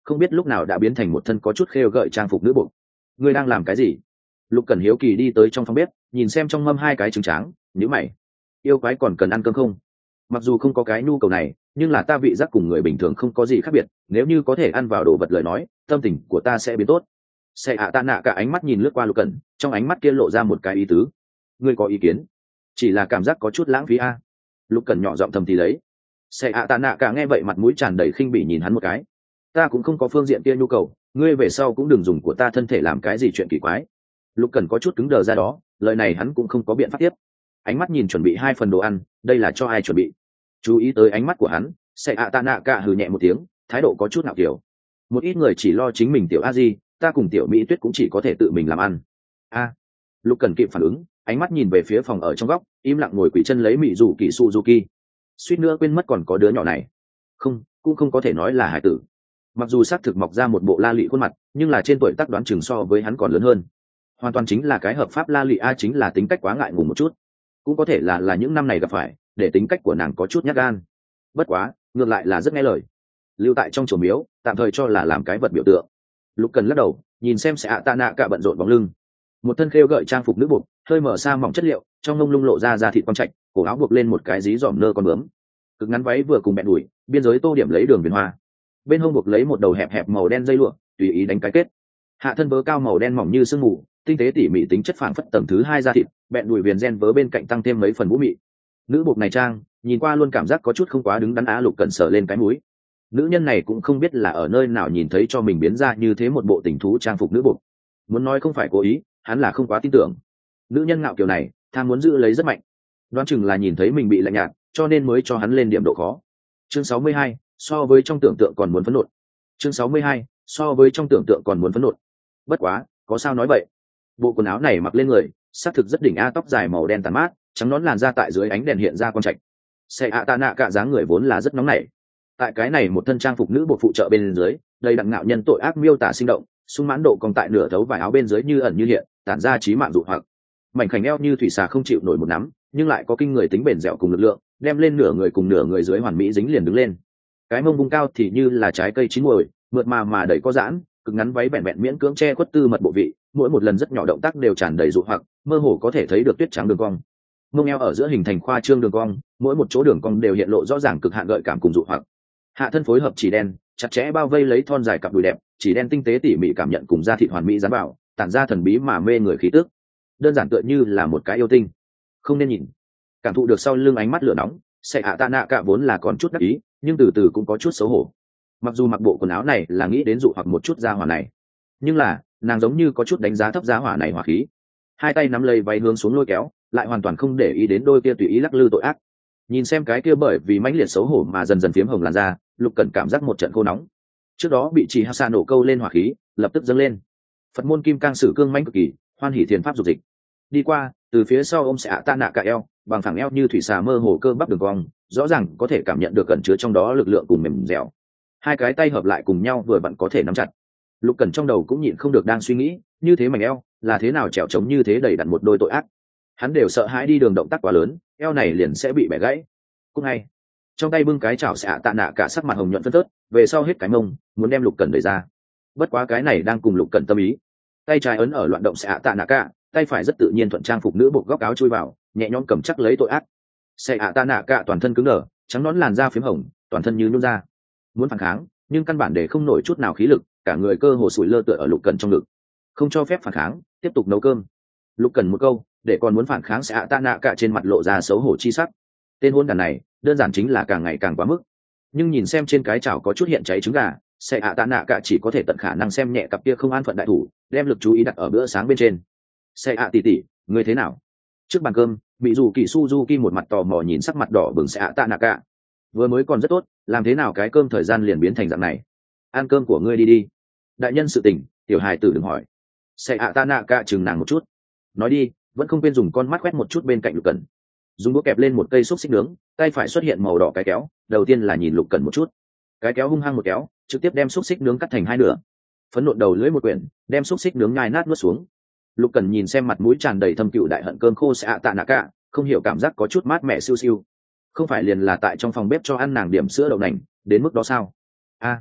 không biết lúc nào đã biến thành một thân có chút khêu gợi trang phục nữ buộc. Ngươi đang làm cái gì? Lục Cẩn hiếu kỳ đi tới trong phòng bếp, nhìn xem trong mâm hai cái trứng tráng, nhíu mày. Yêu quái còn cần ăn cơm không? Mặc dù không có cái nhu cầu này, nhưng là ta vị giác cùng người bình thường không có gì khác biệt, nếu như có thể ăn vào đồ vật lời nói, tâm tình của ta sẽ biến tốt. Sẽ ạ tạ nạ cả ánh mắt nhìn lướt qua Lục Cẩn, trong ánh mắt kia lộ ra một cái ý tứ. Ngươi có ý kiến? Chỉ là cảm giác có chút lãng phí a. Lục Cẩn nhỏ giọng thầm thì lấy. Sẽ ạ tạ nạ cả nghe vậy mặt mũi tràn đầy khinh bỉ nhìn hắn một cái. Ta cũng không có phương diện kia nhu cầu, ngươi về sau cũng đừng dùng của ta thân thể làm cái gì chuyện kỳ quái. Lục Cẩn có chút cứng đờ ra đó, lời này hắn cũng không có biện pháp tiếp. Ánh mắt nhìn chuẩn bị hai phần đồ ăn, đây là cho ai chuẩn bị? Chú ý tới ánh mắt của hắn, Sẽ ạ tạ nạ cả hừ nhẹ một tiếng, thái độ có chút ngạo kiểu. Một ít người chỉ lo chính mình tiểu a di, ta cùng tiểu mỹ tuyết cũng chỉ có thể tự mình làm ăn. A. Lục Cẩn kịp phản ứng, ánh mắt nhìn về phía phòng ở trong góc, im lặng ngồi quỳ chân lấy mị rủ kỳ Suzuki. Suýt nữa quên mất còn có đứa nhỏ này. Không, cũng không có thể nói là hải tử. Mặc dù xác thực mọc ra một bộ la lị khuôn mặt, nhưng là trên tuổi tác đoán chừng so với hắn còn lớn hơn. Hoàn toàn chính là cái hợp pháp la lị a, chính là tính cách quá ngại ngùng một chút. Cũng có thể là là những năm này gặp phải, để tính cách của nàng có chút nhát gan. Bất quá, ngược lại là rất nghe lời. Lưu tại trong chùa miếu, tạm thời cho là làm cái vật biểu tượng. Lục Cần lắc đầu, nhìn xem Sẽ ạ tạ nạ cả bận rộn bóng lưng. Một thân khêu gợi trang phục nữ buộc, hơi mở xa mỏng chất liệu, trong mông lung lộ ra da thịt quang trạch, cổ áo buộc lên một cái dí dỏm nơ con bướm. Cực ngắn váy vừa cùng bẹn đùi, biên giới tô điểm lấy đường viền hoa. Bên hông buộc lấy một đầu hẹp hẹp màu đen dây lụa, tùy ý đánh cái kết. Hạ thân vớ cao màu đen mỏng như sương mù, tinh tế tỉ mỉ tính chất phảng phất tầng thứ hai da thịt, bẹn đùi viền gen vớ bên cạnh tăng thêm mấy phần vũ mị. Nữ buộc này trang, nhìn qua luôn cảm giác có chút không quá đứng đắn á. Lục Cẩn sờ lên cái mũi. Nữ nhân này cũng không biết là ở nơi nào nhìn thấy cho mình biến ra như thế một bộ tình thú trang phục nữ buộc. Muốn nói không phải cố ý, hắn là không quá tin tưởng. Nữ nhân ngạo kiểu này, tham muốn giữ lấy rất mạnh. Đoán chừng là nhìn thấy mình bị lạnh nhạt, cho nên mới cho hắn lên điểm độ khó. Chương sáu mươi hai, so với trong tưởng tượng còn muốn phấn nộ. Chương sáu mươi hai, so với trong tưởng tượng còn muốn phấn nộ. Bất quá, có sao nói vậy? Bộ quần áo này mặc lên người, xác thực rất đỉnh a, tóc dài màu đen tàn mát, trắng nón làn da tại dưới ánh đèn hiện ra quang trạch. Sẽ ạ tạ nạ cả dáng người vốn là rất nóng nảy. Tại cái này một thân trang phục nữ bộ phụ trợ bên dưới, đầy đặn ngạo nhân tội ác miêu tả sinh động, sung mãn độ còn tại nửa thấu vải áo bên dưới như ẩn như hiện, tản ra chí mạng dụ hoặc. Mảnh khảnh eo như thủy xà không chịu nổi một nắm, nhưng lại có kinh người tính bền dẻo cùng lực lượng, đem lên nửa người cùng nửa người dưới hoàn mỹ dính liền đứng lên. Cái mông bung cao thì như là trái cây chín muồi, mượt mà mà đầy có giãn, cực ngắn váy bẹn bẹn miễn cưỡng che khuất tư mật bộ vị, mỗi một lần rất nhỏ động tác đều tràn đầy dụ hoặc, mơ hồ có thể thấy được tuyết trắng đường cong. Mông eo ở giữa hình thành khoa trương đường cong, mỗi một chỗ đường cong đều hiện lộ rõ ràng cực hạn gợi cảm cùng dụ hoặc. Hạ thân phối hợp chỉ đen, chặt chẽ bao vây lấy thon dài cặp đùi đẹp, chỉ đen tinh tế tỉ mỉ cảm nhận cùng da thịt hoàn mỹ dán vào, tản ra thần bí mà mê người khí tức. Đơn giản tựa như là một cái yêu tinh. Không nên nhìn. Cảm thụ được sau lưng ánh mắt lửa nóng, Sẽ ạ tạ nạ cả vốn là còn chút đắc ý, nhưng từ từ cũng có chút xấu hổ. Mặc dù mặc bộ quần áo này là nghĩ đến dụ hoặc một chút gia hỏa này, nhưng là nàng giống như có chút đánh giá thấp gia hỏa này hỏa khí. Hai tay nắm lấy váy hướng xuống lôi kéo, lại hoàn toàn không để ý đến đôi kia tùy ý lắc lư tội ác. Nhìn xem cái kia bởi vì mãnh liệt xấu hổ mà dần dần phiếm hồng làn da, Lục Cẩn cảm giác một trận khô nóng. Trước đó bị chỉ Hasa nổ câu lên hỏa khí, lập tức dâng lên. Phật môn kim cang sử cương mãnh cực kỳ, hoan hỉ thiền pháp dục dịch. Đi qua, từ phía sau ôm Sẽ ạ tạ nạ cả eo, bằng thẳng eo như thủy xà mơ hồ cơ bắp đường cong, rõ ràng có thể cảm nhận được cẩn chứa trong đó lực lượng cùng mềm dẻo. Hai cái tay hợp lại cùng nhau vừa vặn có thể nắm chặt. Lục Cẩn trong đầu cũng nhịn không được đang suy nghĩ, như thế mảnh eo, là thế nào trèo trống như thế đầy đặn một đôi tội ác. Hắn đều sợ hãi đi đường động tác quá lớn, eo này liền sẽ bị bẻ gãy. Cũng ngay, trong tay bưng cái chảo Sẽ ạ tạ nạ cả sắc mặt hồng nhuận phân phớt, về sau hết cái mông, muốn đem Lục Cẩn đẩy ra. Bất quá cái này đang cùng Lục Cẩn tâm ý. Tay trái ấn ở loạn động Sẽ ạ tạ nạ cả, tay phải rất tự nhiên thuận trang phục nữ buộc góc áo chui vào, nhẹ nhõm cầm chắc lấy tội ác. Sẽ ạ tạ nạ cả toàn thân cứng đờ, trắng nón làn da phím hồng, toàn thân như nhún ra. Muốn phản kháng, nhưng căn bản để không nổi chút nào khí lực, cả người cơ hồ sủi lơ tựa ở Lục Cẩn trong ngực. Không cho phép phản kháng, tiếp tục nấu cơm. Lục Cẩn một câu, để còn muốn phản kháng Sẽ ạ tạ nạ cả trên mặt lộ ra xấu hổ chi sắc. Tên hôn đàn này, đơn giản chính là càng ngày càng quá mức. Nhưng nhìn xem trên cái chảo có chút hiện cháy trứng gà, Sẽ ạ tạ nạ cả chỉ có thể tận khả năng xem nhẹ cặp kia không an phận đại thủ, đem lực chú ý đặt ở bữa sáng bên trên. Sẽ ạ tỷ tỷ, người thế nào? Trước bàn cơm, bị dù kỳ Suzuki một mặt tò mò nhìn sắc mặt đỏ bừng Sẽ ạ tạ nạ cả. Vừa mới còn rất tốt, làm thế nào cái cơm thời gian liền biến thành dạng này? Ăn cơm của ngươi đi đi. Đại nhân sự tình, tiểu hài tử đừng hỏi. Sẽ ạ tạ nạ cả chừng nàng một chút. Nói đi, vẫn không quên dùng con mắt quét một chút bên cạnh Lục Cẩn. Dùng đũa kẹp lên một cây xúc xích nướng, tay phải xuất hiện màu đỏ cái kéo, đầu tiên là nhìn Lục Cẩn một chút. Cái kéo hung hăng một kéo, trực tiếp đem xúc xích nướng cắt thành hai nửa. Phấn nộn đầu lưỡi một quyển, đem xúc xích nướng nhai nát nuốt xuống. Lục Cẩn nhìn xem mặt mũi tràn đầy thâm cựu đại hận cơm khô Sẽ ạ tạ nạ cả, không hiểu cảm giác có chút mát mẻ siêu siêu. Không phải liền là tại trong phòng bếp cho ăn nàng điểm sữa đậu nành, đến mức đó sao? A,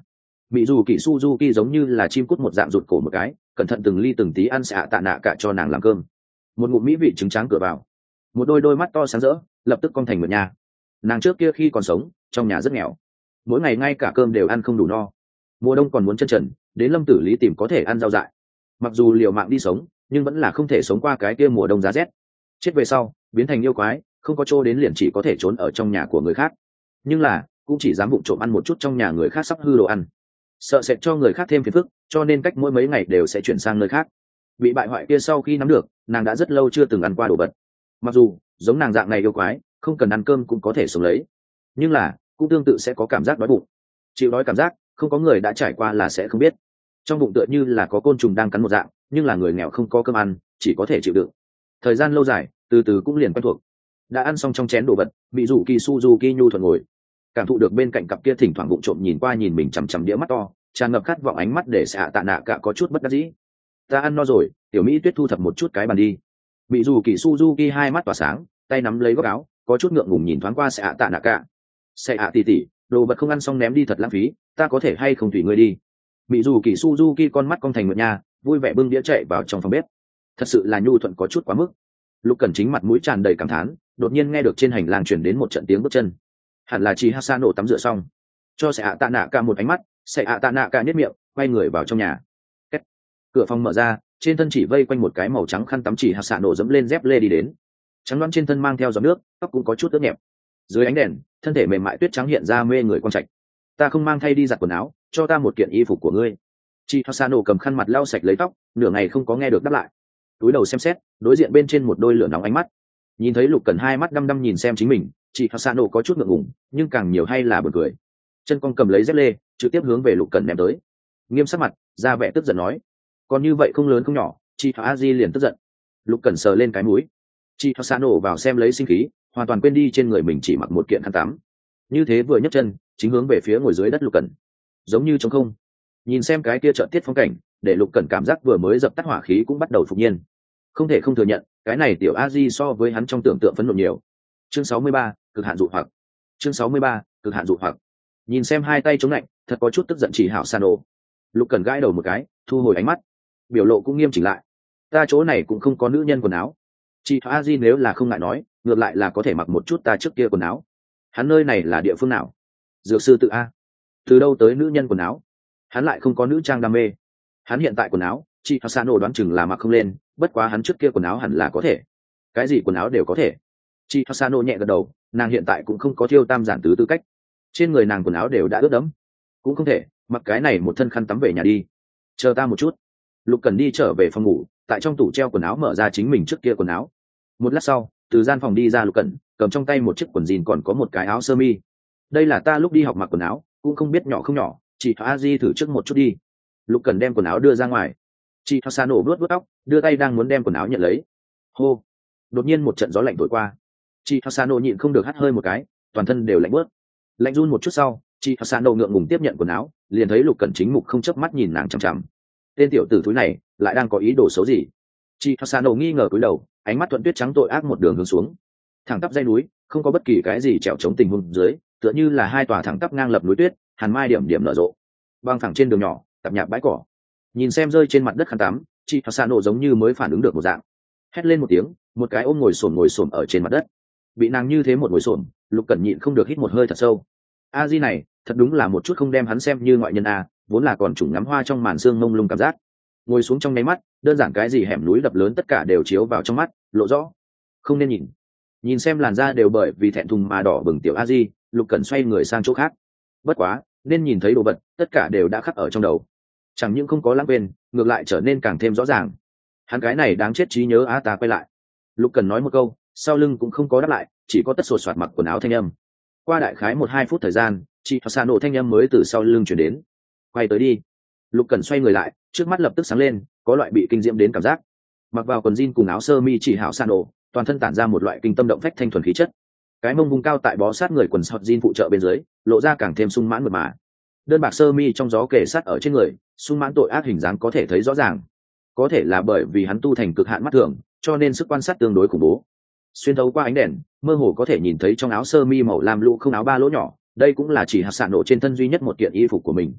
mỹ dù kỳ suzuki giống như là chim cút một dạng rụt cổ một cái, cẩn thận từng ly từng tí ăn xạ tạ nạ cả cho nàng làm cơm. Một ngụm mỹ vị trứng tráng cửa vào, một đôi đôi mắt to sáng rỡ lập tức cong thành một nhà. Nàng trước kia khi còn sống trong nhà rất nghèo, mỗi ngày ngay cả cơm đều ăn không đủ no, mùa đông còn muốn chân trần đến Lâm Tử Lý tìm có thể ăn rau dại. Mặc dù liều mạng đi sống nhưng vẫn là không thể sống qua cái kia mùa đông giá rét. Chết về sau biến thành yêu quái, không có chỗ đến liền chỉ có thể trốn ở trong nhà của người khác, nhưng là cũng chỉ dám vụng trộm ăn một chút trong nhà người khác sắp hư đồ ăn, sợ sệt cho người khác thêm phiền phức, cho nên cách mỗi mấy ngày đều sẽ chuyển sang nơi khác. Bị bại hoại kia sau khi nắm được, nàng đã rất lâu chưa từng ăn qua đồ vật. Mặc dù giống nàng dạng này yêu quái không cần ăn cơm cũng có thể sống lấy, nhưng là cũng tương tự sẽ có cảm giác đói bụng. Chịu đói cảm giác không có người đã trải qua là sẽ không biết. Trong bụng tựa như là có côn trùng đang cắn một dạng, nhưng là người nghèo không có cơm ăn chỉ có thể chịu đựng. Thời gian lâu dài từ từ cũng liền quen thuộc. Đã ăn xong trong chén đồ vật, mỹ dù kỳ suzuki nhu thuận ngồi, cảm thụ được bên cạnh cặp kia thỉnh thoảng bụng trộm nhìn qua nhìn mình chằm chằm đĩa mắt to tràn ngập khát vọng ánh mắt để xạ tạ nạ cả có chút bất đắc dĩ. Ta ăn no rồi, tiểu mỹ tuyết thu thập một chút cái bàn đi. Mỹ dù kỳ suzuki hai mắt tỏa sáng, tay nắm lấy góc áo, có chút ngượng ngùng nhìn thoáng qua xạ tạ nạ cả. Xạ tỉ tỉ, đồ vật không ăn xong ném đi thật lãng phí, ta có thể hay không tùy ngươi đi. Mỹ dù kỳ suzuki con mắt cong thành nguyệt nha, vui vẻ bưng đĩa chạy vào trong phòng bếp. Thật sự là nhu thuận có chút quá mức. Lúc Cẩn chính mặt mũi tràn đầy cảm thán, đột nhiên nghe được trên hành lang truyền đến một trận tiếng bước chân. Hẳn là chị Hasano tắm rửa xong, cho sẽ ạ tạ nạ cả một ánh mắt, sẽ ạ tạ nạ cả nhếch miệng, quay người vào trong nhà. Kết. Cửa phòng mở ra, trên thân chỉ vây quanh một cái màu trắng khăn tắm, chỉ Hasano dẫm lên dép lê đi đến. Trắng đoán trên thân mang theo giọt nước, tóc cũng có chút ướt nhẹp. Dưới ánh đèn, thân thể mềm mại tuyết trắng hiện ra mê người quang trạch. Ta không mang thay đi giặt quần áo, cho ta một kiện y phục của ngươi. Chị Hasano cầm khăn mặt lau sạch lấy tóc, nửa ngày không có nghe được đáp lại. Túi đầu xem xét, đối diện bên trên một đôi lửa nóng ánh mắt. Nhìn thấy Lục Cẩn hai mắt đăm đăm nhìn xem chính mình, chị Hasano có chút ngượng ngùng, nhưng càng nhiều hay là buồn cười. Chân cong cầm lấy dép lê, trực tiếp hướng về Lục Cẩn ném tới. Nghiêm sắc mặt, ra vẻ tức giận nói: "Còn như vậy không lớn không nhỏ." Chị Haji liền tức giận. Lục Cẩn sờ lên cái mũi. Chị Hasano vào xem lấy sinh khí, hoàn toàn quên đi trên người mình chỉ mặc một kiện khăn tắm. Như thế vừa nhấc chân, chính hướng về phía ngồi dưới đất Lục Cẩn. Giống như trống không. Nhìn xem cái kia chợt tiết phong cảnh, để Lục Cẩn cảm giác vừa mới dập tắt hỏa khí cũng bắt đầu phục nhiên. Không thể không thừa nhận, cái này tiểu Aji so với hắn trong tưởng tượng phấn nộ nhiều. Chương sáu mươi ba, cực hạn dụ hoặc. Chương sáu mươi ba, cực hạn dụ hoặc. Nhìn xem hai tay chống lạnh, thật có chút tức giận chỉ hảo Sano. Lục Cẩn gãi đầu một cái, thu hồi ánh mắt, biểu lộ cũng nghiêm chỉnh lại. Ta chỗ này cũng không có nữ nhân quần áo. Chị Aji nếu là không ngại nói, ngược lại là có thể mặc một chút ta trước kia quần áo. Hắn nơi này là địa phương nào? Dược sư tự a. Từ đâu tới nữ nhân quần áo? Hắn lại không có nữ trang đam mê. Hắn hiện tại quần áo, chị Hasano đoán chừng là mặc không lên, bất quá hắn trước kia quần áo hẳn là có thể. Cái gì quần áo đều có thể. Chị Hasano nhẹ gật đầu, nàng hiện tại cũng không có thiêu tam giản tứ tư cách. Trên người nàng quần áo đều đã ướt đẫm, cũng không thể mặc cái này một thân khăn tắm về nhà đi. Chờ ta một chút. Lục Cần đi trở về phòng ngủ, tại trong tủ treo quần áo mở ra chính mình trước kia quần áo. Một lát sau, từ gian phòng đi ra Lục Cẩn, cầm trong tay một chiếc quần jean còn có một cái áo sơ mi. Đây là ta lúc đi học mặc quần áo, cũng không biết nhỏ không nhỏ, chị Aji thử trước một chút đi. Lục Cẩn đem quần áo đưa ra ngoài. Chị Hasano vuốt vuốt tóc, đưa tay đang muốn đem quần áo nhận lấy. Hô! Đột nhiên một trận gió lạnh thổi qua. Chị Hasano nhịn không được hắt hơi một cái, toàn thân đều lạnh bớt. Lạnh run một chút sau, chị Hasano ngượng ngùng tiếp nhận quần áo, liền thấy Lục Cẩn chính mục không chớp mắt nhìn nàng chằm chằm. Tên tiểu tử thúi này lại đang có ý đồ xấu gì? Chị Hasano nghi ngờ cúi đầu, ánh mắt thuận tuyết trắng tội ác một đường hướng xuống. Thẳng tắp dãy núi, không có bất kỳ cái gì trèo chống tình huống dưới, tựa như là hai tòa thẳng tắp ngang lập núi tuyết, hàn mai điểm điểm nở rộ. Băng thẳng trên đường nhỏ, tạp nhạp bãi cỏ. Nhìn xem rơi trên mặt đất khăn tắm, chị Hasano giống như mới phản ứng được một dạng, hét lên một tiếng, một cái ôm ngồi xổm ngồi xổm ở trên mặt đất. Bị nàng như thế một ngồi xổm, Lục Cẩn nhịn không được hít một hơi thật sâu. A Di này, thật đúng là một chút không đem hắn xem như ngoại nhân a, vốn là còn trùng ngắm hoa trong màn sương mông lung cảm giác. Ngồi xuống trong nháy mắt, đơn giản cái gì hẻm núi đập lớn tất cả đều chiếu vào trong mắt, lộ rõ. Không nên nhìn. Nhìn xem làn da đều bởi vì thẹn thùng mà đỏ bừng tiểu A Di, Lục Cẩn xoay người sang chỗ khác. Bất quá, nên nhìn thấy đồ vật, tất cả đều đã khắc ở trong đầu. Chẳng những không có lãng quên, ngược lại trở nên càng thêm rõ ràng. Hắn cái này đáng chết trí nhớ á ta quay lại. Lục Cần nói một câu, sau lưng cũng không có đáp lại, chỉ có tất sột soạt mặc quần áo thanh âm. Qua đại khái một hai phút thời gian, chị Hasano thanh âm mới từ sau lưng chuyển đến. Quay tới đi. Lục Cần xoay người lại, trước mắt lập tức sáng lên, có loại bị kinh diễm đến cảm giác. Mặc vào quần jean cùng áo sơ mi chỉ hảo Sano, toàn thân tản ra một loại kinh tâm động phách thanh thuần khí chất. Cái mông vùng cao tại bó sát người quần sọt jean phụ trợ bên dưới, lộ ra càng thêm sung mãn mượt mà. Đơn bạc sơ mi trong gió kề sát ở trên người, sung mãn tội ác hình dáng có thể thấy rõ ràng. Có thể là bởi vì hắn tu thành cực hạn mắt thường, cho nên sức quan sát tương đối khủng bố. Xuyên thấu qua ánh đèn, mơ hồ có thể nhìn thấy trong áo sơ mi màu lam lũ không áo ba lỗ nhỏ, đây cũng là chỉ hạt sạn nổ trên thân duy nhất một kiện y phục của mình.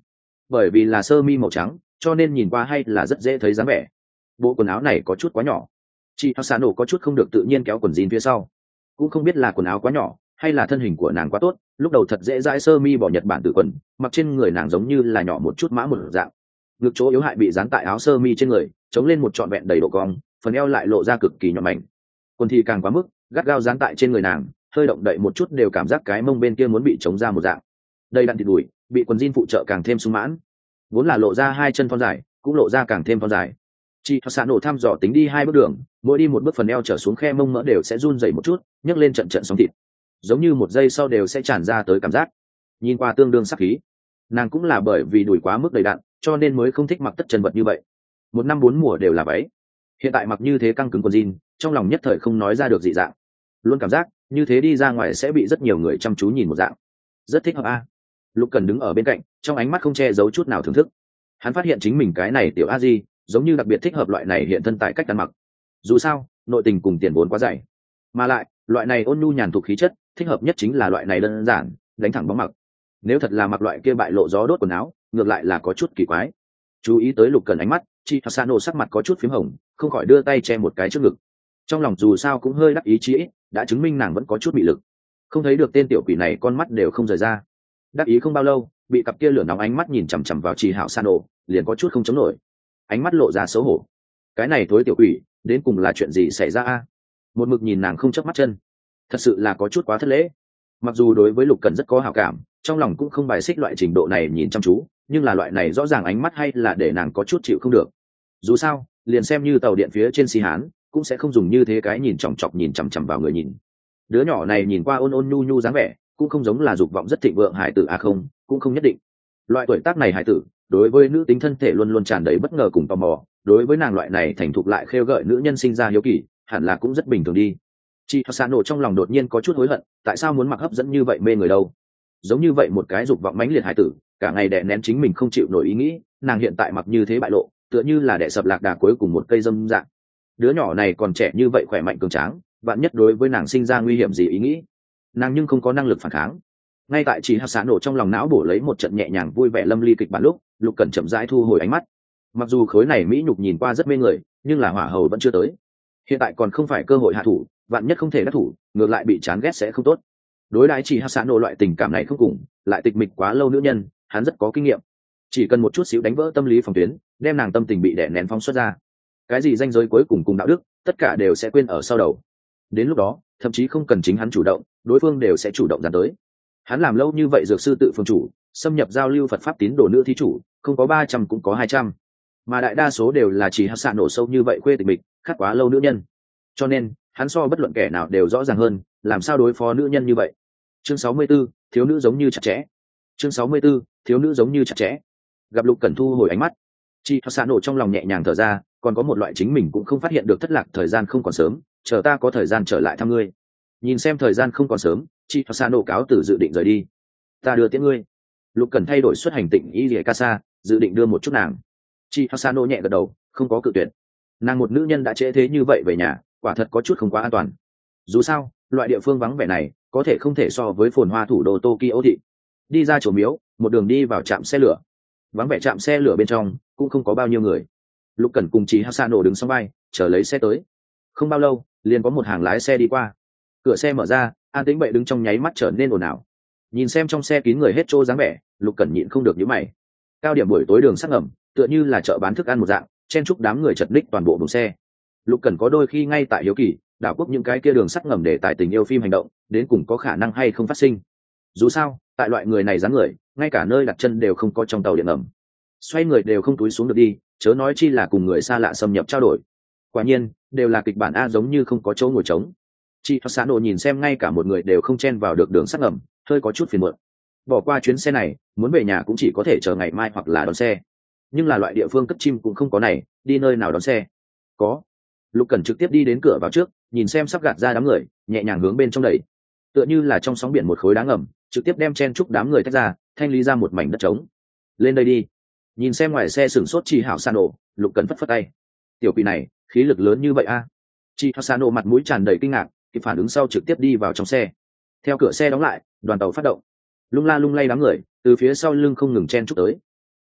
bởi vì là sơ mi màu trắng cho nên nhìn qua hay là rất dễ thấy dáng vẻ. Bộ quần áo này có chút quá nhỏ. Chị Asano có chút không được tự nhiên kéo quần jean phía sau, cũng không biết là quần áo quá nhỏ hay là thân hình của nàng quá tốt, lúc đầu thật dễ dãi sơ mi bỏ Nhật Bản tự quần, mặc trên người nàng giống như là nhỏ một chút mã một dạng. Ngực chỗ yếu hại bị dán tại áo sơ mi trên người, chống lên một trọn vẹn đầy độ cong, phần eo lại lộ ra cực kỳ nhỏ mảnh. Quần thì càng quá mức, gắt gao dán tại trên người nàng, hơi động đậy một chút đều cảm giác cái mông bên kia muốn bị chống ra một dạng. Đây đặn thịt đùi, bị quần jean phụ trợ càng thêm sung mãn, vốn là lộ ra hai chân thon dài, cũng lộ ra càng thêm thon dài. Chị Asano thăm dò tính đi hai bước đường, mỗi đi một bước phần eo trở xuống khe mông mỡ đều sẽ run rẩy một chút, nhấc lên trận trận sóng thịt, giống như một giây sau đều sẽ tràn ra tới cảm giác. Nhìn qua tương đương sắc khí. Nàng cũng là bởi vì đùi quá mức đầy đặn, cho nên mới không thích mặc tất chân vật như vậy. Một năm bốn mùa đều là váy, hiện tại mặc như thế căng cứng quần jean, trong lòng nhất thời không nói ra được dị dạng. Luôn cảm giác như thế đi ra ngoài sẽ bị rất nhiều người chăm chú nhìn một dạng. Rất thích hợp a. Lục Cần đứng ở bên cạnh, trong ánh mắt không che giấu chút nào thưởng thức. Hắn phát hiện chính mình cái này tiểu a di giống như đặc biệt thích hợp loại này hiện thân tại cách ăn mặc. Dù sao nội tình cùng tiền vốn quá dày, mà lại loại này ôn nhu nhàn thục khí chất thích hợp nhất chính là loại này đơn giản đánh thẳng bóng mặc. Nếu thật là mặc loại kia bại lộ gió đốt quần áo, ngược lại là có chút kỳ quái. Chú ý tới Lục Cần ánh mắt, chị Asano sắc mặt có chút phím hồng, không khỏi đưa tay che một cái trước ngực. Trong lòng dù sao cũng hơi đắc ý chí ít đã chứng minh nàng vẫn có chút bị lực, không thấy được tên tiểu quỷ này con mắt đều không rời ra. Đắc ý không bao lâu, bị cặp kia lửa nóng ánh mắt nhìn chằm chằm vào chị Hạo Sano, liền có chút không chống nổi, ánh mắt lộ ra xấu hổ. Cái này thối tiểu quỷ đến cùng là chuyện gì xảy ra a? Một mực nhìn nàng không chớp mắt chân, thật sự là có chút quá thất lễ. Mặc dù đối với Lục Cần rất có hảo cảm, trong lòng cũng không bài xích loại trình độ này nhìn chăm chú, nhưng là loại này rõ ràng ánh mắt hay là để nàng có chút chịu không được. Dù sao liền xem như tàu điện phía trên xi hán cũng sẽ không dùng như thế cái nhìn chòng chọc nhìn chằm chằm vào người nhìn. Đứa nhỏ này nhìn qua ôn ôn nhu nhu dáng vẻ, cũng không giống là dục vọng rất thịnh vượng hải tử a không, cũng không nhất định. Loại tuổi tác này hải tử đối với nữ tính thân thể luôn luôn tràn đầy bất ngờ cùng tò mò, đối với nàng loại này thành thục lại khêu gợi nữ nhân sinh ra hiếu kỳ, hẳn là cũng rất bình thường đi. Chị Asano trong lòng đột nhiên có chút hối hận, tại sao muốn mặc hấp dẫn như vậy mê người đâu? Giống như vậy một cái dục vọng mãnh liệt hải tử, cả ngày đè nén chính mình không chịu nổi ý nghĩ, nàng hiện tại mặc như thế bại lộ, tựa như là đè sập lạc đà cuối cùng một cây dâm dạng. Đứa nhỏ này còn trẻ như vậy khỏe mạnh cường tráng, bạn nhất đối với nàng sinh ra nguy hiểm gì ý nghĩ, nàng nhưng không có năng lực phản kháng. Ngay tại chị Asano trong lòng não bổ lấy một trận nhẹ nhàng vui vẻ lâm ly kịch bản lúc, Lục Cẩn chậm rãi thu hồi ánh mắt. Mặc dù khối này mỹ nhục nhìn qua rất mê người, nhưng là hỏa hầu vẫn chưa tới. Hiện tại còn không phải cơ hội hạ thủ, vạn nhất không thể đắc thủ, ngược lại bị chán ghét sẽ không tốt. Đối đãi chị Asano loại tình cảm này không cùng, lại tịch mịch quá lâu nữ nhân, hắn rất có kinh nghiệm. Chỉ cần một chút xíu đánh vỡ tâm lý phòng tuyến, đem nàng tâm tình bị đè nén phóng xuất ra, cái gì danh giới cuối cùng cùng đạo đức, tất cả đều sẽ quên ở sau đầu. Đến lúc đó, thậm chí không cần chính hắn chủ động, đối phương đều sẽ chủ động dàn tới. Hắn làm lâu như vậy dược sư tự phương chủ, xâm nhập giao lưu Phật pháp tín đồ nữ thí chủ, không có ba trăm cũng có hai trăm, mà đại đa số đều là chỉ Hắc nổ sâu như vậy khuê tịch mịch, khát quá lâu nữ nhân. Cho nên, hắn so bất luận kẻ nào đều rõ ràng hơn, làm sao đối phó nữ nhân như vậy. Chương sáu mươi 64, thiếu nữ giống như chặt chẽ. Chương sáu mươi 64, thiếu nữ giống như chặt chẽ. Gặp Lục Cẩn thu hồi ánh mắt, Chi Hắc nổ trong lòng nhẹ nhàng thở ra, còn có một loại chính mình cũng không phát hiện được thất lạc thời gian không còn sớm, chờ ta có thời gian trở lại thăm ngươi. Nhìn xem thời gian không còn sớm, Chi Hắc nổ cáo từ dự định rời đi. Ta đưa tiễn ngươi. Lục Cẩn thay đổi xuất hành tịnh ý Lìa Casa, dự định đưa một chút nàng. Chi Hắc nổ nhẹ gật đầu, không có cự tuyệt. Nàng một nữ nhân đã trễ thế như vậy về nhà, quả thật có chút không quá an toàn. Dù sao, loại địa phương vắng vẻ này có thể không thể so với phồn hoa thủ đô Tokyo thị. Đi ra chỗ miếu, một đường đi vào trạm xe lửa. Vắng vẻ trạm xe lửa bên trong cũng không có bao nhiêu người. Lục Cẩn cùng Chí Hasano đứng song vai, chờ lấy xe tới. Không bao lâu, liền có một hàng lái xe đi qua. Cửa xe mở ra, An Tĩnh Bệ đứng trong nháy mắt trở nên ồn ào. Nhìn xem trong xe kín người hết trô dáng vẻ, Lục Cẩn nhịn không được nhíu mày. Cao điểm buổi tối đường sắt ngầm, tựa như là chợ bán thức ăn một dạng, chen chúc đám người chật ních toàn bộ buồng xe. Lục Cẩn có đôi khi ngay tại hiếu kỳ, đảo quốc những cái kia đường sắt ngầm để tại tình yêu phim hành động, đến cùng có khả năng hay không phát sinh. Dù sao, tại loại người này dáng người, ngay cả nơi đặt chân đều không có trong tàu điện ngầm. Xoay người đều không túi xuống được đi, chớ nói chi là cùng người xa lạ xâm nhập trao đổi. Quả nhiên, đều là kịch bản a, giống như không có chỗ ngồi trống. Chị Fasano nhìn xem ngay cả một người đều không chen vào được đường sắt ngầm, hơi có chút phiền muộn. Bỏ qua chuyến xe này, muốn về nhà cũng chỉ có thể chờ ngày mai hoặc là đón xe. Nhưng là loại địa phương cất chim cũng không có này, đi nơi nào đón xe? Có. Lục Cẩn trực tiếp đi đến cửa vào trước, nhìn xem sắp gạt ra đám người, nhẹ nhàng hướng bên trong đẩy. Tựa như là trong sóng biển một khối đá ngầm, trực tiếp đem chen chúc đám người tách ra, thanh lý ra một mảnh đất trống. Lên đây đi. Nhìn xem ngoài xe sửng sốt Chị Hảo Sano, Lục Cẩn phất phất tay. Tiểu quỷ này, khí lực lớn như vậy a? À? Chị Hảo Sano mặt mũi tràn đầy kinh ngạc, kịp phản ứng sau trực tiếp đi vào trong xe. Theo cửa xe đóng lại, đoàn tàu phát động. Lung la lung lay đám người, từ phía sau lưng không ngừng chen chúc tới.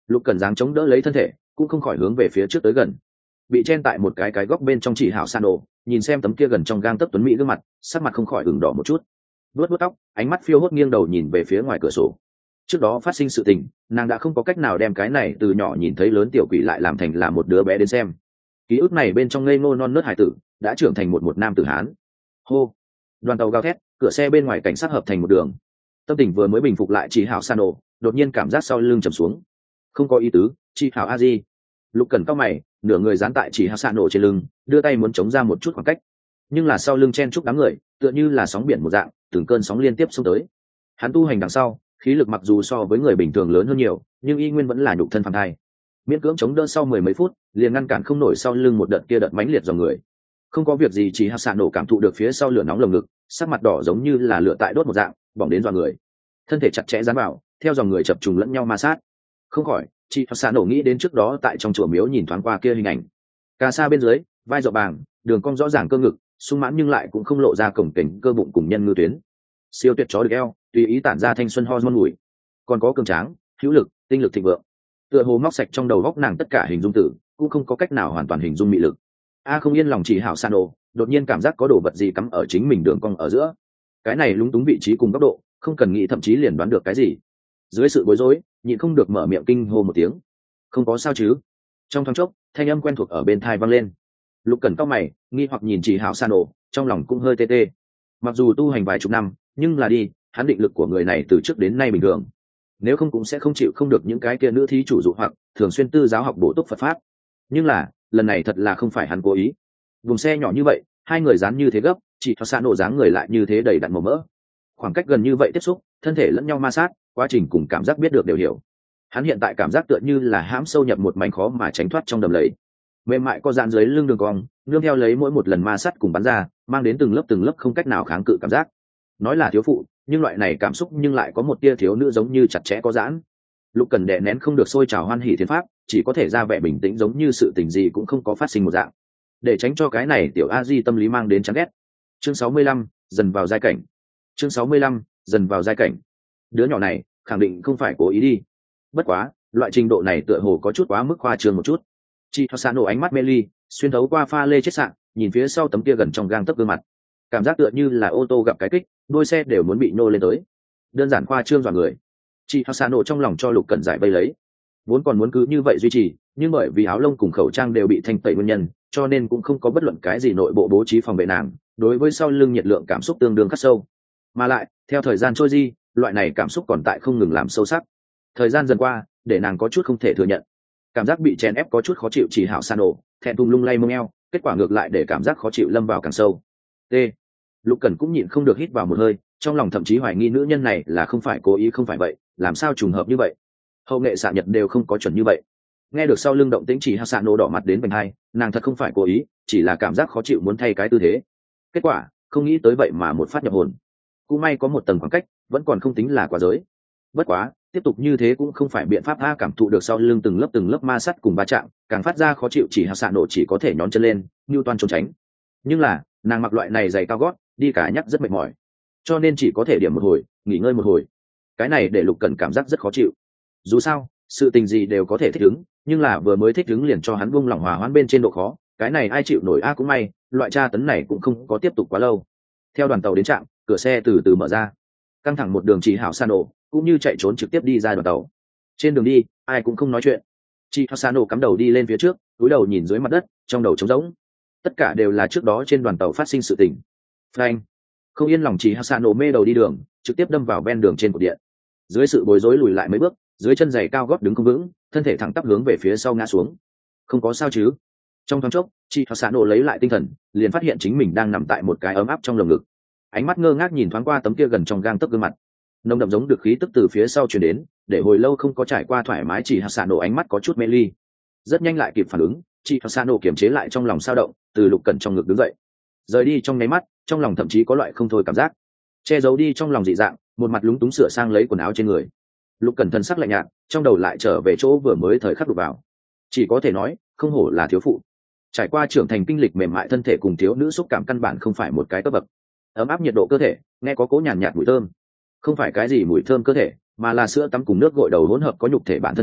Lục Cẩn dáng chống đỡ lấy thân thể, cũng không khỏi hướng về phía trước tới gần. Bị chen tại một cái cái góc bên trong Chỉ Hảo San Nổ, nhìn xem tấm kia gần trong gang tấc tuấn mỹ gương mặt, sắc mặt không khỏi ửng đỏ một chút. Vuốt vuốt tóc, ánh mắt phiêu hốt nghiêng đầu nhìn về phía ngoài cửa sổ. Trước đó phát sinh sự tình, nàng đã không có cách nào đem cái này từ nhỏ nhìn thấy lớn tiểu quỷ lại làm thành là một đứa bé đến xem. Ký ức này bên trong ngây ngô non nớt hải tử, đã trưởng thành một một nam tử hán. Hô. Đoàn tàu gào thét, cửa xe bên ngoài cảnh sát hợp thành một đường. Tâm tình vừa mới bình phục lại Chỉ Hảo San Nổ, đột nhiên cảm giác sau lưng trầm xuống. Không có ý tứ, Chỉ Hảo a di. Lục Cẩn cao mày, nửa người dán tại Chỉ Hảo San Nổ trên lưng, đưa tay muốn chống ra một chút khoảng cách, nhưng là sau lưng chen chúc đám người, tựa như là sóng biển một dạng, từng cơn sóng liên tiếp xông tới. Hắn tu hành đằng sau, khí lực mặc dù so với người bình thường lớn hơn nhiều, nhưng y nguyên vẫn là nhục thân phàm thai. Miễn cưỡng chống đỡ sau mười mấy phút, liền ngăn cản không nổi sau lưng một đợt kia đợt mãnh liệt dòng người. Không có việc gì, Chỉ Hảo San Nổ cảm thụ được phía sau lửa nóng lồng ngực, sắc mặt đỏ giống như là lửa tại đốt một dạng, bỏng đến dọa người. Thân thể chặt chẽ dán vào, theo dòng người chập trùng lẫn nhau ma sát. Không khỏi, Chỉ Hảo San Nổ nghĩ đến trước đó tại trong chùa miếu nhìn thoáng qua kia hình ảnh. Cà sa bên dưới, vai rộng bàng, đường cong rõ ràng cơ ngực, sung mãn nhưng lại cũng không lộ ra cổng kềnh cơ bụng cùng nhân ngư tuyến. Siêu tuyệt chó được eo, tùy ý tản ra thanh xuân hormone mùi, còn có cường tráng, hữu lực, tinh lực thịnh vượng. Tựa hồ móc sạch trong đầu góc nàng tất cả hình dung tử, cũng không có cách nào hoàn toàn hình dung mị lực. A không yên lòng Chỉ Hảo San Nổ, đột nhiên cảm giác có đồ vật gì cắm ở chính mình đường cong ở giữa. Cái này lúng túng vị trí cùng góc độ, không cần nghĩ thậm chí liền đoán được cái gì. Dưới sự bối rối, nhịn không được mở miệng kinh hô một tiếng. Không có sao chứ? Trong thoáng chốc, thanh âm quen thuộc ở bên tai vang lên. Lục Cẩn cau mày, nghi hoặc nhìn Chỉ Hảo San Nổ, trong lòng cũng hơi tê tê. Mặc dù tu hành vài chục năm, nhưng là đi, hắn định lực của người này từ trước đến nay bình thường. Nếu không cũng sẽ không chịu không được những cái kia nữ thí chủ dụ hoặc thường xuyên tư giáo học bổ túc Phật pháp. Nhưng là, lần này thật là không phải hắn cố ý. Vùng xe nhỏ như vậy, hai người dán như thế gấp, Chỉ Hảo San Nổ dáng người lại như thế đầy đặn màu mỡ. Khoảng cách gần như vậy tiếp xúc, thân thể lẫn nhau ma sát, quá trình cùng cảm giác biết được đều hiểu. Hắn hiện tại cảm giác tựa như là hãm sâu nhập một mảnh khó mà tránh thoát trong đầm lầy. Mềm mại co giãn dưới lưng đường cong, nương theo lấy mỗi một lần ma sát cùng bắn ra, mang đến từng lớp từng lớp không cách nào kháng cự cảm giác. Nói là thiếu phụ, nhưng loại này cảm xúc nhưng lại có một tia thiếu nữ giống như chặt chẽ có giãn. Lục Cần đè nén không được sôi trào hoan hỉ thiên pháp, chỉ có thể ra vẻ bình tĩnh giống như sự tình gì cũng không có phát sinh một dạng. Để tránh cho cái này tiểu a di tâm lý mang đến chán ghét. Chương sáu mươi lăm, dần vào giai cảnh. Chương sáu mươi lăm, dần vào giai cảnh. Đứa nhỏ này, khẳng định không phải cố ý đi. Bất quá, loại trình độ này tựa hồ có chút quá mức khoa trương một chút. Chị Thoa nổ ánh mắt mê ly, xuyên thấu qua pha lê chết sạn, nhìn phía sau tấm kia gần trong gang tấc gương mặt. Cảm giác tựa như là ô tô gặp cái kích, đôi xe đều muốn bị nô lên tới. Đơn giản khoa trương dọa người. Chị Thoa nổ trong lòng cho Lục Cẩn giải vây lấy. Vốn còn muốn cứ như vậy duy trì, nhưng bởi vì áo lông cùng khẩu trang đều bị thanh tẩy nguyên nhân, cho nên cũng không có bất luận cái gì nội bộ bố trí phòng vệ nàng. Đối với sau lưng nhiệt lượng cảm xúc tương đương khắc sâu. Mà lại, theo thời gian trôi đi, loại này cảm xúc còn tại không ngừng làm sâu sắc. Thời gian dần qua, để nàng có chút không thể thừa nhận, cảm giác bị chèn ép có chút khó chịu. Chỉ Hảo San Nổ thẹn thùng lung lay mông eo, kết quả ngược lại để cảm giác khó chịu lâm vào càng sâu. T. Lục Cẩn cũng nhịn không được hít vào một hơi, trong lòng thậm chí hoài nghi nữ nhân này là không phải cố ý không phải vậy, làm sao trùng hợp như vậy? Hậu nghệ xạ nhật đều không có chuẩn như vậy. Nghe được sau lưng động tĩnh, Chỉ Hảo San Nổ đỏ mặt đến vành hai, nàng thật không phải cố ý, chỉ là cảm giác khó chịu muốn thay cái tư thế. Kết quả, không nghĩ tới vậy mà một phát nhập hồn. Cũng may có một tầng khoảng cách, vẫn còn không tính là quá giới. Bất quá, tiếp tục như thế cũng không phải biện pháp. A cảm thụ được sau lưng từng lớp từng lớp ma sắt cùng va chạm, càng phát ra khó chịu. Chỉ Hảo San Nổ chỉ có thể nhón chân lên, như toan trốn tránh. Nhưng là, nàng mặc loại này giày cao gót, đi cả nhắc rất mệt mỏi, cho nên chỉ có thể điểm một hồi, nghỉ ngơi một hồi. Cái này để Lục Cẩn cảm giác rất khó chịu. Dù sao, sự tình gì đều có thể thích ứng, nhưng là vừa mới thích ứng liền cho hắn buông lỏng hòa hoãn bên trên độ khó, cái này ai chịu nổi. A cũng may, loại tra tấn này cũng không có tiếp tục quá lâu. Theo đoàn tàu đến trạm, cửa xe từ từ mở ra, căng thẳng một đường Chỉ Hảo San Nổ cũng như chạy trốn trực tiếp đi ra đoàn tàu. Trên đường đi, ai cũng không nói chuyện. Chị Hảo San Nổ cắm đầu đi lên phía trước, cúi đầu nhìn dưới mặt đất, trong đầu trống rỗng. Tất cả đều là trước đó trên đoàn tàu phát sinh sự tình. Frank không yên lòng, Chị Hảo San Nổ mê đầu đi đường, trực tiếp đâm vào ven đường trên cột điện. Dưới sự bối rối lùi lại mấy bước, dưới chân giày cao gót đứng không vững, thân thể thẳng tắp hướng về phía sau ngã xuống. Không có sao chứ? Trong thoáng chốc, Chị Hảo San Nổ lấy lại tinh thần, liền phát hiện chính mình đang nằm tại một cái ấm áp trong lồng ngực. Ánh mắt ngơ ngác nhìn thoáng qua tấm kia gần trong gang tấc gương mặt, nồng đậm giống được khí tức từ phía sau truyền đến, để hồi lâu không có trải qua thoải mái. Chỉ Hảo San Nổ ánh mắt có chút mê ly, rất nhanh lại kịp phản ứng. Chị Hảo San Nổ kiềm chế lại trong lòng sao động, từ Lục Cẩn trong ngực đứng dậy, rời đi trong nháy mắt, trong lòng thậm chí có loại không thôi cảm giác, che giấu đi trong lòng dị dạng, một mặt lúng túng sửa sang lấy quần áo trên người. Lục Cẩn thần sắc lạnh nhạt, trong đầu lại trở về chỗ vừa mới thời khắc đụng vào. Chỉ có thể nói, không hổ là thiếu phụ, trải qua trưởng thành kinh lịch mềm mại thân thể cùng thiếu nữ xúc cảm căn bản không phải một cái cấp bậc. Ấm áp nhiệt độ cơ thể, nghe có cố nhàn nhạt mùi thơm, không phải cái gì mùi thơm cơ thể, mà là sữa tắm cùng nước gội đầu hỗn hợp có nhục thể bản thân mùi,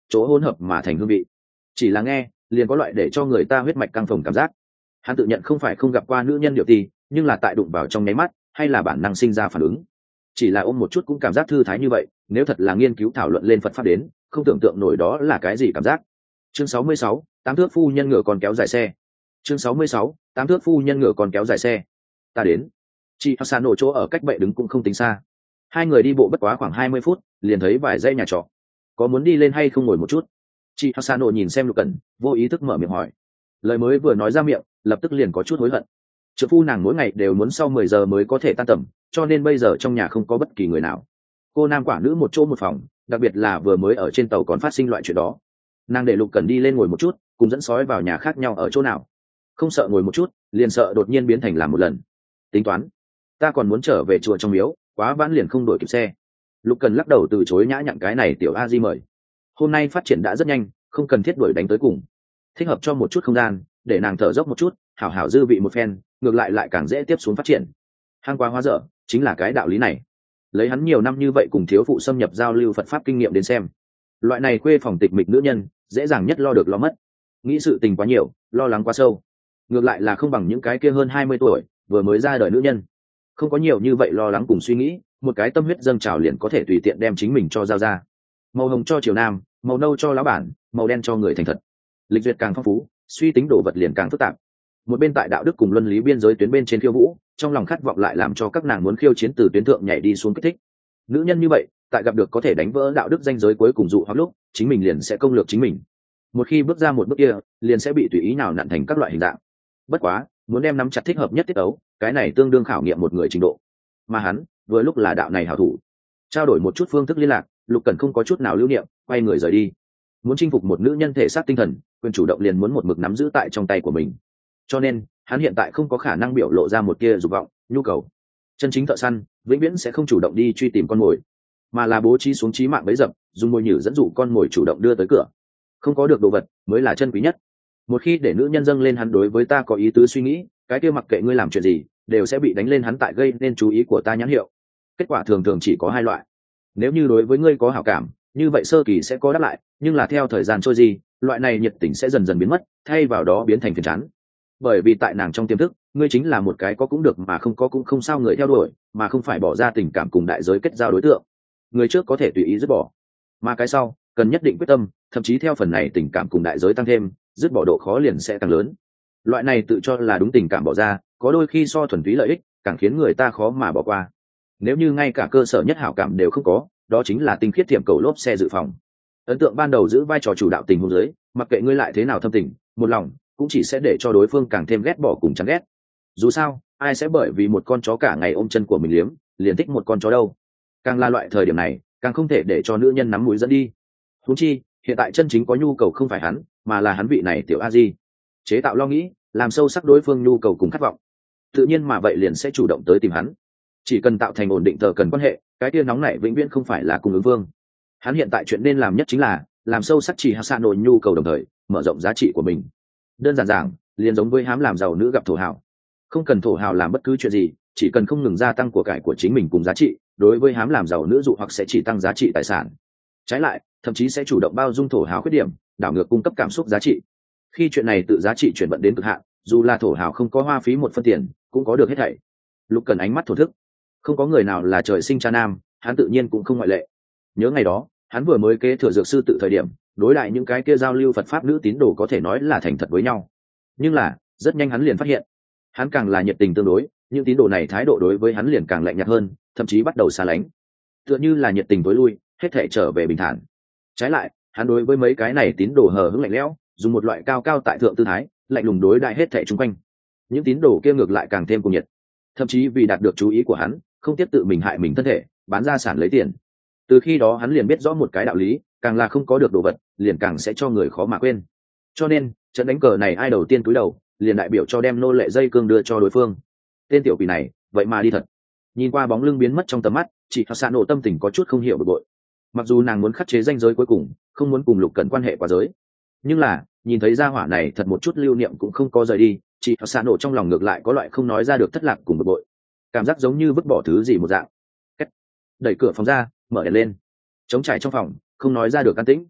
chỗ hỗn hợp mà thành hương vị. Chỉ là nghe liền có loại để cho người ta huyết mạch căng phồng cảm giác. Hắn tự nhận không phải không gặp qua nữ nhân điệu ti, nhưng là tại đụng vào trong nháy mắt hay là bản năng sinh ra phản ứng. Chỉ là ôm một chút cũng cảm giác thư thái như vậy, nếu thật là nghiên cứu thảo luận lên Phật pháp đến, không tưởng tượng nổi đó là cái gì cảm giác. Chương sáu mươi sáu, tám thước phu nhân ngựa còn kéo dài xe. Chương sáu mươi sáu, tám thước phu nhân ngựa còn kéo dài xe. Ta đến. Chị Hasano chỗ ở cách bệ đứng cũng không tính xa. Hai người đi bộ bất quá khoảng hai mươi phút, liền thấy vài dãy nhà trọ. Có muốn đi lên hay không ngồi một chút? Chị Hasano nhìn xem Lục Cẩn, vô ý thức mở miệng hỏi. Lời mới vừa nói ra miệng, lập tức liền có chút hối hận. Trợ phu nàng mỗi ngày đều muốn sau mười giờ mới có thể tan tầm, cho nên bây giờ trong nhà không có bất kỳ người nào. Cô nam quả nữ một chỗ một phòng, đặc biệt là vừa mới ở trên tàu còn phát sinh loại chuyện đó. Nàng để Lục Cẩn đi lên ngồi một chút, cùng dẫn sói vào nhà khác nhau ở chỗ nào. Không sợ ngồi một chút, liền sợ đột nhiên biến thành làm một lần. Tính toán, ta còn muốn trở về chùa trong miếu, quá vãn liền không đổi kịp xe. Lục Cẩn lắc đầu từ chối nhã nhặn cái này tiểu a di mời. Hôm nay phát triển đã rất nhanh, không cần thiết đuổi đánh tới cùng. Thích hợp cho một chút không gian, để nàng thở dốc một chút, hảo hảo dư vị một phen, ngược lại lại càng dễ tiếp xuống phát triển. Hang quá hóa dở, chính là cái đạo lý này. Lấy hắn nhiều năm như vậy cùng thiếu phụ xâm nhập giao lưu Phật pháp kinh nghiệm đến xem, loại này quê phòng tịch mịch nữ nhân, dễ dàng nhất lo được lo mất. Nghĩ sự tình quá nhiều, lo lắng quá sâu. Ngược lại là không bằng những cái kia hơn hai mươi tuổi, vừa mới ra đời nữ nhân. Không có nhiều như vậy lo lắng cùng suy nghĩ, một cái tâm huyết dâng trào liền có thể tùy tiện đem chính mình cho giao ra. Màu hồng cho triều nam, màu nâu cho lão bản, màu đen cho người thành thật. Lịch duyệt càng phong phú, suy tính đồ vật liền càng phức tạp. Một bên tại đạo đức cùng luân lý biên giới tuyến bên trên khiêu vũ, trong lòng khát vọng lại làm cho các nàng muốn khiêu chiến từ tuyến thượng nhảy đi xuống kích thích. Nữ nhân như vậy, tại gặp được có thể đánh vỡ đạo đức ranh giới cuối cùng dụ hoặc lúc, chính mình liền sẽ công lược chính mình. Một khi bước ra một bước kia, liền sẽ bị tùy ý nào nặn thành các loại hình dạng. Bất quá, muốn đem nắm chặt thích hợp nhất tiết ấu, cái này tương đương khảo nghiệm một người trình độ. Mà hắn, vừa lúc là đạo này hảo thủ. Trao đổi một chút phương thức liên lạc, Lục Cẩn không có chút nào lưu niệm, quay người rời đi. Muốn chinh phục một nữ nhân thể xác tinh thần, quyền chủ động liền muốn một mực nắm giữ tại trong tay của mình. Cho nên, hắn hiện tại không có khả năng biểu lộ ra một tia dục vọng, nhu cầu. Chân chính thợ săn, vĩnh viễn sẽ không chủ động đi truy tìm con mồi, mà là bố trí xuống trí mạng bẫy dập, dùng mồi nhử dẫn dụ con mồi chủ động đưa tới cửa. Không có được đồ vật mới là chân quý nhất. Một khi để nữ nhân dâng lên hắn đối với ta có ý tứ suy nghĩ, cái kia mặc kệ ngươi làm chuyện gì, đều sẽ bị đánh lên hắn tại gây nên chú ý của ta nhãn hiệu. Kết quả thường thường chỉ có hai loại. Nếu như đối với ngươi có hảo cảm, như vậy sơ kỳ sẽ có đáp lại, nhưng là theo thời gian trôi đi, loại này nhiệt tình sẽ dần dần biến mất, thay vào đó biến thành phiền chán. Bởi vì tại nàng trong tiềm thức, ngươi chính là một cái có cũng được mà không có cũng không sao người theo đuổi, mà không phải bỏ ra tình cảm cùng đại giới kết giao đối tượng. Người trước có thể tùy ý dứt bỏ, mà cái sau cần nhất định quyết tâm, thậm chí theo phần này tình cảm cùng đại giới tăng thêm, dứt bỏ độ khó liền sẽ càng lớn. Loại này tự cho là đúng tình cảm bỏ ra, có đôi khi so thuần túy lợi ích, càng khiến người ta khó mà bỏ qua. Nếu như ngay cả cơ sở nhất hảo cảm đều không có, đó chính là tinh khiết tiệm cầu lốp xe dự phòng. Ấn tượng ban đầu giữ vai trò chủ đạo tình huống dưới, mặc kệ ngươi lại thế nào thâm tình, một lòng cũng chỉ sẽ để cho đối phương càng thêm ghét bỏ cùng chán ghét. Dù sao, ai sẽ bởi vì một con chó cả ngày ôm chân của mình liếm, liền thích một con chó đâu. Càng là loại thời điểm này, càng không thể để cho nữ nhân nắm mũi dẫn đi. Huống chi, hiện tại chân chính có nhu cầu không phải hắn, mà là hắn vị này tiểu a di. Chế tạo lo nghĩ, làm sâu sắc đối phương nhu cầu cùng khát vọng. Tự nhiên mà vậy liền sẽ chủ động tới tìm hắn. Chỉ cần tạo thành ổn định tờ cần quan hệ, cái tia nóng này vĩnh viễn không phải là cung ứng vương. Hắn hiện tại chuyện nên làm nhất chính là làm sâu sắc chỉ Hasano nhu cầu đồng thời mở rộng giá trị của mình. Đơn giản giảng, liền giống với hám làm giàu nữ gặp thổ hào. Không cần thổ hào làm bất cứ chuyện gì, chỉ cần không ngừng gia tăng của cải của chính mình cùng giá trị, đối với hám làm giàu nữ dụ hoặc sẽ chỉ tăng giá trị tài sản. Trái lại, thậm chí sẽ chủ động bao dung thổ hào khuyết điểm, đảo ngược cung cấp cảm xúc giá trị. Khi chuyện này tự giá trị chuyển vận đến cực hạn, dù là thổ hào không có hoa phí một phân tiền, cũng có được hết thảy. Lục Cần ánh mắt thổ thức, không có người nào là trời sinh cha nam, hắn tự nhiên cũng không ngoại lệ. Nhớ ngày đó, hắn vừa mới kế thừa dược sư tự thời điểm, đối lại những cái kia giao lưu Phật pháp nữ tín đồ có thể nói là thành thật với nhau. Nhưng là, rất nhanh hắn liền phát hiện, hắn càng là nhiệt tình tương đối, những tín đồ này thái độ đối với hắn liền càng lạnh nhạt hơn, thậm chí bắt đầu xa lánh. Tựa như là nhiệt tình tối lui, hết thể trở về bình thản. Trái lại, hắn đối với mấy cái này tín đồ hờ hững lạnh lẽo, dùng một loại cao cao tại thượng tư thái, lạnh lùng đối đại hết thể chung quanh. Những tín đồ kia ngược lại càng thêm cuồng nhiệt, thậm chí vì đạt được chú ý của hắn, không tiếp tự mình hại mình thân thể, bán gia sản lấy tiền. Từ khi đó hắn liền biết rõ một cái đạo lý, càng là không có được đồ vật, liền càng sẽ cho người khó mà quên. Cho nên, trận đánh cờ này ai đầu tiên cúi đầu, liền đại biểu cho đem nô lệ dây cương đưa cho đối phương. Tên tiểu quỷ này, vậy mà đi thật. Nhìn qua bóng lưng biến mất trong tầm mắt, chị Hasano tâm tình có chút không hiểu bực bội. Mặc dù nàng muốn khắc chế ranh giới cuối cùng, không muốn cùng Lục Cẩn quan hệ quá giới, nhưng là nhìn thấy gia hỏa này thật một chút lưu niệm cũng không có rời đi, chị Hasano trong lòng ngược lại có loại không nói ra được thất lạc cùng bực bội, cảm giác giống như vứt bỏ thứ gì một dạng. Cách đẩy cửa phòng ra, mở đèn lên, trống trải trong phòng, không nói ra được an tĩnh.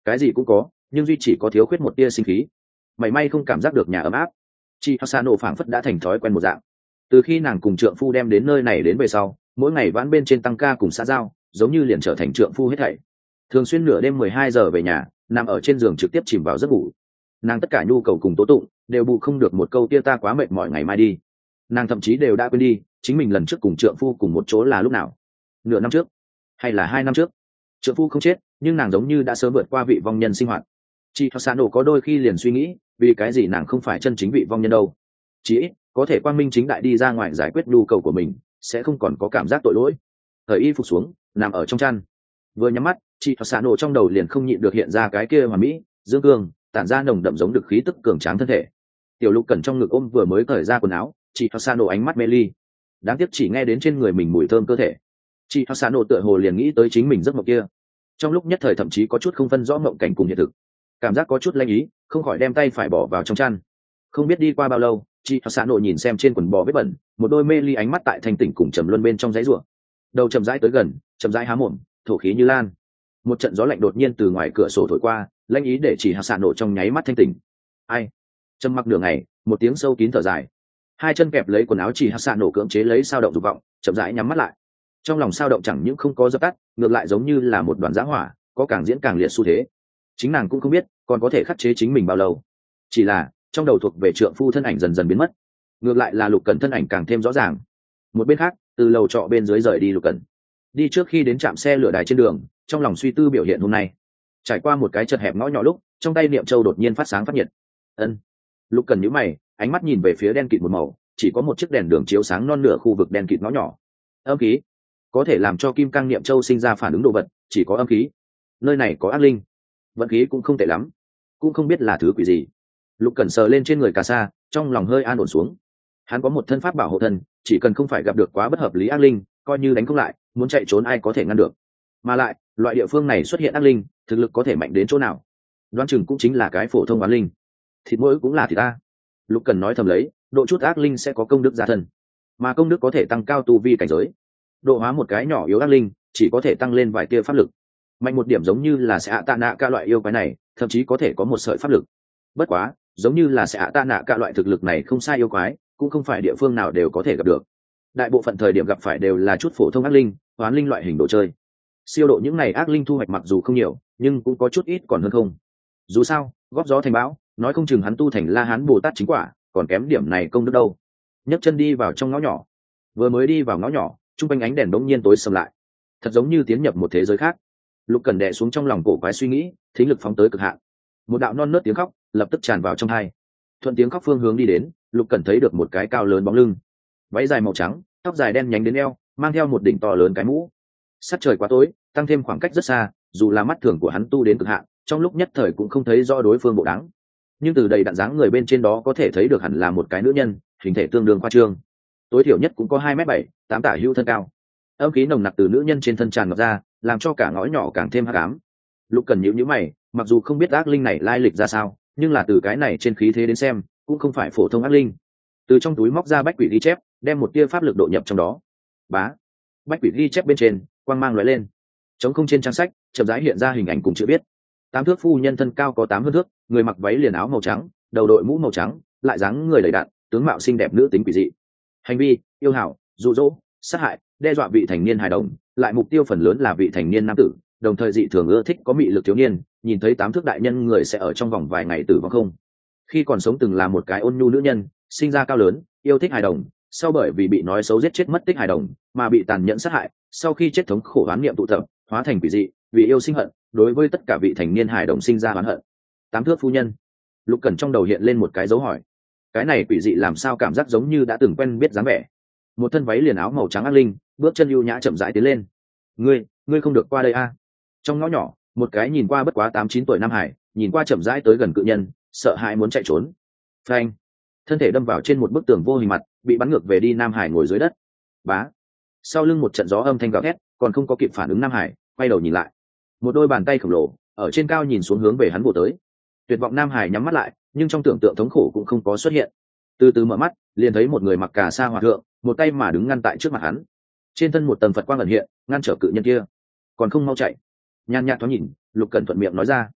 cái gì cũng có nhưng duy chỉ có thiếu khuyết một tia sinh khí, mảy may không cảm giác được nhà ấm áp. Chị Hasano phảng phất đã thành thói quen một dạng. Từ khi nàng cùng trượng phu đem đến nơi này đến về sau, mỗi ngày vãn bên trên tăng ca cùng xã giao, giống như liền trở thành trượng phu hết thảy. Thường xuyên nửa đêm mười hai giờ về nhà, nằm ở trên giường trực tiếp chìm vào giấc ngủ. Nàng tất cả nhu cầu cùng tố tụng đều bù không được một câu tia ta quá mệt mỏi ngày mai đi. Nàng thậm chí đều đã quên đi chính mình lần trước cùng trượng phu cùng một chỗ là lúc nào, nửa năm trước hay là hai năm trước. Trượng phu không chết, nhưng nàng giống như đã sớm vượt qua vị vong nhân sinh hoạt. Chị Hasano có đôi khi liền suy nghĩ, vì cái gì nàng không phải chân chính vị vong nhân đâu. Chỉ ít có thể quang minh chính đại đi ra ngoài giải quyết nhu cầu của mình, sẽ không còn có cảm giác tội lỗi. Thời y phục xuống, nằm ở trong chăn, vừa nhắm mắt, chị Hasano trong đầu liền không nhịn được hiện ra cái kia mà mỹ dương cương tản ra nồng đậm giống được khí tức cường tráng thân thể. Tiểu Lục Cẩn trong ngực ôm vừa mới cởi ra quần áo, chị Hasano ánh mắt mê ly, đáng tiếc chỉ nghe đến trên người mình mùi thơm cơ thể. Chị Hasano tựa hồ liền nghĩ tới chính mình giấc mộng kia, trong lúc nhất thời thậm chí có chút không phân rõ mộng cảnh cùng hiện thực, cảm giác có chút lanh ý, không khỏi đem tay phải bỏ vào trong chăn. Không biết đi qua bao lâu, chị Hasano nhìn xem trên quần bò vết bẩn, một đôi mê ly ánh mắt tại thanh tỉnh cùng trầm luân bên trong giấy rủa. Đầu chậm rãi tới gần, chậm rãi há mồm, thổ khí như lan. Một trận gió lạnh đột nhiên từ ngoài cửa sổ thổi qua, lanh ý để chị Hasano trong nháy mắt thanh tỉnh. Ai? Trầm mặc nửa ngày, một tiếng sâu kín thở dài, hai chân kẹp lấy quần áo chị Hasano cưỡng chế lấy sao động dục vọng, chậm rãi nhắm mắt lại. Trong lòng sao động chẳng những không có dập tắt, ngược lại giống như là một đoàn giã hỏa, có càng diễn càng liệt xu thế. Chính nàng cũng không biết còn có thể khắc chế chính mình bao lâu, chỉ là trong đầu thuộc về trượng phu thân ảnh dần dần biến mất, ngược lại là Lục Cẩn thân ảnh càng thêm rõ ràng. Một bên khác, từ lầu trọ bên dưới rời đi Lục Cẩn, đi trước khi đến trạm xe lửa đài trên đường, trong lòng suy tư biểu hiện hôm nay. Trải qua một cái chật hẹp ngõ nhỏ lúc, trong tay niệm châu đột nhiên phát sáng phát nhiệt. Ân. Lục Cẩn nhíu mày, ánh mắt nhìn về phía đen kịt một màu, chỉ có một chiếc đèn đường chiếu sáng non nửa khu vực đen kịt ngõ nhỏ. Âm khí có thể làm cho kim cang niệm châu sinh ra phản ứng đồ vật, chỉ có âm khí. Nơi này có ác linh, vận khí cũng không tệ lắm, cũng không biết là thứ quỷ gì. Lục Cẩn sờ lên trên người Cà Sa, trong lòng hơi an ổn xuống. Hắn có một thân pháp bảo hộ thân, chỉ cần không phải gặp được quá bất hợp lý ác linh, coi như đánh không lại, muốn chạy trốn ai có thể ngăn được. Mà lại, loại địa phương này xuất hiện ác linh, thực lực có thể mạnh đến chỗ nào? Đoán chừng cũng chính là cái phổ thông oán linh. Thịt mỗi cũng là thịt ta. Lục Cẩn nói thầm lấy, độ chút ác linh sẽ có công đức gia thân, mà công đức có thể tăng cao tu vi cảnh giới. Độ hóa một cái nhỏ yếu ác linh, chỉ có thể tăng lên vài tia pháp lực. Mạnh một điểm giống như là sẽ ạ tạ nạ ca loại yêu quái này, thậm chí có thể có một sợi pháp lực. Bất quá, giống như là sẽ ạ tạ nạ ca loại thực lực này không sai yêu quái, cũng không phải địa phương nào đều có thể gặp được. Đại bộ phận thời điểm gặp phải đều là chút phổ thông ác linh, hoán linh loại hình đồ chơi. Siêu độ những này ác linh thu hoạch mặc dù không nhiều, nhưng cũng có chút ít còn hơn không. Dù sao, góp gió thành bão, nói không chừng hắn tu thành La Hán Bồ Tát chính quả, còn kém điểm này công đức đâu. Nhấc chân đi vào trong ngõ nhỏ, vừa mới đi vào ngõ nhỏ, trung quanh ánh đèn đống nhiên tối sầm lại, thật giống như tiến nhập một thế giới khác. Lục Cẩn đè xuống trong lòng cổ quái suy nghĩ, thính lực phóng tới cực hạn. Một đạo non nớt tiếng khóc lập tức tràn vào trong tai. Thuận tiếng khóc phương hướng đi đến, Lục Cẩn thấy được một cái cao lớn bóng lưng, váy dài màu trắng, tóc dài đen nhánh đến eo, mang theo một đỉnh to lớn cái mũ. Sắc trời quá tối, tăng thêm khoảng cách rất xa, dù là mắt thường của hắn tu đến cực hạn, trong lúc nhất thời cũng không thấy rõ đối phương bộ dáng. Nhưng từ đầy đặn dáng người bên trên đó có thể thấy được hẳn là một cái nữ nhân, hình thể tương đương khoa trương, tối thiểu nhất cũng có hai mét bảy, tám tả hữu thân cao. Âm khí nồng nặc từ nữ nhân trên thân tràn ngập ra, làm cho cả ngõ nhỏ càng thêm hắc ám. Lục Cẩn nhíu nhíu mày, mặc dù không biết ác linh này lai lịch ra sao, nhưng là từ cái này trên khí thế đến xem, cũng không phải phổ thông ác linh. Từ trong túi móc ra bách quỷ ghi chép, đem một tia pháp lực độ nhập trong đó. Bá, bách quỷ ghi chép bên trên, quang mang lóe lên. Trống không trên trang sách, chậm rãi hiện ra hình ảnh cùng chữ viết. Tám thước phu nhân thân cao có tám hơn thước, người mặc váy liền áo màu trắng, đầu đội mũ màu trắng, lại dáng người đầy đặn, tướng mạo xinh đẹp nữ tính quỷ dị. Hành vi: yêu hảo, dụ dỗ, sát hại, đe dọa vị thành niên hài đồng, lại mục tiêu phần lớn là vị thành niên nam tử, đồng thời dị thường ưa thích có mị lực thiếu niên, nhìn thấy tám thước đại nhân người sẽ ở trong vòng vài ngày tử vong không. Khi còn sống từng là một cái ôn nhu nữ nhân, sinh ra cao lớn, yêu thích hài đồng, sau bởi vì bị nói xấu giết chết mất tích hài đồng, mà bị tàn nhẫn sát hại, sau khi chết thống khổ oán niệm tụ tập, hóa thành quỷ dị, vì yêu sinh hận, đối với tất cả vị thành niên hài đồng sinh ra oán hận. Tám thước phu nhân. Lục Cẩn trong đầu hiện lên một cái dấu hỏi. Cái này quỷ dị làm sao cảm giác giống như đã từng quen biết dáng vẻ. Một thân váy liền áo màu trắng ác linh, bước chân ưu nhã chậm rãi tiến lên. Ngươi, ngươi không được qua đây a. Trong ngõ nhỏ, một cái nhìn qua bất quá tám chín tuổi nam hải, nhìn qua chậm rãi tới gần cự nhân, sợ hãi muốn chạy trốn. Phanh. Thân thể đâm vào trên một bức tường vô hình mặt, bị bắn ngược về đi nam hải ngồi dưới đất. Bá. Sau lưng một trận gió âm thanh gào thét, còn không có kịp phản ứng nam hải, quay đầu nhìn lại. Một đôi bàn tay khổng lồ, ở trên cao nhìn xuống hướng về hắn vồ tới. Tuyệt vọng nam hải nhắm mắt lại, nhưng trong tưởng tượng thống khổ cũng không có xuất hiện. Từ từ mở mắt, liền thấy một người mặc cà sa hòa thượng, một tay mà đứng ngăn tại trước mặt hắn. Trên thân một tầng Phật quang ẩn hiện, ngăn trở cự nhân kia. Còn không mau chạy. Nhan nhạt thoáng nhìn, Lục Cẩn thuận miệng nói ra.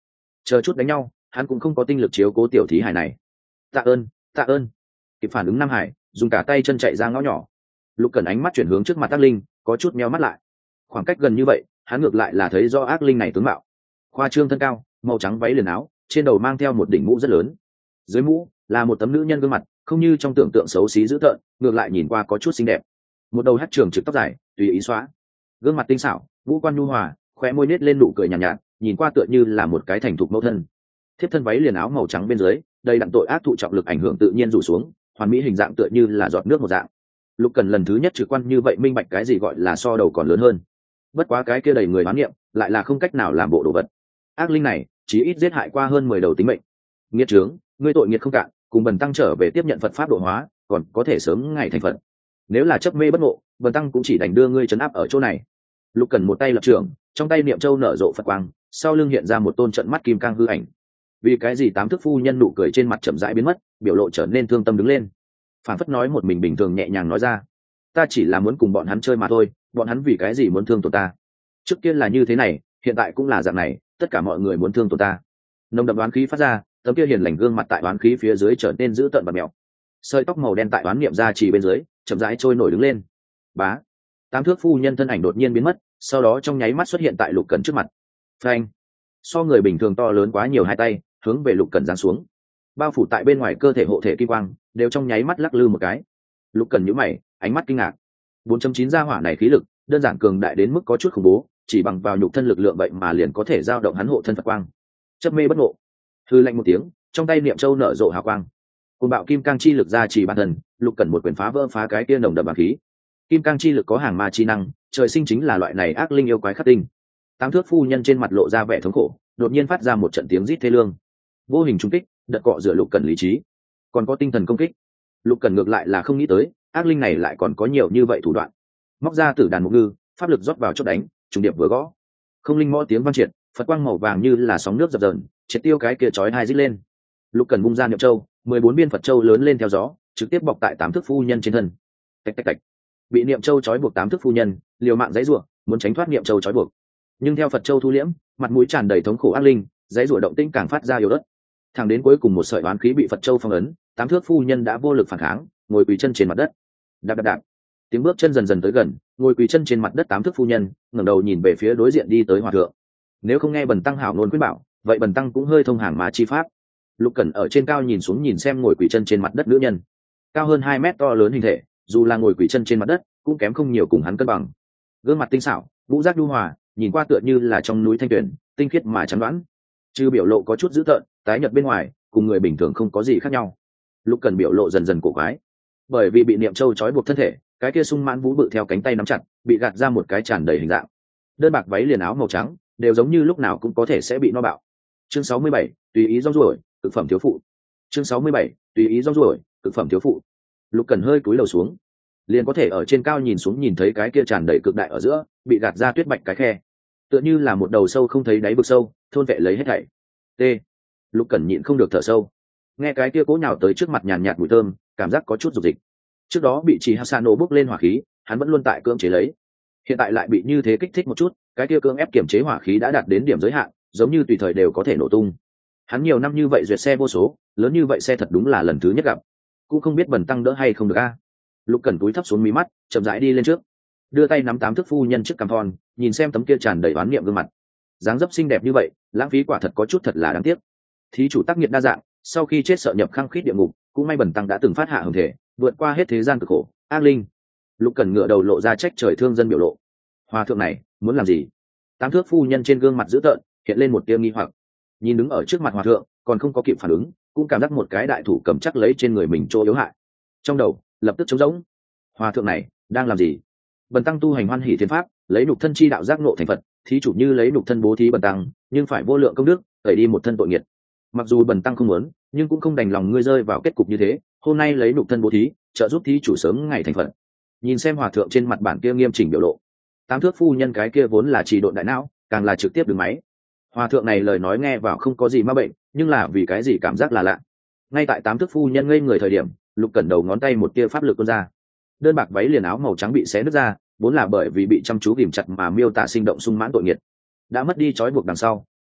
chờ chút đánh nhau hắn cũng không có tinh lực chiếu cố tiểu thí hải này. Tạ ơn, tạ ơn. Kịp phản ứng Nam Hải dùng cả tay chân chạy ra ngõ nhỏ. Lục Cẩn ánh mắt chuyển hướng trước mặt ác linh, có chút meo mắt lại. Khoảng cách gần như vậy hắn ngược lại là thấy do ác linh này tướng mạo. Khoa trương thân cao, màu trắng váy liền áo, trên đầu mang theo một đỉnh mũ rất lớn. Dưới mũ là một tấm nữ nhân gương mặt, không như trong tưởng tượng xấu xí dữ tợn, ngược lại nhìn qua có chút xinh đẹp. Một đầu hắc trường trực tóc dài, tùy ý xóa. Gương mặt tinh xảo, ngũ quan nhu hòa, khóe môi nết lên nụ cười nhàn nhạt, nhạt, nhìn qua tựa như là một cái thành thục mẫu thân. Thiếp thân váy liền áo màu trắng bên dưới, đầy đặn tội ác thụ trọng lực ảnh hưởng tự nhiên rủ xuống, hoàn mỹ hình dạng tựa như là giọt nước một dạng. Lục Cần lần thứ nhất trực quan như vậy minh bạch cái gì gọi là so đầu còn lớn hơn. Bất quá cái kia đầy người bán niệm, lại là không cách nào làm bộ đồ vật. Ác linh này, chí ít giết hại qua hơn mười đầu tính mệnh. Nghiệt trướng, ngươi tội nghiệt không cạn, cùng Bần tăng trở về tiếp nhận Phật pháp độ hóa, còn có thể sớm ngày thành Phật. Nếu là chấp mê bất ngộ, Bần tăng cũng chỉ đành đưa ngươi trấn áp ở chỗ này. Lục Cần một tay lập trường, trong tay niệm châu nở rộ Phật quang, sau lưng hiện ra một tôn trận mắt kim cang hư ảnh. Vì cái gì tám thức phu nhân nụ cười trên mặt chậm rãi biến mất, biểu lộ trở nên thương tâm đứng lên. Phản phất nói một mình bình thường nhẹ nhàng nói ra, ta chỉ là muốn cùng bọn hắn chơi mà thôi, bọn hắn vì cái gì muốn thương tổn ta? Trước kia là như thế này, hiện tại cũng là dạng này, tất cả mọi người muốn thương tổn ta. Nồng đậm oán khí phát ra, tấm kia hiền lành gương mặt tại oán khí phía dưới trở nên dữ tợn và mèo. Sợi tóc màu đen tại oán niệm ra chỉ bên dưới, chậm rãi trôi nổi đứng lên. Bá, tám thước phu nhân thân ảnh đột nhiên biến mất, sau đó trong nháy mắt xuất hiện tại Lục Cẩn trước mặt. Phanh, so người bình thường to lớn quá nhiều hai tay, hướng về Lục Cẩn giáng xuống. Bao phủ tại bên ngoài cơ thể hộ thể kim quang, đều trong nháy mắt lắc lư một cái. Lục Cẩn nhíu mày, ánh mắt kinh ngạc. bốn chấm chín gia hỏa này khí lực, đơn giản cường đại đến mức có chút khủng bố, chỉ bằng vào nhục thân lực lượng vậy mà liền có thể giao động hắn hộ thân Phật quang. Chấp mê bất ngộ. Hư lạnh một tiếng, trong tay niệm châu nở rộ hào quang. Cùng bạo kim cang chi lực ra chỉ bản thân, Lục Cẩn một quyền phá vỡ phá cái kia nồng đậm bạc khí. Kim cang chi lực có hàng ma chi năng, trời sinh chính là loại này ác linh yêu quái khắc tinh. Tám thước phu nhân trên mặt lộ ra vẻ thống khổ, đột nhiên phát ra một trận tiếng rít thê lương. Vô hình trung kích, đợt cọ rửa Lục Cẩn lý trí, còn có tinh thần công kích. Lục Cẩn ngược lại là không nghĩ tới, ác linh này lại còn có nhiều như vậy thủ đoạn. Móc ra tử đàn mục ngư, pháp lực rót vào chốt đánh, trùng điệp vừa gõ. Không linh mõ tiếng vang triệt, Phật quang màu vàng như là sóng nước dập dờn, triệt tiêu cái kia chói hai rít lên. Lục Cẩn bung ra niệm châu, mười bốn biên Phật châu lớn lên theo gió, trực tiếp bọc tại tám thước phu nhân trên thân. Tạch tạch tạch. Bị niệm châu chói buộc tám thước phu nhân, liều mạng giãy giụa, muốn tránh thoát niệm châu chói buộc. Nhưng theo Phật châu thu liễm, mặt mũi tràn đầy thống khổ ác linh, giãy giụa động tĩnh càng phát ra yếu ớt. Thẳng đến cuối cùng một sợi oán khí bị Phật châu phong ấn, tám thước phu nhân đã vô lực phản kháng, ngồi quỳ chân trên mặt đất. Đạp đạp đạp. Tiếng bước chân dần dần tới gần, ngồi quỳ chân trên mặt đất tám thước phu nhân, ngẩng đầu nhìn về phía đối diện đi tới hòa thượng. Nếu không nghe Bần tăng hảo ngôn khuyên bảo, vậy Bần tăng cũng hơi thông hàng má chi pháp. Lục Cẩn ở trên cao nhìn xuống nhìn xem ngồi quỳ chân trên mặt đất nữ nhân, cao hơn hai mét to lớn hình thể, dù là ngồi quỳ chân trên mặt đất, cũng kém không nhiều cùng hắn cân bằng. Gương mặt tinh xảo, ngũ giác nhu hòa, nhìn qua tựa như là trong núi thanh tuyền, tinh khiết mà trắng đoán. Trừ biểu lộ có chút dữ tợn, tái nhợt bên ngoài, cùng người bình thường không có gì khác nhau. Lục Cẩn biểu lộ dần dần cổ quái, bởi vì bị niệm châu trói buộc thân thể, cái kia sung mãn vú bự theo cánh tay nắm chặt, bị gạt ra một cái tràn đầy hình dạng. Đơn bạc váy liền áo màu trắng, đều giống như lúc nào cũng có thể sẽ bị no bạo. Chương sáu mươi bảy, tùy ý rong ruổi, thực phẩm thiếu phụ. Chương sáu mươi bảy, tùy ý rong ruổi, thực phẩm thiếu phụ. Lục Cẩn hơi cúi đầu xuống, liền có thể ở trên cao nhìn xuống nhìn thấy cái kia tràn đầy cực đại ở giữa, bị gạt ra tuyết bạch cái khe, tựa như là một đầu sâu không thấy đáy vực sâu, thôn vệ lấy hết thảy. T. Lục Cẩn nhịn không được thở sâu, nghe cái kia cố nhào tới trước mặt nhàn nhạt mùi thơm, cảm giác có chút dục dịch. Trước đó bị Chỉ Hasano bốc lên hỏa khí, hắn vẫn luôn tại cưỡng chế lấy, hiện tại lại bị như thế kích thích một chút, cái kia cưỡng ép kiểm chế hỏa khí đã đạt đến điểm giới hạn, giống như tùy thời đều có thể nổ tung. Hắn nhiều năm như vậy duyệt xe vô số, lớn như vậy xe thật đúng là lần thứ nhất gặp, cũng không biết Bần tăng đỡ hay không được a. Lục Cẩn túi thấp xuống mí mắt, chậm rãi đi lên trước, đưa tay nắm tám thước phu nhân trước cằm thon, nhìn xem tấm kia tràn đầy oán niệm gương mặt, dáng dấp xinh đẹp như vậy, lãng phí quả thật có chút thật là đáng tiếc. Thí chủ tác nghiệt đa dạng, sau khi chết sợ nhập khăng khít địa ngục, cũng may Bần tăng đã từng phát hạ hồng thể, vượt qua hết thế gian cực khổ, ác linh. Lục Cẩn ngửa đầu lộ ra trách trời thương dân biểu lộ. Hòa thượng này muốn làm gì? Tám thước phu nhân trên gương mặt dữ tợn hiện lên một tia nghi hoặc, nhìn đứng ở trước mặt hòa thượng, còn không có kịp phản ứng, cũng cảm giác một cái đại thủ cầm chắc lấy trên người mình chỗ yếu hại, trong đầu lập tức trống rỗng. Hòa thượng này đang làm gì? Bần tăng tu hành hoan hỷ thiên pháp, lấy nhục thân chi đạo giác ngộ thành Phật, thí chủ như lấy nhục thân bố thí Bần tăng, nhưng phải vô lượng công đức, tẩy đi một thân tội nghiệt. Mặc dù Bần tăng không muốn, nhưng cũng không đành lòng ngươi rơi vào kết cục như thế, hôm nay lấy nhục thân bố thí, trợ giúp thí chủ sớm ngày thành Phật. Nhìn xem hòa thượng trên mặt bản kia nghiêm chỉnh biểu lộ, tám thước phu nhân cái kia vốn là trì độn đại não, càng là trực tiếp đứng máy. Hòa thượng này lời nói nghe vào không có gì ma bệnh, nhưng là vì cái gì cảm giác là lạ. Ngay tại tám thước phu nhân ngây người thời điểm, Lục Cẩn đầu ngón tay một tia pháp lực tuôn ra, đơn bạc váy liền áo màu trắng bị xé nứt ra, vốn là bởi vì bị chăm chú ghìm chặt mà miêu tả sinh động sung mãn tội nghiệt, đã mất đi trói buộc đằng sau,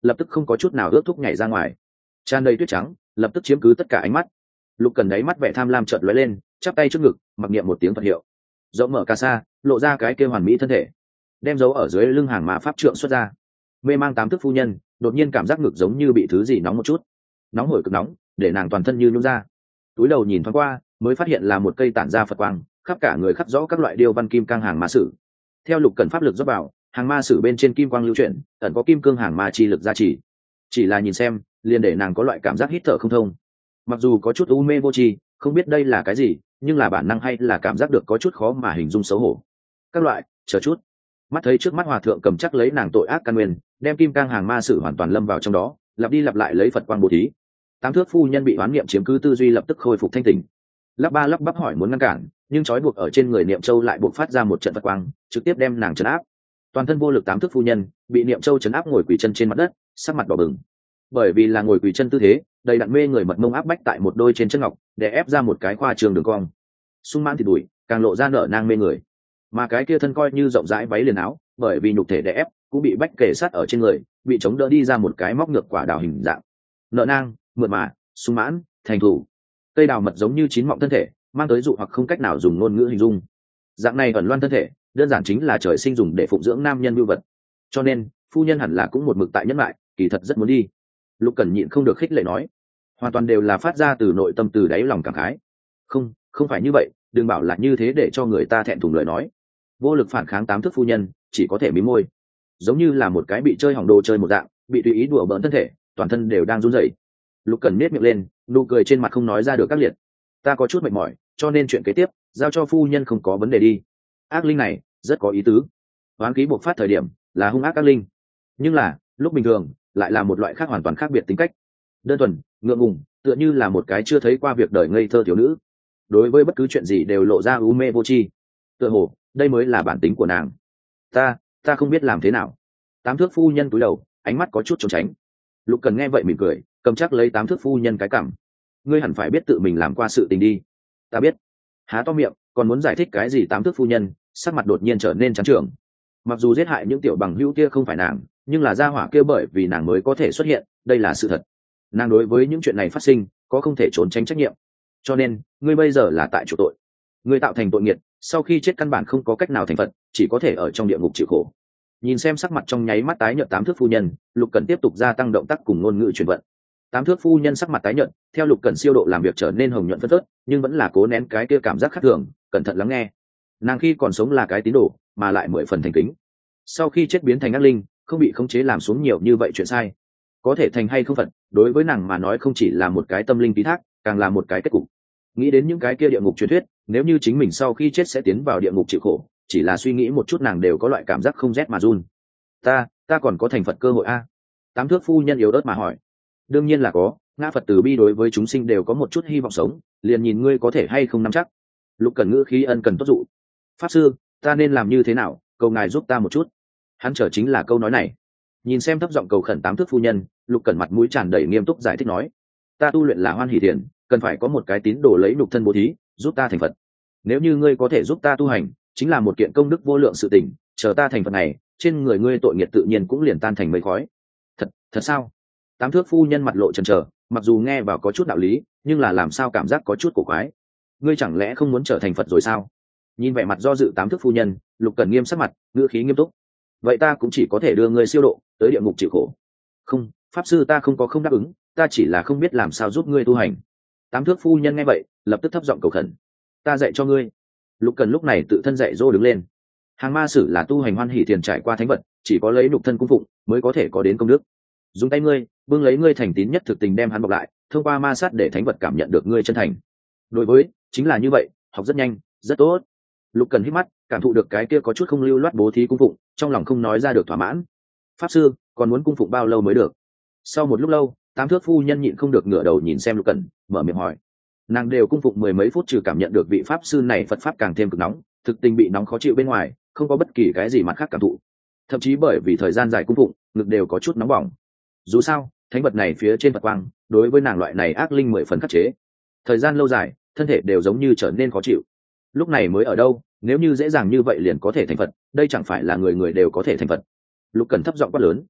lập tức không có chút nào ước thúc nhảy ra ngoài. Tràn đầy tuyết trắng lập tức chiếm cứ tất cả ánh mắt. Lục Cần đáy mắt vẻ tham lam chợt lóe lên, chắp tay trước ngực mặc niệm một tiếng Phật hiệu, rộng mở ca sa lộ ra cái kia hoàn mỹ thân thể, đem dấu ở dưới lưng hàng mã pháp trượng xuất ra. Mê mang tám thức phu nhân đột nhiên cảm giác ngực giống như bị thứ gì nóng một chút, nóng hổi cực nóng để nàng toàn thân như nhún ra. Túi đầu nhìn thoáng qua mới phát hiện là một cây tản ra Phật quang, khắp cả người khắc rõ các loại điêu văn kim cang hàng ma sử. Theo Lục Cần pháp lực dốc vào, hàng ma sử bên trên kim quang lưu chuyển, ẩn có kim cương hàng ma chi lực gia trì. Chỉ là nhìn xem liền để nàng có loại cảm giác hít thở không thông. Mặc dù có chút u mê vô tri, không biết đây là cái gì, nhưng là bản năng hay là cảm giác được có chút khó mà hình dung xấu hổ. Các loại chờ chút, mắt thấy trước mắt hòa thượng cầm chắc lấy nàng tội ác căn nguyên, đem kim cang hàng ma sử hoàn toàn lâm vào trong đó, lặp đi lặp lại lấy Phật quang bố thí. Tám thước phu nhân bị oán niệm chiếm cứ tư duy lập tức khôi phục thanh tỉnh, lắp ba lắp bắp hỏi muốn ngăn cản, nhưng trói buộc ở trên người niệm châu lại buộc phát ra một trận Phật quang, trực tiếp đem nàng trấn áp. Toàn thân vô lực tám thước phu nhân bị niệm châu trấn áp ngồi quỳ chân trên mặt đất, sắc mặt đỏ bừng. Bởi vì là ngồi quỳ chân tư thế, đầy đặn mê người mật mông áp bách tại một đôi trên chân ngọc, để ép ra một cái khoa trường đường cong. Sung mãn thịt đùi càng lộ ra nở nang mê người, mà cái kia thân coi như rộng rãi váy liền áo, bởi vì nhục thể đè ép cũng bị bách kề sát ở trên người, bị chống đỡ đi ra một cái móc ngược quả đào hình dạng. Nở nang, mượt mà, sung mãn, thành thủ. Cây đào mật giống như chín mọng thân thể, mang tới dụ hoặc không cách nào dùng ngôn ngữ hình dung. Dạng này ẩn loan thân thể, đơn giản chính là trời sinh dùng để phụng dưỡng nam nhân vưu vật. Cho nên, phu nhân hẳn là cũng một mực tại nhẫn lại, kỳ thật rất muốn đi. Lục Cẩn nhịn không được khích lệ nói, hoàn toàn đều là phát ra từ nội tâm, từ đáy lòng cảm khái. Không, không phải như vậy, đừng bảo là như thế để cho người ta thẹn thùng lời nói. Vô lực phản kháng tám thước phu nhân, chỉ có thể mím môi, giống như là một cái bị chơi hỏng đồ chơi một dạng, bị tùy ý đùa bỡn thân thể, toàn thân đều đang run rẩy. Lục Cẩn nét miệng lên, nụ cười trên mặt không nói ra được các liệt. Ta có chút mệt mỏi, cho nên chuyện kế tiếp giao cho phu nhân không có vấn đề đi. Ác linh này rất có ý tứ, hoán khí bộc phát thời điểm là hung ác ác linh, nhưng là lúc bình thường lại là một loại khác hoàn toàn khác biệt tính cách, đơn thuần ngượng ngùng, tựa như là một cái chưa thấy qua việc đời ngây thơ thiếu nữ, đối với bất cứ chuyện gì đều lộ ra u mê vô tri. Tựa hồ đây mới là bản tính của nàng. Ta, ta không biết làm thế nào. Tám thước phu nhân cúi đầu, ánh mắt có chút trốn tránh. Lục Cần nghe vậy mỉm cười, cầm chắc lấy tám thước phu nhân cái cằm. Ngươi hẳn phải biết tự mình làm qua sự tình đi. Ta biết. Há to miệng, còn muốn giải thích cái gì? Tám thước phu nhân sắc mặt đột nhiên trở nên trắng trưởng. Mặc dù giết hại những tiểu bằng hữu kia không phải nàng, nhưng là gia hỏa kia bởi vì nàng mới có thể xuất hiện, đây là sự thật. Nàng đối với những chuyện này phát sinh có không thể trốn tránh trách nhiệm. Cho nên ngươi bây giờ là tại chủ tội. Ngươi tạo thành tội nghiệt, sau khi chết căn bản không có cách nào thành Phật, chỉ có thể ở trong địa ngục chịu khổ. Nhìn xem sắc mặt trong nháy mắt tái nhợt tám thước phu nhân, Lục Cần tiếp tục gia tăng động tác cùng ngôn ngữ truyền vận. Tám thước phu nhân sắc mặt tái nhợt, theo Lục Cần siêu độ làm việc trở nên hồng nhuận phấn phớt, nhưng vẫn là cố nén cái kia cảm giác khác thường, cẩn thận lắng nghe. Nàng khi còn sống là cái tín đồ, mà lại mười phần thành kính. Sau khi chết biến thành ác linh, không bị khống chế làm xuống nhiều như vậy chuyện sai, có thể thành hay không Phật, đối với nàng mà nói không chỉ là một cái tâm linh ký thác, càng là một cái kết cục. Nghĩ đến những cái kia địa ngục truyền thuyết, nếu như chính mình sau khi chết sẽ tiến vào địa ngục chịu khổ, chỉ là suy nghĩ một chút nàng đều có loại cảm giác không rét mà run. Ta, ta còn có thành Phật cơ hội a? Tám thước phu nhân yếu ớt mà hỏi. Đương nhiên là có, ngã Phật từ bi đối với chúng sinh đều có một chút hy vọng sống, liền nhìn ngươi có thể hay không nắm chắc. Lục Cần ngữ khí ân cần tốt dụ. Pháp sư, ta nên làm như thế nào, cầu ngài giúp ta một chút. Hắn trở chính là câu nói này. Nhìn xem thấp giọng cầu khẩn tám thước phu nhân, Lục Cần mặt mũi tràn đầy nghiêm túc giải thích nói, ta tu luyện là hoan hỷ thiền, cần phải có một cái tín đồ lấy nhục thân bố thí, giúp ta thành Phật. Nếu như ngươi có thể giúp ta tu hành, chính là một kiện công đức vô lượng sự tình, chờ ta thành Phật này, trên người ngươi tội nghiệp tự nhiên cũng liền tan thành mây khói. Thật, thật sao? Tám thước phu nhân mặt lộ chần chờ, mặc dù nghe vào có chút đạo lý, nhưng là làm sao cảm giác có chút cổ quái. Ngươi chẳng lẽ không muốn trở thành Phật rồi sao? Nhìn vẻ mặt do dự tám thước phu nhân, Lục Cần nghiêm sắc mặt, ngữ khí nghiêm túc. Vậy ta cũng chỉ có thể đưa ngươi siêu độ tới địa ngục chịu khổ. Không, pháp sư, ta không có không đáp ứng, ta chỉ là không biết làm sao giúp ngươi tu hành. Tám thước phu nhân nghe vậy, lập tức thấp giọng cầu khẩn. Ta dạy cho ngươi. Lục Cần lúc này tự thân dạy dỗ đứng lên. Hàng ma sử là tu hành hoan hỷ thiền trải qua thánh vật, chỉ có lấy nhục thân cung phụng mới có thể có đến công đức. Dùng tay ngươi bưng lấy ngươi thành tín nhất thực tình đem hắn bọc lại, thông qua ma sát để thánh vật cảm nhận được ngươi chân thành. Đối với chính là như vậy, học rất nhanh, rất tốt. Lục Cần hít mắt, cảm thụ được cái kia có chút không lưu loát bố thí cung phụng, trong lòng không nói ra được thỏa mãn. Pháp sư, còn muốn cung phụng bao lâu mới được? Sau một lúc lâu, tám thước phu nhân nhịn không được ngửa đầu nhìn xem Lục Cần, mở miệng hỏi. Nàng đều cung phụng mười mấy phút, trừ cảm nhận được vị pháp sư này Phật pháp càng thêm cực nóng, thực tình bị nóng khó chịu bên ngoài, không có bất kỳ cái gì mặt khác cảm thụ. Thậm chí bởi vì thời gian dài cung phụng, ngực đều có chút nóng bỏng. Dù sao, thánh vật này phía trên Phật quang, đối với nàng loại này ác linh mười phần khắc chế. Thời gian lâu dài, thân thể đều giống như trở nên khó chịu. Lúc này mới ở đâu, nếu như dễ dàng như vậy liền có thể thành Phật, đây chẳng phải là người người đều có thể thành Phật. Lục Cần thấp giọng quát lớn.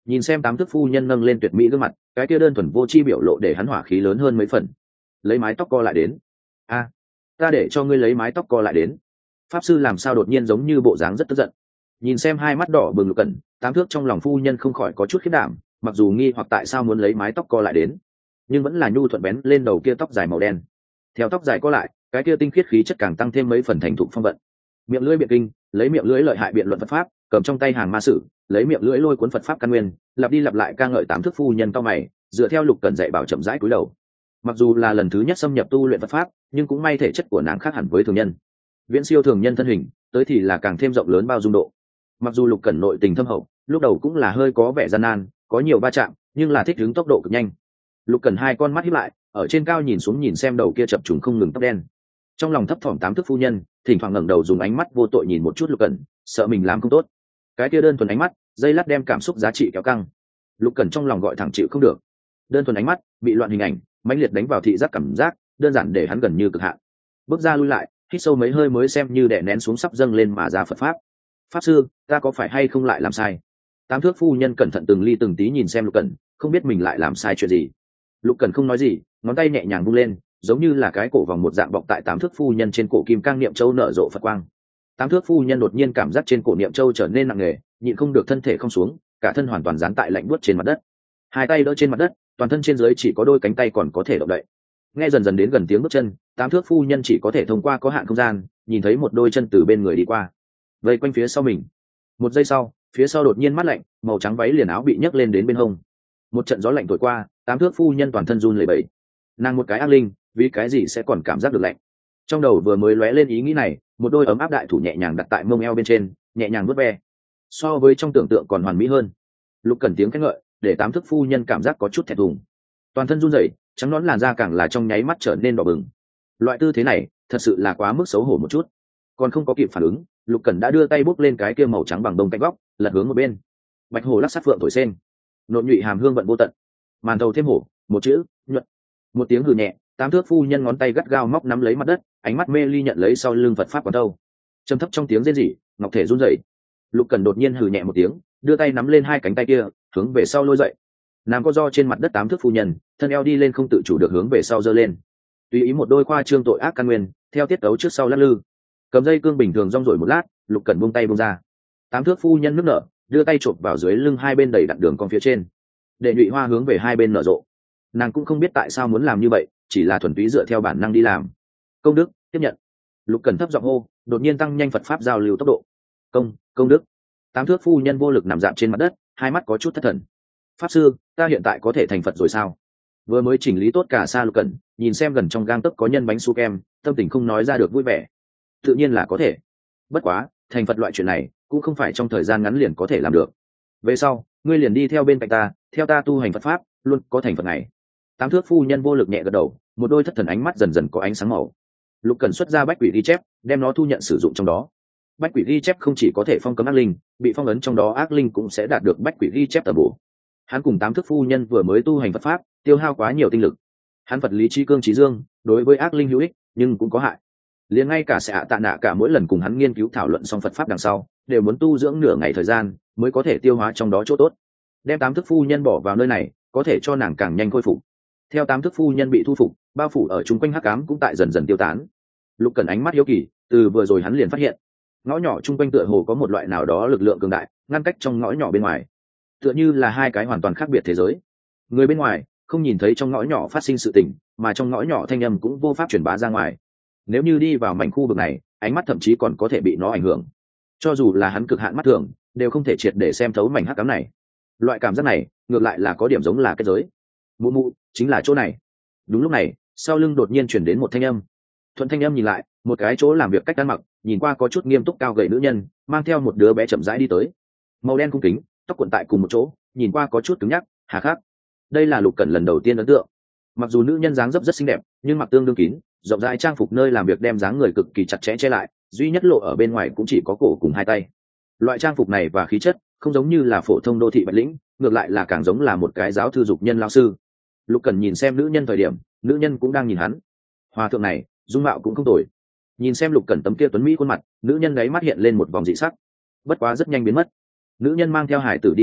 Nhìn xem tám thức phu nhân nâng lên tuyệt mỹ gương mặt, cái kia đơn thuần vô chi biểu lộ để hắn hỏa khí lớn hơn mấy phần. Lấy mái tóc co lại đến. A, ta để cho ngươi lấy mái tóc co lại đến. Pháp sư làm sao đột nhiên giống như bộ dáng rất tức giận. Nhìn xem hai mắt đỏ bừng Lục Cẩn, tám thước trong lòng phu nhân không khỏi có chút khiếp đảm, mặc dù nghi hoặc tại sao muốn lấy mái tóc co lại đến, nhưng vẫn là nhu thuận bén lên đầu kia tóc dài màu đen. Theo tóc dài co lại, cái kia tinh khiết khí chất càng tăng thêm mấy phần thành thục phong vận. Miệng lưỡi biện kinh, lấy miệng lưỡi lợi hại biện luận Phật pháp, cầm trong tay hàng ma sử, lấy miệng lưỡi lôi cuốn Phật pháp căn nguyên, lặp đi lặp lại ca ngợi tám thước phu nhân cao mày, dựa theo Lục Cẩn dạy bảo chậm rãi cúi đầu. Mặc dù là lần thứ nhất xâm nhập tu luyện Phật pháp, nhưng cũng may thể chất của nàng khác hẳn với thường nhân, viễn siêu thường nhân thân hình, tới thì là càng thêm rộng lớn bao dung độ. Mặc dù Lục Cẩn nội tình thâm hậu, lúc đầu cũng là hơi có vẻ gian nan, có nhiều va chạm, nhưng là thích ứng tốc độ cực nhanh. Lục Cẩn hai con mắt híp lại, ở trên cao nhìn xuống nhìn xem đầu kia chập trùng không ngừng tóc đen. Trong lòng thấp thỏm tám thức phu nhân, thỉnh thoảng ngẩng đầu dùng ánh mắt vô tội nhìn một chút Lục Cẩn, sợ mình làm không tốt. Cái kia đơn thuần ánh mắt, dây lát đem cảm xúc giá trị kéo căng. Lục Cẩn trong lòng gọi thẳng chịu không được. Đơn thuần ánh mắt, bị loạn hình ảnh, mãnh liệt đánh vào thị giác cảm giác, đơn giản để hắn gần như cực hạn. Bước ra lui lại, hít sâu mấy hơi mới xem như đè nén xuống sắp dâng lên mà ra Phật pháp. Pháp sư, ta có phải hay không lại làm sai? Tám thước phu nhân cẩn thận từng ly từng tí nhìn xem Lục Cẩn, không biết mình lại làm sai chuyện gì. Lục Cẩn không nói gì, ngón tay nhẹ nhàng vung lên, giống như là cái cổ vòng một dạng bọc tại tám thước phu nhân trên cổ kim cang niệm châu nở rộ Phật quang. Tám thước phu nhân đột nhiên cảm giác trên cổ niệm châu trở nên nặng nề, nhịn không được thân thể không xuống, cả thân hoàn toàn dán tại lạnh buốt trên mặt đất. Hai tay đỡ trên mặt đất, toàn thân trên dưới chỉ có đôi cánh tay còn có thể động đậy. Nghe dần dần đến gần tiếng bước chân, tám thước phu nhân chỉ có thể thông qua có hạn không gian, nhìn thấy một đôi chân từ bên người đi qua, vây quanh phía sau mình. Một giây sau, phía sau đột nhiên mát lạnh, màu trắng váy liền áo bị nhấc lên đến bên hông. Một trận gió lạnh thổi qua, tám thước phu nhân toàn thân run lẩy bẩy. Nàng một cái ác linh, vì cái gì sẽ còn cảm giác được lạnh? Trong đầu vừa mới lóe lên ý nghĩ này, một đôi ấm áp đại thủ nhẹ nhàng đặt tại mông eo bên trên, nhẹ nhàng vuốt ve. So với trong tưởng tượng còn hoàn mỹ hơn. Lục Cẩn tiếng khen ngợi, để tám thước phu nhân cảm giác có chút thẹn thùng. Toàn thân run rẩy, trắng nõn làn da càng là trong nháy mắt trở nên đỏ bừng. Loại tư thế này, thật sự là quá mức xấu hổ một chút. Còn không có kịp phản ứng, Lục Cẩn đã đưa tay bốc lên cái kia màu trắng bằng đồng cạnh góc, lật hướng một bên. Bạch hồ lắc sát phượng thổi sen, nộn nhụy hàm hương vận vô tận. Màn thầu thêm hổ, một chữ, nhuận. Một tiếng hừ nhẹ, tám thước phu nhân ngón tay gắt gao móc nắm lấy mặt đất, ánh mắt mê ly nhận lấy sau lưng Phật pháp quán đâu. Trầm thấp trong tiếng rên rỉ, ngọc thể run rẩy. Lục Cẩn đột nhiên hừ nhẹ một tiếng, đưa tay nắm lên hai cánh tay kia, hướng về sau lôi dậy. Nàng có do trên mặt đất tám thước phu nhân, thân eo đi lên không tự chủ được hướng về sau giơ lên. Tùy ý một đôi khoa trương tội ác căn nguyên, theo tiết tấu trước sau lắc lư. Cầm dây cương bình thường rong rổi một lát, Lục Cẩn buông tay buông ra. Tám thước phu nhân nước nở, đưa tay chộp vào dưới lưng hai bên đầy đặn đường con phía trên, để nhụy hoa hướng về hai bên nở rộ. Nàng cũng không biết tại sao muốn làm như vậy, chỉ là thuần túy dựa theo bản năng đi làm. Công đức, tiếp nhận. Lục Cẩn thấp giọng hô, đột nhiên tăng nhanh Phật pháp giao lưu tốc độ. Công, công đức. Tám thước phu nhân vô lực nằm dạp trên mặt đất, hai mắt có chút thất thần. Pháp sư, ta hiện tại có thể thành Phật rồi sao? Vừa mới chỉnh lý tốt cả xa Lục Cẩn, nhìn xem gần trong gang tấc có nhân bánh su kem, tâm tình không nói ra được vui vẻ. Tự nhiên là có thể. Bất quá, thành Phật loại chuyện này cũng không phải trong thời gian ngắn liền có thể làm được. Về sau, ngươi liền đi theo bên cạnh ta, theo ta tu hành Phật pháp, luôn có thành Phật này. Tám thước phu nhân vô lực nhẹ gật đầu, một đôi thất thần ánh mắt dần dần có ánh sáng màu. Lục Cẩn xuất ra bách quỷ ghi chép, đem nó thu nhận sử dụng trong đó. Bách quỷ ghi chép không chỉ có thể phong cấm ác linh, bị phong ấn trong đó ác linh cũng sẽ đạt được bách quỷ ghi chép tầm bổ. Hắn cùng tám thước phu nhân vừa mới tu hành Phật pháp, tiêu hao quá nhiều tinh lực. Hắn Phật lý trí cương trí dương, đối với ác linh hữu ích, nhưng cũng có hại. Liền ngay cả sẽ ạ tạ nạ cả mỗi lần cùng hắn nghiên cứu thảo luận xong Phật pháp đằng sau, đều muốn tu dưỡng nửa ngày thời gian mới có thể tiêu hóa trong đó chỗ tốt. Đem tám thước phu nhân bỏ vào nơi này, có thể cho nàng càng nhanh khôi phục. Theo tám thước phu nhân bị thu phục, bao phủ ở chung quanh hắc ám cũng tại dần dần tiêu tán. Lục Cẩn ánh mắt hiếu kỳ, từ vừa rồi hắn liền phát hiện, ngõ nhỏ chung quanh tựa hồ có một loại nào đó lực lượng cường đại, ngăn cách trong ngõ nhỏ bên ngoài. Tựa như là hai cái hoàn toàn khác biệt thế giới. Người bên ngoài không nhìn thấy trong ngõ nhỏ phát sinh sự tình, mà trong ngõ nhỏ thanh âm cũng vô pháp truyền bá ra ngoài. Nếu như đi vào mảnh khu vực này, ánh mắt thậm chí còn có thể bị nó ảnh hưởng. Cho dù là hắn cực hạn mắt thường, đều không thể triệt để xem thấu mảnh hắc ám này. Loại cảm giác này, ngược lại là có điểm giống là kết giới. Mụ mụ, chính là chỗ này. Đúng lúc này, sau lưng đột nhiên chuyển đến một thanh âm. Thuận thanh âm nhìn lại, một cái chỗ làm việc cách ăn mặc, nhìn qua có chút nghiêm túc cao gầy nữ nhân, mang theo một đứa bé chậm rãi đi tới. Màu đen cung kính, tóc cuộn tại cùng một chỗ, nhìn qua có chút cứng nhắc, hà khắc. Đây là Lục Cẩn lần đầu tiên ấn tượng. Mặc dù nữ nhân dáng dấp rất xinh đẹp, nhưng mặc tương đương kín, rộng rãi trang phục nơi làm việc đem dáng người cực kỳ chặt chẽ che lại, duy nhất lộ ở bên ngoài cũng chỉ có cổ cùng hai tay. Loại trang phục này và khí chất, không giống như là phổ thông đô thị bạch lĩnh, ngược lại là càng giống là một cái giáo thư dục nhân lao sư. Lục Cẩn nhìn xem nữ nhân thời điểm, nữ nhân cũng đang nhìn hắn. Hòa thượng này, dung mạo cũng không tồi. Nhìn xem Lục Cẩn tấm kia tuấn mỹ khuôn mặt, nữ nhân đấy mắt hiện lên một vòng dị sắc, bất quá rất nhanh biến mất. Nữ nhân mang theo hải tử đi tới,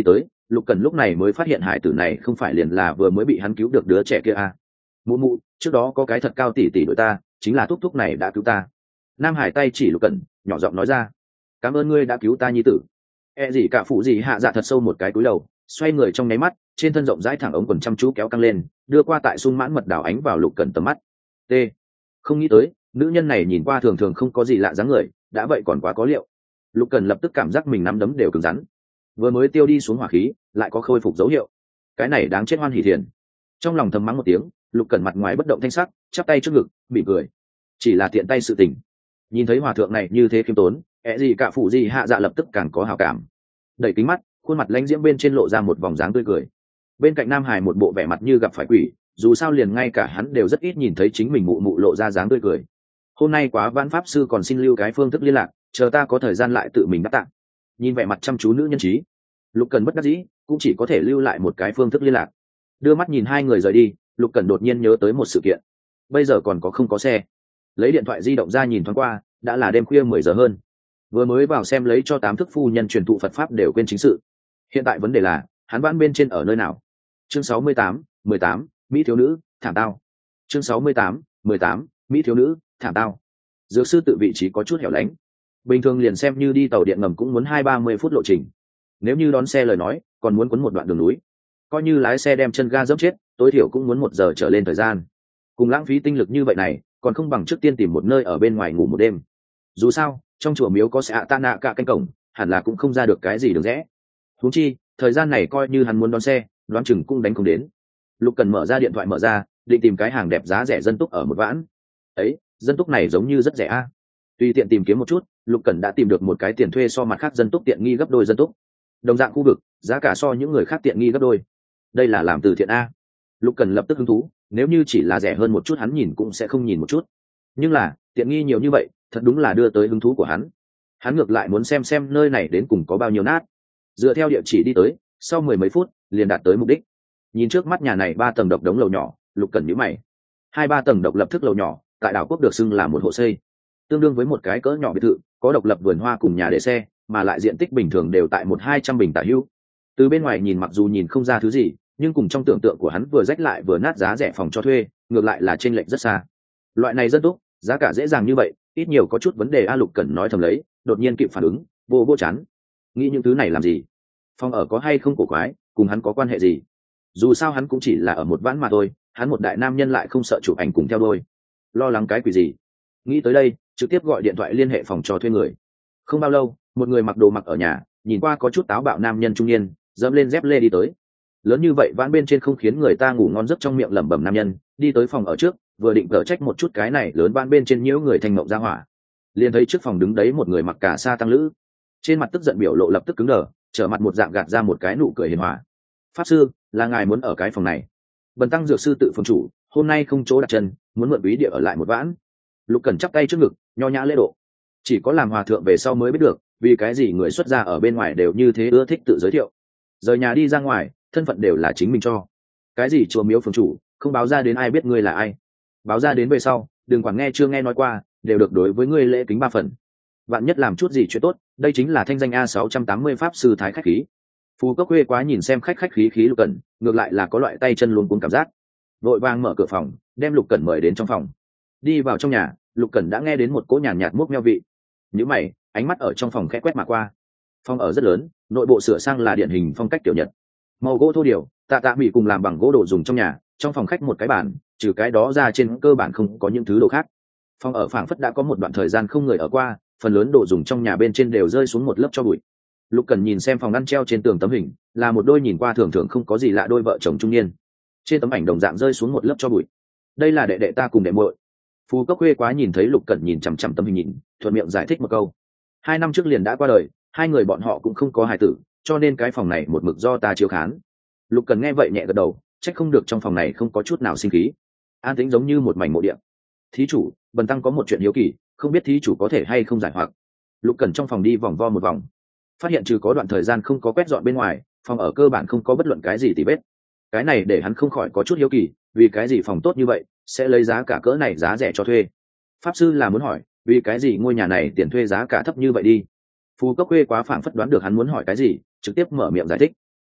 Lục Cần lúc này mới phát hiện hải tử này không phải liền là vừa mới bị hắn cứu được đứa trẻ kia à. Mụ mụ, trước đó có cái thật cao tỷ tỷ đội ta, chính là thúc thúc này đã cứu ta. Nam Hải tay chỉ Lục Cần, nhỏ giọng nói ra, cảm ơn ngươi đã cứu ta nhi tử. E gì cả phụ gì hạ dạ thật sâu một cái cúi đầu, xoay người trong nháy mắt, trên thân rộng rãi thẳng ống quần chăm chú kéo căng lên, đưa qua tại sung mãn mật đảo ánh vào Lục Cần tầm mắt. T. Không nghĩ tới, nữ nhân này nhìn qua thường thường không có gì lạ dáng người, đã vậy còn quá có liệu. Lục Cần lập tức cảm giác mình nắm đấm đều cứng rắn, vừa mới tiêu đi xuống hỏa khí, lại có khôi phục dấu hiệu. Cái này đáng chết hoan hỉ thiền. Trong lòng thầm mắng một tiếng, Lục Cần mặt ngoài bất động thanh sắc, chắp tay trước ngực, mỉm cười. Chỉ là tiện tay sự tình. Nhìn thấy hòa thượng này như thế khiêm tốn, ẹ gì cả phụ gì hạ dạ lập tức càng có hảo cảm. Đẩy kính mắt, khuôn mặt lãnh diễm bên trên lộ ra một vòng dáng tươi cười. Bên cạnh Nam Hải một bộ vẻ mặt như gặp phải quỷ, dù sao liền ngay cả hắn đều rất ít nhìn thấy chính mình mụ mụ lộ ra dáng tươi cười. Hôm nay quá vãn pháp sư còn xin lưu cái phương thức liên lạc, chờ ta có thời gian lại tự mình đáp tặng. Nhìn vẻ mặt chăm chú nữ nhân trí, Lục Cần bất đắc dĩ, cũng chỉ có thể lưu lại một cái phương thức liên lạc. Đưa mắt nhìn hai người rời đi, Lục Cần đột nhiên nhớ tới một sự kiện. Bây giờ còn có không có xe. Lấy điện thoại di động ra nhìn thoáng qua, đã là đêm khuya mười giờ hơn. Vừa mới vào xem lấy cho tám thức phu nhân truyền thụ Phật pháp đều quên chính sự. Hiện tại vấn đề là, hắn vãn bên trên ở nơi nào? Chương sáu mươi tám, mười tám, Mỹ thiếu nữ, thảm tao. Chương sáu mươi tám, mười tám, Mỹ thiếu nữ, thảm tao. Dược sư tự vị trí có chút hẻo lánh. Bình thường liền xem như đi tàu điện ngầm cũng muốn hai ba mươi phút lộ trình. Nếu như đón xe lời nói, còn muốn quấn một đoạn đường núi. Coi như lái xe đem chân ga dẫm chết, tối thiểu cũng muốn một giờ trở lên thời gian. Cùng lãng phí tinh lực như vậy này, còn không bằng trước tiên tìm một nơi ở bên ngoài ngủ một đêm. Dù sao, trong chùa miếu có xạ tạ nạ cả canh cổng, hẳn là cũng không ra được cái gì đường rẽ. Huống chi, thời gian này coi như hắn muốn đón xe, đoán chừng cũng đánh không đến. Lục Cần mở ra điện thoại mở ra, định tìm cái hàng đẹp giá rẻ dân túc ở một vãn. Ấy, dân túc này giống như rất rẻ a. Tùy tiện tìm kiếm một chút, Lục Cần đã tìm được một cái tiền thuê so mặt khác dân túc tiện nghi gấp đôi dân túc. Đồng dạng khu vực, giá cả so những người khác tiện nghi gấp đôi. Đây là làm từ thiện a. Lục Cần lập tức hứng thú, nếu như chỉ là rẻ hơn một chút hắn nhìn cũng sẽ không nhìn một chút. Nhưng là, tiện nghi nhiều như vậy, thật đúng là đưa tới hứng thú của hắn. Hắn ngược lại muốn xem xem nơi này đến cùng có bao nhiêu nát. Dựa theo địa chỉ đi tới, sau mười mấy phút, liền đạt tới mục đích. Nhìn trước mắt nhà này ba tầng độc đống lầu nhỏ, Lục Cần nhíu mày. Hai ba tầng độc lập thức lầu nhỏ, tại đảo quốc được xưng là một hộ xây, tương đương với một cái cỡ nhỏ biệt thự, có độc lập vườn hoa cùng nhà để xe, mà lại diện tích bình thường đều tại một hai trăm bình tả hữu. Từ bên ngoài nhìn mặc dù nhìn không ra thứ gì, nhưng cùng trong tưởng tượng của hắn vừa rách lại vừa nát giá rẻ phòng cho thuê, ngược lại là chênh lệch rất xa. Loại này rất tốt, giá cả dễ dàng như vậy, ít nhiều có chút vấn đề a. Lục Cần nói thầm lấy, đột nhiên kịp phản ứng, vô vô chán. Nghĩ những thứ này làm gì? Phòng ở có hay không cổ quái, cùng hắn có quan hệ gì? Dù sao hắn cũng chỉ là ở một vãn mà thôi, hắn một đại nam nhân lại không sợ chụp ảnh cùng theo đôi, lo lắng cái quỷ gì? Nghĩ tới đây, trực tiếp gọi điện thoại liên hệ phòng cho thuê người. Không bao lâu, một người mặc đồ mặc ở nhà, nhìn qua có chút táo bạo nam nhân trung niên, dẫm lên dép lê đi tới. Lớn như vậy vãn bên trên không khiến người ta ngủ ngon giấc trong miệng lẩm bẩm nam nhân, đi tới phòng ở trước, vừa định cở trách một chút cái này lớn vãn bên trên nhiễu người thành mộng ra hỏa. Liền thấy trước phòng đứng đấy một người mặc cả sa tăng lữ, trên mặt tức giận biểu lộ lập tức cứng đờ, trở mặt một dạng gạt ra một cái nụ cười hiền hòa. Pháp sư, là ngài muốn ở cái phòng này? Bần tăng dược sư tự phòng chủ, hôm nay không chỗ đặt chân, muốn mượn bí địa ở lại một vãn. Lục Cần chắp tay trước ngực, nho nhã lễ độ. Chỉ có làm hòa thượng về sau mới biết được, vì cái gì người xuất gia ở bên ngoài đều như thế ưa thích tự giới thiệu. Rời nhà đi ra ngoài, thân phận đều là chính mình cho. Cái gì chùa miếu phường chủ, không báo ra đến ai biết ngươi là ai. Báo ra đến về sau, đừng quản nghe chưa nghe nói qua, đều được đối với ngươi lễ kính ba phần. Vạn nhất làm chút gì chuyện tốt, đây chính là thanh danh A sáu trăm tám mươi pháp sư thái khách khí. Phù Cốc Huê quá nhìn xem khách khách khí khí Lục Cần, ngược lại là có loại tay chân luống cuống cảm giác. Vội vàng mở cửa phòng, đem Lục Cần mời đến trong phòng. Đi vào trong nhà, Lục Cần đã nghe đến một cỗ nhàn nhạt mốc meo vị. Nhíu mày, ánh mắt ở trong phòng khẽ quét mà qua. Phòng ở rất lớn, nội bộ sửa sang là điển hình phong cách tiểu Nhật. Màu gỗ thô điều, tạ tạ bị cùng làm bằng gỗ đồ dùng trong nhà, trong phòng khách một cái bàn, trừ cái đó ra trên cơ bản không có những thứ đồ khác. Phòng ở phảng phất đã có một đoạn thời gian không người ở qua, phần lớn đồ dùng trong nhà bên trên đều rơi xuống một lớp tro bụi. Lục Cần nhìn xem phòng ngăn treo trên tường tấm hình, là một đôi nhìn qua thường thường không có gì lạ đôi vợ chồng trung niên. Trên tấm ảnh đồng dạng rơi xuống một lớp tro bụi. Đây là đệ đệ ta cùng đệ muội. Phù Cốc Huê quá nhìn thấy Lục Cần nhìn chằm chằm tấm hình nhìn, thuận miệng giải thích một câu. Hai năm trước liền đã qua đời, hai người bọn họ cũng không có hài tử, cho nên cái phòng này một mực do ta chiếu khán. Lục Cần nghe vậy nhẹ gật đầu, trách không được trong phòng này không có chút nào sinh khí, an tĩnh giống như một mảnh mộ địa. Thí chủ, bần tăng có một chuyện hiếu kỳ, không biết thí chủ có thể hay không giải hoặc. Lục Cần trong phòng đi vòng vo một vòng, phát hiện trừ có đoạn thời gian không có quét dọn bên ngoài, phòng ở cơ bản không có bất luận cái gì tì vết. Cái này để hắn không khỏi có chút hiếu kỳ, vì cái gì phòng tốt như vậy sẽ lấy giá cả cỡ này giá rẻ cho thuê. Pháp sư là muốn hỏi, vì cái gì ngôi nhà này tiền thuê giá cả thấp như vậy đi. Phù Cốc Huê quá phảng phất đoán được hắn muốn hỏi cái gì, trực tiếp mở miệng giải thích.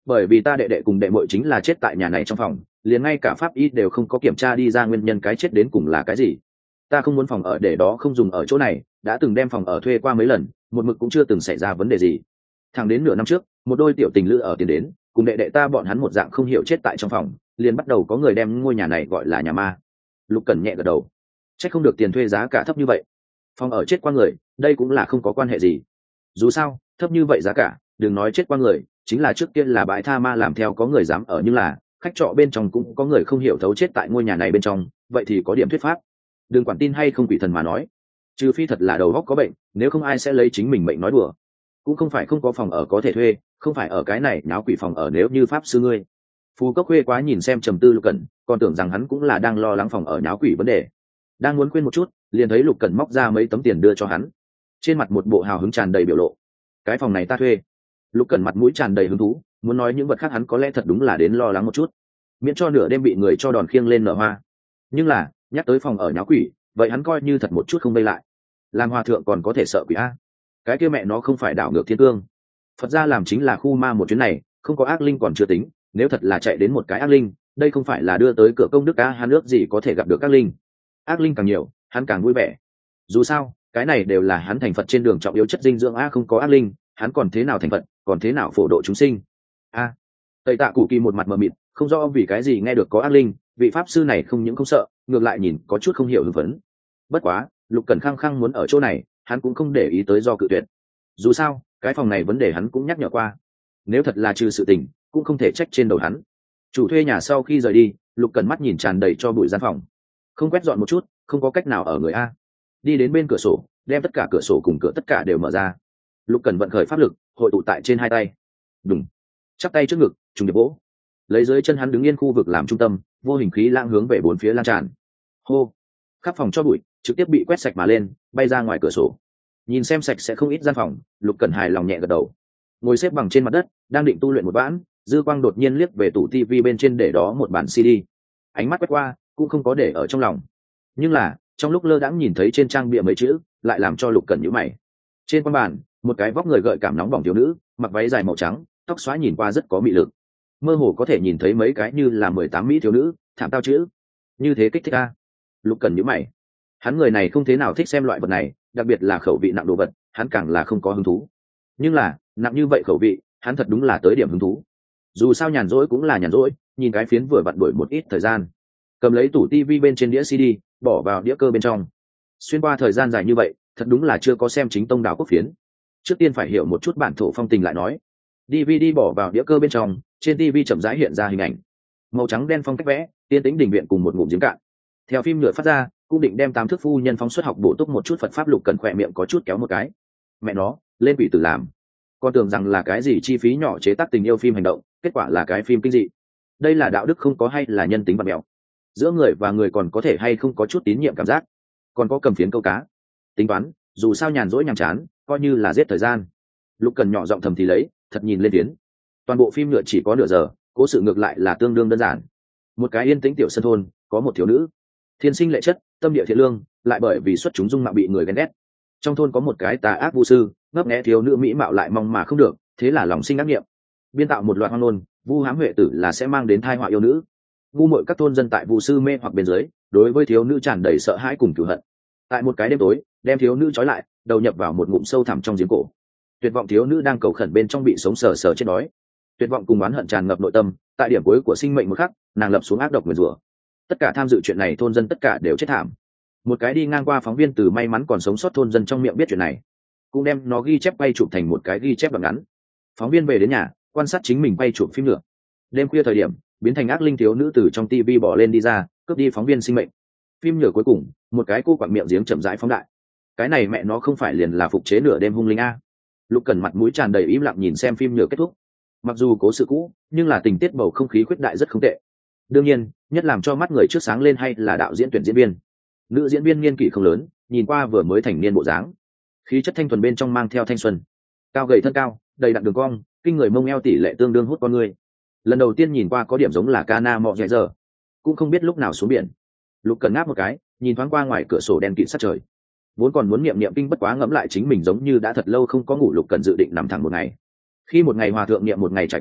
bởi vì ta đệ đệ cùng đệ muội chính là chết tại nhà này trong phòng, liền ngay cả pháp y đều không có kiểm tra đi ra nguyên nhân cái chết đến cùng là cái gì. Ta không muốn phòng ở để đó không dùng ở chỗ này, đã từng đem phòng ở thuê qua mấy lần, một mực cũng chưa từng xảy ra vấn đề gì. Thẳng đến nửa năm trước, một đôi tiểu tình lữ ở tiền đến, cùng đệ đệ ta bọn hắn một dạng không hiểu chết tại trong phòng, liền bắt đầu có người đem ngôi nhà này gọi là nhà ma. Lục Cẩn nhẹ gật đầu. Chắc không được tiền thuê giá cả thấp như vậy. Phòng ở chết qua người, đây cũng là không có quan hệ gì. Dù sao, thấp như vậy giá cả, đừng nói chết qua người, chính là trước tiên là bãi tha ma làm theo có người dám ở, nhưng là khách trọ bên trong cũng có người không hiểu thấu chết tại ngôi nhà này bên trong, vậy thì có điểm thuyết pháp. Đừng quản tin hay không quỷ thần mà nói, trừ phi thật là đầu óc có bệnh, nếu không ai sẽ lấy chính mình mệnh nói đùa. Cũng không phải không có phòng ở có thể thuê, không phải ở cái này náo quỷ phòng ở nếu như pháp sư ngươi. Phù Cốc Khuê quá nhìn xem trầm tư Lục Cẩn, còn tưởng rằng hắn cũng là đang lo lắng phòng ở náo quỷ vấn đề. Đang muốn quên một chút, liền thấy Lục Cẩn móc ra mấy tấm tiền đưa cho hắn, trên mặt một bộ hào hứng tràn đầy biểu lộ. Cái phòng này ta thuê. Lục Cẩn mặt mũi tràn đầy hứng thú, muốn nói những vật khác hắn có lẽ thật đúng là đến lo lắng một chút, miễn cho nửa đêm bị người cho đòn khiêng lên nở hoa. Nhưng là nhắc tới phòng ở náo quỷ, vậy hắn coi như thật một chút không vây lại. Làm hòa thượng còn có thể sợ quỷ a? Cái kia mẹ nó không phải đảo ngược thiên cương. Phật gia làm chính là khu ma một chuyến này, không có ác linh còn chưa tính, nếu thật là chạy đến một cái ác linh, đây không phải là đưa tới cửa công đức a, hắn ước gì có thể gặp được ác linh. Ác linh càng nhiều, hắn càng vui vẻ. Dù sao, cái này đều là hắn thành Phật trên đường trọng yếu chất dinh dưỡng a, không có ác linh, hắn còn thế nào thành Phật, còn thế nào phổ độ chúng sinh. A. Tây Tạ Cụ Kỳ một mặt mờ mịt, không rõ vì cái gì nghe được có ác linh, vị pháp sư này không những không sợ, ngược lại nhìn có chút không hiểu hưng phấn. Bất quá, Lục Cẩn khăng khăng muốn ở chỗ này, hắn cũng không để ý tới do cự tuyệt. Dù sao, cái phòng này vấn đề hắn cũng nhắc nhở qua, nếu thật là trừ sự tình, cũng không thể trách trên đầu hắn. Chủ thuê nhà sau khi rời đi, Lục Cẩn mắt nhìn tràn đầy cho bụi gian phòng, không quét dọn một chút, không có cách nào ở người a. Đi đến bên cửa sổ, đem tất cả cửa sổ cùng cửa tất cả đều mở ra. Lục Cẩn vận khởi pháp lực, hội tụ tại trên hai tay, đùng, chắp tay trước ngực, trùng điệp vỗ, lấy dưới chân hắn đứng yên khu vực làm trung tâm, vô hình khí lãng hướng về bốn phía lan tràn. Hô, khắp phòng cho bụi trực tiếp bị quét sạch mà lên, bay ra ngoài cửa sổ. Nhìn xem sạch sẽ không ít gian phòng, Lục Cẩn hài lòng nhẹ gật đầu. Ngồi xếp bằng trên mặt đất, đang định tu luyện một vãn, dư quang đột nhiên liếc về tủ tivi bên trên để đó một bản xê đê. Ánh mắt quét qua, cũng không có để ở trong lòng. Nhưng là, trong lúc lơ đãng nhìn thấy trên trang bìa mấy chữ, lại làm cho Lục Cẩn nhíu mày. Trên quan bàn, một cái vóc người gợi cảm nóng bỏng thiếu nữ, mặc váy dài màu trắng, tóc xóa nhìn qua rất có mị lực. Mơ hồ có thể nhìn thấy mấy cái như là mười tám mỹ thiếu nữ, thảm tao chữ. Như thế kích thích a. Lục Cẩn nhíu mày. Hắn người này không thế nào thích xem loại vật này, đặc biệt là khẩu vị nặng đồ vật, hắn càng là không có hứng thú. Nhưng là, nặng như vậy khẩu vị, hắn thật đúng là tới điểm hứng thú. Dù sao nhàn rỗi cũng là nhàn rỗi, nhìn cái phiến vừa vặn đuổi một ít thời gian. Cầm lấy tủ tivi bên trên đĩa xê đê, bỏ vào đĩa cơ bên trong. Xuyên qua thời gian dài như vậy, thật đúng là chưa có xem chính tông đáo quốc phiến. Trước tiên phải hiểu một chút bản thổ phong tình lại nói. đê vê đê bỏ vào đĩa cơ bên trong, trên tivi chậm rãi hiện ra hình ảnh. Màu trắng đen phong cách vẽ, tiên tĩnh đình viện cùng một ngụm giếng cạn. Theo phim nhựa phát ra, cũng định đem tám thước phu nhân phóng xuất học bổ túc một chút Phật pháp. Lục Cẩn khỏe miệng có chút kéo một cái. Mẹ nó, lên quỷ tử làm. Con tưởng rằng là cái gì chi phí nhỏ chế tác tình yêu phim hành động, kết quả là cái phim kinh dị. Đây là đạo đức không có hay là nhân tính vật mèo? Giữa người và người còn có thể hay không có chút tín nhiệm cảm giác? Còn có cầm phiến câu cá. Tính toán, dù sao nhàn rỗi nhàm chán, coi như là giết thời gian. Lục Cẩn nhỏ giọng thầm thì lấy, thật nhìn lên tiến. Toàn bộ phim nhựa chỉ có nửa giờ, cố sự ngược lại là tương đương đơn giản. Một cái yên tĩnh tiểu sân thôn, có một thiếu nữ, thiên sinh lệ chất, tâm địa thiện lương, lại bởi vì xuất chúng dung mạo bị người ghen ghét. Trong thôn có một cái tà ác vu sư, ngấp nghé thiếu nữ mỹ mạo lại mong mà không được, thế là lòng sinh ác niệm, biên tạo một loạt hoang ngôn, vu hãm huệ tử là sẽ mang đến tai họa yêu nữ. Ngu muội các thôn dân tại vu sư mê hoặc bên dưới, đối với thiếu nữ tràn đầy sợ hãi cùng cửu hận. Tại một cái đêm tối, đem thiếu nữ trói lại, đầu nhập vào một ngụm sâu thẳm trong giếng cổ. Tuyệt vọng thiếu nữ đang cầu khẩn bên trong bị sống sờ sờ chết đói. Tuyệt vọng cùng oán hận tràn ngập nội tâm, tại điểm cuối của sinh mệnh một khắc, nàng lập xuống ác độc nguyền rủa. Tất cả tham dự chuyện này thôn dân tất cả đều chết thảm. Một cái đi ngang qua phóng viên từ may mắn còn sống sót thôn dân trong miệng biết chuyện này, cũng đem nó ghi chép quay chụp thành một cái ghi chép đoạn ngắn. Phóng viên về đến nhà, quan sát chính mình quay chụp phim nữa. Đêm khuya thời điểm, biến thành ác linh thiếu nữ từ trong tivi bỏ lên đi ra, cướp đi phóng viên sinh mệnh. Phim nhựa cuối cùng, một cái cô quặn miệng giếng chậm rãi phóng đại. Cái này mẹ nó không phải liền là phục chế nửa đêm hung linh a? Lục Cẩn mặt mũi tràn đầy im lặng nhìn xem phim nhựa kết thúc. Mặc dù cố sự cũ, nhưng là tình tiết bầu không khí khuyết đại rất không tệ. Đương nhiên, nhất làm cho mắt người trước sáng lên hay là đạo diễn tuyển diễn viên. Nữ diễn viên niên kỷ không lớn, nhìn qua vừa mới thành niên bộ dáng, khí chất thanh thuần bên trong mang theo thanh xuân, cao gầy thân cao, đầy đặn đường cong, kinh người mông eo tỷ lệ tương đương hút con người. Lần đầu tiên nhìn qua có điểm giống là Cana mọ dại giờ, cũng không biết lúc nào xuống biển. Lục Cẩn ngáp một cái, nhìn thoáng qua ngoài cửa sổ đen kịt sát trời, vốn còn muốn niệm niệm kinh, bất quá ngẫm lại chính mình giống như đã thật lâu không có ngủ. Lục Cẩn dự định nằm thẳng một ngày. Khi một ngày hòa thượng niệm một ngày trải qua,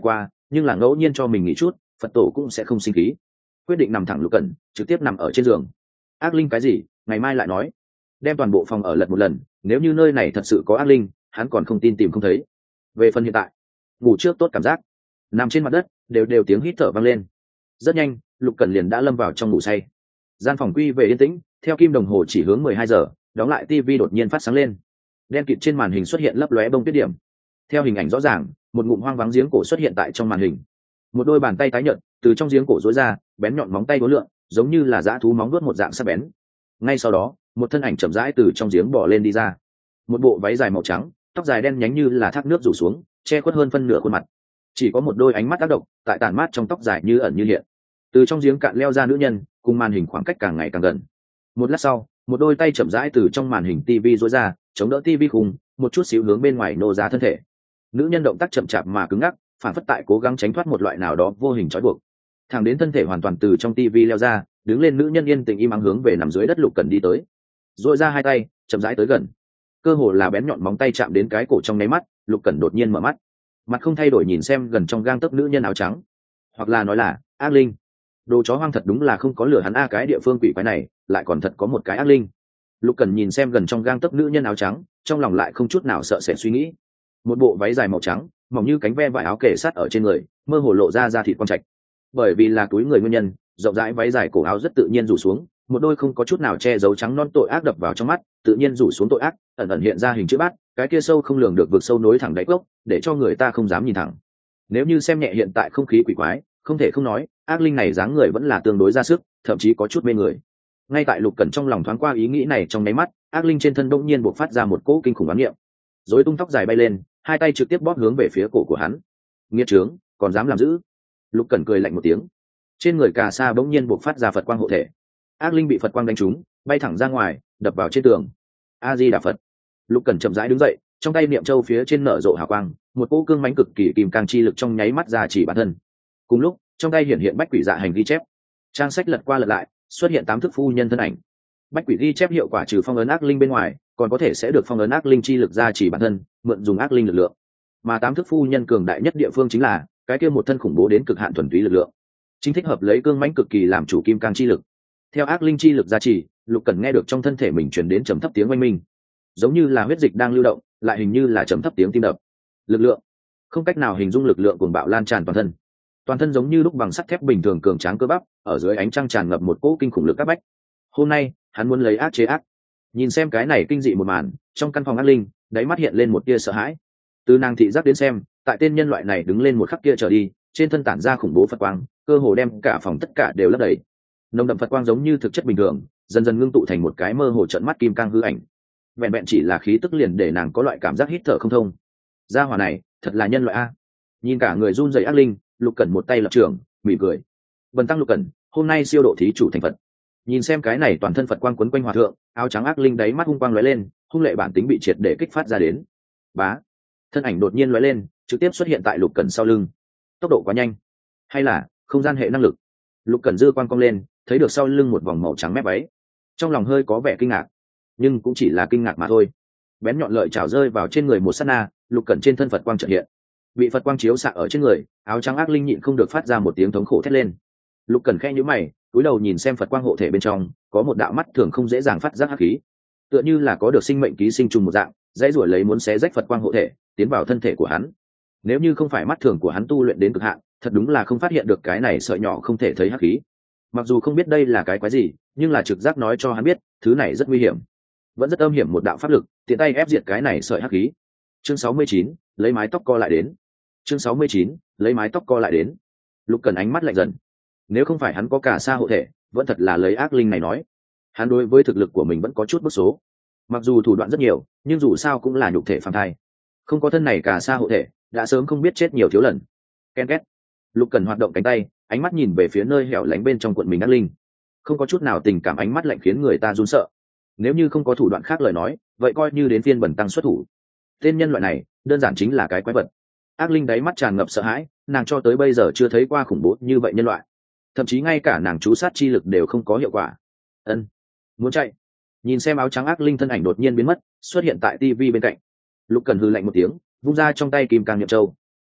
nhưng là ngẫu nhiên cho mình nghỉ chút phật tổ cũng sẽ không sinh khí. Quyết định nằm thẳng Lục Cẩn trực tiếp nằm ở trên giường. Ác linh cái gì, ngày mai lại nói. Đem toàn bộ phòng ở lật một lần, nếu như nơi này thật sự có ác linh hắn còn không tin tìm không thấy. Về phần hiện tại, ngủ trước tốt cảm giác. Nằm trên mặt đất đều đều tiếng hít thở vang lên. Rất nhanh Lục Cẩn liền đã lâm vào trong ngủ say. Gian phòng quy về yên tĩnh, theo kim đồng hồ chỉ hướng mười hai giờ, đóng lại tivi đột nhiên phát sáng lên. Đen kịt trên màn hình xuất hiện lấp lóe bông tuyết điểm. Theo hình ảnh rõ ràng, một ngụm hoang vắng giếng cổ xuất hiện tại trong màn hình. Một đôi bàn tay tái nhợt từ trong giếng cổ rối ra, bén nhọn móng tay uốn lượn, giống như là dã thú móng vuốt một dạng sắc bén. Ngay sau đó, một thân ảnh chậm rãi từ trong giếng bò lên đi ra. Một bộ váy dài màu trắng, tóc dài đen nhánh như là thác nước rủ xuống, che khuất hơn phân nửa khuôn mặt. Chỉ có một đôi ánh mắt ác độc, tại tàn mát trong tóc dài như ẩn như hiện. Từ trong giếng cạn leo ra nữ nhân, cùng màn hình khoảng cách càng ngày càng gần. Một lát sau, một đôi tay chậm rãi từ trong màn hình tivi rối ra, chống đỡ tivi khung, một chút xíu hướng bên ngoài nô ra thân thể. Nữ nhân động tác chậm chạp mà cứng ngắc, phản phất tại cố gắng tránh thoát một loại nào đó vô hình trói buộc. Thẳng đến thân thể hoàn toàn từ trong tivi leo ra, đứng lên nữ nhân yên tĩnh im ắng hướng về nằm dưới đất Lục Cẩn đi tới. Rỗi ra hai tay, chậm rãi tới gần. Cơ hồ là bén nhọn móng tay chạm đến cái cổ trong nháy mắt, Lục Cẩn đột nhiên mở mắt. Mặt không thay đổi nhìn xem gần trong gang tấc nữ nhân áo trắng, hoặc là nói là ác linh. Đồ chó hoang thật đúng là không có lửa hắn a, cái địa phương quỷ quái này lại còn thật có một cái ác linh. Lục Cẩn nhìn xem gần trong gang tấc nữ nhân áo trắng, trong lòng lại không chút nào sợ sệt suy nghĩ. Một bộ váy dài màu trắng, mỏng như cánh ve vải áo kể sát ở trên người, mơ hồ lộ ra da thịt quang trạch. Bởi vì là túi người nguyên nhân, rộng rãi váy dài cổ áo rất tự nhiên rủ xuống, một đôi không có chút nào che giấu trắng non tội ác đập vào trong mắt, tự nhiên rủ xuống tội ác, ẩn ẩn hiện ra hình chữ bát, cái kia sâu không lường được vực sâu nối thẳng đáy cốc, để cho người ta không dám nhìn thẳng. Nếu như xem nhẹ hiện tại không khí quỷ quái, không thể không nói, ác linh này dáng người vẫn là tương đối ra sức, thậm chí có chút mê người. Ngay tại Lục Cẩn trong lòng thoáng qua ý nghĩ này trong nháy mắt, ác linh trên thân bỗng nhiên bộc phát ra một cỗ kinh khủng bán niệm. Rối tung tóc dài bay lên, hai tay trực tiếp bóp hướng về phía cổ của hắn. Nghiệt trướng, còn dám làm dữ. Lục Cẩn cười lạnh một tiếng. Trên người cà sa bỗng nhiên bộc phát ra Phật quang hộ thể. Ác linh bị Phật quang đánh trúng, bay thẳng ra ngoài, đập vào trên tường. A Di Đà Phật. Lục Cẩn chậm rãi đứng dậy, trong tay niệm châu phía trên nở rộ hào quang, một cỗ cương mãnh cực kỳ kìm càng chi lực trong nháy mắt ra chỉ bản thân. Cùng lúc, trong tay hiện hiện bách quỷ dạ hành ghi chép. Trang sách lật qua lật lại, xuất hiện tám thức phu nhân thân ảnh. Bách quỷ ghi chép hiệu quả trừ phong ấn ác linh bên ngoài, còn có thể sẽ được phong ấn ác linh chi lực ra chỉ bản thân, mượn dùng ác linh lực lượng. Mà tám thức phu nhân cường đại nhất địa phương chính là cái kia một thân khủng bố đến cực hạn thuần túy lực lượng, chính thích hợp lấy cương mãnh cực kỳ làm chủ kim cang chi lực. Theo ác linh chi lực gia trì, Lục Cẩn nghe được trong thân thể mình truyền đến trầm thấp tiếng oanh minh, giống như là huyết dịch đang lưu động, lại hình như là trầm thấp tiếng tim đập. Lực lượng không cách nào hình dung, lực lượng cuồng bạo lan tràn toàn thân. Toàn thân giống như lúc bằng sắt thép bình thường cường tráng cơ bắp, ở dưới ánh trăng tràn ngập một cỗ kinh khủng lực áp bách. Hôm nay, hắn muốn lấy ác chế ác. Nhìn xem cái này kinh dị một màn, trong căn phòng ác linh, đáy mắt hiện lên một tia sợ hãi. Từ nàng thị giác đến xem, tại tên nhân loại này đứng lên một khắc kia trở đi, trên thân tản ra khủng bố Phật quang, cơ hồ đem cả phòng tất cả đều lấp đầy. Nồng đậm Phật quang giống như thực chất bình thường, dần dần ngưng tụ thành một cái mơ hồ trận mắt kim cang hư ảnh. Vẹn vẹn chỉ là khí tức liền để nàng có loại cảm giác hít thở không thông. Gia hỏa này, thật là nhân loại a. Nhìn cả người run rẩy ác linh, Lục Cẩn một tay lập trường, mỉm cười. Bần tăng Lục Cẩn, hôm nay siêu độ thí chủ thành Phật. Nhìn xem cái này toàn thân Phật quang quấn quanh hòa thượng, áo trắng ác linh đáy mắt hung quang lóe lên, hung lệ bản tính bị triệt để kích phát ra đến. Bá, thân ảnh đột nhiên lóe lên, trực tiếp xuất hiện tại Lục Cẩn sau lưng. Tốc độ quá nhanh, hay là không gian hệ năng lực? Lục Cẩn dư quang cong lên, thấy được sau lưng một vòng màu trắng mép váy, trong lòng hơi có vẻ kinh ngạc, nhưng cũng chỉ là kinh ngạc mà thôi. Bén nhọn lợi chảo rơi vào trên người một sát na, Lục Cẩn trên thân Phật quang chợt hiện, bị Phật quang chiếu xạ ở trên người, áo trắng ác linh nhịn không được phát ra một tiếng thống khổ thét lên. Lục Cẩn khẽ nhíu mày, cúi đầu nhìn xem Phật quang hộ thể bên trong, có một đạo mắt thường không dễ dàng phát giác hắc khí, tựa như là có được sinh mệnh ký sinh trùng một dạng, dãy rủa lấy muốn xé rách Phật quang hộ thể, tiến vào thân thể của hắn. Nếu như không phải mắt thường của hắn tu luyện đến cực hạn, thật đúng là không phát hiện được cái này sợi nhỏ không thể thấy hắc khí. Mặc dù không biết đây là cái quái gì, nhưng là trực giác nói cho hắn biết, thứ này rất nguy hiểm, vẫn rất âm hiểm. Một đạo pháp lực, tiện tay ép diệt cái này sợi hắc khí. Chương sáu mươi chín, lấy mái tóc co lại đến. Chương sáu mươi chín, lấy mái tóc co lại đến. Lục Cẩn ánh mắt lạnh dần. Nếu không phải hắn có cả sa hộ thể, vẫn thật là lấy ác linh này nói. Hắn đối với thực lực của mình vẫn có chút bức số. Mặc dù thủ đoạn rất nhiều, nhưng dù sao cũng là nhục thể phàm thai. Không có thân này cả sa hộ thể, đã sớm không biết chết nhiều thiếu lần. Ken két. Lục Cẩn hoạt động cánh tay, ánh mắt nhìn về phía nơi hẻo lánh bên trong quận mình ác linh. Không có chút nào tình cảm, ánh mắt lạnh khiến người ta run sợ. Nếu như không có thủ đoạn khác lời nói, vậy coi như đến phiên bẩn tăng xuất thủ. Tên nhân loại này, đơn giản chính là cái quái vật. Ác linh đáy mắt tràn ngập sợ hãi, nàng cho tới bây giờ chưa thấy qua khủng bố như vậy nhân loại. Thậm chí ngay cả nàng chú sát chi lực đều không có hiệu quả. Ân, muốn chạy. Nhìn xem áo trắng ác linh thân ảnh đột nhiên biến mất, xuất hiện tại tivi bên cạnh. Lục Cẩn hừ lạnh một tiếng, vung ra trong tay kim cang niệm châu.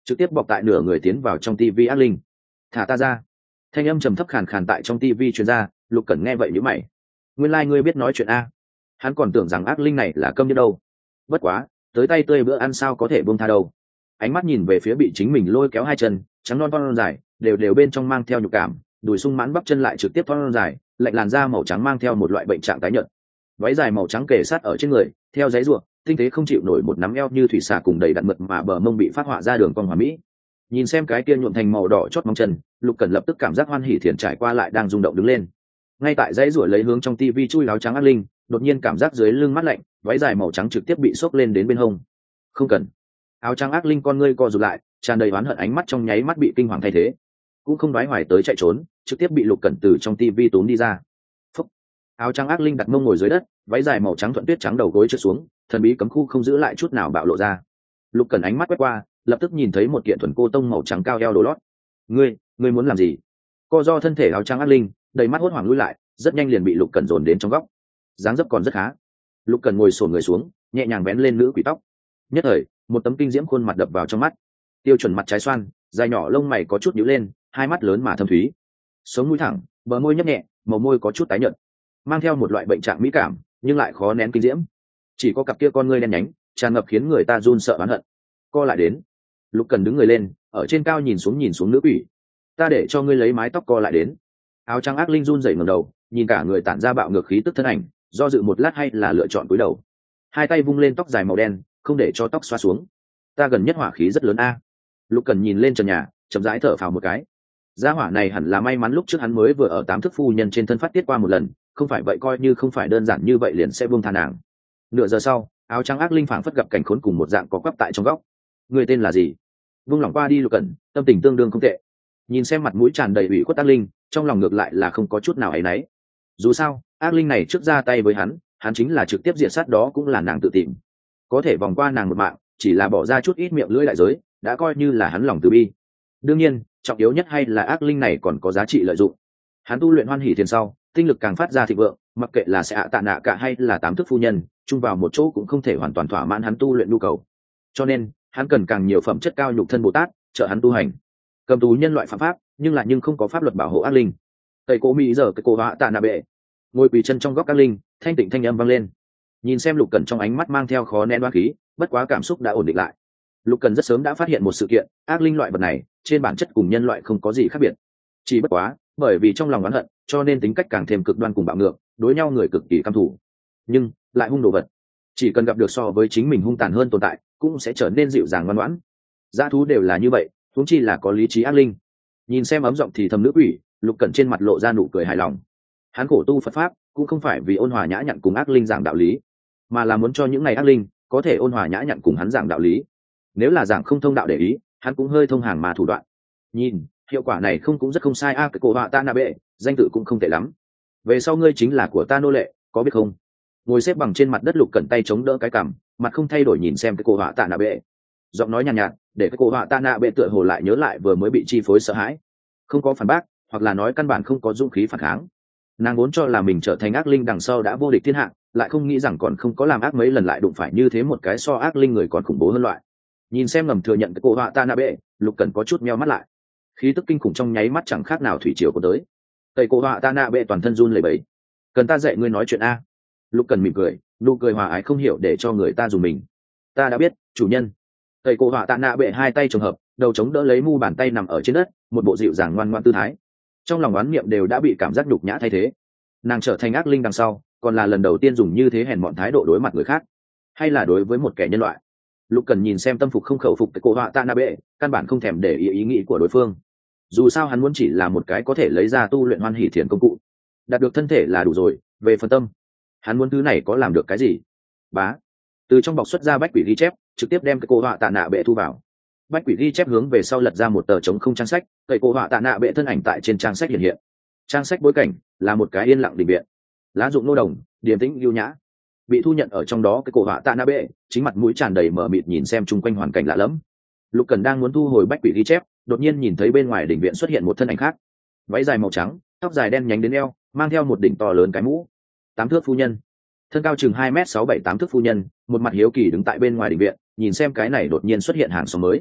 trực tiếp bọc tại nửa người tiến vào trong tivi ác linh. Thả ta ra. Thanh âm trầm thấp khàn khàn tại trong tivi truyền ra. Lục Cẩn nghe vậy nhíu mày. Nguyên lai ngươi biết nói chuyện a? Hắn còn tưởng rằng ác linh này là câm như đâu. Bất quá, tới tay tươi bữa ăn sao có thể buông tha đâu. Ánh mắt nhìn về phía bị chính mình lôi kéo hai chân, trắng non non dài, đều đều bên trong mang theo nhục cảm, đùi sung mãn bắp chân lại trực tiếp non dài, lạnh làn da màu trắng mang theo một loại bệnh trạng tái nhợt. Váy dài màu trắng kề sát ở trên người, theo giấy ruộng, tinh tế không chịu nổi một nắm eo như thủy xà cùng đầy đặn mượt mà bờ mông bị phát họa ra đường cong hoàn mỹ. Nhìn xem cái kia nhuộm thành màu đỏ chót móng chân, Lục Cẩn lập tức cảm giác hoan hỉ thiền trải qua lại đang rung động đứng lên. Ngay tại dãy ruổi lấy hướng trong tivi chui áo trắng ác linh, đột nhiên cảm giác dưới lưng mát lạnh, váy dài màu trắng trực tiếp bị xốc lên đến bên hông. Không cần. Áo trắng ác linh con ngươi co rụt lại, tràn đầy oán hận ánh mắt trong nháy mắt bị kinh hoàng thay thế, cũng không đoái hoài tới chạy trốn, trực tiếp bị Lục Cẩn từ trong tivi tốn đi ra. Phúc. Áo trắng ác linh đặt mông ngồi dưới đất, váy dài màu trắng thuận tuyết trắng đầu gối trượt xuống, thần bí cấm khu không giữ lại chút nào bạo lộ ra. Lục Cẩn ánh mắt quét qua, lập tức nhìn thấy một kiện thuần cô tông màu trắng cao eo đồ lót. Ngươi, ngươi muốn làm gì? Co do thân thể áo trắng ác linh, đầy mắt hốt hoảng lui lại, rất nhanh liền bị Lục Cẩn dồn đến trong góc. Dáng dấp còn rất khá. Lục Cẩn ngồi xổm người xuống, nhẹ nhàng vén lên nữ quỷ tóc. Nhất thời, một tấm kinh diễm khuôn mặt đập vào trong mắt. Tiêu chuẩn mặt trái xoan, dài nhỏ lông mày có chút nhíu lên, hai mắt lớn mà thâm thúy. Sống mũi thẳng, bờ môi nhấp nhẹ, màu môi có chút tái nhợt, mang theo một loại bệnh trạng mỹ cảm, nhưng lại khó nén kinh diễm. Chỉ có cặp kia con ngươi đen nhánh, tràn ngập khiến người ta run sợ oán hận. Co lại đến. Lục Cẩn đứng người lên, ở trên cao nhìn xuống nhìn xuống nữ quỷ. Ta để cho ngươi lấy mái tóc co lại đến. Áo trắng ác linh run rẩy ngẩng đầu, nhìn cả người tản ra bạo ngược khí tức thân ảnh, do dự một lát hay là lựa chọn cúi đầu. Hai tay vung lên tóc dài màu đen, không để cho tóc xoa xuống. Ta gần nhất hỏa khí rất lớn a. Lục Cẩn nhìn lên trần nhà, chậm rãi thở phào một cái. Gia hỏa này hẳn là may mắn lúc trước hắn mới vừa ở tám thức phu nhân trên thân phát tiết qua một lần, không phải vậy coi như không phải đơn giản như vậy liền sẽ buông tha nàng. Nửa giờ sau, áo trắng ác linh phảng phất gặp cảnh khốn cùng một dạng có quắp tại trong góc. Người tên là gì? Vung lòng qua đi Lục Cẩn, tâm tình tương đương không tệ. Nhìn xem mặt mũi tràn đầy ủy khuất ác linh, trong lòng ngược lại là không có chút nào áy náy. Dù sao, ác linh này trước ra tay với hắn, hắn chính là trực tiếp diệt sát, đó cũng là nàng tự tìm. Có thể vòng qua nàng một mạng, chỉ là bỏ ra chút ít miệng lưỡi đại giới, đã coi như là hắn lòng từ bi. Đương nhiên, trọng yếu nhất hay là ác linh này còn có giá trị lợi dụng. Hắn tu luyện hoan hỉ thiền sau, tinh lực càng phát ra thịnh vượng, mặc kệ là sẽ ạ tạ nạ cả hay là tám thức phu nhân, chung vào một chỗ cũng không thể hoàn toàn thỏa mãn hắn tu luyện nhu cầu. Cho nên, hắn cần càng nhiều phẩm chất cao nhục thân Bồ Tát, trợ hắn tu hành. Cầm tù nhân loại phạm pháp, nhưng lại nhưng không có pháp luật bảo hộ ác linh. Tây Cố Mỹ giờ cái cổ họa tạ nạ bệ, ngồi quỳ chân trong góc ác linh, thanh tịnh thanh âm vang lên. Nhìn xem Lục Cẩn trong ánh mắt mang theo khó nén oán khí, bất quá cảm xúc đã ổn định lại. Lục Cẩn rất sớm đã phát hiện một sự kiện, ác linh loại vật này, trên bản chất cùng nhân loại không có gì khác biệt. Chỉ bất quá, bởi vì trong lòng oán hận, cho nên tính cách càng thêm cực đoan cùng bạo ngược, đối nhau người cực kỳ căm thù. Nhưng, lại hung đồ vật. Chỉ cần gặp được so với chính mình hung tàn hơn tồn tại, cũng sẽ trở nên dịu dàng ngoan ngoãn. Dã thú đều là như vậy, huống chi là có lý trí ác linh. Nhìn xem ấm giọng thì thầm nữ quỷ, Lục Cẩn trên mặt lộ ra nụ cười hài lòng. Hắn khổ tu Phật pháp, cũng không phải vì ôn hòa nhã nhặn cùng ác linh giảng đạo lý, mà là muốn cho những ngày ác linh có thể ôn hòa nhã nhặn cùng hắn giảng đạo lý. Nếu là giảng không thông đạo để ý, hắn cũng hơi thông hàng mà thủ đoạn. Nhìn, hiệu quả này không cũng rất không sai a, à, cái cổ họa ta nạ bệ, danh tự cũng không tệ lắm. Về sau ngươi chính là của ta nô lệ, có biết không? Ngồi xếp bằng trên mặt đất Lục Cẩn tay chống đỡ cái cằm, mặt không thay đổi nhìn xem cái cổ họa tạ nạ bệ. Giọng nói nhàn nhạt, nhạt, để cái cổ họa tạ nạ bệ tựa hồ lại nhớ lại vừa mới bị chi phối sợ hãi, không có phản bác, hoặc là nói căn bản không có dũng khí phản kháng. Nàng vốn cho là mình trở thành ác linh đằng sau đã vô địch thiên hạ, lại không nghĩ rằng còn không có làm ác mấy lần lại đụng phải như thế một cái so ác linh người còn khủng bố hơn loại. Nhìn xem ngầm thừa nhận cái cổ họa tạ nạ bệ, Lục Cẩn có chút meo mắt lại. Khí tức kinh khủng trong nháy mắt chẳng khác nào thủy triều có tới. Tây cổ họa tạ nạ bệ toàn thân run lẩy bẩy. Cần ta dạy ngươi nói chuyện a? Lục Cẩn mỉm cười, nụ cười hòa ái không hiểu để cho người ta dùng mình. Ta đã biết, chủ nhân. Tây cổ họa tạ nạ bệ hai tay trùng hợp, đầu chống đỡ lấy mu bàn tay nằm ở trên đất, một bộ dịu dàng ngoan ngoãn tư thái. Trong lòng oán niệm đều đã bị cảm giác nhục nhã thay thế. Nàng trở thành ác linh đằng sau, còn là lần đầu tiên dùng như thế hèn mọn thái độ đối mặt người khác, hay là đối với một kẻ nhân loại. Lục Cẩn nhìn xem tâm phục không khẩu phục cái cổ họa tạ nạ bệ, căn bản không thèm để ý ý nghĩ của đối phương. Dù sao hắn muốn chỉ là một cái có thể lấy ra tu luyện hoan hỷ thiền công cụ, đạt được thân thể là đủ rồi. Về phần tâm, hắn muốn thứ này có làm được cái gì? Bá, từ trong bọc xuất ra bách quỷ ghi chép, trực tiếp đem cái cổ họa tạ nạ bệ thu vào. Bách quỷ ghi chép hướng về sau lật ra một tờ trống không trang sách, cái cổ họa tạ nạ bệ thân ảnh tại trên trang sách hiện hiện. Trang sách bối cảnh là một cái yên lặng đình viện, lá dụng nô đồng, điềm tĩnh lưu nhã. Bị thu nhận ở trong đó cái cổ họa tạ nạ bệ, chính mặt mũi tràn đầy mờ mịt nhìn xem chung quanh hoàn cảnh lạ lẫm. Lục Cẩn đang muốn thu hồi bách quỷ ghi chép, đột nhiên nhìn thấy bên ngoài đỉnh viện xuất hiện một thân ảnh khác. Váy dài màu trắng, tóc dài đen nhánh đến eo, mang theo một đỉnh to lớn cái mũ. Tám thước phu nhân, thân cao chừng hai mét sáu bảy tám thước phu nhân, một mặt hiếu kỳ đứng tại bên ngoài đỉnh viện, nhìn xem cái này đột nhiên xuất hiện hàng xóm mới.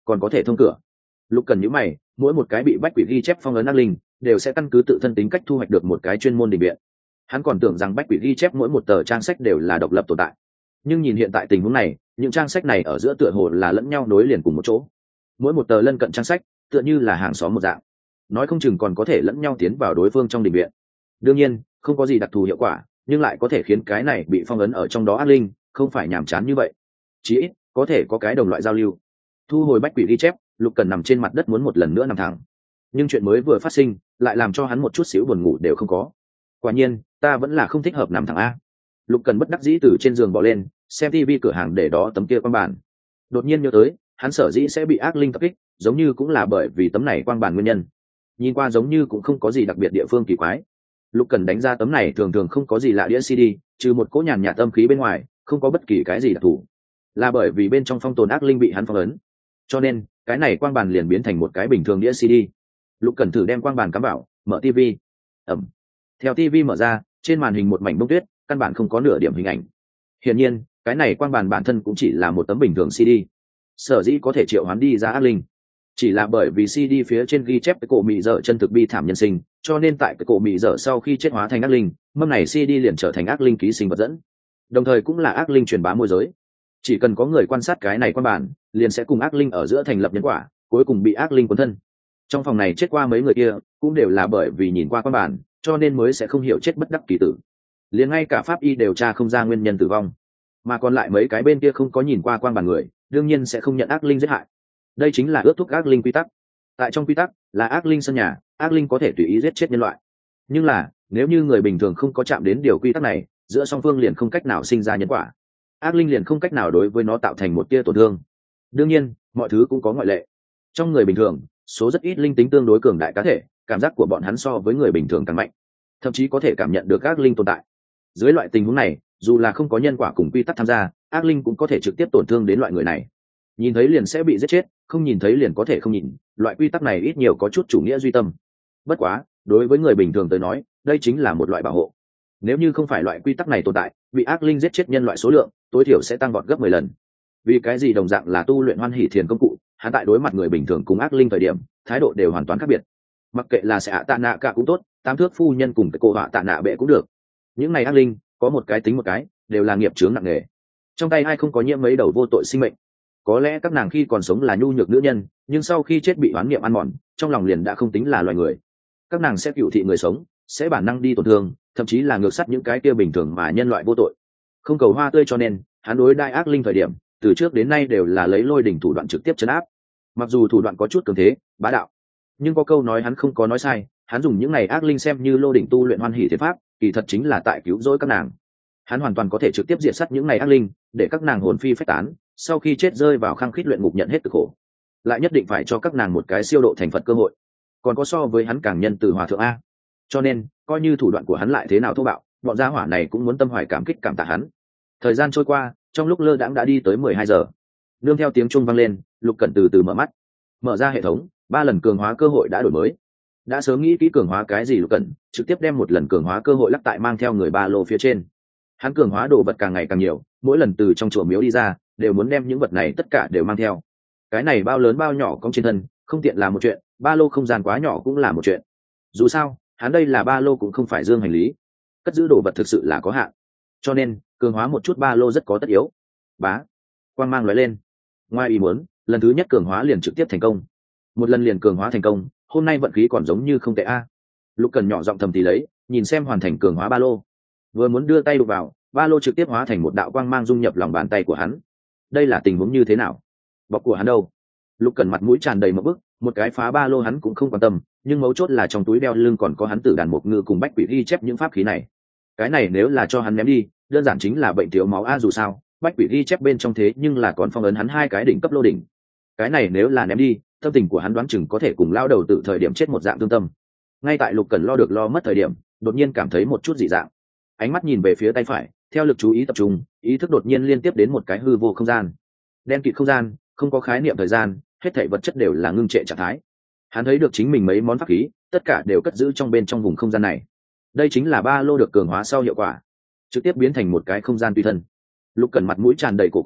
còn có thể thông cửa. Lục Cần nhíu mày, mỗi một cái bị bách quỷ ghi chép phong ấn ác linh đều sẽ căn cứ tự thân tính cách thu hoạch được một cái chuyên môn định viện. Hắn còn tưởng rằng bách quỷ ghi chép mỗi một tờ trang sách đều là độc lập tồn tại, nhưng nhìn hiện tại tình huống này, những trang sách này ở giữa tựa hồ là lẫn nhau nối liền cùng một chỗ. Mỗi một tờ lân cận trang sách tựa như là hàng xóm một dạng, nói không chừng còn có thể lẫn nhau tiến vào đối phương trong định viện. Đương nhiên không có gì đặc thù hiệu quả, nhưng lại có thể khiến cái này bị phong ấn ở trong đó ác linh không phải nhàm chán như vậy, chí ít có thể có cái đồng loại giao lưu. Thu hồi bách quỷ ghi chép, Lục Cần nằm trên mặt đất muốn một lần nữa nằm thẳng, nhưng chuyện mới vừa phát sinh lại làm cho hắn một chút xíu buồn ngủ đều không có. Quả nhiên ta vẫn là không thích hợp nằm thẳng a. Lục Cần bất đắc dĩ từ trên giường bò lên, xem tivi cửa hàng để đó tấm kia quang bản. Đột nhiên nhớ tới hắn sở dĩ sẽ bị ác linh tập kích, giống như cũng là bởi vì tấm này quang bản nguyên nhân. Nhìn qua giống như cũng không có gì đặc biệt địa phương kỳ quái. Lục Cần đánh ra tấm này thường thường không có gì lạ đĩa xê đê, trừ một cỗ nhàn nhạt âm khí bên ngoài không có bất kỳ cái gì đặc thù, là bởi vì bên trong phong tồn ác linh bị hắn phong ấn, cho nên cái này quang bàn liền biến thành một cái bình thường đĩa xê đê. Lục Cần thử đem quang bàn cắm vào, mở tivi. ẩm Theo tivi mở ra, trên màn hình một mảnh bông tuyết, căn bản không có nửa điểm hình ảnh. Hiển nhiên cái này quang bàn bản thân cũng chỉ là một tấm bình thường xê đê, sở dĩ có thể triệu hoán đi ra ác linh chỉ là bởi vì xê đê phía trên ghi chép cái cổ mị dở chân thực bi thảm nhân sinh, cho nên tại cái cổ mị dở sau khi chết hóa thành ác linh, mâm này xê đê liền trở thành ác linh ký sinh vật dẫn, đồng thời cũng là ác linh truyền bá môi giới. Chỉ cần có người quan sát cái này quan bản, liền sẽ cùng ác linh ở giữa thành lập nhân quả, cuối cùng bị ác linh cuốn thân. Trong phòng này chết qua mấy người kia cũng đều là bởi vì nhìn qua quan bản, cho nên mới sẽ không hiểu chết bất đắc kỳ tử. Liền ngay cả pháp y đều tra không ra nguyên nhân tử vong, mà còn lại mấy cái bên kia không có nhìn qua quan bản người, đương nhiên sẽ không nhận ác linh giết hại. Đây chính là ước thúc ác linh quy tắc. Tại trong quy tắc là ác linh sân nhà, ác linh có thể tùy ý giết chết nhân loại, nhưng là nếu như người bình thường không có chạm đến điều quy tắc này, giữa song phương liền không cách nào sinh ra nhân quả, ác linh liền không cách nào đối với nó tạo thành một tia tổn thương. Đương nhiên mọi thứ cũng có ngoại lệ. Trong người bình thường, số rất ít linh tính tương đối cường đại cá thể, cảm giác của bọn hắn so với người bình thường càng mạnh, thậm chí có thể cảm nhận được ác linh tồn tại. Dưới loại tình huống này, dù là không có nhân quả cùng quy tắc tham gia, ác linh cũng có thể trực tiếp tổn thương đến loại người này. Nhìn thấy liền sẽ bị giết chết, không nhìn thấy liền có thể không nhìn, loại quy tắc này ít nhiều có chút chủ nghĩa duy tâm. Bất quá đối với người bình thường tới nói, đây chính là một loại bảo hộ. Nếu như không phải loại quy tắc này tồn tại, bị ác linh giết chết nhân loại số lượng tối thiểu sẽ tăng vọt gấp mười lần. Vì cái gì đồng dạng là tu luyện hoan hỷ thiền công cụ, hắn tại đối mặt người bình thường cùng ác linh thời điểm, thái độ đều hoàn toàn khác biệt. Mặc kệ là sẽ ạ tạ nạ cả cũng tốt, tám thước phu nhân cùng cái cô họa tạ nạ bệ cũng được, những này ác linh có một cái tính một cái, đều là nghiệp chướng nặng nề. Trong tay ai không có nhiễm mấy đầu vô tội sinh mệnh. Có lẽ các nàng khi còn sống là nhu nhược nữ nhân, nhưng sau khi chết bị oán niệm ăn mòn, trong lòng liền đã không tính là loài người. Các nàng sẽ cựu thị người sống, sẽ bản năng đi tổn thương, thậm chí là ngược sắt những cái kia bình thường mà nhân loại vô tội. Không cầu hoa tươi, cho nên hắn đối đại ác linh thời điểm, từ trước đến nay đều là lấy lôi đỉnh thủ đoạn trực tiếp trấn áp. Mặc dù thủ đoạn có chút cường thế, bá đạo, nhưng có câu nói hắn không có nói sai, hắn dùng những này ác linh xem như lô đỉnh tu luyện hoan hỷ thiện pháp, kỳ thật chính là tại cứu rỗi các nàng. Hắn hoàn toàn có thể trực tiếp diệt sát những này ác linh, để các nàng hồn phi phách tán, sau khi chết rơi vào khăng khít luyện ngục nhận hết cực khổ, lại nhất định phải cho các nàng một cái siêu độ thành Phật cơ hội. Còn có so với hắn càng nhân từ hòa thượng a. Cho nên coi như thủ đoạn của hắn lại thế nào thô bạo, bọn gia hỏa này cũng muốn tâm hoài cảm kích cảm tạ hắn. Thời gian trôi qua, trong lúc lơ đãng đã đi tới mười hai giờ. Nương theo tiếng chuông vang lên, Lục Cẩn từ từ mở mắt. Mở ra hệ thống, ba lần cường hóa cơ hội đã đổi mới. Đã sớm nghĩ kỹ cường hóa cái gì Lục Cẩn, trực tiếp đem một lần cường hóa cơ hội lắc tại mang theo người ba lô phía trên. Hắn cường hóa đồ vật càng ngày càng nhiều, mỗi lần từ trong chùa miếu đi ra, đều muốn đem những vật này tất cả đều mang theo. Cái này bao lớn bao nhỏ cong trên thân, không tiện là một chuyện, ba lô không gian quá nhỏ cũng là một chuyện. Dù sao, hắn đây là ba lô cũng không phải dương hành lý, cất giữ đồ vật thực sự là có hạn, cho nên cường hóa một chút ba lô rất có tất yếu. Bá, quang mang lóe lên. Ngoài ý muốn, lần thứ nhất cường hóa liền trực tiếp thành công. Một lần liền cường hóa thành công, hôm nay vận khí còn giống như không tệ a. Lục Cần nhỏ giọng thầm thì lấy, nhìn xem hoàn thành cường hóa ba lô, vừa muốn đưa tay đụng vào, ba lô trực tiếp hóa thành một đạo quang mang dung nhập lòng bàn tay của hắn. Đây là tình huống như thế nào? Bọc của hắn đâu? Lục Cần mặt mũi tràn đầy một bức, một cái phá ba lô hắn cũng không quan tâm, nhưng mấu chốt là trong túi đeo lưng còn có hắn tử đàn một ngư cùng bách quỷ ghi chép những pháp khí này. Cái này nếu là cho hắn ném đi, đơn giản chính là bệnh thiếu máu a, dù sao bách quỷ ghi chép bên trong thế nhưng là còn phong ấn hắn hai cái đỉnh cấp lô đỉnh. Cái này nếu là ném đi, tâm tình của hắn đoán chừng có thể cùng lao đầu tự thời điểm chết một dạng tương tâm. Ngay tại Lục Cần lo được lo mất thời điểm, đột nhiên cảm thấy một chút dị dạng. Ánh mắt nhìn về phía tay phải, theo lực chú ý tập trung, ý thức đột nhiên liên tiếp đến một cái hư vô không gian. Đen kịt không gian, không có khái niệm thời gian, hết thảy vật chất đều là ngưng trệ trạng thái. Hắn thấy được chính mình mấy món pháp khí, tất cả đều cất giữ trong bên trong vùng không gian này. Đây chính là ba lô được cường hóa sau hiệu quả, trực tiếp biến thành một cái không gian tùy thân. Lục Cần mặt mũi tràn đầy cổ quái,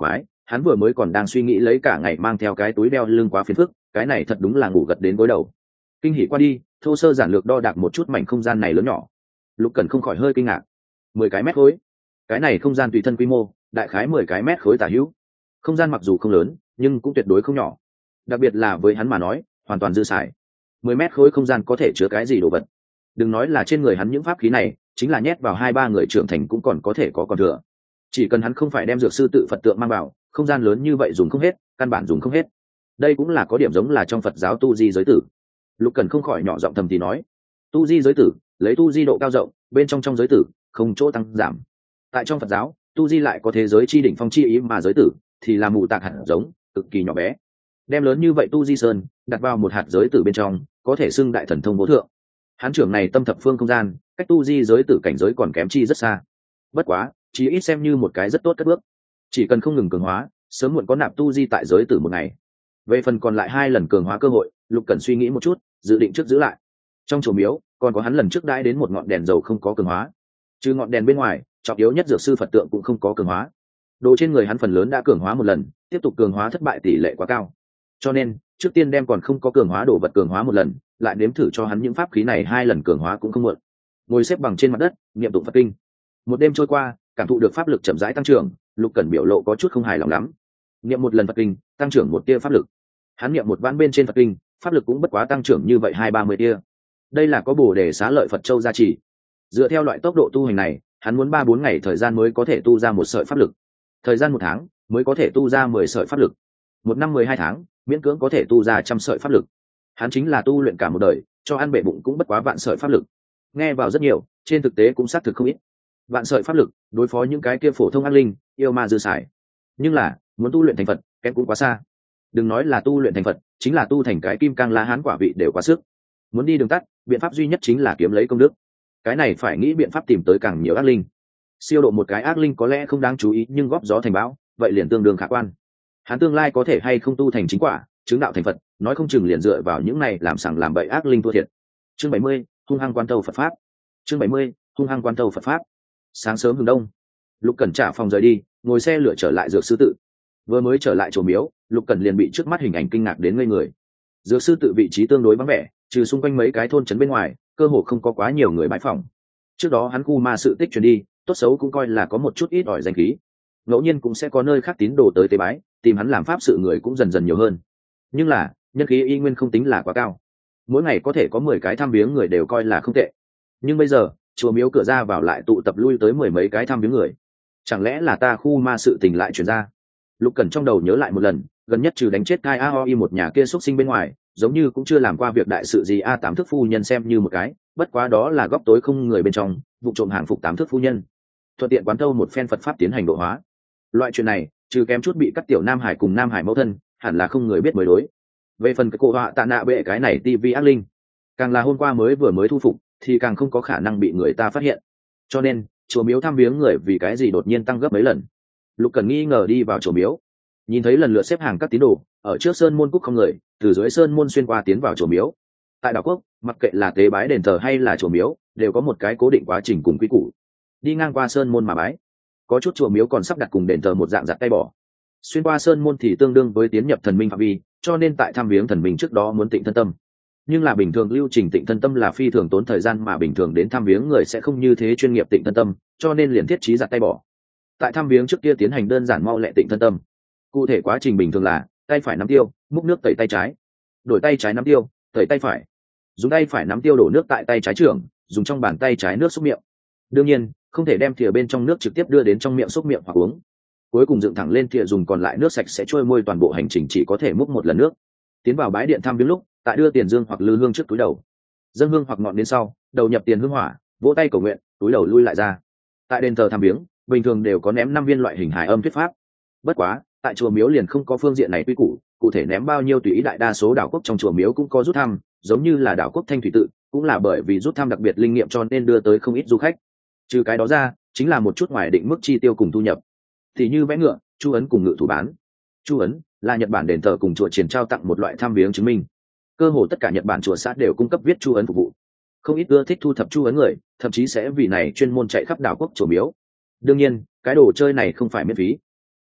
Hắn vừa mới còn đang suy nghĩ lấy cả ngày mang theo cái túi đeo lưng quá phiền phức, cái này thật đúng là ngủ gật đến gối đầu. Kinh hỉ qua đi, thô sơ giản lược đo đạc một chút mảnh không gian này lớn nhỏ. Lục Cẩn không khỏi hơi kinh ngạc. Mười cái mét khối. Cái này không gian tùy thân quy mô, đại khái mười cái mét khối tả hữu. Không gian mặc dù không lớn, nhưng cũng tuyệt đối không nhỏ. Đặc biệt là với hắn mà nói, hoàn toàn dư xài. Mười mét khối không gian có thể chứa cái gì đồ vật. Đừng nói là trên người hắn những pháp khí này, chính là nhét vào hai ba người trưởng thành cũng còn có thể có còn thừa. Chỉ cần hắn không phải đem dược sư tự Phật tượng mang vào, không gian lớn như vậy dùng không hết, căn bản dùng không hết. Đây cũng là có điểm giống là trong Phật giáo tu di giới tử. Lục Cần không khỏi nhỏ giọng thầm thì nói, tu di giới tử, lấy tu di độ cao rộng, bên trong trong giới tử, không chỗ tăng giảm. Tại trong Phật giáo, tu di lại có thế giới chi đỉnh phong chi ý mà giới tử thì là mù tạc hạt giống, cực kỳ nhỏ bé. Đem lớn như vậy tu di sơn đặt vào một hạt giới tử bên trong, có thể xưng đại thần thông vô thượng. Hán trưởng này tâm thập phương không gian, cách tu di giới tử cảnh giới còn kém chi rất xa. Bất quá, chỉ ít xem như một cái rất tốt cất bước. Chỉ cần không ngừng cường hóa, sớm muộn có nạp tu di tại giới tử một ngày. Về phần còn lại hai lần cường hóa cơ hội, Lục Cần suy nghĩ một chút, dự định trước giữ lại. Trong chùa miếu, còn có hắn lần trước đãi đến một ngọn đèn dầu không có cường hóa. Trừ ngọn đèn bên ngoài, trọng yếu nhất dược sư Phật tượng cũng không có cường hóa. Đồ trên người hắn phần lớn đã cường hóa một lần, tiếp tục cường hóa thất bại tỷ lệ quá cao. Cho nên, trước tiên đem còn không có cường hóa đồ vật cường hóa một lần, lại nếm thử cho hắn những pháp khí này hai lần cường hóa cũng không muộn. Ngồi xếp bằng trên mặt đất, niệm tụng Phật kinh. Một đêm trôi qua, cảm thụ được pháp lực chậm rãi tăng trưởng, Lục Cẩn biểu lộ có chút không hài lòng lắm. Niệm một lần Phật kinh, tăng trưởng một tia pháp lực. Hắn niệm một ván bên trên Phật kinh, pháp lực cũng bất quá tăng trưởng như vậy hai ba mươi tia. Đây là có Bồ Đề Xá Lợi Phật Châu gia trì. Dựa theo loại tốc độ tu hành này, hắn muốn ba bốn ngày thời gian mới có thể tu ra một sợi pháp lực. Thời gian một tháng mới có thể tu ra mười sợi pháp lực. Một năm mười hai tháng, miễn cưỡng có thể tu ra trăm sợi pháp lực. Hắn chính là tu luyện cả một đời, cho ăn bể bụng cũng bất quá vạn sợi pháp lực. Nghe vào rất nhiều, trên thực tế cũng xác thực không ít. Vạn sợi pháp lực, đối phó những cái kia phổ thông ác linh, yêu ma dư xài. Nhưng là, muốn tu luyện thành Phật, kém cũng quá xa. Đừng nói là tu luyện thành Phật, chính là tu thành cái kim cang la hán quả vị đều quá sức. Muốn đi đường tắt, biện pháp duy nhất chính là kiếm lấy công đức. Cái này phải nghĩ biện pháp tìm tới càng nhiều ác linh. Siêu độ một cái ác linh có lẽ không đáng chú ý, nhưng góp gió thành bão, vậy liền tương đương khả quan. Hắn tương lai có thể hay không tu thành chính quả, chứng đạo thành Phật, nói không chừng liền dựa vào những này làm sằng làm bậy ác linh thua thiệt. Chương bảy mươi, hung hăng quan tâu Phật pháp. Chương bảy mươi, hung hăng quan tâu Phật pháp. Sáng sớm hừng đông, Lục Cẩn trả phòng rời đi, ngồi xe lửa trở lại dược sư tự. Vừa mới trở lại chùa miếu, Lục Cẩn liền bị trước mắt hình ảnh kinh ngạc đến ngây người. Dược sư tự vị trí tương đối vắng vẻ, trừ xung quanh mấy cái thôn trấn bên ngoài, cơ hồ không có quá nhiều người bãi phòng. Trước đó hắn khu ma sự tích truyền đi, tốt xấu cũng coi là có một chút ít ỏi danh khí. Ngẫu nhiên cũng sẽ có nơi khác tín đồ tới tế bái, tìm hắn làm pháp sự người cũng dần dần nhiều hơn. Nhưng là, nhân khí y nguyên không tính là quá cao. Mỗi ngày có thể có mười cái thăm viếng người đều coi là không tệ. Nhưng bây giờ, chùa miếu cửa ra vào lại tụ tập lui tới mười mấy cái thăm viếng người. Chẳng lẽ là ta khu ma sự tình lại truyền ra? Lục Cẩn trong đầu nhớ lại một lần, gần nhất trừ đánh chết Kai Aoi một nhà kia xuất sinh bên ngoài, giống như cũng chưa làm qua việc đại sự gì. A tám thước phu nhân xem như một cái, bất quá đó là góc tối không người bên trong, vụ trộm hàng phục tám thước phu nhân. Thuận tiện quán thâu một phen Phật pháp tiến hành độ hóa. Loại chuyện này, trừ kém chút bị cắt tiểu Nam Hải cùng Nam Hải mẫu thân, hẳn là không người biết mới đối. Về phần cái cô họa tạ nạ bệ cái này tivi ác linh, càng là hôm qua mới vừa mới thu phục, thì càng không có khả năng bị người ta phát hiện. Cho nên, chùa miếu thăm viếng người vì cái gì đột nhiên tăng gấp mấy lần. Lục Cẩn nghi ngờ đi vào chùa miếu, nhìn thấy lần lượt xếp hàng các tín đồ ở trước sơn môn cúc không người, từ dưới sơn môn xuyên qua tiến vào chùa miếu. Tại đảo quốc, mặc kệ là tế bái đền thờ hay là chùa miếu, đều có một cái cố định quá trình cùng quy củ. Đi ngang qua sơn môn mà bái, có chút chùa miếu còn sắp đặt cùng đền thờ một dạng giặt tay bỏ. Xuyên qua sơn môn thì tương đương với tiến nhập thần minh phạm vi, cho nên tại thăm viếng thần minh trước đó muốn tịnh thân tâm. Nhưng là bình thường lưu trình tịnh thân tâm là phi thường tốn thời gian, mà bình thường đến thăm viếng người sẽ không như thế chuyên nghiệp tịnh thân tâm, cho nên liền thiết trí giặt tay bỏ. Tại thăm viếng trước kia tiến hành đơn giản mau lẹ tịnh thân tâm. Cụ thể quá trình bình thường là tay phải nắm tiêu, múc nước tẩy tay trái, đổi tay trái nắm tiêu, tẩy tay phải, dùng tay phải nắm tiêu đổ nước tại tay trái trưởng, dùng trong bàn tay trái nước xúc miệng. Đương nhiên, không thể đem thìa bên trong nước trực tiếp đưa đến trong miệng xúc miệng hoặc uống. Cuối cùng dựng thẳng lên thìa, dùng còn lại nước sạch sẽ trôi môi, toàn bộ hành trình chỉ có thể múc một lần nước. Tiến vào bái điện thăm viếng lúc, tại đưa tiền dương hoặc lư hương trước túi đầu, dâng hương hoặc ngọn đến sau, đầu nhập tiền hương hỏa, vỗ tay cầu nguyện, túi đầu lui lại ra. Tại đền thờ thăm viếng, bình thường đều có ném năm viên loại hình hài âm thuyết pháp. Bất quá, tại chùa miếu liền không có phương diện này quy củ, cụ thể ném bao nhiêu tùy ý. Đại đa số đảo quốc trong chùa miếu cũng có rút thăm, giống như là đảo quốc Thanh Thủy tự, cũng là bởi vì rút thăm đặc biệt linh nghiệm cho nên đưa tới không ít du khách. Trừ cái đó ra, chính là một chút ngoài định mức chi tiêu cùng thu nhập, thì như vẽ ngựa, chu ấn cùng ngự thủ bán. Chu ấn là Nhật Bản đền thờ cùng chùa triển trao tặng một loại thăm viếng chứng minh. Cơ hồ tất cả Nhật Bản chùa xã đều cung cấp viết chu ấn phục vụ. Không ít ưa thích thu thập chu ấn người, thậm chí sẽ vì này chuyên môn chạy khắp đảo quốc chùa miếu. Đương nhiên, cái đồ chơi này không phải miễn phí.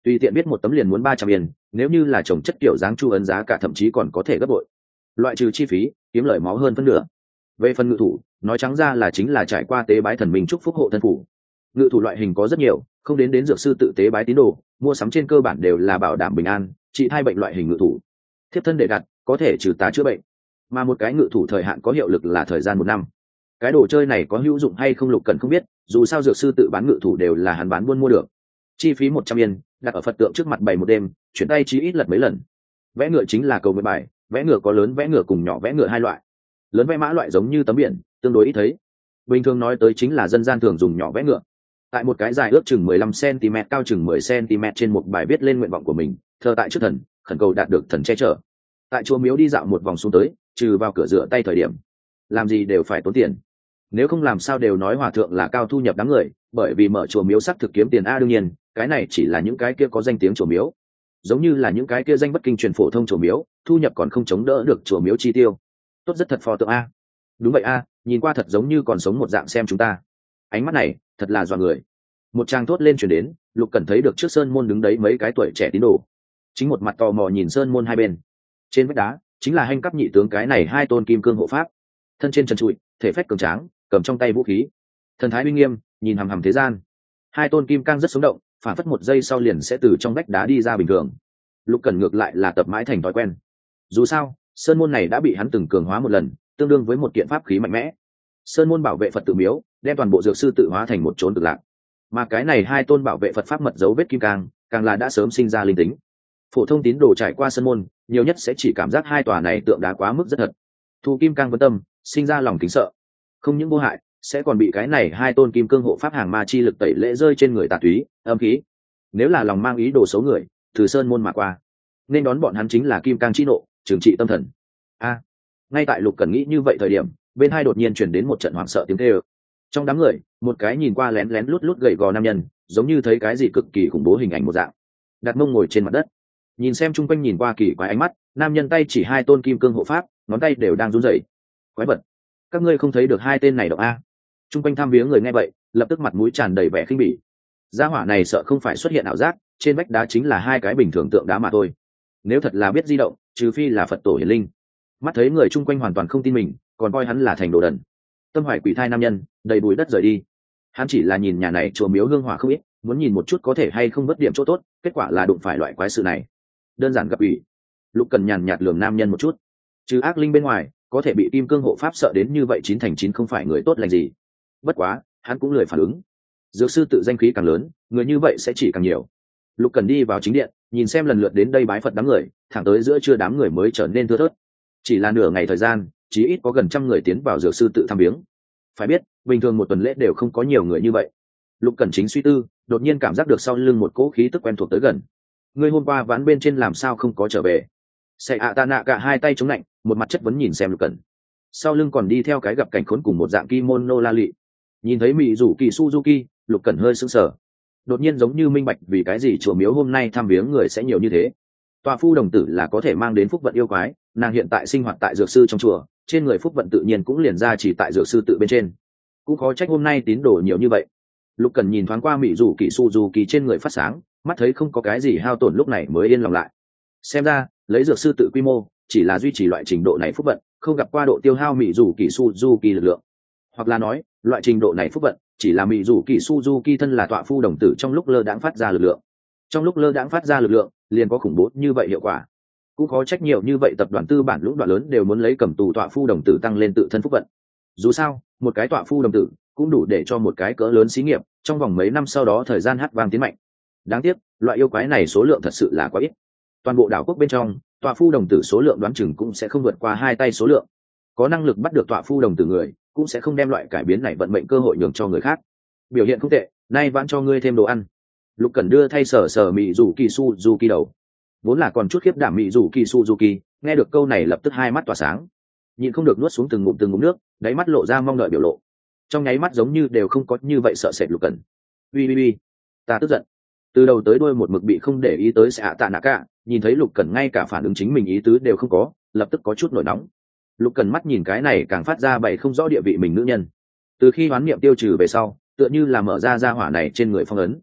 tùy tiện biết một tấm liền muốn ba trăm yên, nếu như là trồng chất kiểu dáng chu ấn giá cả thậm chí còn có thể gấp bội. Loại trừ chi phí, kiếm lời máu hơn phân nửa. Về phần ngự thủ, nói trắng ra là chính là trải qua tế bái thần minh chúc phúc hộ thân phủ. Ngự thủ loại hình có rất nhiều, không đến đến dược sư tự tế bái tín đồ, mua sắm trên cơ bản đều là bảo đảm bình an, trị thai bệnh loại hình ngự thủ. Thiếp thân để đặt, có thể trừ tá chữa bệnh, mà một cái ngự thủ thời hạn có hiệu lực là thời gian một năm. Cái đồ chơi này có hữu dụng hay không Lục Cần không biết, dù sao dược sư tự bán ngự thủ đều là hắn bán buôn mua được. Chi phí một trăm yên, đặt ở Phật tượng trước mặt bày một đêm, chuyển tay chí ít lật mấy lần. Vẽ ngựa chính là cầu nguyện bài, vẽ ngựa có lớn vẽ ngựa cùng nhỏ vẽ ngựa hai loại. Lớn vẽ mã loại giống như tấm biển, tương đối ít thấy. Bình thường nói tới chính là dân gian thường dùng nhỏ vẽ ngựa. Tại một cái dài ước chừng mười lăm xăng ti mét cao chừng mười xăng ti mét trên một bài viết lên nguyện vọng của mình, thờ tại trước thần, khẩn cầu đạt được thần che chở. Tại chùa miếu đi dạo một vòng xuống tới, trừ vào cửa rửa tay thời điểm, làm gì đều phải tốn tiền. Nếu không làm sao đều nói hòa thượng là cao thu nhập đám người, bởi vì mở chùa miếu sắc thực kiếm tiền a. Đương nhiên, cái này chỉ là những cái kia có danh tiếng chùa miếu, giống như là những cái kia danh bất kinh truyền phổ thông chùa miếu, thu nhập còn không chống đỡ được chùa miếu chi tiêu. Tốt rất thật pho tượng a. Đúng vậy a, nhìn qua thật giống như còn sống một dạng xem chúng ta. Ánh mắt này, thật là dọa người. Một trang thốt lên truyền đến, Lục Cẩn thấy được trước sơn môn đứng đấy mấy cái tuổi trẻ tín đồ, chính một mặt tò mò nhìn sơn môn hai bên. Trên vách đá chính là hành cấp nhị tướng cái này hai tôn kim cương hộ pháp, thân trên trần trụi, thể phách cường tráng, cầm trong tay vũ khí, thần thái uy nghiêm, nhìn hằm hằm thế gian. Hai tôn kim cang rất sống động, phản phất một giây sau liền sẽ từ trong vách đá đi ra bình thường. Lục Cẩn ngược lại là tập mãi thành thói quen. Dù sao, sơn môn này đã bị hắn từng cường hóa một lần, tương đương với một kiện pháp khí mạnh mẽ. Sơn môn bảo vệ Phật tự miếu, đem toàn bộ dược sư tự hóa thành một chốn cực lạc. Mà cái này hai tôn bảo vệ Phật pháp mật dấu vết kim cang, càng là đã sớm sinh ra linh tính. Phổ thông tín đồ trải qua sơn môn, nhiều nhất sẽ chỉ cảm giác hai tòa này tượng đá quá mức rất thật. Thu kim cang vấn tâm, sinh ra lòng kính sợ. Không những vô hại, sẽ còn bị cái này hai tôn kim cương hộ pháp hàng ma chi lực tẩy lễ rơi trên người tà túy, âm khí. Nếu là lòng mang ý đồ xấu người, từ sơn môn mà qua, nên đón bọn hắn chính là kim cang chi nộ, trừng trị tâm thần. A, ngay tại Lục Cẩn nghĩ như vậy thời điểm, bên hai đột nhiên truyền đến một trận hoảng sợ tiếng kêu. Trong đám người, một cái nhìn qua lén lén lút lút gầy gò nam nhân, giống như thấy cái gì cực kỳ khủng bố hình ảnh một dạng, đặt mông ngồi trên mặt đất, nhìn xem chung quanh nhìn qua kỳ quái ánh mắt. Nam nhân tay chỉ hai tôn kim cương hộ pháp, ngón tay đều đang run rẩy. Quái vật, các ngươi không thấy được hai tên này động a? Chung quanh tham viếng người nghe vậy, lập tức mặt mũi tràn đầy vẻ khinh bỉ. Gia hỏa này sợ không phải xuất hiện ảo giác, trên vách đá chính là hai cái bình thường tượng đá mà thôi. Nếu thật là biết di động, trừ phi là Phật tổ hiển linh. Mắt thấy người chung quanh hoàn toàn không tin mình, còn coi hắn là thành đồ đần. Tâm hoài quỷ thai nam nhân, đầy bụi đất rời đi. Hắn chỉ là nhìn nhà này chùa miếu hương hỏa không ít, muốn nhìn một chút có thể hay không vớt điểm chỗ tốt, kết quả là đụng phải loại quái sự này. Đơn giản gặp ủy. Lục Cần nhàn nhạt lườm nam nhân một chút. Trừ ác linh bên ngoài, có thể bị kim cương hộ pháp sợ đến như vậy chín thành chín không phải người tốt lành gì. Bất quá, hắn cũng lười phản ứng. Dược sư tự danh khí càng lớn, người như vậy sẽ chỉ càng nhiều. Lục Cần đi vào chính điện, nhìn xem lần lượt đến đây bái Phật đám người, thẳng tới giữa trưa đám người mới trở nên thưa thớt. Chỉ là nửa ngày thời gian, chí ít có gần trăm người tiến vào dược sư tự thăm viếng. Phải biết, bình thường một tuần lễ đều không có nhiều người như vậy. Lục Cần chính suy tư, đột nhiên cảm giác được sau lưng một cỗ khí tức quen thuộc tới gần. Người hôm qua ván bên trên làm sao không có trở về? Sệ ạ tạ nạ cả hai tay chống lạnh, một mặt chất vấn nhìn xem Lục Cần. Sau lưng còn đi theo cái gặp cảnh khốn cùng một dạng kimono la lị. Nhìn thấy mỹ rủ kỳ Suzuki, Lục Cần hơi sững sờ. Đột nhiên giống như minh bạch vì cái gì chùa miếu hôm nay thăm viếng người sẽ nhiều như thế. Tọa phu đồng tử là có thể mang đến phúc vận yêu quái, nàng hiện tại sinh hoạt tại dược sư trong chùa, trên người phúc vận tự nhiên cũng liền ra chỉ tại dược sư tự bên trên. Cũng khó trách hôm nay tín đồ nhiều như vậy. Lục Cần nhìn thoáng qua mỹ rủ kỳ Suzuki trên người phát sáng, mắt thấy không có cái gì hao tổn lúc này mới yên lòng lại. Xem ra, lấy dược sư tự quy mô, chỉ là duy trì loại trình độ này phúc vận, không gặp qua độ tiêu hao mỹ rủ kỳ Suzuki lực lượng. Hoặc là nói, loại trình độ này phúc vận, chỉ là mỹ rủ kỳ Suzuki thân là tọa phu đồng tử trong lúc lơ đãng phát ra lực lượng. Trong lúc lơ đãng phát ra lực lượng, liền có khủng bố như vậy hiệu quả. Cũng khó trách nhiều như vậy tập đoàn tư bản lũng đoạn lớn đều muốn lấy cầm tù tọa phu đồng tử tăng lên tự thân phúc vận. Dù sao, một cái tọa phu đồng tử cũng đủ để cho một cái cỡ lớn xí nghiệp trong vòng mấy năm sau đó thời gian hát vang tiến mạnh. Đáng tiếc, loại yêu quái này số lượng thật sự là quá ít. Toàn bộ đảo quốc bên trong, tọa phu đồng tử số lượng đoán chừng cũng sẽ không vượt qua hai tay số lượng. Có năng lực bắt được tọa phu đồng tử người, cũng sẽ không đem loại cải biến này vận mệnh cơ hội nhường cho người khác. Biểu hiện không tệ, nay vãn cho ngươi thêm đồ ăn. Lục Cần đưa thay sở sở mỹ rủ kỳ Suzuki đầu. Vốn là còn chút khiếp đảm mỹ rủ kỳ Suzuki, nghe được câu này lập tức hai mắt tỏa sáng, nhịn không được nuốt xuống từng ngụm từng ngụm nước, đáy mắt lộ ra mong đợi biểu lộ. Trong nháy mắt giống như đều không có như vậy sợ sệt Lục Cần. Ui ui ui, ta tức giận. Từ đầu tới đuôi một mực bị không để ý tới Sạ Tạ Nạ Cả, nhìn thấy Lục Cần ngay cả phản ứng chính mình ý tứ đều không có, lập tức có chút nổi nóng. Lục Cần mắt nhìn cái này càng phát ra bày không rõ địa vị mình nữ nhân. Từ khi hoán niệm tiêu trừ về sau, tựa như là mở ra gia hỏa này trên người phong ấn.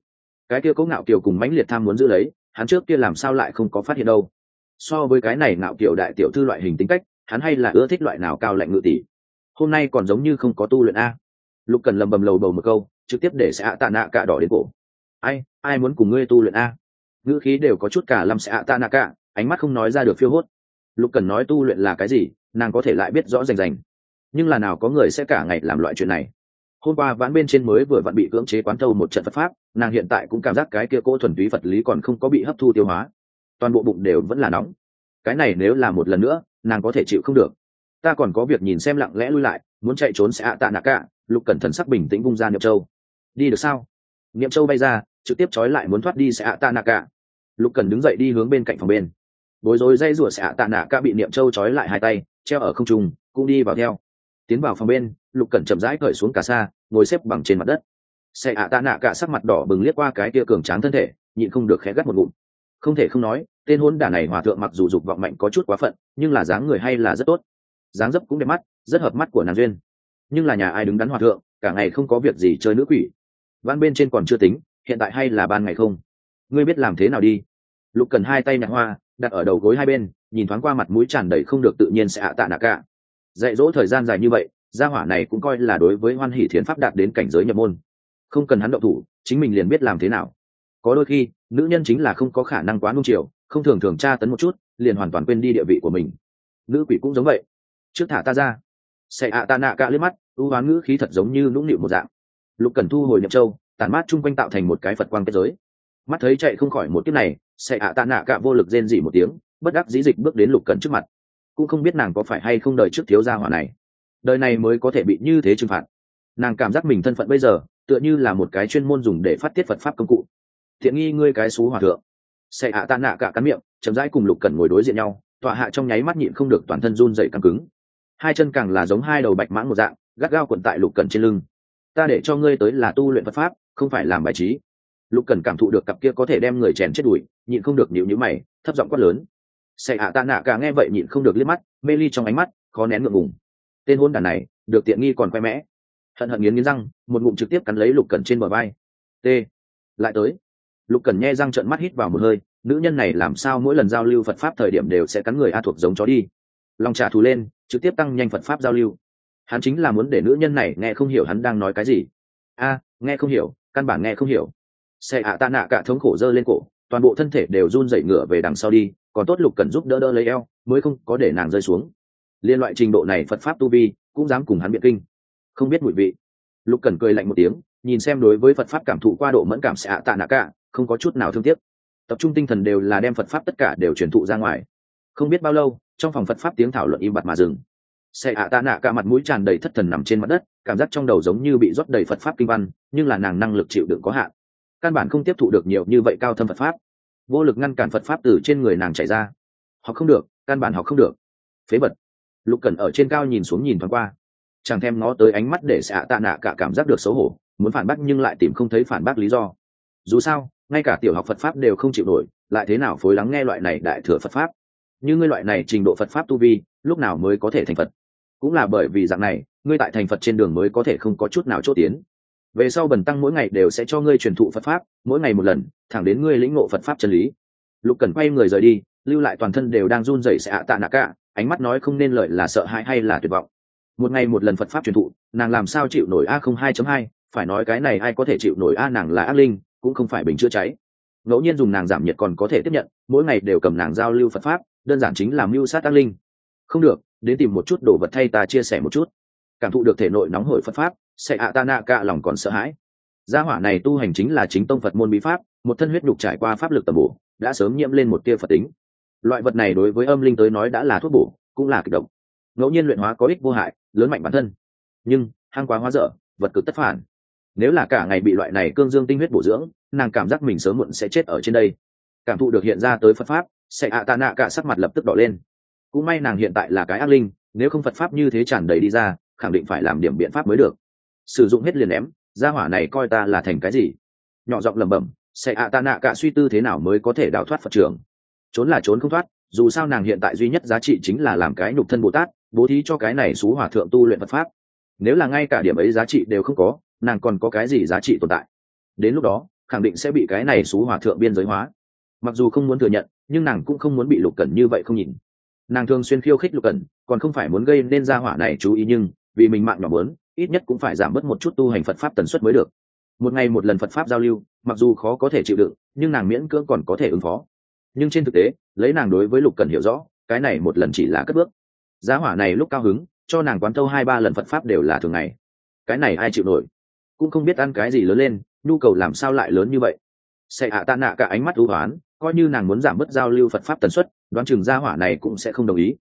cái kia cố ngạo kiều cùng mãnh liệt tham muốn giữ lấy hắn trước kia làm sao lại không có phát hiện đâu. So với cái này ngạo kiều đại tiểu thư loại hình tính cách, hắn hay là ưa thích loại nào cao lạnh ngự tỷ. Hôm nay còn giống như không có tu luyện a. Lục Cần lầm bầm lầu bầu một câu, trực tiếp để sẽ ạ tạ nạ cả đỏ đến cổ. ai ai muốn cùng ngươi tu luyện a? Ngữ khí đều có chút cả lâm sẽ ạ tạ nạ cả, ánh mắt không nói ra được phiêu hốt. Lục Cần nói tu luyện là cái gì, nàng có thể lại biết rõ rành rành, nhưng là nào có người sẽ cả ngày làm loại chuyện này. Hôm qua vãn bên trên mới vừa vặn bị cưỡng chế quán thâu một trận Phật pháp, nàng hiện tại cũng cảm giác cái kia cỗ thuần túy Phật lý còn không có bị hấp thu tiêu hóa, toàn bộ bụng đều vẫn là nóng. Cái này nếu là một lần nữa, nàng có thể chịu không được. Ta còn có việc nhìn xem, lặng lẽ lui lại, muốn chạy trốn sẽ ạ tạ nạ cả. Lục Cẩn thần sắc bình tĩnh vung ra niệm châu. Đi được sao? Niệm châu bay ra, trực tiếp trói lại muốn thoát đi sẽ ạ tạ nạ cả. Lục Cẩn đứng dậy đi hướng bên cạnh phòng bên. Bối rối dây rủa sẽ ạ tạ nạ cả bị niệm châu trói lại hai tay, treo ở không trung, cũng đi vào theo. Tiến vào phòng bên, Lục Cẩn chậm rãi cởi xuống cà sa, ngồi xếp bằng trên mặt đất. Sẽ ạ tạ nạ cả sắc mặt đỏ bừng liếc qua cái kia cường tráng thân thể, nhịn không được khẽ gắt một ngụm. Không thể không nói, tên hôn đả này hòa thượng mặc dù dục vọng mạnh có chút quá phận, nhưng là dáng người hay là rất tốt, dáng dấp cũng đẹp mắt, rất hợp mắt của nàng duyên. Nhưng là nhà ai đứng đắn hòa thượng, cả ngày không có việc gì chơi nữ quỷ. Van bên trên còn chưa tính, hiện tại hay là ban ngày không? Ngươi biết làm thế nào đi? Lục Cần hai tay nhặt hoa, đặt ở đầu gối hai bên, nhìn thoáng qua mặt mũi tràn đầy không được tự nhiên sẽ ạ tạ nạ cả. Dạy dỗ thời gian dài như vậy, gia hỏa này cũng coi là đối với Hoan Hỷ Thiền pháp đạt đến cảnh giới nhập môn. Không cần hắn động thủ, chính mình liền biết làm thế nào. Có đôi khi, nữ nhân chính là không có khả năng quá nung chiều, không thường thường tra tấn một chút, liền hoàn toàn quên đi địa vị của mình. Nữ quỷ cũng giống vậy. Trước thả ta ra. Sẽ ạ tạ nạ cả liếc mắt, u hoán ngữ khí thật giống như nũng nịu một dạng. Lục Cần thu hồi niệm châu, tản mát chung quanh tạo thành một cái Phật quang kết giới. Mắt thấy chạy không khỏi một kiếp này, sẽ ạ tạ nạ cả vô lực rên rỉ một tiếng, bất đắc dĩ dịch bước đến Lục Cần trước mặt. Cũng không biết nàng có phải hay không đời trước thiếu gia hỏa này, đời này mới có thể bị như thế trừng phạt. Nàng cảm giác mình thân phận bây giờ tựa như là một cái chuyên môn dùng để phát tiết Phật pháp công cụ. Thiện nghi ngươi cái xú hòa thượng. Sẽ ạ tạ nạ cả cắn miệng, chậm rãi cùng Lục Cần ngồi đối diện nhau, tọa hạ trong nháy mắt nhịn không được toàn thân run rẩy căng cứng, hai chân càng là giống hai đầu bạch mãng một dạng gắt gao quấn tại Lục Cần trên lưng. Ta để cho ngươi tới là tu luyện Phật pháp, không phải làm bài trí. Lục Cần cảm thụ được cặp kia có thể đem người chèn chết đuổi, nhịn không được nhíu nhíu mày, thấp giọng quát lớn. Sẽ ạ tạ nạ cả nghe vậy nhịn không được liếc mắt, mê ly trong ánh mắt khó nén ngượng ngùng. Tên hôn đản này được tiện nghi còn khoe mẽ. Hận hận nghiến nghiến răng, một ngụm trực tiếp cắn lấy Lục Cần trên bờ vai. T. Lại tới. Lục Cần nhe răng trợn mắt hít vào một hơi, nữ nhân này làm sao mỗi lần giao lưu Phật pháp thời điểm đều sẽ cắn người a thuộc giống chó đi. Lòng trả thù lên, trực tiếp tăng nhanh Phật pháp giao lưu. Hắn chính là muốn để nữ nhân này nghe không hiểu hắn đang nói cái gì. A, nghe không hiểu, căn bản nghe không hiểu. Sẽ ạ tạ nạ cả thống khổ giơ lên cổ, toàn bộ thân thể đều run rẩy ngửa về đằng sau đi, còn tốt Lục Cần giúp đỡ đỡ lấy eo, mới không có để nàng rơi xuống. Liên loại trình độ này Phật pháp tu vi, cũng dám cùng hắn biện kinh, không biết mùi vị. Lục Cần cười lạnh một tiếng, nhìn xem đối với Phật pháp cảm thụ qua độ mẫn cảm sẽ ạ tạ nạ cả, không có chút nào thương tiếc. Tập trung tinh thần đều là đem Phật pháp tất cả đều truyền thụ ra ngoài. Không biết bao lâu, trong phòng Phật pháp tiếng thảo luận im bặt mà dừng. Sẽ ạ tạ nạ cả mặt mũi tràn đầy thất thần nằm trên mặt đất, cảm giác trong đầu giống như bị rót đầy Phật pháp kinh văn, nhưng là nàng năng lực chịu đựng có hạn, căn bản không tiếp thụ được nhiều như vậy cao thâm Phật pháp, vô lực ngăn cản Phật pháp từ trên người nàng chảy ra. Học không được, căn bản học không được. Phế vật. Lục Cần ở trên cao nhìn xuống nhìn thoáng qua, chẳng thèm ngó tới ánh mắt để sẽ ạ tạ nạ cả cảm giác được xấu hổ, muốn phản bác nhưng lại tìm không thấy phản bác lý do. Dù sao, ngay cả tiểu học Phật pháp đều không chịu nổi, lại thế nào phối lắng nghe loại này đại thừa Phật pháp. Như ngươi loại này trình độ Phật pháp tu vi, lúc nào mới có thể thành Phật? Cũng là bởi vì dạng này, ngươi tại thành Phật trên đường mới có thể không có chút nào chỗ tiến. Về sau bần tăng mỗi ngày đều sẽ cho ngươi truyền thụ Phật pháp, mỗi ngày một lần, thẳng đến ngươi lĩnh ngộ Phật pháp chân lý. Lục Cần quay người rời đi, lưu lại toàn thân đều đang run rẩy sẽ ạ tạ nạ cả, ánh mắt nói không nên lời là sợ hãi hay là tuyệt vọng. Một ngày một lần Phật pháp truyền thụ, nàng làm sao chịu nổi a không hai chấm hai, phải nói cái này ai có thể chịu nổi a, nàng là ác linh, cũng không phải bình chữa cháy. Ngẫu nhiên dùng nàng giảm nhiệt còn có thể tiếp nhận, mỗi ngày đều cầm nàng giao lưu Phật pháp, đơn giản chính là mưu sát ác linh. Không được, đến tìm một chút đồ vật thay ta chia sẻ một chút. Cảm thụ được thể nội nóng hổi Phật pháp, sẽ ạ tạ nạ cả lòng còn sợ hãi. Gia hỏa này tu hành chính là chính tông Phật môn bí pháp, một thân huyết nhục trải qua pháp lực tầm bổ, đã sớm nhiễm lên một tia Phật tính. Loại vật này đối với âm linh tới nói đã là thuốc bổ, cũng là kịch độc. Ngẫu nhiên luyện hóa có ích vô hại, lớn mạnh bản thân. Nhưng hang quá hóa dở, vật cực tất phản. Nếu là cả ngày bị loại này cương dương tinh huyết bổ dưỡng, nàng cảm giác mình sớm muộn sẽ chết ở trên đây. Cảm thụ được hiện ra tới Phật pháp, sẽ ạ tạ nạ cả sắc mặt lập tức đỏ lên. Cũng may nàng hiện tại là cái ác linh, nếu không Phật pháp như thế tràn đầy đi ra, khẳng định phải làm điểm biện pháp mới được. Sử dụng hết liền ném, gia hỏa này coi ta là thành cái gì? Nhỏ giọng lẩm bẩm, sẽ ạ tạ nạ cả suy tư thế nào mới có thể đào thoát Phật trường. Trốn là trốn không thoát, dù sao nàng hiện tại duy nhất giá trị chính là làm cái nhục thân Bồ Tát, bố thí cho cái này xú hòa thượng tu luyện Phật pháp. Nếu là ngay cả điểm ấy giá trị đều không có, nàng còn có cái gì giá trị tồn tại? Đến lúc đó, khẳng định sẽ bị cái này xú hòa thượng biên giới hóa. Mặc dù không muốn thừa nhận, nhưng nàng cũng không muốn bị Lục Cẩn như vậy không nhìn. Nàng thường xuyên khiêu khích Lục Cẩn, còn không phải muốn gây nên gia hỏa này chú ý, nhưng vì mình mạng nhỏ muốn, ít nhất cũng phải giảm bớt một chút tu hành Phật pháp tần suất mới được. Một ngày một lần Phật pháp giao lưu, mặc dù khó có thể chịu đựng, nhưng nàng miễn cưỡng còn có thể ứng phó. Nhưng trên thực tế, lấy nàng đối với Lục Cẩn hiểu rõ, cái này một lần chỉ là cất bước. Gia hỏa này lúc cao hứng, cho nàng quán thâu hai ba lần Phật pháp đều là thường ngày. Cái này ai chịu nổi? Cũng không biết ăn cái gì lớn lên, nhu cầu làm sao lại lớn như vậy. Sẽ hạ tạ nạ cả ánh mắt u hoán, coi như nàng muốn giảm bớt giao lưu Phật pháp tần suất, đoán chừng gia hỏa này cũng sẽ không đồng ý.